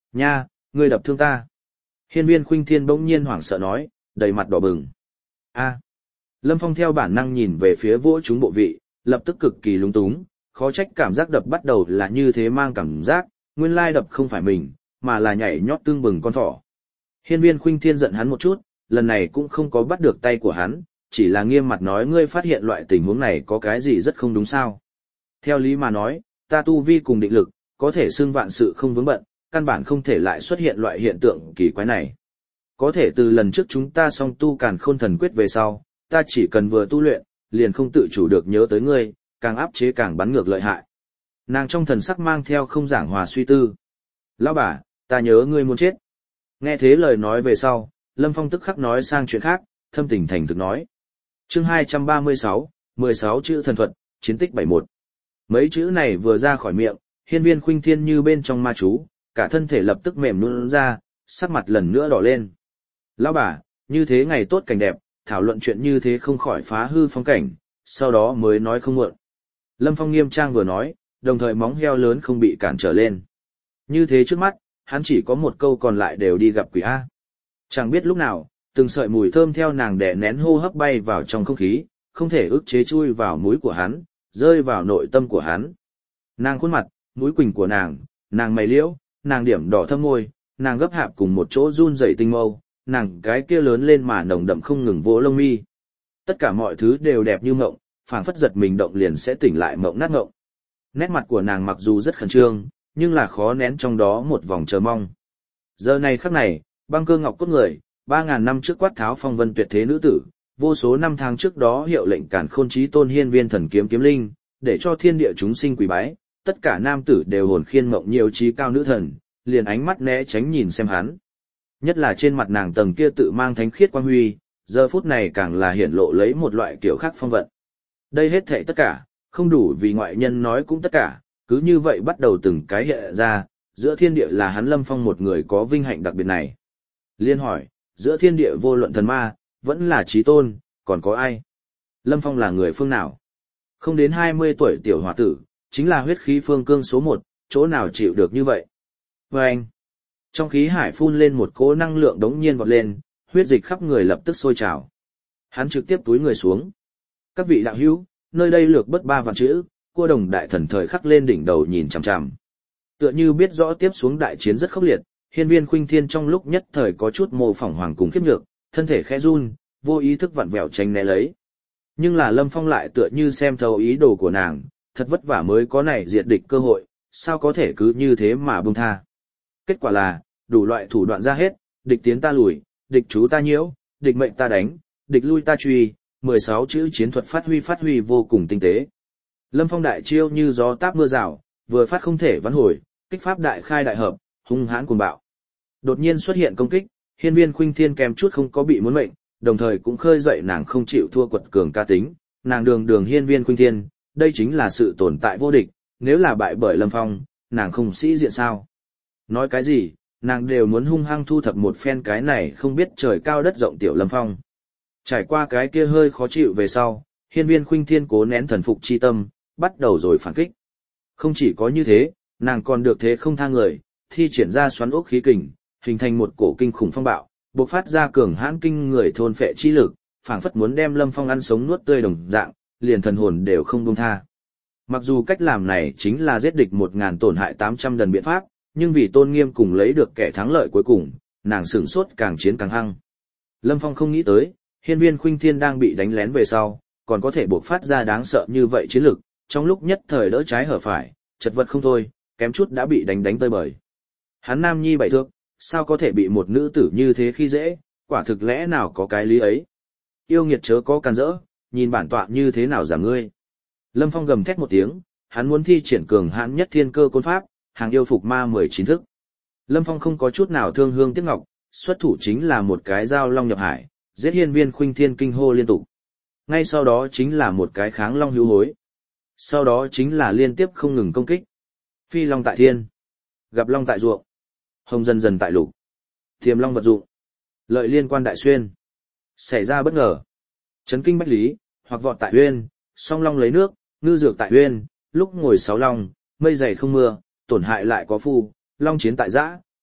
Nha, ngươi đập thương ta. Hiên viên Khuynh Thiên bỗng nhiên hoảng sợ nói, đầy mặt đỏ bừng. A. Lâm Phong theo bản năng nhìn về phía vỗ chúng bộ vị, lập tức cực kỳ lúng túng, khó trách cảm giác đập bắt đầu là như thế mang cảm giác, nguyên lai đập không phải mình, mà là nhảy nhót tương bừng con thỏ. Hiên viên Khuynh Thiên giận hắn một chút, lần này cũng không có bắt được tay của hắn, chỉ là nghiêm mặt nói ngươi phát hiện loại tình huống này có cái gì rất không đúng sao. Theo lý mà nói, ta tu vi cùng định lực, có thể xưng vạn sự không vướng bận, căn bản không thể lại xuất hiện loại hiện tượng kỳ quái này. Có thể từ lần trước chúng ta song tu Càn Khôn Thần Quyết về sau, ta chỉ cần vừa tu luyện, liền không tự chủ được nhớ tới ngươi, càng áp chế càng bắn ngược lợi hại. Nàng trong thần sắc mang theo không giảng hòa suy tư. Lão bà, ta nhớ ngươi muốn chết. Nghe thế lời nói về sau, Lâm Phong tức khắc nói sang chuyện khác, thâm tình thành thực nói. Chương 236, 16 chữ thần thuật, chiến tích 71. Mấy chữ này vừa ra khỏi miệng, hiên viên Khuynh Thiên như bên trong ma chú, cả thân thể lập tức mềm nhũn ra, sắc mặt lần nữa đỏ lên. Lão bà, như thế ngày tốt cảnh đẹp, thảo luận chuyện như thế không khỏi phá hư phong cảnh, sau đó mới nói không muộn. Lâm Phong nghiêm trang vừa nói, đồng thời móng heo lớn không bị cản trở lên. Như thế trước mắt, hắn chỉ có một câu còn lại đều đi gặp quỷ A. Chẳng biết lúc nào, từng sợi mùi thơm theo nàng đè nén hô hấp bay vào trong không khí, không thể ức chế chui vào mũi của hắn, rơi vào nội tâm của hắn. Nàng khuôn mặt, mũi quỳnh của nàng mày liễu, nàng điểm đỏ thâm môi, nàng gấp hạp cùng một chỗ run rẩy tinh mâu, nàng cái kia lớn lên mà nồng đậm không ngừng vỗ lông mi. Tất cả mọi thứ đều đẹp như mộng, phảng phất giật mình động liền sẽ tỉnh lại mộng nát mộng. Nét mặt của nàng mặc dù rất khẩn trương, nhưng là khó nén trong đó một vòng chờ mong. Giờ này khắc này, băng cơ ngọc cốt người, 3.000 năm trước quát tháo phong vân tuyệt thế nữ tử, vô số năm tháng trước đó hiệu lệnh Càn Khôn Chí Tôn hiên viên thần kiếm kiếm linh, để cho thiên địa chúng sinh quỳ bái, tất cả nam tử đều hồn khiên mộng nhiều trí cao nữ thần, liền ánh mắt né tránh nhìn xem hắn. Nhất là trên mặt nàng tầng kia tự mang thánh khiết quang huy, giờ phút này càng là hiển lộ lấy một loại kiểu khác phong vận. Đây hết thảy tất cả, không đủ vì ngoại nhân nói cũng tất cả, cứ như vậy bắt đầu từng cái hiện ra, giữa thiên địa là hắn Lâm Phong một người có vinh hạnh đặc biệt này. Liên hỏi, giữa thiên địa vô luận thần ma, vẫn là chí tôn, còn có ai? Lâm Phong là người phương nào? Không đến 20 tuổi tiểu hòa tử, chính là huyết khí phương cương số 1, chỗ nào chịu được như vậy? Và anh, trong khí hải phun lên một cỗ năng lượng đống nhiên vọt lên, huyết dịch khắp người lập tức sôi trào. Hắn trực tiếp túi người xuống. Các vị đạo hữu, nơi đây lược bất 3 vạn chữ, cua đồng đại thần thời khắc lên đỉnh đầu nhìn chằm chằm. Tựa như biết rõ tiếp xuống đại chiến rất khốc liệt, hiên viên Khuynh Thiên trong lúc nhất thời có chút mô phỏng hoàng cùng khiếp nhược, thân thể khẽ run, vô ý thức vặn vẹo tránh né lấy. Nhưng là Lâm Phong lại tựa như xem thấu ý đồ của nàng, thật vất vả mới có này diệt địch cơ hội, sao có thể cứ như thế mà buông tha. Kết quả là, đủ loại thủ đoạn ra hết, địch tiến ta lùi, địch chú ta nhiễu, địch mệnh ta đánh, địch lui ta truy, 16 chữ chiến thuật phát huy vô cùng tinh tế. Lâm Phong đại chiêu như gió táp mưa rào, vừa phát không thể vãn hồi, kích pháp đại khai đại hợp, hung hãn cuồng bạo. Đột nhiên xuất hiện công kích, hiên viên Khuynh Thiên kèm chút không có bị muốn mệnh, đồng thời cũng khơi dậy nàng không chịu thua quật cường ca tính, nàng đường hiên viên Khuynh Thiên, đây chính là sự tồn tại vô địch, nếu là bại bởi Lâm Phong, nàng không sĩ diện sao? Nói cái gì, nàng đều muốn hung hăng thu thập một phen cái này không biết trời cao đất rộng tiểu Lâm Phong. Trải qua cái kia hơi khó chịu về sau, hiên viên Khuynh Thiên cố nén thần phục chi tâm, bắt đầu rồi phản kích. Không chỉ có như thế, nàng còn được thế không tha người, thi triển ra xoắn ốc khí kình, hình thành một cổ kinh khủng phong bạo, bộc phát ra cường hãn kinh người thôn phệ chi lực, phảng phất muốn đem Lâm Phong ăn sống nuốt tươi đồng dạng, liền thần hồn đều không buông tha. Mặc dù cách làm này chính là giết địch 1000 tổn hại 800 lần biện pháp, nhưng vì tôn nghiêm cùng lấy được kẻ thắng lợi cuối cùng, nàng sửng sốt càng chiến càng hăng. Lâm Phong không nghĩ tới, hiên viên Khuynh Thiên đang bị đánh lén về sau, còn có thể bộc phát ra đáng sợ như vậy chiến lực, trong lúc nhất thời đỡ trái hở phải, chật vật không thôi, kém chút đã bị đánh tơi bời. Hắn nam nhi 7 thước, sao có thể bị một nữ tử như thế khi dễ, quả thực lẽ nào có cái lý ấy. Yêu nghiệt chớ có can dỡ, nhìn bản tọa như thế nào giảm ngươi. Lâm Phong gầm thét một tiếng, hắn muốn thi triển cường hãn nhất thiên cơ côn pháp, hàng yêu phục ma 19 thức. Lâm Phong không có chút nào thương hương tiếc ngọc, xuất thủ chính là một cái dao long nhập hải, giết hiên viên Khuynh Thiên kinh hô liên tục. Ngay sau đó chính là một cái kháng long hữu hối. Sau đó chính là liên tiếp không ngừng công kích. Phi long tại thiên, gặp long tại ruộng, hồng dần dần tại lục, thiềm long vật dụng, lợi liên quan đại xuyên. Xảy ra bất ngờ, chấn kinh bách lý, hoặc vọt tại uyên, song long lấy nước, ngư dược tại uyên, lúc ngồi 6 long, mây dày không mưa, tổn hại lại có phu, long chiến tại giã,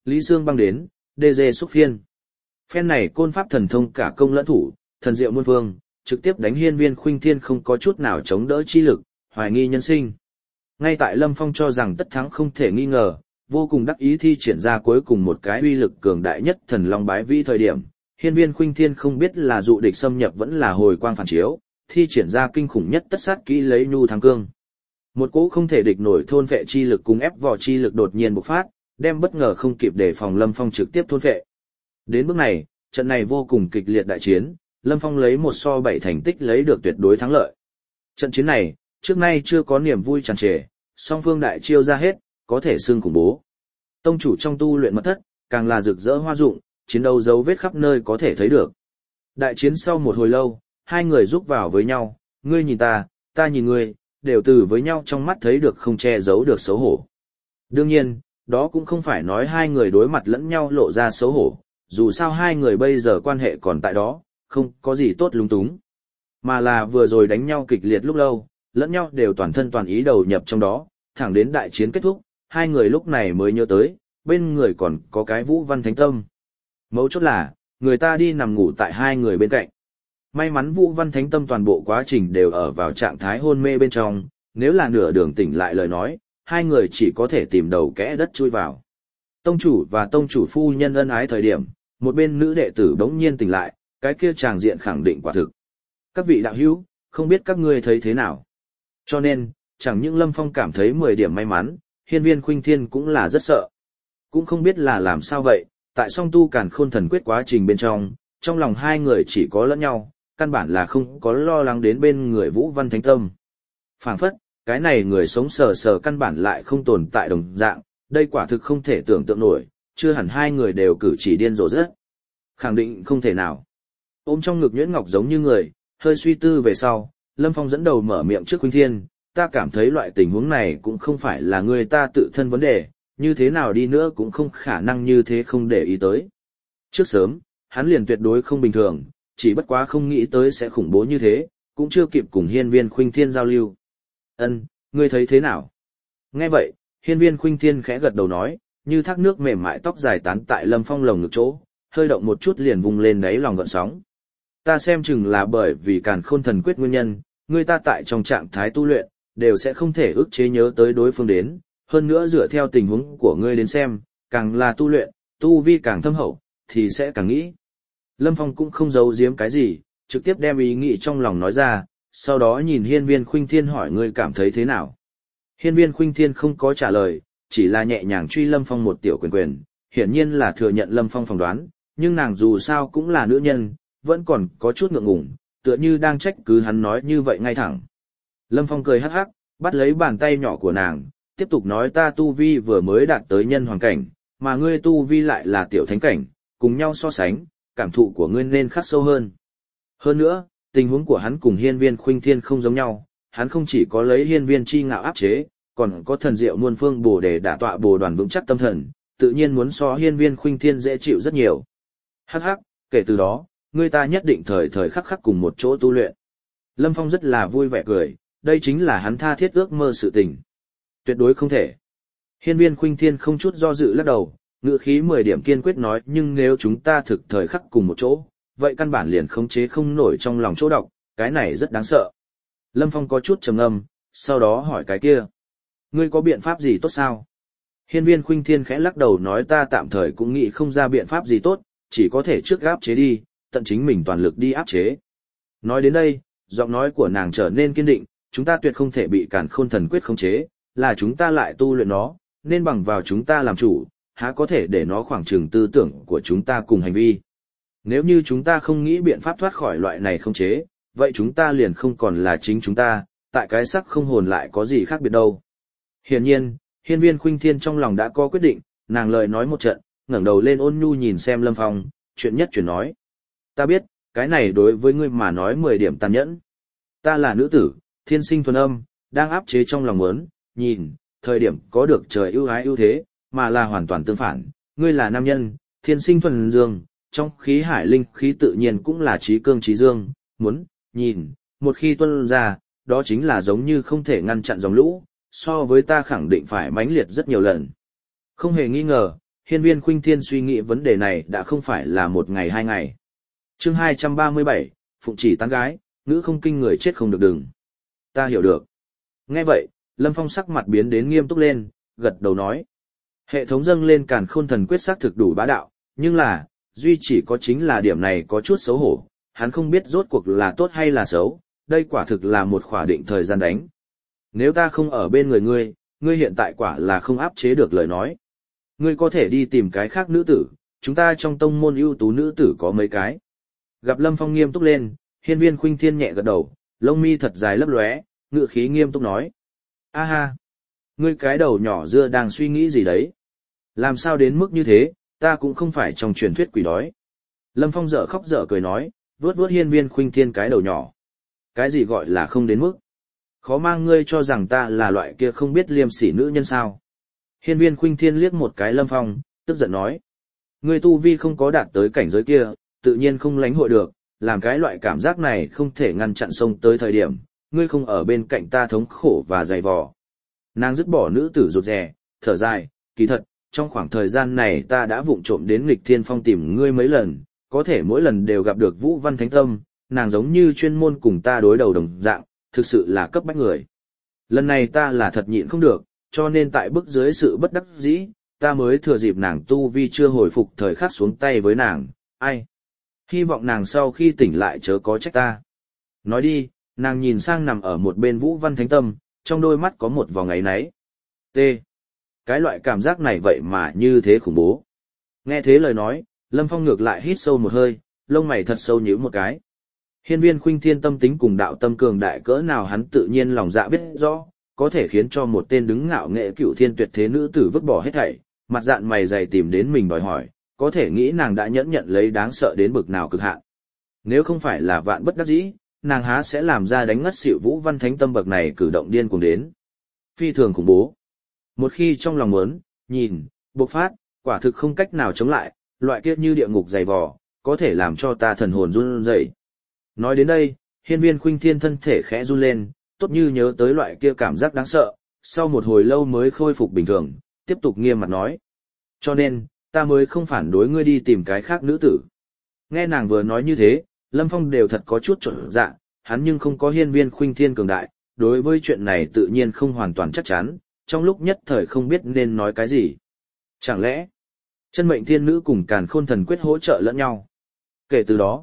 Lý Sương băng đến, DG xúc phiên. Phen này côn pháp thần thông cả công lẫn thủ, thần diệu muôn phương, trực tiếp đánh Hiên Viên Khuynh Thiên không có chút nào chống đỡ chi lực, hoài nghi nhân sinh. Ngay tại Lâm Phong cho rằng tất thắng không thể nghi ngờ, vô cùng đắc ý thi triển ra cuối cùng một cái uy lực cường đại nhất thần long bái vĩ thời điểm, Hiên Viên Khuynh Thiên không biết là dụ địch xâm nhập vẫn là hồi quang phản chiếu, thi triển ra kinh khủng nhất tất sát kỹ lấy nhu thắng cương. Một cỗ không thể địch nổi thôn vệ chi lực cùng ép vỏ chi lực đột nhiên bộc phát, đem bất ngờ không kịp đề phòng Lâm Phong trực tiếp thôn vệ. Đến bước này, trận này vô cùng kịch liệt đại chiến, Lâm Phong lấy 1-7 thành tích lấy được tuyệt đối thắng lợi. Trận chiến này, trước nay chưa có niềm vui tràn trề, song phương đại chiêu ra hết, có thể xưng khủng bố. Tông chủ trong tu luyện mật thất, càng là rực rỡ hoa rụng, chiến đấu dấu vết khắp nơi có thể thấy được. Đại chiến sau một hồi lâu, hai người rúc vào với nhau, ngươi nhìn ta nhìn ngươi, đều từ với nhau trong mắt thấy được không che giấu được xấu hổ. Đương nhiên, đó cũng không phải nói hai người đối mặt lẫn nhau lộ ra xấu hổ, dù sao hai người bây giờ quan hệ còn tại đó, không có gì tốt lung túng. Mà là vừa rồi đánh nhau kịch liệt lúc lâu, lẫn nhau đều toàn thân toàn ý đầu nhập trong đó, thẳng đến đại chiến kết thúc, hai người lúc này mới nhớ tới, bên người còn có cái Vũ Văn Thánh Tâm. Mấu chốt là, người ta đi nằm ngủ tại hai người bên cạnh. May mắn Vũ Văn Thánh Tâm toàn bộ quá trình đều ở vào trạng thái hôn mê bên trong, nếu là nửa đường tỉnh lại lời nói, hai người chỉ có thể tìm đầu kẽ đất chui vào. Tông chủ và tông chủ phu nhân ân ái thời điểm, một bên nữ đệ tử bỗng nhiên tỉnh lại, cái kia tràng diện khẳng định quả thực. Các vị đạo hữu, không biết các ngươi thấy thế nào. Cho nên, chẳng những Lâm Phong cảm thấy 10 điểm may mắn, Hiên Viên Khuynh Thiên cũng là rất sợ. Cũng không biết là làm sao vậy, tại song tu càn khôn thần quyết quá trình bên trong lòng hai người chỉ có lẫn nhau, căn bản là không có lo lắng đến bên người Vũ Văn Thánh Tâm. Phảng phất, cái này người sống sờ sờ căn bản lại không tồn tại đồng dạng, đây quả thực không thể tưởng tượng nổi, chưa hẳn hai người đều cử chỉ điên rồ rất. Khẳng định không thể nào. Ôm trong ngực Nhuyễn Ngọc giống như người, hơi suy tư về sau, Lâm Phong dẫn đầu mở miệng trước Khuynh Thiên, ta cảm thấy loại tình huống này cũng không phải là người ta tự thân vấn đề, như thế nào đi nữa cũng không khả năng như thế không để ý tới. Trước sớm, hắn liền tuyệt đối không bình thường, chỉ bất quá không nghĩ tới sẽ khủng bố như thế, cũng chưa kịp cùng Hiên Viên Khuynh Thiên giao lưu. Ân, ngươi thấy thế nào? Nghe vậy, Hiên Viên Khuynh Thiên khẽ gật đầu nói, như thác nước mềm mại tóc dài tán tại Lâm Phong lồng ngực chỗ, hơi động một chút liền vùng lên đáy lòng gợn sóng. Ta xem chừng là bởi vì càn khôn thần quyết nguyên nhân, người ta tại trong trạng thái tu luyện, đều sẽ không thể ức chế nhớ tới đối phương đến, hơn nữa dựa theo tình huống của ngươi đến xem, càng là tu luyện, tu vi càng thâm hậu, thì sẽ càng nghĩ. Lâm Phong cũng không giấu giếm cái gì, trực tiếp đem ý nghĩ trong lòng nói ra, sau đó nhìn Hiên Viên Khuynh Thiên hỏi ngươi cảm thấy thế nào. Hiên Viên Khuynh Thiên không có trả lời, chỉ là nhẹ nhàng truy Lâm Phong một tiểu quyền quyền, hiển nhiên là thừa nhận Lâm Phong phỏng đoán, nhưng nàng dù sao cũng là nữ nhân, vẫn còn có chút ngượng ngùng, tựa như đang trách cứ hắn nói như vậy ngay thẳng. Lâm Phong cười hắc hắc, bắt lấy bàn tay nhỏ của nàng, tiếp tục nói ta tu vi vừa mới đạt tới nhân hoàng cảnh, mà ngươi tu vi lại là tiểu thánh cảnh, cùng nhau so sánh, cảm thụ của ngươi nên khắc sâu hơn. Hơn nữa, tình huống của hắn cùng Hiên Viên Khuynh Thiên không giống nhau, hắn không chỉ có lấy Hiên Viên chi ngạo áp chế, còn có thần diệu muôn phương bổ để đả tọa bồ đoàn vững chắc tâm thần, tự nhiên muốn so Hiên Viên Khuynh Thiên dễ chịu rất nhiều. Hắc hắc, kể từ đó, ngươi ta nhất định thời thời khắc khắc cùng một chỗ tu luyện. Lâm Phong rất là vui vẻ cười, đây chính là hắn tha thiết ước mơ sự tình. Tuyệt đối không thể. Hiên Viên Khuynh Thiên không chút do dự lắc đầu, ngữ khí 10 điểm kiên quyết nói, nhưng nếu chúng ta thực thời khắc cùng một chỗ, vậy căn bản liền khống chế không nổi trong lòng chỗ độc, cái này rất đáng sợ. Lâm Phong có chút trầm ngâm, sau đó hỏi cái kia. Ngươi có biện pháp gì tốt sao? Hiên Viên Khuynh Thiên khẽ lắc đầu nói ta tạm thời cũng nghĩ không ra biện pháp gì tốt, chỉ có thể trước áp chế đi, tận chính mình toàn lực đi áp chế. Nói đến đây, giọng nói của nàng trở nên kiên định, chúng ta tuyệt không thể bị càn khôn thần quyết khống chế, là chúng ta lại tu luyện nó, nên bằng vào chúng ta làm chủ, há có thể để nó khoảng chừng tư tưởng của chúng ta cùng hành vi. Nếu như chúng ta không nghĩ biện pháp thoát khỏi loại này khống chế, vậy chúng ta liền không còn là chính chúng ta, tại cái sắc không hồn lại có gì khác biệt đâu. Hiển nhiên, Hiên Viên Khuynh Thiên trong lòng đã có quyết định, nàng lời nói một trận, ngẩng đầu lên ôn nhu nhìn xem Lâm Phong, chuyện nhất chuyển nói. Ta biết, cái này đối với ngươi mà nói 10 điểm tàn nhẫn. Ta là nữ tử, thiên sinh thuần âm, đang áp chế trong lòng muốn, nhìn, thời điểm có được trời ưu ái ưu thế, mà là hoàn toàn tương phản. Ngươi là nam nhân, thiên sinh thuần dương, trong khí hải linh khí tự nhiên cũng là trí cương trí dương, muốn, nhìn, một khi tuôn ra, đó chính là giống như không thể ngăn chặn dòng lũ, so với ta khẳng định phải mãnh liệt rất nhiều lần. Không hề nghi ngờ, Hiên Viên Khuynh Thiên suy nghĩ vấn đề này đã không phải là một ngày hai ngày. Chương 237, Phụng chỉ tán gái, ngữ không kinh người chết không được đừng. Ta hiểu được. Nghe vậy, Lâm Phong sắc mặt biến đến nghiêm túc lên, gật đầu nói. Hệ thống dâng lên Càn Khôn Thần Quyết xác thực đủ bá đạo, nhưng là, duy chỉ có chính là điểm này có chút xấu hổ, hắn không biết rốt cuộc là tốt hay là xấu, đây quả thực là một khỏa định thời gian đánh. Nếu ta không ở bên người ngươi, ngươi hiện tại quả là không áp chế được lời nói. Ngươi có thể đi tìm cái khác nữ tử, chúng ta trong tông môn ưu tú nữ tử có mấy cái. Gặp Lâm Phong nghiêm túc lên, Hiên Viên Khuynh Thiên nhẹ gật đầu, lông mi thật dài lấp lóe, ngựa khí nghiêm túc nói. A ha, ngươi cái đầu nhỏ dưa đang suy nghĩ gì đấy? Làm sao đến mức như thế, ta cũng không phải trong truyền thuyết quỷ đói. Lâm Phong dở khóc dở cười nói, vuốt vuốt Hiên Viên Khuynh Thiên cái đầu nhỏ. Cái gì gọi là không đến mức? Khó mang ngươi cho rằng ta là loại kia không biết liêm sỉ nữ nhân sao? Hiên Viên Khuynh Thiên liếc một cái Lâm Phong, tức giận nói. Ngươi tu vi không có đạt tới cảnh giới kia, tự nhiên không lãnh hội được, làm cái loại cảm giác này không thể ngăn chặn xông tới thời điểm, ngươi không ở bên cạnh ta thống khổ và dày vò. Nàng dứt bỏ nữ tử rụt rè, thở dài, kỳ thật, trong khoảng thời gian này ta đã vụng trộm đến Nghịch Thiên Phong tìm ngươi mấy lần, có thể mỗi lần đều gặp được Vũ Văn Thánh Tâm, nàng giống như chuyên môn cùng ta đối đầu đồng dạng, thực sự là cấp bách người. Lần này ta là thật nhịn không được, cho nên tại bức dưới sự bất đắc dĩ, ta mới thừa dịp nàng tu vi chưa hồi phục thời khắc xuống tay với nàng, ai. Hy vọng nàng sau khi tỉnh lại chớ có trách ta. Nói đi, nàng nhìn sang nằm ở một bên Vũ Văn Thánh Tâm, trong đôi mắt có một vòng áy náy. T. Cái loại cảm giác này vậy mà như thế khủng bố. Nghe thế lời nói, Lâm Phong ngược lại hít sâu một hơi, lông mày thật sâu nhíu một cái. Hiên Viên Khuynh Thiên tâm tính cùng đạo tâm cường đại cỡ nào hắn tự nhiên lòng dạ biết rõ, có thể khiến cho một tên đứng ngạo nghệ cựu thiên tuyệt thế nữ tử vứt bỏ hết thảy, mặt dạn mày dày tìm đến mình đòi hỏi, có thể nghĩ nàng đã nhẫn nhận lấy đáng sợ đến bực nào cực hạn. Nếu không phải là vạn bất đắc dĩ, nàng há sẽ làm ra đánh ngất xỉu Vũ Văn Thánh Tâm bậc này cử động điên cuồng đến. Phi thường khủng bố. Một khi trong lòng muốn, nhìn, bộc phát, quả thực không cách nào chống lại, loại kia như địa ngục dày vò, có thể làm cho ta thần hồn run rẩy. Nói đến đây, Hiên Viên Khuynh Thiên thân thể khẽ run lên, tốt như nhớ tới loại kia cảm giác đáng sợ, sau một hồi lâu mới khôi phục bình thường, tiếp tục nghiêm mặt nói. Cho nên, ta mới không phản đối ngươi đi tìm cái khác nữ tử. Nghe nàng vừa nói như thế, Lâm Phong đều thật có chút trộn dạ, hắn nhưng không có Hiên Viên Khuynh Thiên cường đại, đối với chuyện này tự nhiên không hoàn toàn chắc chắn, trong lúc nhất thời không biết nên nói cái gì. Chẳng lẽ, chân mệnh thiên nữ cùng Càn Khôn Thần Quyết hỗ trợ lẫn nhau? Kể từ đó,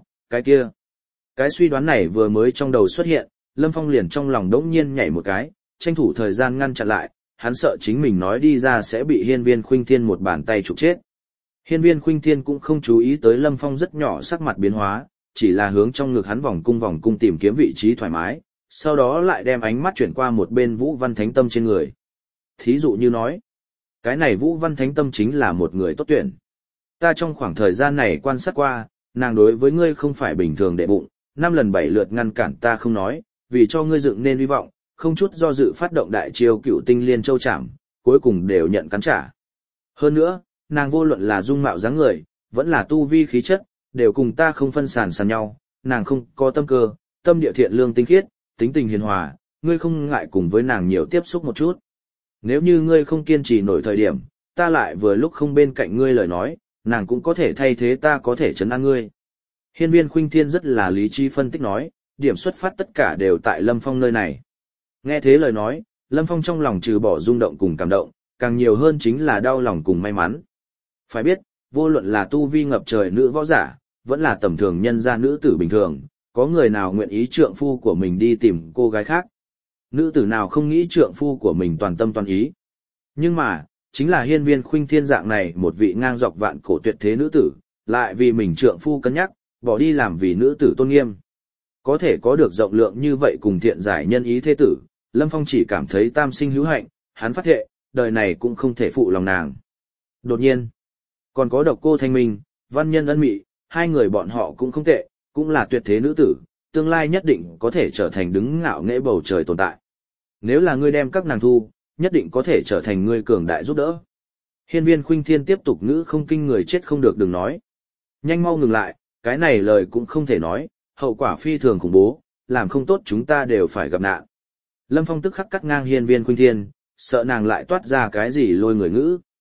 cái suy đoán này vừa mới trong đầu xuất hiện, Lâm Phong liền trong lòng đống nhiên nhảy một cái, tranh thủ thời gian ngăn chặn lại, hắn sợ chính mình nói đi ra sẽ bị Hiên Viên Khuynh Thiên một bàn tay trục chết. Hiên Viên Khuynh Thiên cũng không chú ý tới Lâm Phong rất nhỏ sắc mặt biến hóa, chỉ là hướng trong ngực hắn vòng cung tìm kiếm vị trí thoải mái, sau đó lại đem ánh mắt chuyển qua một bên Vũ Văn Thánh Tâm trên người. Thí dụ như nói, cái này Vũ Văn Thánh Tâm chính là một người tốt tuyển. Ta trong khoảng thời gian này quan sát qua, nàng đối với ngươi không phải bình thường đệ bụng, 5 lần 7 lượt ngăn cản ta không nói, vì cho ngươi dựng nên hy vọng, không chút do dự phát động đại chiêu Cựu Tinh Liên Châu Trảm, cuối cùng đều nhận cắn trả. Hơn nữa, nàng vô luận là dung mạo dáng người, vẫn là tu vi khí chất, đều cùng ta không phân sàn nhau, nàng không có tâm cơ, tâm địa thiện lương tinh khiết, tính tình hiền hòa, ngươi không ngại cùng với nàng nhiều tiếp xúc một chút. Nếu như ngươi không kiên trì nổi thời điểm, ta lại vừa lúc không bên cạnh ngươi lời nói, nàng cũng có thể thay thế ta có thể trấn an ngươi. Hiên Viên Khuynh Thiên rất là lý trí phân tích nói, điểm xuất phát tất cả đều tại Lâm Phong nơi này. Nghe thế lời nói, Lâm Phong trong lòng trừ bỏ rung động cùng cảm động, càng nhiều hơn chính là đau lòng cùng may mắn. Phải biết, vô luận là tu vi ngập trời nữ võ giả, vẫn là tầm thường nhân gia nữ tử bình thường, có người nào nguyện ý trượng phu của mình đi tìm cô gái khác. Nữ tử nào không nghĩ trượng phu của mình toàn tâm toàn ý. Nhưng mà, chính là Hiên Viên Khuynh Thiên dạng này một vị ngang dọc vạn cổ tuyệt thế nữ tử, lại vì mình trượng phu cân nhắc, bỏ đi làm vì nữ tử tôn nghiêm. Có thể có được rộng lượng như vậy cùng thiện giải nhân ý thế tử, Lâm Phong chỉ cảm thấy tam sinh hữu hạnh, hắn phát thệ, đời này cũng không thể phụ lòng nàng. Đột nhiên, còn có Độc Cô Thanh Minh, Văn Nhân Ân Mị, hai người bọn họ cũng không tệ, cũng là tuyệt thế nữ tử, tương lai nhất định có thể trở thành đứng ngạo nghễ bầu trời tồn tại. Nếu là ngươi đem các nàng thu, nhất định có thể trở thành ngươi cường đại giúp đỡ. Hiên Viên Khuynh Thiên tiếp tục ngữ không kinh người chết không được đừng nói. Nhanh mau ngừng lại, cái này lời cũng không thể nói, hậu quả phi thường khủng bố, làm không tốt chúng ta đều phải gặp nạn. Lâm Phong tức khắc cắt ngang Hiên Viên Khuynh Thiên, sợ nàng lại toát ra cái gì lôi người ngữ.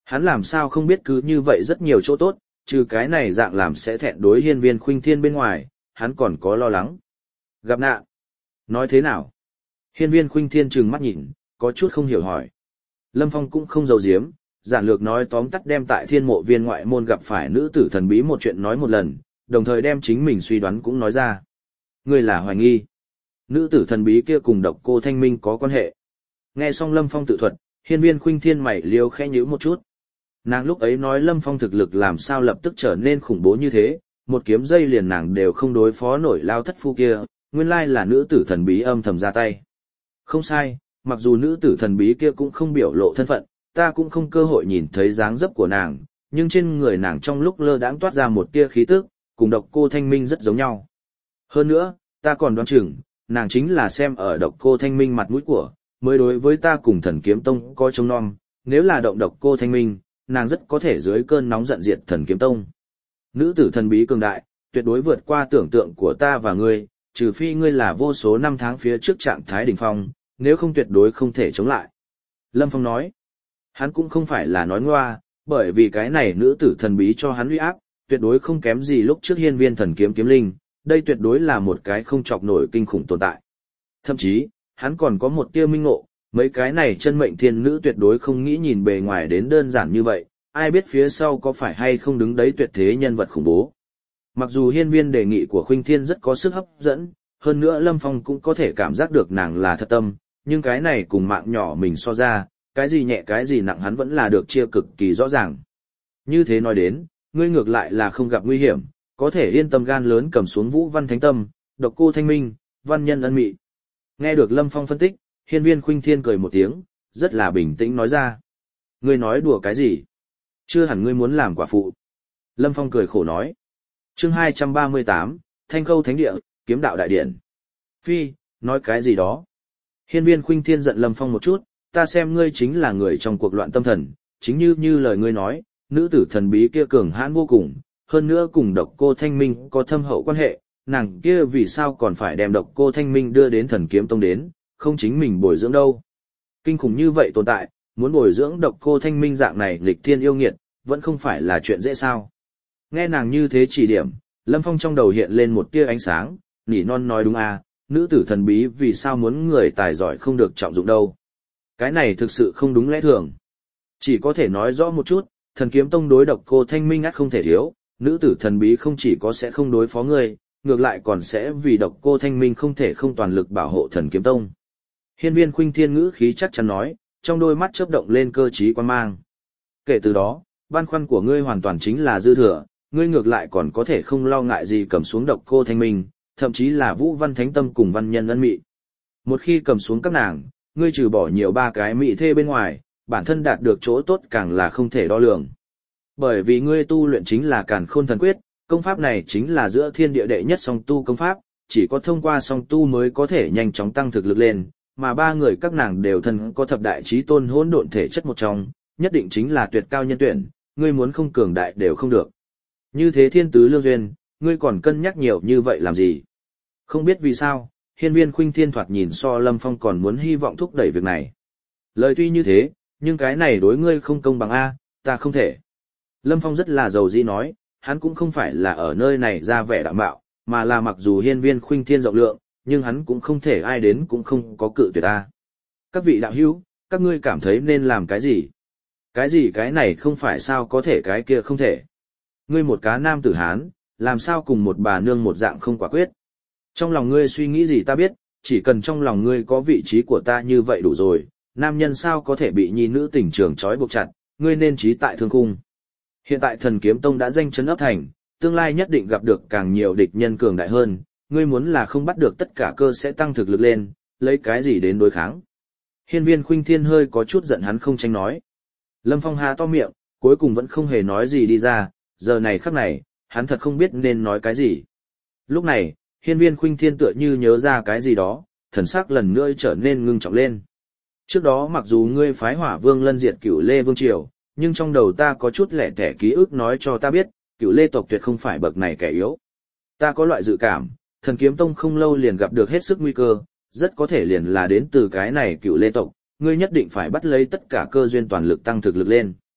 Hắn làm sao không biết cứ như vậy rất nhiều chỗ tốt, trừ cái này dạng làm sẽ thẹn đối hiên viên khuynh thiên bên ngoài, hắn còn có lo lắng. Gặp nạn. Nói thế nào? Hiên viên khuynh thiên trừng mắt nhìn, có chút không hiểu hỏi. Lâm Phong cũng không giấu giếm, giản lược nói tóm tắt đem tại thiên mộ viên ngoại môn gặp phải nữ tử thần bí một chuyện nói một lần, đồng thời đem chính mình suy đoán cũng nói ra. Ngươi là hoài nghi. Nữ tử thần bí kia cùng độc cô Thanh Minh có quan hệ. Nghe xong Lâm Phong tự thuật, hiên viên khuynh thiên mày liêu khẽ nhíu một chút. Nàng lúc ấy nói Lâm Phong thực lực làm sao lập tức trở nên khủng bố như thế, một kiếm dây liền nàng đều không đối phó nổi lao thất phu kia, nguyên lai là nữ tử thần bí âm thầm ra tay. Không sai, mặc dù nữ tử thần bí kia cũng không biểu lộ thân phận, ta cũng không cơ hội nhìn thấy dáng dấp của nàng, nhưng trên người nàng trong lúc lơ đãng toát ra một tia khí tức, cùng độc cô Thanh Minh rất giống nhau. Hơn nữa, ta còn đoán chừng, nàng chính là xem ở độc cô Thanh Minh mặt mũi của, mới đối với ta cùng Thần Kiếm Tông coi trông nom, nếu là động độc cô Thanh Minh, nàng rất có thể dưới cơn nóng giận diệt Thần Kiếm Tông. Nữ tử thần bí cường đại, tuyệt đối vượt qua tưởng tượng của ta và ngươi, trừ phi ngươi là vô số năm tháng phía trước trạng thái đỉnh phong, nếu không tuyệt đối không thể chống lại. Lâm Phong nói, hắn cũng không phải là nói ngoa, bởi vì cái này nữ tử thần bí cho hắn uy áp, tuyệt đối không kém gì lúc trước hiên viên thần kiếm kiếm linh, đây tuyệt đối là một cái không chọc nổi kinh khủng tồn tại. Thậm chí, hắn còn có một tia minh ngộ, mấy cái này chân mệnh thiên nữ tuyệt đối không nghĩ nhìn bề ngoài đến đơn giản như vậy, ai biết phía sau có phải hay không đứng đấy tuyệt thế nhân vật khủng bố. Mặc dù hiên viên đề nghị của Khuynh Thiên rất có sức hấp dẫn, hơn nữa Lâm Phong cũng có thể cảm giác được nàng là thật tâm, nhưng cái này cùng mạng nhỏ mình so ra, cái gì nhẹ cái gì nặng hắn vẫn là được chia cực kỳ rõ ràng. Như thế nói đến, ngươi ngược lại là không gặp nguy hiểm, có thể yên tâm gan lớn cầm xuống Vũ Văn Thánh Tâm, độc cô Thanh Minh, văn nhân ân mị. Nghe được Lâm Phong phân tích, hiên viên Khuynh Thiên cười một tiếng, rất là bình tĩnh nói ra. Ngươi nói đùa cái gì? Chưa hẳn ngươi muốn làm quả phụ. Lâm Phong cười khổ nói. Chương 238, Thanh Khâu Thánh Địa, Kiếm Đạo Đại Điện. Phi, nói cái gì đó? Hiên viên Khuynh Thiên giận Lâm Phong một chút, ta xem ngươi chính là người trong cuộc loạn tâm thần, chính như lời ngươi nói, nữ tử thần bí kia cường hãn vô cùng, hơn nữa cùng độc cô Thanh Minh có thâm hậu quan hệ, nàng kia vì sao còn phải đem độc cô Thanh Minh đưa đến Thần Kiếm Tông đến, không chính mình bồi dưỡng đâu. Kinh khủng như vậy tồn tại, muốn bồi dưỡng độc cô Thanh Minh dạng này nghịch thiên yêu nghiệt, vẫn không phải là chuyện dễ sao. Nghe nàng như thế chỉ điểm, Lâm Phong trong đầu hiện lên một tia ánh sáng, nỉ non nói đúng à, nữ tử thần bí vì sao muốn người tài giỏi không được trọng dụng đâu. Cái này thực sự không đúng lẽ thường. Chỉ có thể nói rõ một chút, Thần Kiếm Tông đối độc cô Thanh Minh ắt không thể thiếu, nữ tử thần bí không chỉ có sẽ không đối phó người, ngược lại còn sẽ vì độc cô Thanh Minh không thể không toàn lực bảo hộ Thần Kiếm Tông. Hiên viên Khuynh Thiên ngữ khí chắc chắn nói, trong đôi mắt chớp động lên cơ trí quan mang. Kể từ đó, băn khoăn của ngươi hoàn toàn chính là dư thừa, ngươi ngược lại còn có thể không lo ngại gì cầm xuống độc cô Thanh Minh, thậm chí là Vũ Văn Thánh Tâm cùng văn nhân ân mị. Một khi cầm xuống các nàng, ngươi trừ bỏ nhiều ba cái mị thê bên ngoài, bản thân đạt được chỗ tốt càng là không thể đo lường. Bởi vì ngươi tu luyện chính là Càn Khôn Thần Quyết, công pháp này chính là giữa thiên địa đệ nhất song tu công pháp, chỉ có thông qua song tu mới có thể nhanh chóng tăng thực lực lên, mà ba người các nàng đều thân có thập đại chí tôn hỗn độn thể chất một trong, nhất định chính là tuyệt cao nhân tuyển, ngươi muốn không cường đại đều không được. Như thế thiên tứ lương duyên, ngươi còn cân nhắc nhiều như vậy làm gì? Không biết vì sao, hiên viên Khuynh Thiên thoạt nhìn so Lâm Phong còn muốn hy vọng thúc đẩy việc này. Lời tuy như thế, nhưng cái này đối ngươi không công bằng a, ta không thể. Lâm Phong rất là giàu dĩ nói, hắn cũng không phải là ở nơi này ra vẻ đạm bạo, mà là mặc dù hiên viên Khuynh Thiên rộng lượng, nhưng hắn cũng không thể ai đến cũng không có cự tuyệt ta. Các vị đạo hữu, các ngươi cảm thấy nên làm cái gì? Cái gì cái này không phải sao có thể cái kia không thể. Ngươi một cá nam tử Hán, làm sao cùng một bà nương một dạng không quả quyết. Trong lòng ngươi suy nghĩ gì ta biết, chỉ cần trong lòng ngươi có vị trí của ta như vậy đủ rồi, nam nhân sao có thể bị nhi nữ tình trường trói buộc chặt, ngươi nên trí tại thương cung. Hiện tại Thần Kiếm Tông đã danh chấn ấp thành, tương lai nhất định gặp được càng nhiều địch nhân cường đại hơn, ngươi muốn là không bắt được tất cả cơ sẽ tăng thực lực lên, lấy cái gì đến đối kháng. Hiên viên Khuynh Thiên hơi có chút giận hắn không tranh nói. Lâm Phong há to miệng, cuối cùng vẫn không hề nói gì đi ra, giờ này khắc này, hắn thật không biết nên nói cái gì. Lúc này, hiên viên Khuynh Thiên tựa như nhớ ra cái gì đó, thần sắc lần nữa trở nên ngưng trọng lên. Trước đó mặc dù ngươi phái Hỏa Vương lân diệt Cửu Lê Vương Triều, nhưng trong đầu ta có chút lẻ tẻ ký ức nói cho ta biết, Cửu Lê tộc tuyệt không phải bậc này kẻ yếu. Ta có loại dự cảm, Thần Kiếm Tông không lâu liền gặp được hết sức nguy cơ, rất có thể liền là đến từ cái này Cửu Lê tộc, ngươi nhất định phải bắt lấy tất cả cơ duyên toàn lực tăng thực lực lên.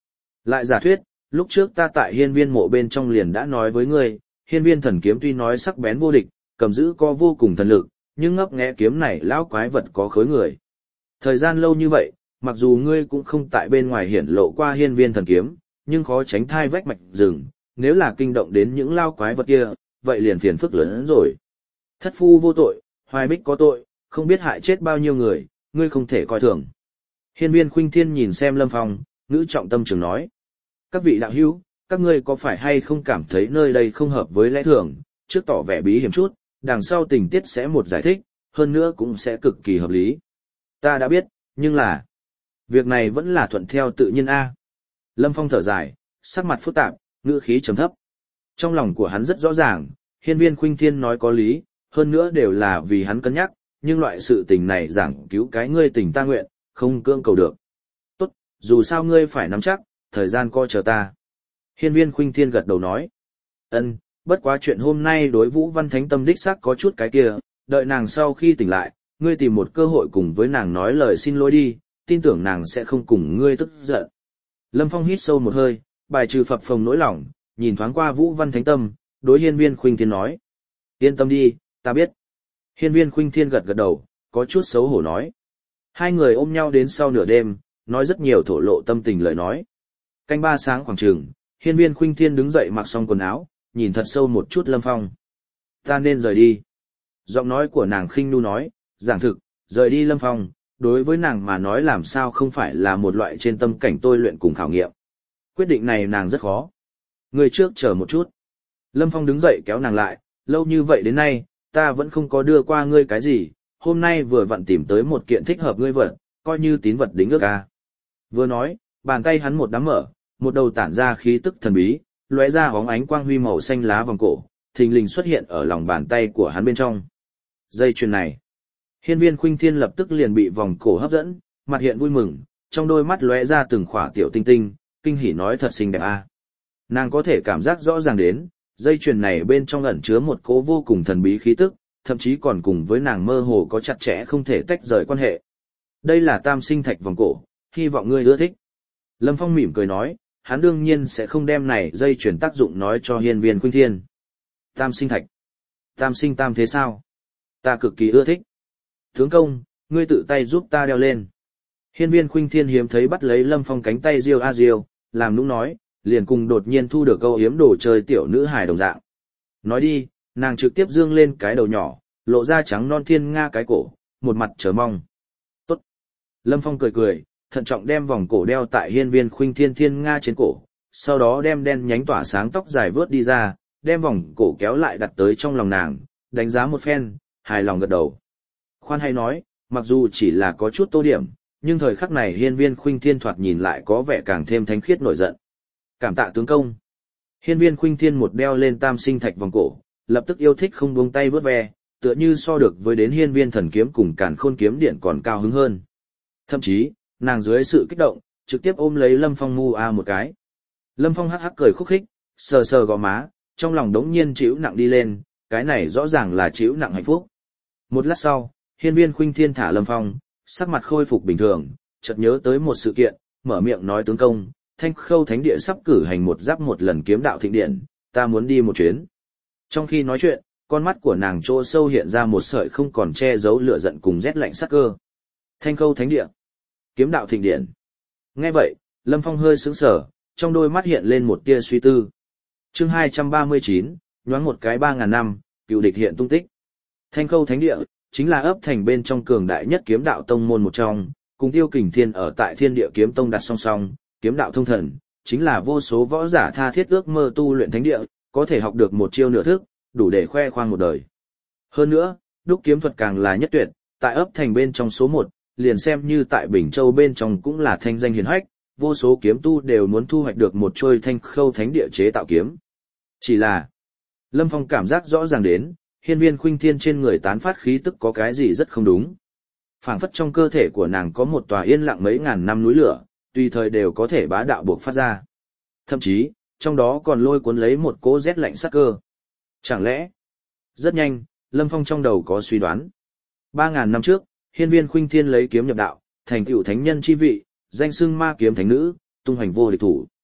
Lại giả thuyết, lúc trước ta tại hiên viên mộ bên trong liền đã nói với ngươi, hiên viên thần kiếm tuy nói sắc bén vô địch, cầm giữ có vô cùng thần lực, nhưng ngấp nghé kiếm này lão quái vật có khối người. Thời gian lâu như vậy, mặc dù ngươi cũng không tại bên ngoài hiển lộ qua hiên viên thần kiếm, nhưng khó tránh thai vách mạch rừng, nếu là kinh động đến những lao quái vật kia, vậy liền phiền phức lớn hơn rồi. Thất phu vô tội, hoài bích có tội, không biết hại chết bao nhiêu người, ngươi không thể coi thường. Hiên viên Khuynh Thiên nhìn xem Lâm Phong, ngữ trọng tâm trường nói. Các vị đạo hữu, các ngươi có phải hay không cảm thấy nơi đây không hợp với lẽ thường, trước tỏ vẻ bí hiểm chút, đằng sau tình tiết sẽ một giải thích, hơn nữa cũng sẽ cực kỳ hợp lý. Ta đã biết, nhưng là, việc này vẫn là thuận theo tự nhiên a. Lâm Phong thở dài, sắc mặt phức tạp, ngữ khí trầm thấp. Trong lòng của hắn rất rõ ràng, hiên viên Khuynh Thiên nói có lý, hơn nữa đều là vì hắn cân nhắc, nhưng loại sự tình này giảng cứu cái ngươi tình ta nguyện, không cưỡng cầu được. Tốt, dù sao ngươi phải nắm chắc, thời gian coi chờ ta. Hiên viên Khuynh Thiên gật đầu nói. Ân, bất quá chuyện hôm nay đối Vũ Văn Thánh Tâm đích xác có chút cái kia, đợi nàng sau khi tỉnh lại, ngươi tìm một cơ hội cùng với nàng nói lời xin lỗi đi, tin tưởng nàng sẽ không cùng ngươi tức giận. Lâm Phong hít sâu một hơi, bài trừ phập phồng nỗi lòng, nhìn thoáng qua Vũ Văn Thánh Tâm, đối hiên viên Khuynh Thiên nói. Yên tâm đi, ta biết. Hiên viên Khuynh Thiên gật gật đầu, có chút xấu hổ nói. Hai người ôm nhau đến sau nửa đêm, nói rất nhiều thổ lộ tâm tình lời nói. Canh ba sáng khoảng chừng, hiên viên Khuynh Thiên đứng dậy mặc xong quần áo, nhìn thật sâu một chút Lâm Phong. Ta nên rời đi. Giọng nói của nàng khinh nu nói, giảng thực, rời đi Lâm Phong, đối với nàng mà nói làm sao không phải là một loại trên tâm cảnh tôi luyện cùng khảo nghiệm. Quyết định này nàng rất khó. Người trước chờ một chút. Lâm Phong đứng dậy kéo nàng lại, lâu như vậy đến nay, ta vẫn không có đưa qua ngươi cái gì, hôm nay vừa vặn tìm tới một kiện thích hợp ngươi vật, coi như tín vật đính ước ca. Vừa nói, bàn tay hắn một đám mở, một đầu tản ra khí tức thần bí, lóe ra hóng ánh quang huy màu xanh lá vòng cổ, thình lình xuất hiện ở lòng bàn tay của hắn bên trong. Dây chuyền này. Hiên viên Khuynh Thiên lập tức liền bị vòng cổ hấp dẫn, mặt hiện vui mừng, trong đôi mắt lóe ra từng khỏa tiểu tinh tinh, kinh hỉ nói thật xinh đẹp a. Nàng có thể cảm giác rõ ràng đến, dây chuyền này bên trong ẩn chứa một cỗ vô cùng thần bí khí tức, thậm chí còn cùng với nàng mơ hồ có chặt chẽ không thể tách rời quan hệ. Đây là tam sinh thạch vòng cổ, hy vọng ngươi ưa thích. Lâm Phong mỉm cười nói, hắn đương nhiên sẽ không đem này dây chuyền tác dụng nói cho hiên viên Khuynh Thiên. Tam sinh thạch. Tam sinh tam thế sao? Ta cực kỳ ưa thích. Tướng công, ngươi tự tay giúp ta đeo lên. Hiên viên Khuynh Thiên hiếm thấy bắt lấy Lâm Phong cánh tay riêu a riêu, làm nũng nói, liền cùng đột nhiên thu được câu hiếm đồ chơi tiểu nữ hài đồng dạng. Nói đi, nàng trực tiếp dương lên cái đầu nhỏ, lộ ra trắng non thiên nga cái cổ, một mặt chờ mong. Tốt. Lâm Phong cười cười, thận trọng đem vòng cổ đeo tại hiên viên Khuynh Thiên thiên nga trên cổ, sau đó đem đen nhánh tỏa sáng tóc dài vớt đi ra, đem vòng cổ kéo lại đặt tới trong lòng nàng, đánh giá một phen, hài lòng gật đầu. Khoan hay nói, mặc dù chỉ là có chút tô điểm, nhưng thời khắc này hiên viên Khuynh Thiên thoạt nhìn lại có vẻ càng thêm thánh khiết nổi giận. Cảm tạ tướng công. Hiên viên Khuynh Thiên một đeo lên tam sinh thạch vòng cổ, lập tức yêu thích không buông tay vớt ve, tựa như so được với đến hiên viên thần kiếm cùng càn khôn kiếm điện còn cao hứng hơn. Thậm chí, nàng dưới sự kích động, trực tiếp ôm lấy Lâm Phong mu a một cái. Lâm Phong hắc hắc cười khúc khích, sờ sờ gò má, trong lòng đống nhiên chịu nặng đi lên, cái này rõ ràng là chịu nặng hạnh phúc. Một lát sau, hiên viên Khuynh Thiên thả Lâm Phong, sắc mặt khôi phục bình thường, chợt nhớ tới một sự kiện, mở miệng nói tướng công, Thanh Khâu Thánh Địa sắp cử hành một giáp một lần kiếm đạo thịnh điện, ta muốn đi một chuyến. Trong khi nói chuyện, con mắt của nàng chỗ sâu hiện ra một sợi không còn che giấu lửa giận cùng rét lạnh sắc cơ. Thanh Khâu Thánh Địa, kiếm đạo thịnh điện. Nghe vậy, Lâm Phong hơi sững sờ, trong đôi mắt hiện lên một tia suy tư. Chương 239, nhoáng một cái 3000 năm, cựu địch hiện tung tích. Thanh Khâu Thánh Địa chính là ấp thành bên trong cường đại nhất kiếm đạo tông môn một trong, cùng Tiêu Kình Thiên ở tại Thiên Địa Kiếm Tông đặt song song, kiếm đạo thông thần, chính là vô số võ giả tha thiết ước mơ tu luyện thánh địa, có thể học được một chiêu nửa thức, đủ để khoe khoang một đời. Hơn nữa, đúc kiếm thuật càng là nhất tuyệt, tại ấp thành bên trong số 1, liền xem như tại Bình Châu bên trong cũng là thanh danh hiển hách, vô số kiếm tu đều muốn thu hoạch được một trôi Thanh Khâu Thánh Địa chế tạo kiếm. Chỉ là, Lâm Phong cảm giác rõ ràng đến, hiên viên Khuynh Thiên trên người tán phát khí tức có cái gì rất không đúng. Phảng phất trong cơ thể của nàng có một tòa yên lặng mấy ngàn năm núi lửa, tùy thời đều có thể bá đạo buộc phát ra. Thậm chí, trong đó còn lôi cuốn lấy một cỗ rét lạnh sắc cơ. Chẳng lẽ? Rất nhanh, Lâm Phong trong đầu có suy đoán. 3000 năm trước, hiên viên Khuynh Thiên lấy kiếm nhập đạo, thành tựu thánh nhân chi vị, danh xưng ma kiếm thánh nữ, tung hoành vô địch thủ.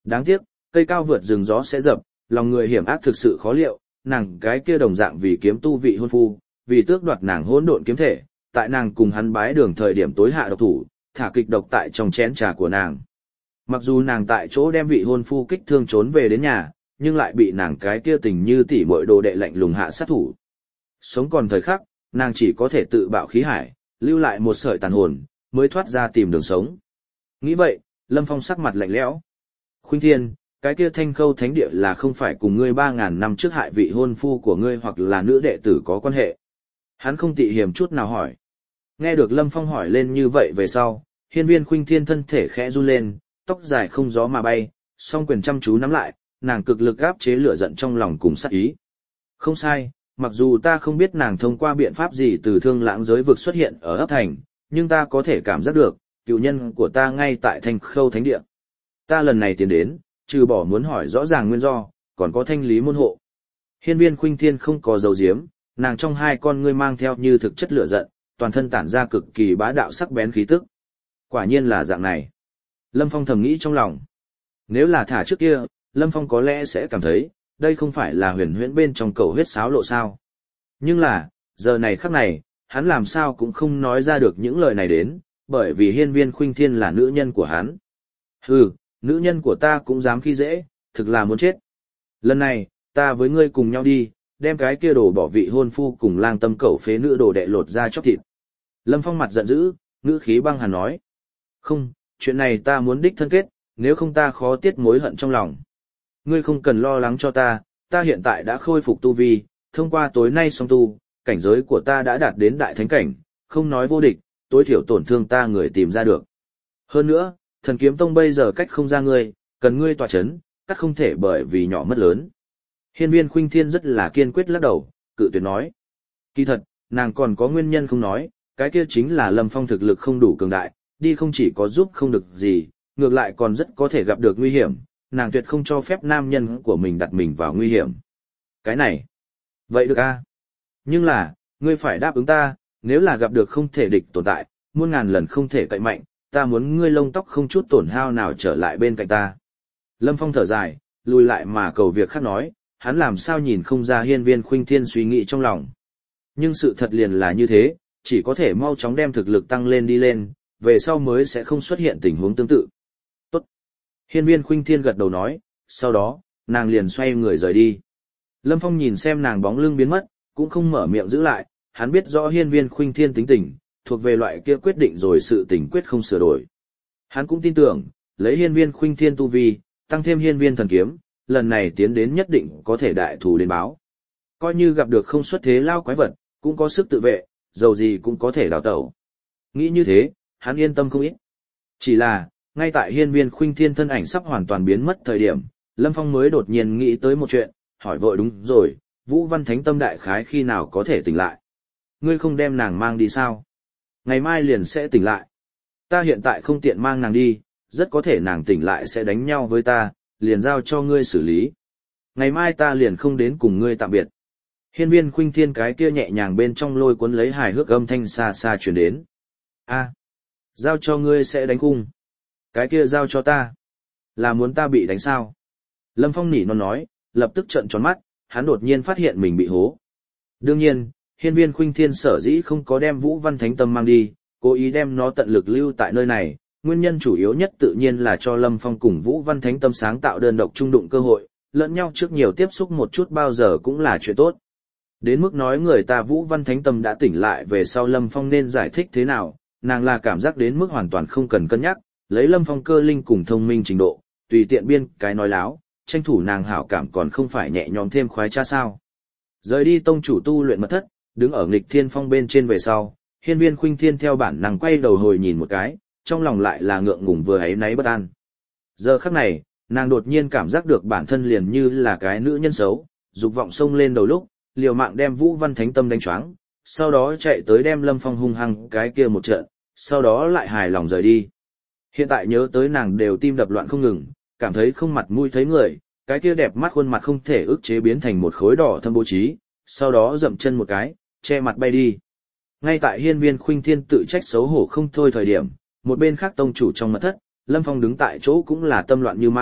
Đáng tiếc, cây cao vượt rừng gió sẽ dập, lòng người hiểm ác thực sự khó liệu, nàng cái kia đồng dạng vì kiếm tu vị hôn phu, vì tước đoạt nàng hỗn độn kiếm thể, tại nàng cùng hắn bái đường thời điểm tối hạ độc thủ, thả kịch độc tại trong chén trà của nàng. Mặc dù nàng tại chỗ đem vị hôn phu kích thương trốn về đến nhà, nhưng lại bị nàng cái kia tình như tỉ muội đồ đệ lạnh lùng hạ sát thủ. Sống còn thời khắc, nàng chỉ có thể tự bạo khí hải, lưu lại một sợi tàn hồn, mới thoát ra tìm đường sống. Nghĩ vậy, Lâm Phong sắc mặt lạnh lẽo. Khuynh Thiên, cái kia Thanh Khâu Thánh Địa là không phải cùng ngươi 3.000 năm trước hại vị hôn phu của ngươi hoặc là nữ đệ tử có quan hệ. Hắn không tị hiềm chút nào hỏi. Nghe được Lâm Phong hỏi lên như vậy về sau, Hiên Viên Khuynh Thiên thân thể khẽ run lên, tóc dài không gió mà bay, song quyền chăm chú nắm lại, nàng cực lực áp chế lửa giận trong lòng cùng sát ý. Không sai, mặc dù ta không biết nàng thông qua biện pháp gì từ Thương Lãng giới vực xuất hiện ở ấp thành, nhưng ta có thể cảm giác được, cựu nhân của ta ngay tại Thanh Khâu Thánh Địa. Ta lần này tiến đến, trừ bỏ muốn hỏi rõ ràng nguyên do, còn có thanh lý môn hộ. Hiên Viên Khuynh Thiên không có dấu diếm, nàng trong hai con ngươi mang theo như thực chất lửa giận, toàn thân tản ra cực kỳ bá đạo sắc bén khí tức. Quả nhiên là dạng này. Lâm Phong thầm nghĩ trong lòng. Nếu là thả trước kia, Lâm Phong có lẽ sẽ cảm thấy, đây không phải là huyền huyễn bên trong cầu huyết sáo lộ sao. Nhưng là, giờ này khắc này, hắn làm sao cũng không nói ra được những lời này đến, bởi vì Hiên Viên Khuynh Thiên là nữ nhân của hắn. Hừ, nữ nhân của ta cũng dám khi dễ, thực là muốn chết. Lần này, ta với ngươi cùng nhau đi, đem cái kia đồ bỏ vị hôn phu cùng lang tâm cẩu phế nữ đồ đệ lột ra chóc thịt. Lâm Phong mặt giận dữ, ngữ khí băng hàn nói. Không, chuyện này ta muốn đích thân kết, nếu không ta khó tiết mối hận trong lòng. Ngươi không cần lo lắng cho ta hiện tại đã khôi phục tu vi, thông qua tối nay song tu, cảnh giới của ta đã đạt đến đại thánh cảnh, không nói vô địch, tối thiểu tổn thương ta người tìm ra được. Hơn nữa, Thần Kiếm Tông bây giờ cách không ra ngươi, cần ngươi tỏa chấn, cắt không thể bởi vì nhỏ mất lớn. Hiên Viên Khuynh Thiên rất là kiên quyết lắc đầu, cự tuyệt nói. Kỳ thật, nàng còn có nguyên nhân không nói, cái kia chính là Lâm Phong thực lực không đủ cường đại, đi không chỉ có giúp không được gì, ngược lại còn rất có thể gặp được nguy hiểm, nàng tuyệt không cho phép nam nhân của mình đặt mình vào nguy hiểm. Cái này, vậy được a? Nhưng là, ngươi phải đáp ứng ta, nếu là gặp được không thể địch tồn tại, muôn ngàn lần không thể cậy mạnh, ta muốn ngươi lông tóc không chút tổn hao nào trở lại bên cạnh ta. Lâm Phong thở dài, lùi lại mà cầu việc khác nói, hắn làm sao nhìn không ra Hiên Viên Khuynh Thiên suy nghĩ trong lòng. Nhưng sự thật liền là như thế, chỉ có thể mau chóng đem thực lực tăng lên đi lên, về sau mới sẽ không xuất hiện tình huống tương tự. Tốt. Hiên Viên Khuynh Thiên gật đầu nói, sau đó, nàng liền xoay người rời đi. Lâm Phong nhìn xem nàng bóng lưng biến mất, cũng không mở miệng giữ lại, hắn biết rõ Hiên Viên Khuynh Thiên tính tình, thuộc về loại kia quyết định rồi sự tình quyết không sửa đổi. Hắn cũng tin tưởng, lấy Hiên Viên Khuynh Thiên tu vi, tăng thêm Hiên Viên thần kiếm, lần này tiến đến nhất định có thể đại thù đến báo. Coi như gặp được không xuất thế lao quái vật, cũng có sức tự vệ, dầu gì cũng có thể đào tẩu. Nghĩ như thế, hắn yên tâm không ít. Chỉ là, ngay tại Hiên Viên Khuynh Thiên thân ảnh sắp hoàn toàn biến mất thời điểm, Lâm Phong mới đột nhiên nghĩ tới một chuyện, hỏi vội đúng rồi, Vũ Văn Thánh Tâm đại khái khi nào có thể tỉnh lại? Ngươi không đem nàng mang đi sao? Ngày mai liền sẽ tỉnh lại. Ta hiện tại không tiện mang nàng đi, rất có thể nàng tỉnh lại sẽ đánh nhau với ta, liền giao cho ngươi xử lý. Ngày mai ta liền không đến cùng ngươi tạm biệt. Hiên Viên Khuynh Thiên cái kia nhẹ nhàng bên trong lôi cuốn lấy hài hước âm thanh xa xa truyền đến. A, giao cho ngươi sẽ đánh cung. Cái kia giao cho ta. Là muốn ta bị đánh sao? Lâm Phong nỉ non nói, lập tức trợn tròn mắt, hắn đột nhiên phát hiện mình bị hố. Đương nhiên, Hiên Viên Khuynh Thiên sở dĩ không có đem Vũ Văn Thánh Tâm mang đi, cố ý đem nó tận lực lưu tại nơi này, nguyên nhân chủ yếu nhất tự nhiên là cho Lâm Phong cùng Vũ Văn Thánh Tâm sáng tạo đơn độc trung đụng cơ hội, lẫn nhau trước nhiều tiếp xúc một chút bao giờ cũng là chuyện tốt. Đến mức nói người ta Vũ Văn Thánh Tâm đã tỉnh lại về sau Lâm Phong nên giải thích thế nào, nàng là cảm giác đến mức hoàn toàn không cần cân nhắc, lấy Lâm Phong cơ linh cùng thông minh trình độ, tùy tiện biên cái nói láo, tranh thủ nàng hảo cảm còn không phải nhẹ nhõm thêm khoái cha sao. Rời đi tông chủ tu luyện mật thất, đứng ở nghịch thiên phong bên trên về sau, Hiên Viên Khuynh Thiên theo bản năng quay đầu hồi nhìn một cái, trong lòng lại là ngượng ngùng vừa áy náy bất an. Giờ khắc này, nàng đột nhiên cảm giác được bản thân liền như là cái nữ nhân xấu, dục vọng xông lên đầu lúc, liều mạng đem Vũ Văn Thánh Tâm đánh choáng, sau đó chạy tới đem Lâm Phong hung hăng cái kia một trận, sau đó lại hài lòng rời đi. Hiện tại nhớ tới nàng đều tim đập loạn không ngừng, cảm thấy không mặt mũi thấy người, cái kia đẹp mắt khuôn mặt không thể ức chế biến thành một khối đỏ thâm bố trí, sau đó dậm chân một cái, che mặt bay đi. Ngay tại Hiên Viên Khuynh Thiên tự trách xấu hổ không thôi thời điểm, một bên khác tông chủ trong mật thất, Lâm Phong đứng tại chỗ cũng là tâm loạn như ma,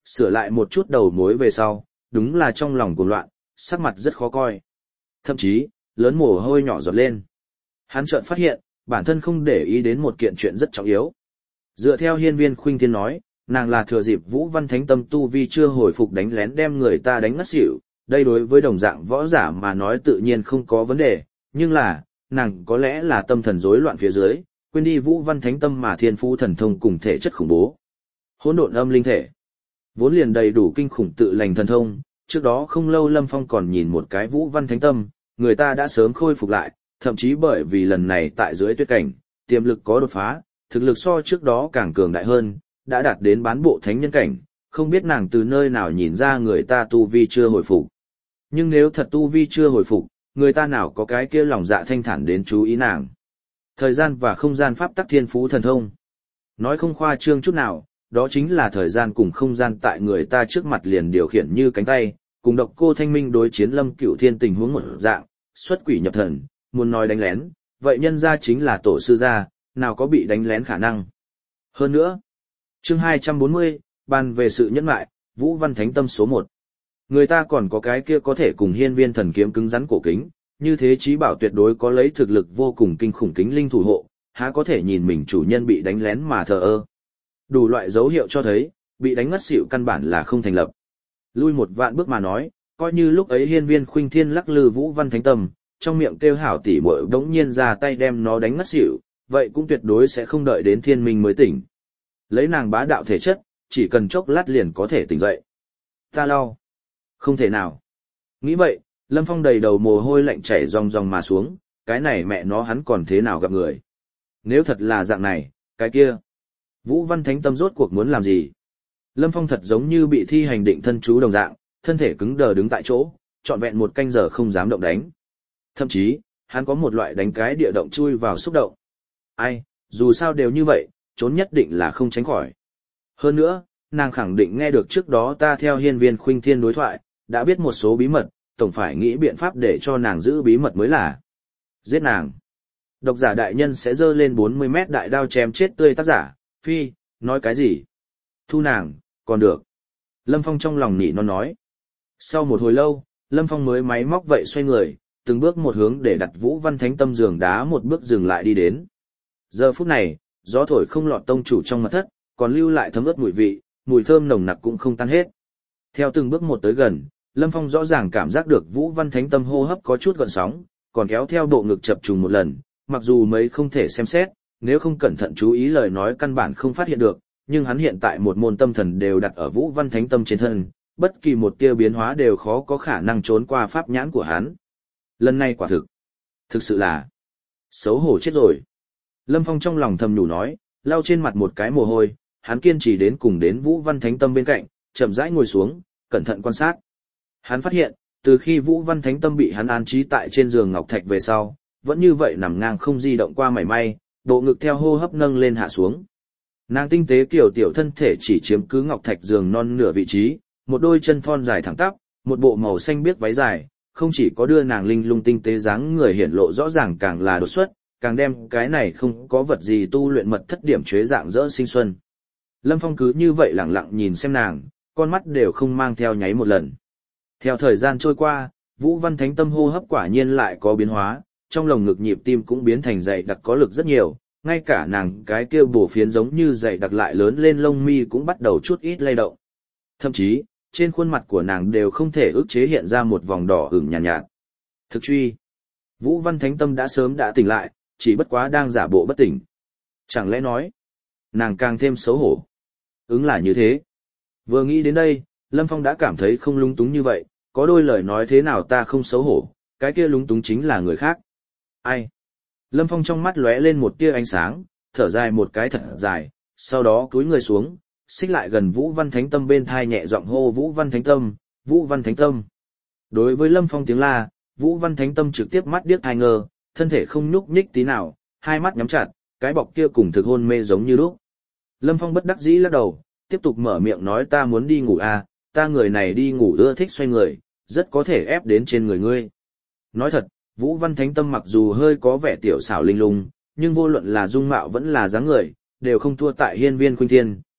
Sửa lại một chút đầu mối về sau, đúng là trong lòng cuồng loạn, sắc mặt rất khó coi. Thậm chí, lớn mồ hôi nhỏ giọt lên. Hắn chợt phát hiện, bản thân không để ý đến một kiện chuyện rất trọng yếu. Dựa theo hiên viên Khuynh Thiên nói, nàng là thừa dịp Vũ Văn Thánh Tâm tu vi chưa hồi phục đánh lén đem người ta đánh ngất xỉu, đây đối với đồng dạng võ giả mà nói tự nhiên không có vấn đề, nhưng là, nàng có lẽ là tâm thần rối loạn phía dưới, quên đi Vũ Văn Thánh Tâm mà thiên phú thần thông cùng thể chất khủng bố. Hỗn độn âm linh thể, vốn liền đầy đủ kinh khủng tự lành thần thông, trước đó không lâu Lâm Phong còn nhìn một cái Vũ Văn Thánh Tâm, người ta đã sớm khôi phục lại, thậm chí bởi vì lần này tại dưới tuyết cảnh, tiềm lực có đột phá, thực lực so trước đó càng cường đại hơn, đã đạt đến bán bộ thánh nhân cảnh, không biết nàng từ nơi nào nhìn ra người ta tu vi chưa hồi phục. Nhưng nếu thật tu vi chưa hồi phục, người ta nào có cái kia lòng dạ thanh thản đến chú ý nàng. Thời gian và không gian pháp tắc thiên phú thần thông. Nói không khoa trương chút nào, đó chính là thời gian cùng không gian tại người ta trước mặt liền điều khiển như cánh tay, cùng độc cô thanh minh đối chiến Lâm Cửu Thiên tình huống một dạng, xuất quỷ nhập thần, muốn nói đánh lén, vậy nhân ra chính là tổ sư gia, nào có bị đánh lén khả năng. Hơn nữa, chương 240, bàn về sự nhẫn lại, Vũ Văn Thánh Tâm số 1. Người ta còn có cái kia có thể cùng hiên viên thần kiếm cứng rắn cổ kính, như thế chí bảo tuyệt đối có lấy thực lực vô cùng kinh khủng kính linh thủ hộ, há có thể nhìn mình chủ nhân bị đánh lén mà thờ ơ. Đủ loại dấu hiệu cho thấy, bị đánh ngất xỉu căn bản là không thành lập. Lui một vạn bước mà nói, coi như lúc ấy hiên viên Khuynh Thiên lắc lư Vũ Văn Thánh Tâm, trong miệng kêu hảo tỉ muội đống nhiên ra tay đem nó đánh ngất xỉu, vậy cũng tuyệt đối sẽ không đợi đến thiên minh mới tỉnh. Lấy nàng bá đạo thể chất, chỉ cần chốc lát liền có thể tỉnh dậy. Ta lau. Không thể nào. Nghĩ vậy, Lâm Phong đầy đầu mồ hôi lạnh chảy ròng ròng mà xuống, cái này mẹ nó hắn còn thế nào gặp người. Nếu thật là dạng này, cái kia. Vũ Văn Thánh Tâm rốt cuộc muốn làm gì? Lâm Phong thật giống như bị thi hành định thân chú đồng dạng, thân thể cứng đờ đứng tại chỗ, trọn vẹn một canh giờ không dám động đánh. Thậm chí, hắn có một loại đánh cái địa động chui vào xúc động. Ai, dù sao đều như vậy, trốn nhất định là không tránh khỏi. Hơn nữa, nàng khẳng định nghe được trước đó ta theo hiên viên Khuynh Thiên đối thoại, đã biết một số bí mật, tổng phải nghĩ biện pháp để cho nàng giữ bí mật mới là. Giết nàng. Độc giả đại nhân sẽ dơ lên 40 mét đại đao chém chết tươi tác giả, phi, nói cái gì? Thu nàng, còn được. Lâm Phong trong lòng nỉ non nói. Sau một hồi lâu, Lâm Phong mới máy móc vậy xoay người, từng bước một hướng để đặt Vũ Văn Thánh Tâm giường đá một bước dừng lại đi đến. Giờ phút này, gió thổi không lọt tông chủ trong mật thất, còn lưu lại thấm ướt mùi vị, mùi thơm nồng nặc cũng không tan hết. Theo từng bước một tới gần, Lâm Phong rõ ràng cảm giác được Vũ Văn Thánh Tâm hô hấp có chút gợn sóng, còn kéo theo bộ ngực chập trùng một lần, mặc dù mấy không thể xem xét, nếu không cẩn thận chú ý lời nói căn bản không phát hiện được, nhưng hắn hiện tại một môn tâm thần đều đặt ở Vũ Văn Thánh Tâm trên thân, bất kỳ một tia biến hóa đều khó có khả năng trốn qua pháp nhãn của hắn. Lần này quả thực sự là xấu hổ chết rồi. Lâm Phong trong lòng thầm nhủ nói, lau trên mặt một cái mồ hôi, hắn kiên trì đến cùng đến Vũ Văn Thánh Tâm bên cạnh, chậm rãi ngồi xuống, cẩn thận quan sát. Hắn phát hiện, từ khi Vũ Văn Thánh Tâm bị hắn an trí tại trên giường ngọc thạch về sau, vẫn như vậy nằm ngang không di động qua mảy may, bộ ngực theo hô hấp nâng lên hạ xuống. Nàng tinh tế kiểu tiểu thân thể chỉ chiếm cứ ngọc thạch giường non nửa vị trí, một đôi chân thon dài thẳng tắp, một bộ màu xanh biếc váy dài, không chỉ có đưa nàng linh lung tinh tế dáng người hiển lộ rõ ràng càng là đột xuất, càng đem cái này không có vật gì tu luyện mật thất điểm chế dạng dỡ sinh xuân. Lâm Phong cứ như vậy lặng lặng nhìn xem nàng, con mắt đều không mang theo nháy một lần. Theo thời gian trôi qua, Vũ Văn Thánh Tâm hô hấp quả nhiên lại có biến hóa, trong lồng ngực nhịp tim cũng biến thành dày đặc có lực rất nhiều, ngay cả nàng cái kia bổ phiến giống như dày đặc lại lớn lên lông mi cũng bắt đầu chút ít lay động. Thậm chí, trên khuôn mặt của nàng đều không thể ức chế hiện ra một vòng đỏ ửng nhàn nhạt. Thực truy, Vũ Văn Thánh Tâm đã sớm đã tỉnh lại, chỉ bất quá đang giả bộ bất tỉnh. Chẳng lẽ nói, nàng càng thêm xấu hổ. Ứng là như thế. Vừa nghĩ đến đây, Lâm Phong đã cảm thấy không lung túng như vậy, có đôi lời nói thế nào ta không xấu hổ, cái kia lung túng chính là người khác. Ai? Lâm Phong trong mắt lóe lên một tia ánh sáng, thở dài một cái thật dài, sau đó cúi người xuống, xích lại gần Vũ Văn Thánh Tâm bên thai nhẹ giọng hô Vũ Văn Thánh Tâm, Vũ Văn Thánh Tâm. Đối với Lâm Phong tiếng la, Vũ Văn Thánh Tâm trực tiếp mắt điếc hai ngơ, thân thể không nhúc nhích tí nào, hai mắt nhắm chặt, cái bọc kia cùng thực hôn mê giống như lúc. Lâm Phong bất đắc dĩ lắc đầu, tiếp tục mở miệng nói ta muốn đi ngủ à, ta người này đi ngủ ưa thích xoay người, rất có thể ép đến trên người ngươi. Nói thật, Vũ Văn Thánh Tâm mặc dù hơi có vẻ tiểu xảo linh lung, nhưng vô luận là dung mạo vẫn là dáng người, đều không thua tại hiên viên Khuynh Thiên,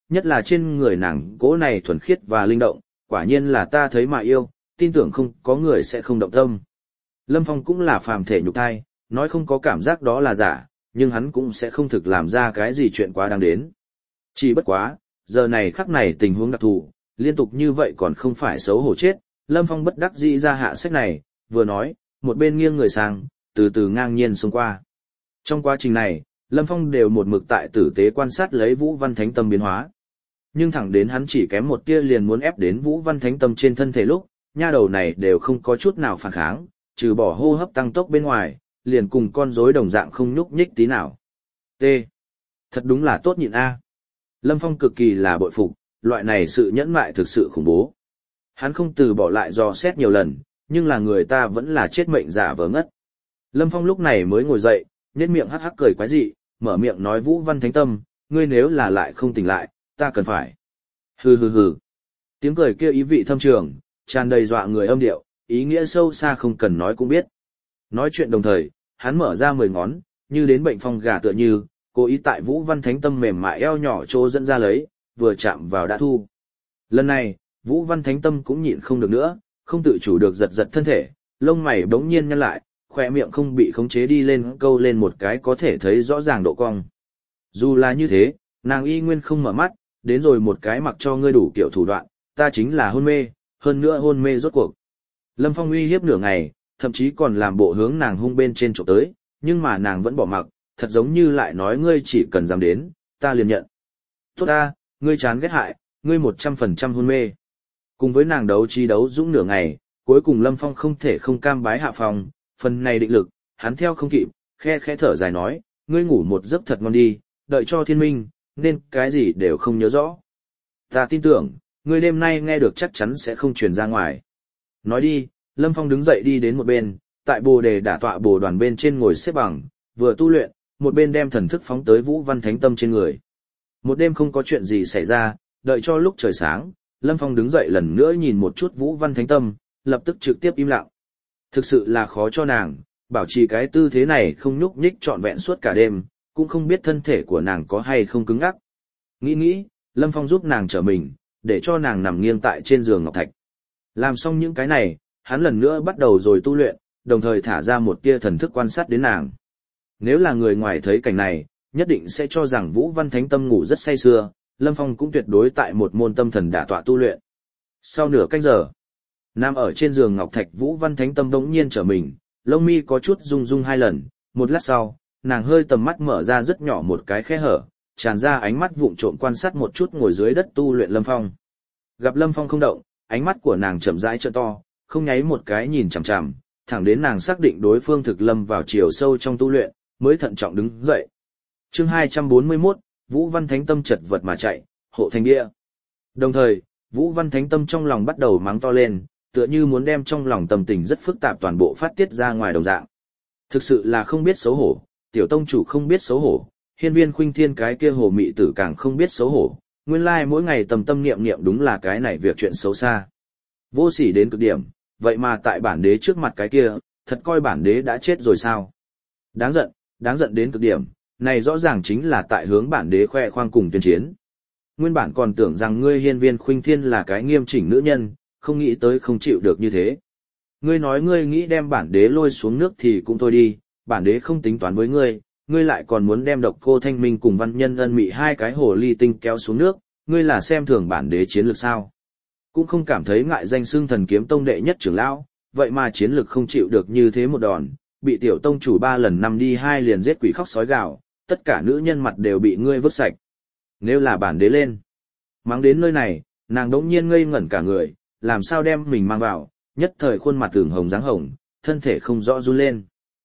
nhất là trên người nàng cỗ này thuần khiết và linh động, quả nhiên là ta thấy mà yêu, tin tưởng không có người sẽ không động tâm. Lâm Phong cũng là phàm thể nhục thai, nói không có cảm giác đó là giả, nhưng hắn cũng sẽ không thực làm ra cái gì chuyện quá đáng đến. Chỉ bất quá, giờ này khắc này tình huống đặc thù, liên tục như vậy còn không phải xấu hổ chết, Lâm Phong bất đắc dĩ ra hạ sách này, vừa nói, một bên nghiêng người sang, từ từ ngang nhiên xông qua. Trong quá trình này, Lâm Phong đều một mực tại tử tế quan sát lấy Vũ Văn Thánh Tâm biến hóa. Nhưng thẳng đến hắn chỉ kém một tia liền muốn ép đến Vũ Văn Thánh Tâm trên thân thể lúc, nha đầu này đều không có chút nào phản kháng, trừ bỏ hô hấp tăng tốc bên ngoài, liền cùng con rối đồng dạng không nhúc nhích tí nào. T. Thật đúng là tốt nhịn a. Lâm Phong cực kỳ là bội phục, loại này sự nhẫn nại thực sự khủng bố. Hắn không từ bỏ lại dò xét nhiều lần, nhưng là người ta vẫn là chết mệnh giả vờ ngất. Lâm Phong lúc này mới ngồi dậy, nhếch miệng hắc hắc cười quái dị, mở miệng nói Vũ Văn Thánh Tâm, ngươi nếu là lại không tỉnh lại, ta cần phải. Hừ hừ hừ. Tiếng cười kia ý vị thâm trường, tràn đầy dọa người âm điệu, ý nghĩa sâu xa không cần nói cũng biết. Nói chuyện đồng thời, hắn mở ra 10 ngón, như đến bệnh phong gà tựa như, cố ý tại Vũ Văn Thánh Tâm mềm mại eo nhỏ chỗ dẫn ra lấy, vừa chạm vào đã thu. Lần này, Vũ Văn Thánh Tâm cũng nhịn không được nữa, không tự chủ được giật giật thân thể, lông mày bỗng nhiên nhăn lại, khỏe miệng không bị khống chế đi lên câu lên một cái có thể thấy rõ ràng độ cong. Dù là như thế, nàng y nguyên không mở mắt, đến rồi một cái mặc cho ngươi đủ kiểu thủ đoạn, ta chính là hôn mê, hơn nữa hôn mê rốt cuộc. Lâm Phong uy hiếp nửa ngày, thậm chí còn làm bộ hướng nàng hung bên trên trộm tới, nhưng mà nàng vẫn bỏ mặc, thật giống như lại nói ngươi chỉ cần dám đến, ta liền nhận. Tốt ta, ngươi chán ghét hại, ngươi 100% hôn mê. Cùng với nàng đấu trí đấu dũng nửa ngày, cuối cùng Lâm Phong không thể không cam bái hạ phòng, phần này định lực, hắn theo không kịp, khe khẽ thở dài nói, ngươi ngủ một giấc thật ngon đi, đợi cho thiên minh, nên cái gì đều không nhớ rõ. Ta tin tưởng, ngươi đêm nay nghe được chắc chắn sẽ không truyền ra ngoài. Nói đi, Lâm Phong đứng dậy đi đến một bên, tại bồ đề đả tọa bồ đoàn bên trên ngồi xếp bằng, vừa tu luyện, một bên đem thần thức phóng tới Vũ Văn Thánh Tâm trên người. Một đêm không có chuyện gì xảy ra, đợi cho lúc trời sáng, Lâm Phong đứng dậy lần nữa nhìn một chút Vũ Văn Thánh Tâm, lập tức trực tiếp im lặng. Thực sự là khó cho nàng, bảo trì cái tư thế này không nhúc nhích trọn vẹn suốt cả đêm, cũng không biết thân thể của nàng có hay không cứng ngắc. Nghĩ, Lâm Phong giúp nàng trở mình, để cho nàng nằm nghiêng tại trên giường ngọc thạch. Làm xong những cái này, hắn lần nữa bắt đầu rồi tu luyện, đồng thời thả ra một tia thần thức quan sát đến nàng. Nếu là người ngoài thấy cảnh này, nhất định sẽ cho rằng Vũ Văn Thánh Tâm ngủ rất say sưa, Lâm Phong cũng tuyệt đối tại một môn tâm thần đả tọa tu luyện. Sau nửa canh giờ, nằm ở trên giường ngọc thạch Vũ Văn Thánh Tâm bỗng nhiên trở mình, lông mi có chút rung rung 2 lần, một lát sau, nàng hơi tầm mắt mở ra rất nhỏ một cái khe hở, tràn ra ánh mắt vụng trộm quan sát một chút ngồi dưới đất tu luyện Lâm Phong. Gặp Lâm Phong không động, ánh mắt của nàng chậm rãi trợ to, không nháy một cái nhìn chằm chằm, thẳng đến nàng xác định đối phương thực lâm vào chiều sâu trong tu luyện, mới thận trọng đứng dậy. Chương 241, Vũ Văn Thánh Tâm chật vật mà chạy, hộ thành địa. Đồng thời, Vũ Văn Thánh Tâm trong lòng bắt đầu mắng to lên, tựa như muốn đem trong lòng tâm tình rất phức tạp toàn bộ phát tiết ra ngoài đồng dạng. Thực sự là không biết xấu hổ, tiểu tông chủ không biết xấu hổ, hiên viên khuynh thiên cái kia hồ mị tử càng không biết xấu hổ, nguyên lai mỗi ngày tâm niệm niệm đúng là cái này việc chuyện xấu xa. Vô sỉ đến cực điểm, vậy mà tại bản đế trước mặt cái kia, thật coi bản đế đã chết rồi sao? Đáng giận đến cực điểm, này rõ ràng chính là tại hướng bản đế khoe khoang cùng tuyên chiến. Nguyên bản còn tưởng rằng ngươi hiên viên khuynh thiên là cái nghiêm chỉnh nữ nhân, không nghĩ tới không chịu được như thế. Ngươi nói ngươi nghĩ đem bản đế lôi xuống nước thì cũng thôi đi, bản đế không tính toán với ngươi, ngươi lại còn muốn đem Độc Cô Thanh Minh cùng Văn Nhân Ân Mị 2 cái hồ ly tinh kéo xuống nước, ngươi là xem thường bản đế chiến lược sao? Cũng không cảm thấy ngại danh xưng Thần Kiếm Tông đệ nhất trưởng lão, vậy mà chiến lược không chịu được như thế một đòn, bị tiểu tông chủ 3 lần năm đi 2 liền giết quỷ khóc sói gào, tất cả nữ nhân mặt đều bị ngươi vứt sạch. Nếu là bản đế lên, mắng đến nơi này, nàng đống nhiên ngây ngẩn cả người, làm sao đem mình mang vào, nhất thời khuôn mặt tưởng hồng dáng hồng, thân thể không rõ run lên.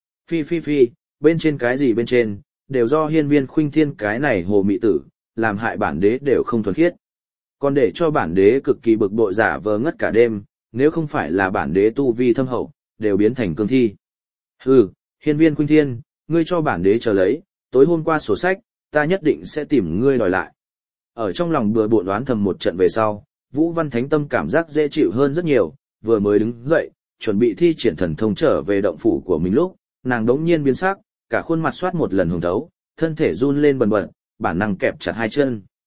Phi, bên trên cái gì bên trên, đều do hiên viên khuynh thiên cái này hồ mị tử, làm hại bản đế đều không thuần khiết. Còn để cho bản đế cực kỳ bực bội giả vờ ngất cả đêm, nếu không phải là bản đế tu vi thâm hậu, đều biến thành cương thi. Hừ, hiên viên khuynh thiên, ngươi cho bản đế chờ lấy, tối hôm qua sổ sách, ta nhất định sẽ tìm ngươi đòi lại. Ở trong lòng bừa bộn đoán thầm một trận về sau, Vũ Văn Thánh Tâm cảm giác dễ chịu hơn rất nhiều, vừa mới đứng dậy, chuẩn bị thi triển thần thông trở về động phủ của mình lúc, nàng đống nhiên biến sắc, cả khuôn mặt soát một lần hồng thấu, thân thể run lên bần bật, bản năng kẹp chặt 2 chân.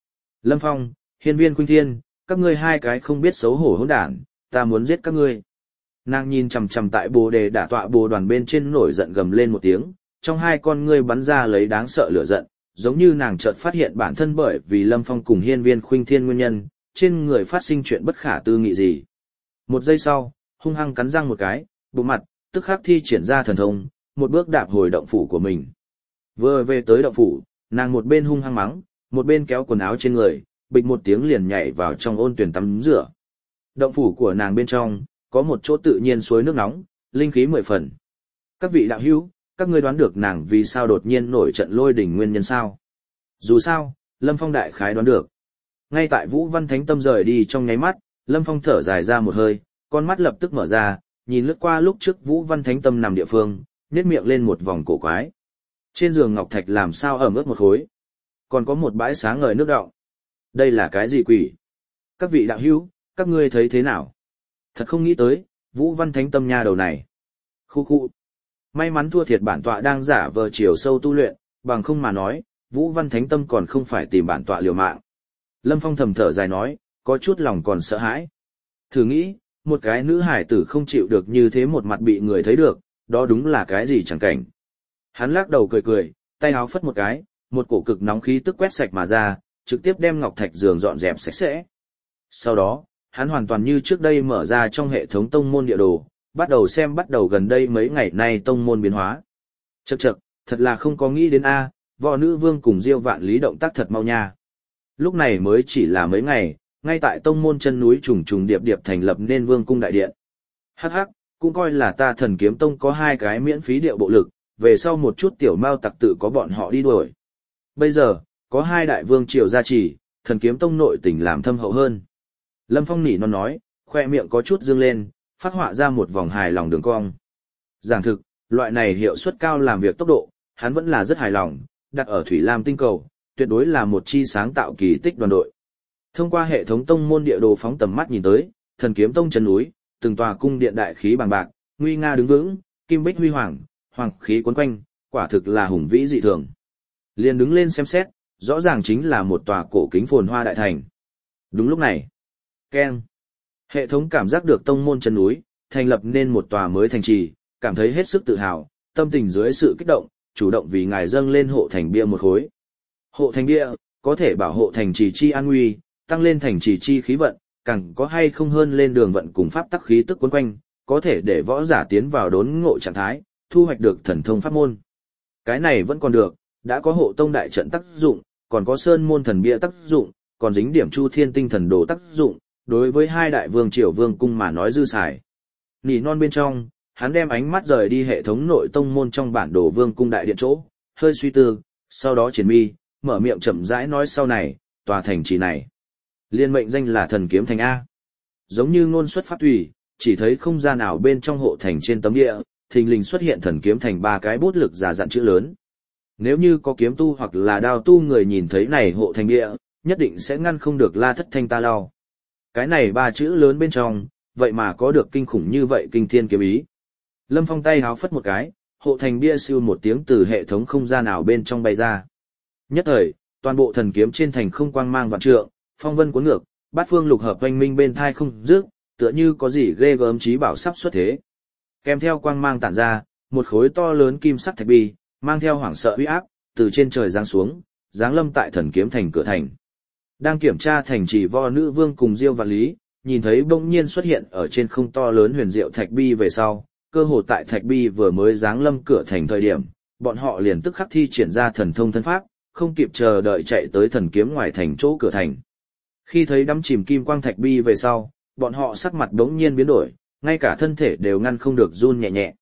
Lâm Phong, Hiên Viên Khuynh Thiên, các ngươi hai cái không biết xấu hổ hỗn đản, ta muốn giết các ngươi. Nàng nhìn chằm chằm tại bồ đề đả tọa bồ đoàn bên trên nổi giận gầm lên một tiếng, trong hai con ngươi bắn ra lấy đáng sợ lửa giận, giống như nàng chợt phát hiện bản thân bởi vì Lâm Phong cùng Hiên Viên Khuynh Thiên nguyên nhân, trên người phát sinh chuyện bất khả tư nghị gì. Một giây sau, hung hăng cắn răng một cái, bụng mặt, tức khắc thi triển ra thần thông, một bước đạp hồi động phủ của mình. Vừa về tới động phủ, nàng một bên hung hăng mắng, một bên kéo quần áo trên người, bịch một tiếng liền nhảy vào trong ôn tuyển tắm rửa. Động phủ của nàng bên trong, có một chỗ tự nhiên suối nước nóng, linh khí 10 phần. Các vị đạo hữu, các ngươi đoán được nàng vì sao đột nhiên nổi trận lôi đỉnh nguyên nhân sao? Dù sao, Lâm Phong đại khái đoán được. Ngay tại Vũ Văn Thánh Tâm rời đi trong nháy mắt, Lâm Phong thở dài ra một hơi, con mắt lập tức mở ra, nhìn lướt qua lúc trước Vũ Văn Thánh Tâm nằm địa phương, nhếch miệng lên một vòng cổ quái. Trên giường ngọc thạch làm sao ẩm ướt một khối, còn có một bãi sáng ngời nước đọng. Đây là cái gì quỷ? Các vị đạo hữu, các ngươi thấy thế nào? Thật không nghĩ tới, Vũ Văn Thánh Tâm nha đầu này. Khu khu. May mắn thua thiệt bản tọa đang giả vờ chiều sâu tu luyện, bằng không mà nói, Vũ Văn Thánh Tâm còn không phải tìm bản tọa liều mạng. Lâm Phong thầm thở dài nói, có chút lòng còn sợ hãi. Thử nghĩ, một cái nữ hải tử không chịu được như thế một mặt bị người thấy được, đó đúng là cái gì chẳng cảnh. Hắn lắc đầu cười cười, tay áo phất một cái, một cổ cực nóng khí tức quét sạch mà ra, trực tiếp đem ngọc thạch giường dọn dẹp sạch sẽ. Sau đó, hắn hoàn toàn như trước đây mở ra trong hệ thống tông môn địa đồ, bắt đầu gần đây mấy ngày nay tông môn biến hóa. Chậc chậc, thật là không có nghĩ đến a, võ nữ vương cùng Diêu Vạn Lý động tác thật mau nha. Lúc này mới chỉ là mấy ngày, ngay tại tông môn chân núi trùng trùng điệp điệp thành lập nên vương cung đại điện. Hắc hắc, cũng coi là ta Thần Kiếm Tông có 2 cái miễn phí điệu bộ lực, về sau một chút tiểu mao tặc tự có bọn họ đi đuổi. Bây giờ, có 2 đại vương triều gia trì, Thần Kiếm Tông nội tình làm thâm hậu hơn. Lâm Phong nỉ non nói, khoe miệng có chút dương lên, phát họa ra một vòng hài lòng đường cong. Giảng thực, loại này hiệu suất cao làm việc tốc độ, hắn vẫn là rất hài lòng, đặt ở Thủy Lam tinh cầu, tuyệt đối là một chi sáng tạo kỳ tích đoàn đội. Thông qua hệ thống tông môn địa đồ phóng tầm mắt nhìn tới, Thần Kiếm Tông chân núi, từng tòa cung điện đại khí bằng bạc, nguy nga đứng vững, kim bích huy hoàng, hoàng khí cuốn quanh, quả thực là hùng vĩ dị thường. Liền đứng lên xem xét, rõ ràng chính là một tòa cổ kính phồn hoa đại thành. Đúng lúc này, keng. Hệ thống cảm giác được tông môn chân núi, thành lập nên một tòa mới thành trì, cảm thấy hết sức tự hào, tâm tình dưới sự kích động, chủ động vì ngài dâng lên hộ thành bia một khối. Hộ thành bia, có thể bảo hộ thành trì chi an nguy, tăng lên thành trì chi khí vận, càng có hay không hơn lên đường vận cùng pháp tắc khí tức quấn quanh, có thể để võ giả tiến vào đốn ngộ trạng thái, thu hoạch được thần thông pháp môn. Cái này vẫn còn được, đã có hộ tông đại trận tác dụng, còn có sơn môn thần bia tác dụng, còn dính điểm chu thiên tinh thần đồ tác dụng, đối với 2 đại vương triều vương cung mà nói dư xài. Nỉ non bên trong, hắn đem ánh mắt rời đi hệ thống nội tông môn trong bản đồ vương cung đại điện chỗ, hơi suy tư, sau đó triển mi, mở miệng chậm rãi nói sau này, tòa thành trì này. Liên mệnh danh là Thần Kiếm Thành A. Giống như ngôn xuất pháp tùy, chỉ thấy không gian ảo bên trong hộ thành trên tấm địa, thình lình xuất hiện Thần Kiếm Thành 3 cái bút lực giả dặn chữ lớn. Nếu như có kiếm tu hoặc là đao tu người nhìn thấy này hộ thành địa, nhất định sẽ ngăn không được la thất thanh ta lao. Cái này 3 chữ lớn bên trong, vậy mà có được kinh khủng như vậy kinh thiên kiếm ý. Lâm Phong tay háo phất một cái, hộ thành bia siêu một tiếng từ hệ thống không gian ảo bên trong bay ra. Nhất thời, toàn bộ thần kiếm trên thành không quang mang vạn trượng, phong vân cuốn ngược, bát phương lục hợp oanh minh bên thai không dứt, tựa như có gì ghê gớm trí bảo sắp xuất thế. Kèm theo quang mang tản ra, một khối to lớn kim sắc thạch bi, mang theo hoảng sợ uy áp, từ trên trời giáng xuống, giáng lâm tại thần kiếm thành cửa thành. Đang kiểm tra thành trì võ nữ vương cùng Diêu Vạn Lý, nhìn thấy bỗng nhiên xuất hiện ở trên không to lớn huyền diệu thạch bi về sau, cơ hồ tại thạch bi vừa mới giáng lâm cửa thành thời điểm, bọn họ liền tức khắc thi triển ra thần thông thân pháp, không kịp chờ đợi chạy tới thần kiếm ngoài thành chỗ cửa thành. Khi thấy đắm chìm kim quang thạch bi về sau, bọn họ sắc mặt bỗng nhiên biến đổi, ngay cả thân thể đều ngăn không được run nhẹ nhẹ.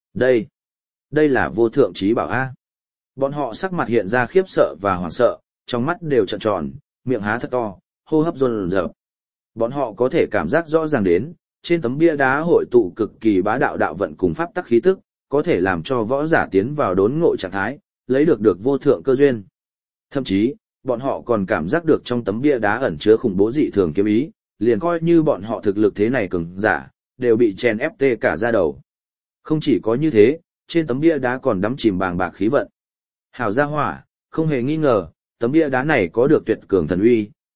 Đây là vô thượng trí bảo A. Bọn họ sắc mặt hiện ra khiếp sợ và hoảng sợ, trong mắt đều trợn tròn, miệng há thật to, hô hấp dồn dập. Bọn họ có thể cảm giác rõ ràng đến, trên tấm bia đá hội tụ cực kỳ bá đạo đạo vận cùng pháp tắc khí tức, có thể làm cho võ giả tiến vào đốn ngộ trạng thái, lấy được vô thượng cơ duyên. Thậm chí, bọn họ còn cảm giác được trong tấm bia đá ẩn chứa khủng bố dị thường kiếm ý, liền coi như bọn họ thực lực thế này cường giả, đều bị chèn ép tê cả da đầu. Không chỉ có như thế, trên tấm bia đá còn đắm chìm bàng bạc khí vận. Hảo gia hỏa, không hề nghi ngờ, tấm bia đá này có được tuyệt cường thần uy,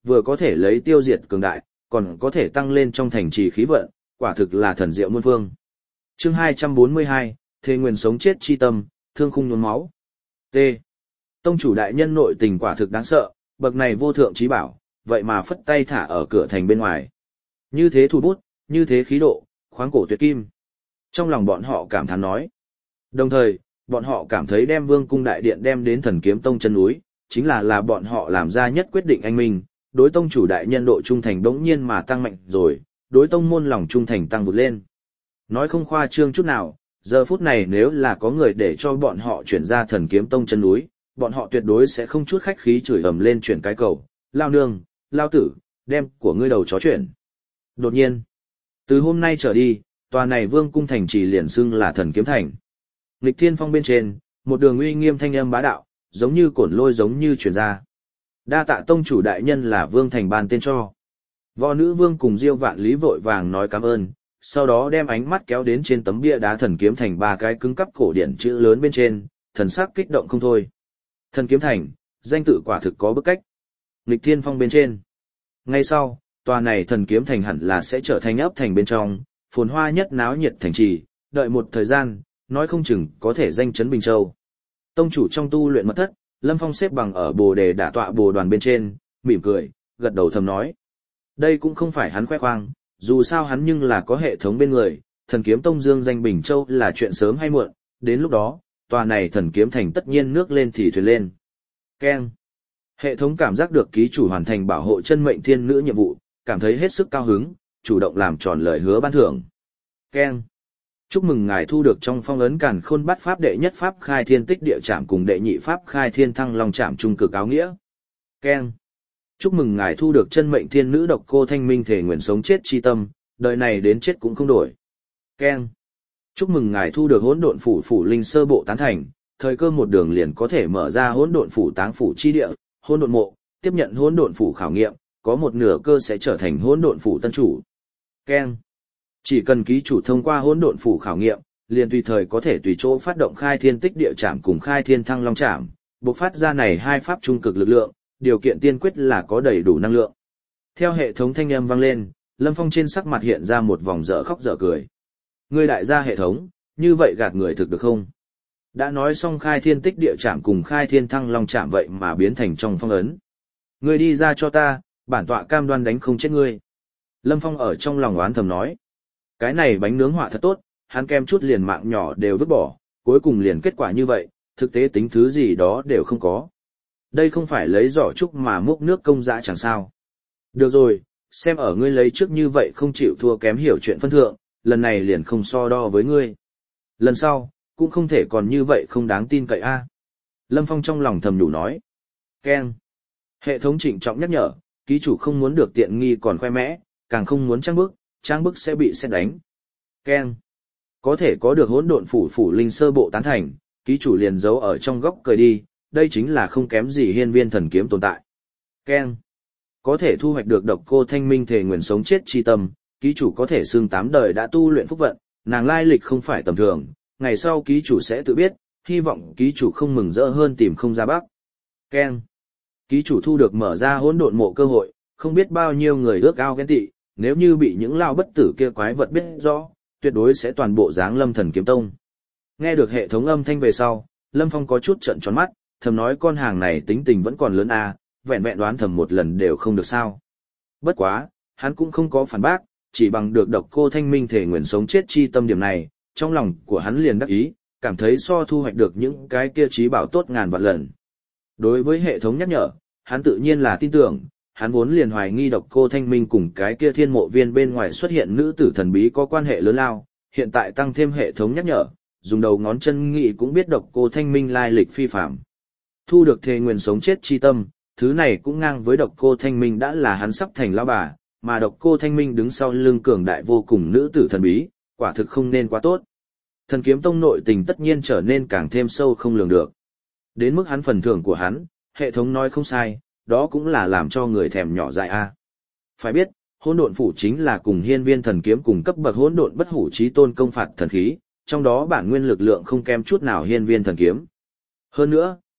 vừa có thể lấy tiêu diệt cường đại, còn có thể tăng lên trong thành trì khí vận, quả thực là thần diệu muôn phương. Chương 242, Thề Nguyên Sống Chết Chi Tâm, Thương Khung Nhuốm Máu. T. Tông chủ đại nhân nội tình quả thực đáng sợ, bậc này vô thượng trí bảo, vậy mà phất tay thả ở cửa thành bên ngoài. Như thế thủ bút, như thế khí độ, khoáng cổ tuyệt kim. Trong lòng bọn họ cảm thán nói. Đồng thời, bọn họ cảm thấy đem Vương cung đại điện đem đến Thần Kiếm Tông chân núi, chính là bọn họ làm ra nhất quyết định anh minh, đối tông chủ đại nhân độ trung thành bỗng nhiên mà tăng mạnh rồi, đối tông môn lòng trung thành tăng vụt lên. Nói không khoa trương chút nào, giờ phút này nếu là có người để cho bọn họ chuyển ra Thần Kiếm Tông chân núi, bọn họ tuyệt đối sẽ không chút khách khí chửi ầm lên chuyển cái cầu, lao nương, lao tử, đem của ngươi đầu chó chuyển. Đột nhiên, từ hôm nay trở đi, tòa này Vương cung thành trì liền xưng là Thần Kiếm Thành. Nghịch Thiên Phong bên trên, một đường uy nghiêm thanh âm bá đạo, giống như cổn lôi giống như truyền ra. Đa tạ tông chủ đại nhân là Vương thành ban tên cho. Võ nữ Vương cùng Diêu Vạn Lý vội vàng nói cảm ơn, sau đó đem ánh mắt kéo đến trên tấm bia đá Thần Kiếm Thành ba cái cứng cắp cổ điển chữ lớn bên trên, thần sắc kích động không thôi. Thần Kiếm Thành, danh tự quả thực có bức cách. Nghịch Thiên Phong bên trên. Ngay sau, tòa này Thần Kiếm Thành hẳn là sẽ trở thành ấp thành bên trong, phồn hoa nhất náo nhiệt thành trì, đợi một thời gian, nói không chừng có thể danh chấn Bình Châu. Tông chủ trong tu luyện mật thất, Lâm Phong xếp bằng ở bồ đề đả tọa bồ đoàn bên trên, mỉm cười, gật đầu thầm nói. Đây cũng không phải hắn khoe khoang, dù sao hắn nhưng là có hệ thống bên người, Thần Kiếm Tông dương danh Bình Châu là chuyện sớm hay muộn, đến lúc đó, tòa này Thần Kiếm Thành tất nhiên nước lên thì thuyền lên. Keng. Hệ thống cảm giác được ký chủ hoàn thành bảo hộ chân mệnh thiên nữ nhiệm vụ, cảm thấy hết sức cao hứng, chủ động làm tròn lời hứa ban thưởng. Keng. Chúc mừng ngài thu được trong phong ấn Càn Khôn Bát Pháp đệ nhất pháp khai thiên tích địa trảm cùng đệ nhị pháp khai thiên thăng long trảm trung cực áo nghĩa. Keng. Chúc mừng ngài thu được chân mệnh thiên nữ độc cô thanh minh thể nguyện sống chết chi tâm, đời này đến chết cũng không đổi. Keng. Chúc mừng ngài thu được hỗn độn phủ phủ linh sơ bộ tán thành, thời cơ một đường liền có thể mở ra hỗn độn phủ táng phủ chi địa, hỗn độn mộ, tiếp nhận hỗn độn phủ khảo nghiệm, có một nửa cơ sẽ trở thành hỗn độn phủ tân chủ. Keng. Chỉ cần ký chủ thông qua hỗn độn phủ khảo nghiệm, liền tùy thời có thể tùy chỗ phát động khai thiên tích địa trảm cùng khai thiên thăng long trảm, bộc phát ra này hai pháp trung cực lực lượng, điều kiện tiên quyết là có đầy đủ năng lượng. Theo hệ thống thanh âm vang lên, Lâm Phong trên sắc mặt hiện ra một vòng dở khóc dở cười. Ngươi đại gia hệ thống, như vậy gạt người thực được không? Đã nói xong khai thiên tích địa trảm cùng khai thiên thăng long trảm vậy mà biến thành trong phong ấn. Ngươi đi ra cho ta, bản tọa cam đoan đánh không chết ngươi. Lâm Phong ở trong lòng oán thầm nói. Cái này bánh nướng họa thật tốt, hắn kem chút liền mạng nhỏ đều vứt bỏ, cuối cùng liền kết quả như vậy, thực tế tính thứ gì đó đều không có. Đây không phải lấy giỏ trúc mà múc nước công dã chẳng sao. Được rồi, xem ở ngươi lấy trước như vậy không chịu thua kém hiểu chuyện phân thượng, lần này liền không so đo với ngươi. Lần sau, cũng không thể còn như vậy không đáng tin cậy a. Lâm Phong trong lòng thầm nhủ nói. Keng. Hệ thống trịnh trọng nhắc nhở, ký chủ không muốn được tiện nghi còn khoe mẽ, càng không muốn trang bức sẽ bị xét đánh. Keng. Có thể có được hỗn độn phủ phủ linh sơ bộ tán thành, ký chủ liền giấu ở trong góc cười đi, đây chính là không kém gì hiên viên thần kiếm tồn tại. Keng. Có thể thu hoạch được độc cô thanh minh thể nguyện sống chết chi tâm, ký chủ có thể xưng 8 đời đã tu luyện phúc vận, nàng lai lịch không phải tầm thường, ngày sau ký chủ sẽ tự biết, hy vọng ký chủ không mừng rỡ hơn tìm không ra bắc. Keng. Ký chủ thu được mở ra hỗn độn mộ cơ hội, không biết bao nhiêu người ước ao ghen tị, nếu như bị những lao bất tử kia quái vật biết rõ, tuyệt đối sẽ toàn bộ giáng lâm Thần Kiếm Tông. Nghe được hệ thống âm thanh về sau, Lâm Phong có chút trợn tròn mắt, thầm nói con hàng này tính tình vẫn còn lớn a, vẹn vẹn đoán thầm một lần đều không được sao. Bất quá, hắn cũng không có phản bác, chỉ bằng được độc cô thanh minh thể nguyện sống chết chi tâm điểm này, trong lòng của hắn liền đắc ý, cảm thấy so thu hoạch được những cái kia trí bảo tốt ngàn vạn lần. Đối với hệ thống nhắc nhở, hắn tự nhiên là tin tưởng, hắn vốn liền hoài nghi độc cô thanh minh cùng cái kia thiên mộ viên bên ngoài xuất hiện nữ tử thần bí có quan hệ lớn lao, hiện tại tăng thêm hệ thống nhắc nhở, dùng đầu ngón chân nghĩ cũng biết độc cô thanh minh lai lịch phi phạm. Thu được thề nguyện sống chết chi tâm, thứ này cũng ngang với độc cô thanh minh đã là hắn sắp thành lão bà, mà độc cô thanh minh đứng sau lưng cường đại vô cùng nữ tử thần bí, quả thực không nên quá tốt. Thần Kiếm Tông nội tình tất nhiên trở nên càng thêm sâu không lường được. Đến mức hắn phần thưởng của hắn, hệ thống nói không sai, đó cũng là làm cho người thèm nhỏ dại a. Phải biết, hỗn độn phủ chính là cùng hiên viên thần kiếm cùng cấp bậc hỗn độn bất hủ chí tôn công phạt thần khí, trong đó bản nguyên lực lượng không kém chút nào hiên viên thần kiếm. Hơn nữa,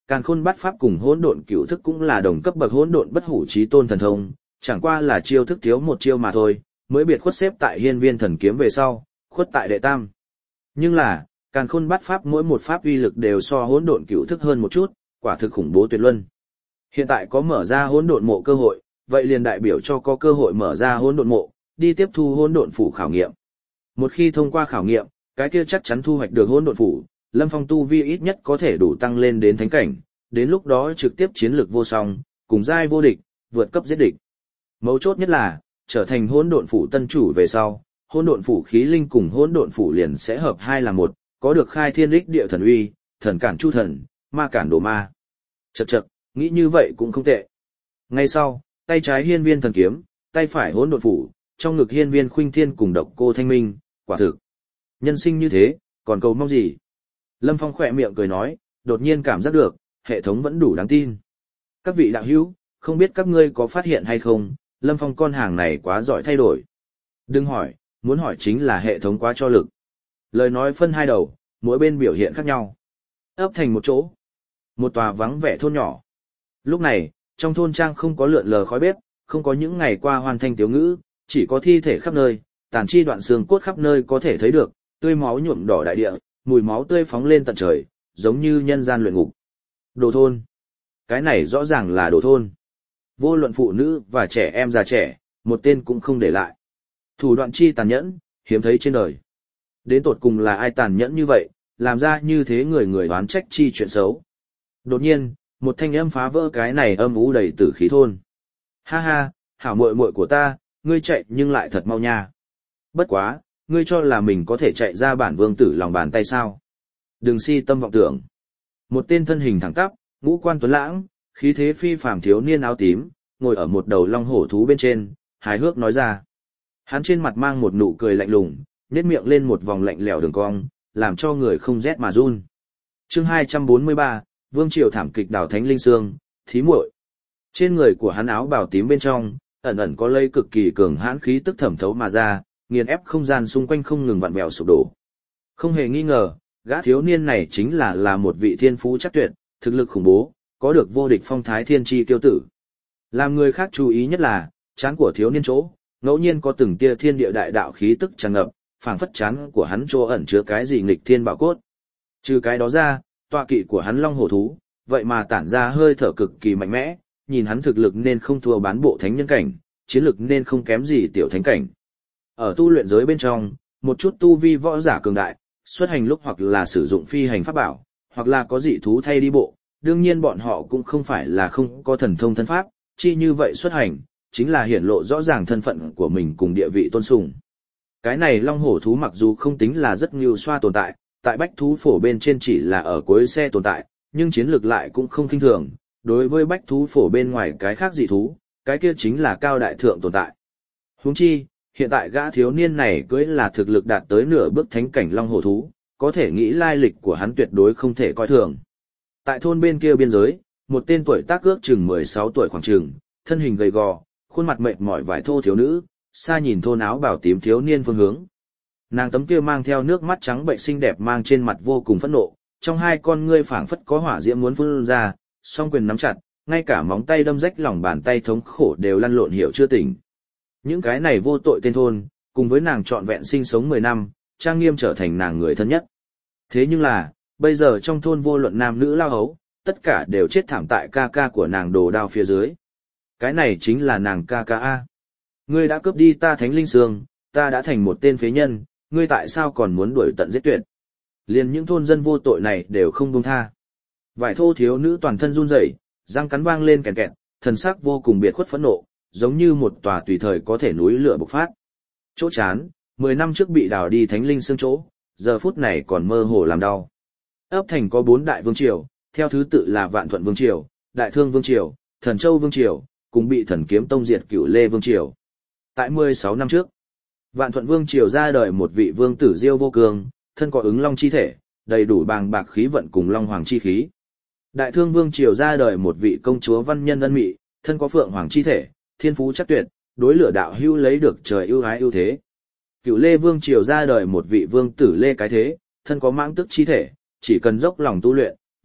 Càn Khôn Bát Pháp cùng Hỗn Độn Cửu Thức cũng là đồng cấp bậc Hỗn Độn Bất Hủ Chí Tôn thần thông, chẳng qua là chiêu thức thiếu một chiêu mà thôi, mới biệt khuất xếp tại Hiên Viên Thần Kiếm về sau, khuất tại đệ tam. Nhưng là, Càn Khôn Bát Pháp mỗi một pháp uy lực đều so Hỗn Độn Cửu Thức hơn một chút, quả thực khủng bố tuyệt luân. Hiện tại có mở ra Hỗn Độn Mộ cơ hội, vậy liền đại biểu cho có cơ hội mở ra Hỗn Độn Mộ, đi tiếp thu Hỗn Độn Phủ khảo nghiệm. Một khi thông qua khảo nghiệm, cái kia chắc chắn thu hoạch được Hỗn Độn Phủ, Lâm Phong tu vi ít nhất có thể đủ tăng lên đến thánh cảnh, đến lúc đó trực tiếp chiến lược vô song, cùng giai vô địch, vượt cấp giết địch. Mấu chốt nhất là, trở thành Hỗn Độn Phủ tân chủ về sau, Hỗn Độn Phủ khí linh cùng Hỗn Độn Phủ liền sẽ hợp hai là một, có được khai thiên đích địa thần uy, thần cản chu thần, ma cản đồ ma. Chậc chậc, nghĩ như vậy cũng không tệ. Ngay sau, tay trái Hiên Viên Thần Kiếm, tay phải Hỗn Độn Phủ, trong ngực Hiên Viên Khuynh Thiên cùng Độc Cô Thanh Minh, quả thực. Nhân sinh như thế, còn cầu mong gì? Lâm Phong khỏe miệng cười nói, đột nhiên cảm giác được, hệ thống vẫn đủ đáng tin. Các vị đạo hữu, không biết các ngươi có phát hiện hay không, Lâm Phong con hàng này quá giỏi thay đổi. Đừng hỏi, muốn hỏi chính là hệ thống quá cho lực. Lời nói phân hai đầu, mỗi bên biểu hiện khác nhau. Ấp thành một chỗ. Một tòa vắng vẻ thôn nhỏ. Lúc này, trong thôn trang không có lượn lờ khói bếp, không có những ngày qua hoàn thành tiếu ngữ, chỉ có thi thể khắp nơi, tàn chi đoạn xương cốt khắp nơi có thể thấy được, tươi máu nhuộm đỏ đại địa, mùi máu tươi phóng lên tận trời, giống như nhân gian luyện ngục. Đồ thôn. Cái này rõ ràng là đồ thôn. Vô luận phụ nữ và trẻ em già trẻ, một tên cũng không để lại. Thủ đoạn chi tàn nhẫn, hiếm thấy trên đời. Đến tột cùng là ai tàn nhẫn như vậy, làm ra như thế người người đoán trách chi chuyện xấu. Đột nhiên, một thanh âm phá vỡ cái này âm u đầy tử khí thôn. Ha ha, hảo muội muội của ta, ngươi chạy nhưng lại thật mau nha. Bất quá, ngươi cho là mình có thể chạy ra bản vương tử lòng bàn tay sao? Đừng si tâm vọng tưởng. Một tên thân hình thẳng tắp, ngũ quan tuấn lãng, khí thế phi phàm thiếu niên áo tím, ngồi ở một đầu long hổ thú bên trên, hài hước nói ra. Hắn trên mặt mang một nụ cười lạnh lùng, nhếch miệng lên một vòng lạnh lẽo đường cong, làm cho người không rét mà run. Chương 243, Vương Triều thảm kịch đảo Thánh Linh Sương, thí muội. Trên người của hắn áo bào tím bên trong, ẩn ẩn có lây cực kỳ cường hãn khí tức thẩm thấu mà ra, nghiền ép không gian xung quanh không ngừng vặn vẹo sụp đổ. Không hề nghi ngờ, gã thiếu niên này chính là một vị thiên phú chắc tuyệt, thực lực khủng bố, có được vô địch phong thái thiên chi kiêu tử. Làm người khác chú ý nhất là, trán của thiếu niên chỗ, ngẫu nhiên có từng tia thiên địa đại đạo khí tức tràn ngập, phảng phất trán của hắn chỗ ẩn chứa cái gì nghịch thiên bảo cốt. Trừ cái đó ra, tọa kỵ của hắn long hổ thú, vậy mà tản ra hơi thở cực kỳ mạnh mẽ, nhìn hắn thực lực nên không thua bán bộ thánh nhân cảnh, chiến lực nên không kém gì tiểu thánh cảnh. Ở tu luyện giới bên trong, một chút tu vi võ giả cường đại, xuất hành lúc hoặc là sử dụng phi hành pháp bảo, hoặc là có dị thú thay đi bộ, đương nhiên bọn họ cũng không phải là không có thần thông thân pháp, chi như vậy xuất hành, chính là hiển lộ rõ ràng thân phận của mình cùng địa vị tôn sùng. Cái này long hổ thú mặc dù không tính là rất nhiều xoa tồn tại, tại bách thú phổ bên trên chỉ là ở cuối xe tồn tại, nhưng chiến lược lại cũng không khinh thường, đối với bách thú phổ bên ngoài cái khác dị thú, cái kia chính là cao đại thượng tồn tại. Huống chi, hiện tại gã thiếu niên này cưới là thực lực đạt tới nửa bước thánh cảnh long hổ thú, có thể nghĩ lai lịch của hắn tuyệt đối không thể coi thường. Tại thôn bên kia biên giới, một tên tuổi tác ước chừng 16 tuổi khoảng chừng, thân hình gầy gò, khuôn mặt mệt mỏi vải thô thiếu nữ, xa nhìn thôn áo bào tím thiếu niên phương hướng. Nàng tấm kia mang theo nước mắt trắng bệnh xinh đẹp mang trên mặt vô cùng phẫn nộ, trong hai con ngươi phảng phất có hỏa diễm muốn phun ra, song quyền nắm chặt, ngay cả móng tay đâm rách lòng bàn tay thống khổ đều lăn lộn hiểu chưa tỉnh. Những cái này vô tội tên thôn, cùng với nàng trọn vẹn sinh sống 10 năm, trang nghiêm trở thành nàng người thân nhất. Thế nhưng là, bây giờ trong thôn vô luận nam nữ lao hấu, tất cả đều chết thảm tại ca ca của nàng đồ đao phía dưới. Cái này chính là nàng ca ca A. Ngươi đã cướp đi ta Thánh Linh Sương, ta đã thành một tên phế nhân, ngươi tại sao còn muốn đuổi tận giết tuyệt? Liền những thôn dân vô tội này đều không buông tha. Vải thô thiếu nữ toàn thân run rẩy, răng cắn vang lên kẹt kẹt, thần sắc vô cùng biệt khuất phẫn nộ, giống như một tòa tùy thời có thể núi lửa bộc phát. Chỗ chán, 10 năm trước bị đào đi Thánh Linh Sương chỗ, giờ phút này còn mơ hồ làm đau. Ấp thành có 4 đại vương triều, theo thứ tự là Vạn Thuận Vương triều, Đại Thương Vương triều, Thần Châu Vương triều, cùng bị Thần Kiếm Tông diệt Cửu Lê Vương triều. Tại 16 năm trước, Vạn Thuận Vương triều ra đời một vị vương tử Diêu Vô Cương, thân có ứng long chi thể, đầy đủ bàng bạc khí vận cùng long hoàng chi khí. Đại Thương Vương triều ra đời một vị công chúa văn nhân ân mị, thân có phượng hoàng chi thể, thiên phú chắc tuyệt, đối lửa đạo hưu lấy được trời ưu ái ưu thế. Cửu Lê Vương triều ra đời một vị vương tử Lê Cái Thế, thân có mãng tức chi thể, chỉ cần dốc lòng tu luyện,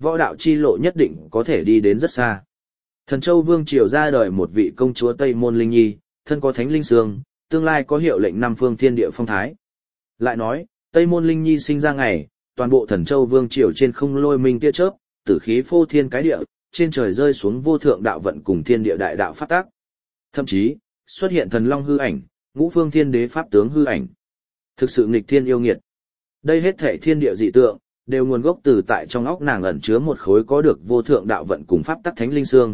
võ đạo chi lộ nhất định có thể đi đến rất xa. Thần Châu Vương triều ra đời một vị công chúa Tây Môn Linh Nhi, thân có thánh linh xương, tương lai có hiệu lệnh năm phương thiên địa phong thái. Lại nói, Tây Môn Linh Nhi sinh ra ngày, toàn bộ Thần Châu Vương triều trên không lôi minh tia chớp, tử khí phô thiên cái địa, trên trời rơi xuống vô thượng đạo vận cùng thiên địa đại đạo pháp tác. Thậm chí, xuất hiện thần long hư ảnh, ngũ phương thiên đế pháp tướng hư ảnh. Thực sự nghịch thiên yêu nghiệt. Đây hết thảy thiên địa dị tượng, đều nguồn gốc từ tại trong óc nàng ẩn chứa một khối có được vô thượng đạo vận cùng pháp tắc thánh linh xương.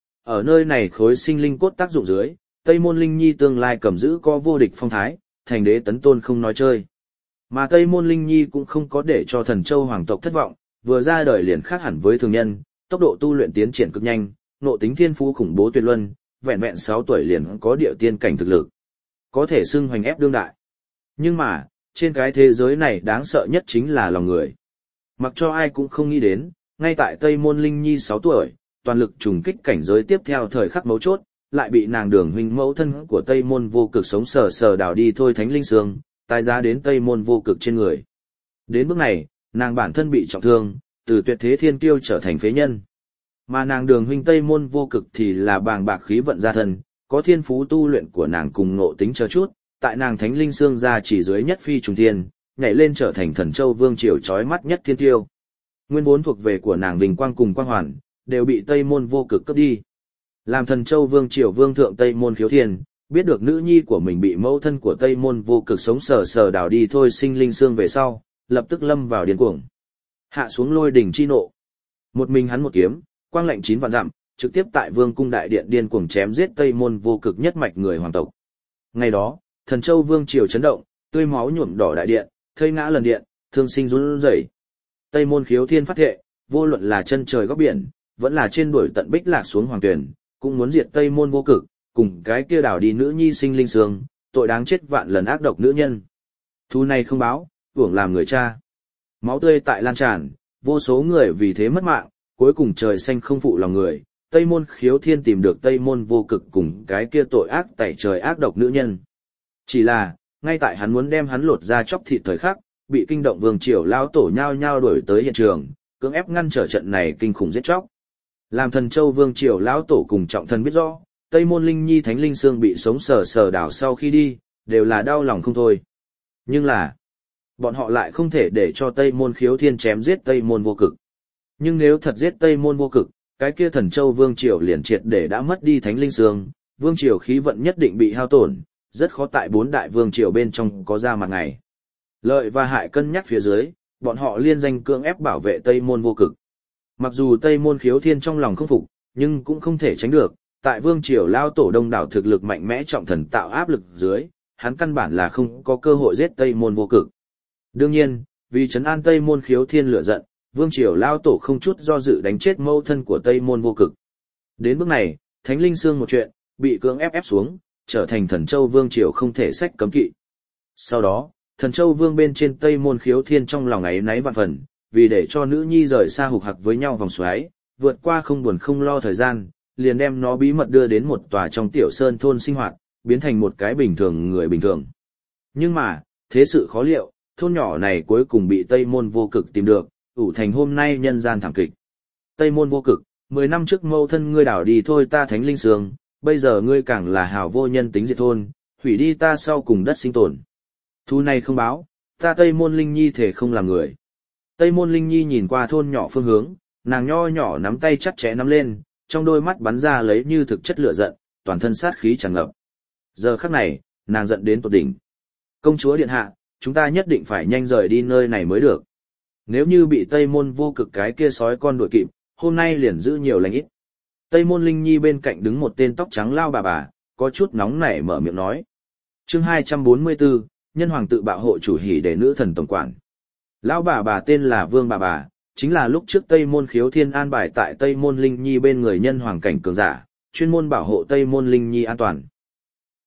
Ở nơi này khối sinh linh cốt tác dụng dưới, Tây Môn Linh Nhi tương lai cầm giữ có vô địch phong thái, thành đế tấn tôn không nói chơi. Mà Tây Môn Linh Nhi cũng không có để cho Thần Châu hoàng tộc thất vọng, vừa ra đời liền khác hẳn với thường nhân, tốc độ tu luyện tiến triển cực nhanh, nộ tính thiên phú khủng bố tuyệt luân, vẹn vẹn 6 tuổi liền có địa tiên cảnh thực lực. Có thể xưng hoành ép đương đại. Nhưng mà, trên cái thế giới này đáng sợ nhất chính là lòng người. Mặc cho ai cũng không nghĩ đến, ngay tại Tây Môn Linh Nhi 6 tuổi, toàn lực trùng kích cảnh giới tiếp theo thời khắc mấu chốt, lại bị nàng Đường huynh mẫu thân của Tây Môn Vô Cực sống sờ sờ đào đi thôi thánh linh xương, tái giá đến Tây Môn Vô Cực trên người. Đến bước này, nàng bản thân bị trọng thương, từ tuyệt thế thiên kiêu trở thành phế nhân. Mà nàng Đường huynh Tây Môn Vô Cực thì là bàng bạc khí vận gia thân, có thiên phú tu luyện của nàng cùng ngộ tính chờ chút, tại nàng thánh linh xương ra chỉ dưới nhất phi trùng thiên, nhảy lên trở thành Thần Châu Vương triều chói mắt nhất thiên tiêu. Nguyên vốn thuộc về của nàng Bình Quang cùng Quang Hoàn, đều bị Tây Môn Vô Cực cướp đi. Làm Thần Châu Vương triều vương thượng Tây Môn Khiếu Thiên, biết được nữ nhi của mình bị mẫu thân của Tây Môn Vô Cực sống sờ sờ đào đi thôi sinh linh xương về sau, lập tức lâm vào điên cuồng. Hạ xuống lôi đỉnh chi nộ. Một mình hắn một kiếm, quang lệnh 9 vạn dặm, trực tiếp tại Vương cung đại điện điên cuồng chém giết Tây Môn Vô Cực nhất mạch người hoàng tộc. Ngày đó, Thần Châu Vương triều chấn động, tươi máu nhuộm đỏ đại điện, thây ngã lần điện, thương sinh run rẩy. Tây Môn Khiếu Thiên phát thệ, vô luận là chân trời góc biển, vẫn là trên đuổi tận bích lạc xuống hoàng tuyển, cũng muốn diệt Tây Môn Vô Cực, cùng cái kia đảo đi nữ nhi sinh linh xương, tội đáng chết vạn lần ác độc nữ nhân. Thu này không báo, uổng làm người cha. Máu tươi tại lan tràn, vô số người vì thế mất mạng, cuối cùng trời xanh không phụ lòng người, Tây Môn Khiếu Thiên tìm được Tây Môn Vô Cực cùng cái kia tội ác tẩy trời ác độc nữ nhân. Chỉ là, ngay tại hắn muốn đem hắn lột ra chóc thịt thời khắc, bị kinh động vương triều lao tổ nhao nhao đuổi tới hiện trường, cưỡng ép ngăn trở trận này kinh khủng giết chóc. Làm Thần Châu vương triều lão tổ cùng trọng thần biết rõ, Tây Môn Linh Nhi thánh linh xương bị sống sờ sờ đảo sau khi đi, đều là đau lòng không thôi. Nhưng là, bọn họ lại không thể để cho Tây Môn Khiếu Thiên chém giết Tây Môn Vô Cực. Nhưng nếu thật giết Tây Môn Vô Cực, cái kia Thần Châu vương triều liền triệt để đã mất đi thánh linh xương, vương triều khí vận nhất định bị hao tổn, rất khó tại 4 đại vương triều bên trong có ra mặt ngày. Lợi và hại cân nhắc phía dưới, bọn họ liên danh cưỡng ép bảo vệ Tây Môn Vô Cực. Mặc dù Tây Môn Khiếu Thiên trong lòng không phục, nhưng cũng không thể tránh được, tại vương triều lao tổ đông đảo thực lực mạnh mẽ trọng thần tạo áp lực dưới, hắn căn bản là không có cơ hội giết Tây Môn Vô Cực. Đương nhiên, vì trấn an Tây Môn Khiếu Thiên lửa giận, vương triều lao tổ không chút do dự đánh chết mẫu thân của Tây Môn Vô Cực. Đến bước này, thánh linh xương một chuyện, bị cưỡng ép xuống, trở thành Thần Châu vương triều không thể sách cấm kỵ. Sau đó, Thần Châu vương bên trên Tây Môn Khiếu Thiên trong lòng áy náy vạn phần, vì để cho nữ nhi rời xa hục hặc với nhau vòng xoáy, vượt qua không buồn không lo thời gian, liền đem nó bí mật đưa đến một tòa trong tiểu sơn thôn sinh hoạt, biến thành một cái bình thường người bình thường. Nhưng mà, thế sự khó liệu, thôn nhỏ này cuối cùng bị Tây Môn Vô Cực tìm được, ủ thành hôm nay nhân gian thảm kịch. Tây Môn Vô Cực, 10 năm trước mâu thân ngươi đảo đi thôi ta thánh linh sương, bây giờ ngươi càng là hảo vô nhân tính diệt thôn, hủy đi ta sau cùng đất sinh tồn. Thu này không báo, ta Tây Môn Linh Nhi thể không làm người. Tây Môn Linh Nhi nhìn qua thôn nhỏ phương hướng, nàng nho nhỏ nắm tay chặt chẽ nắm lên, trong đôi mắt bắn ra lấy như thực chất lửa giận, toàn thân sát khí tràn ngập. Giờ khắc này, nàng giận đến tột đỉnh. Công chúa điện hạ, chúng ta nhất định phải nhanh rời đi nơi này mới được. Nếu như bị Tây Môn Vô Cực cái kia sói con đuổi kịp, hôm nay liền giữ nhiều lành ít. Tây Môn Linh Nhi bên cạnh đứng một tên tóc trắng lao bà, có chút nóng nảy mở miệng nói. Chương 244, nhân hoàng tự bạo hộ chủ hỉ để nữ thần tổng quản. Lão bà tên là Vương bà, chính là lúc trước Tây Môn Khiếu Thiên an bài tại Tây Môn Linh Nhi bên người nhân hoàng cảnh cường giả, chuyên môn bảo hộ Tây Môn Linh Nhi an toàn.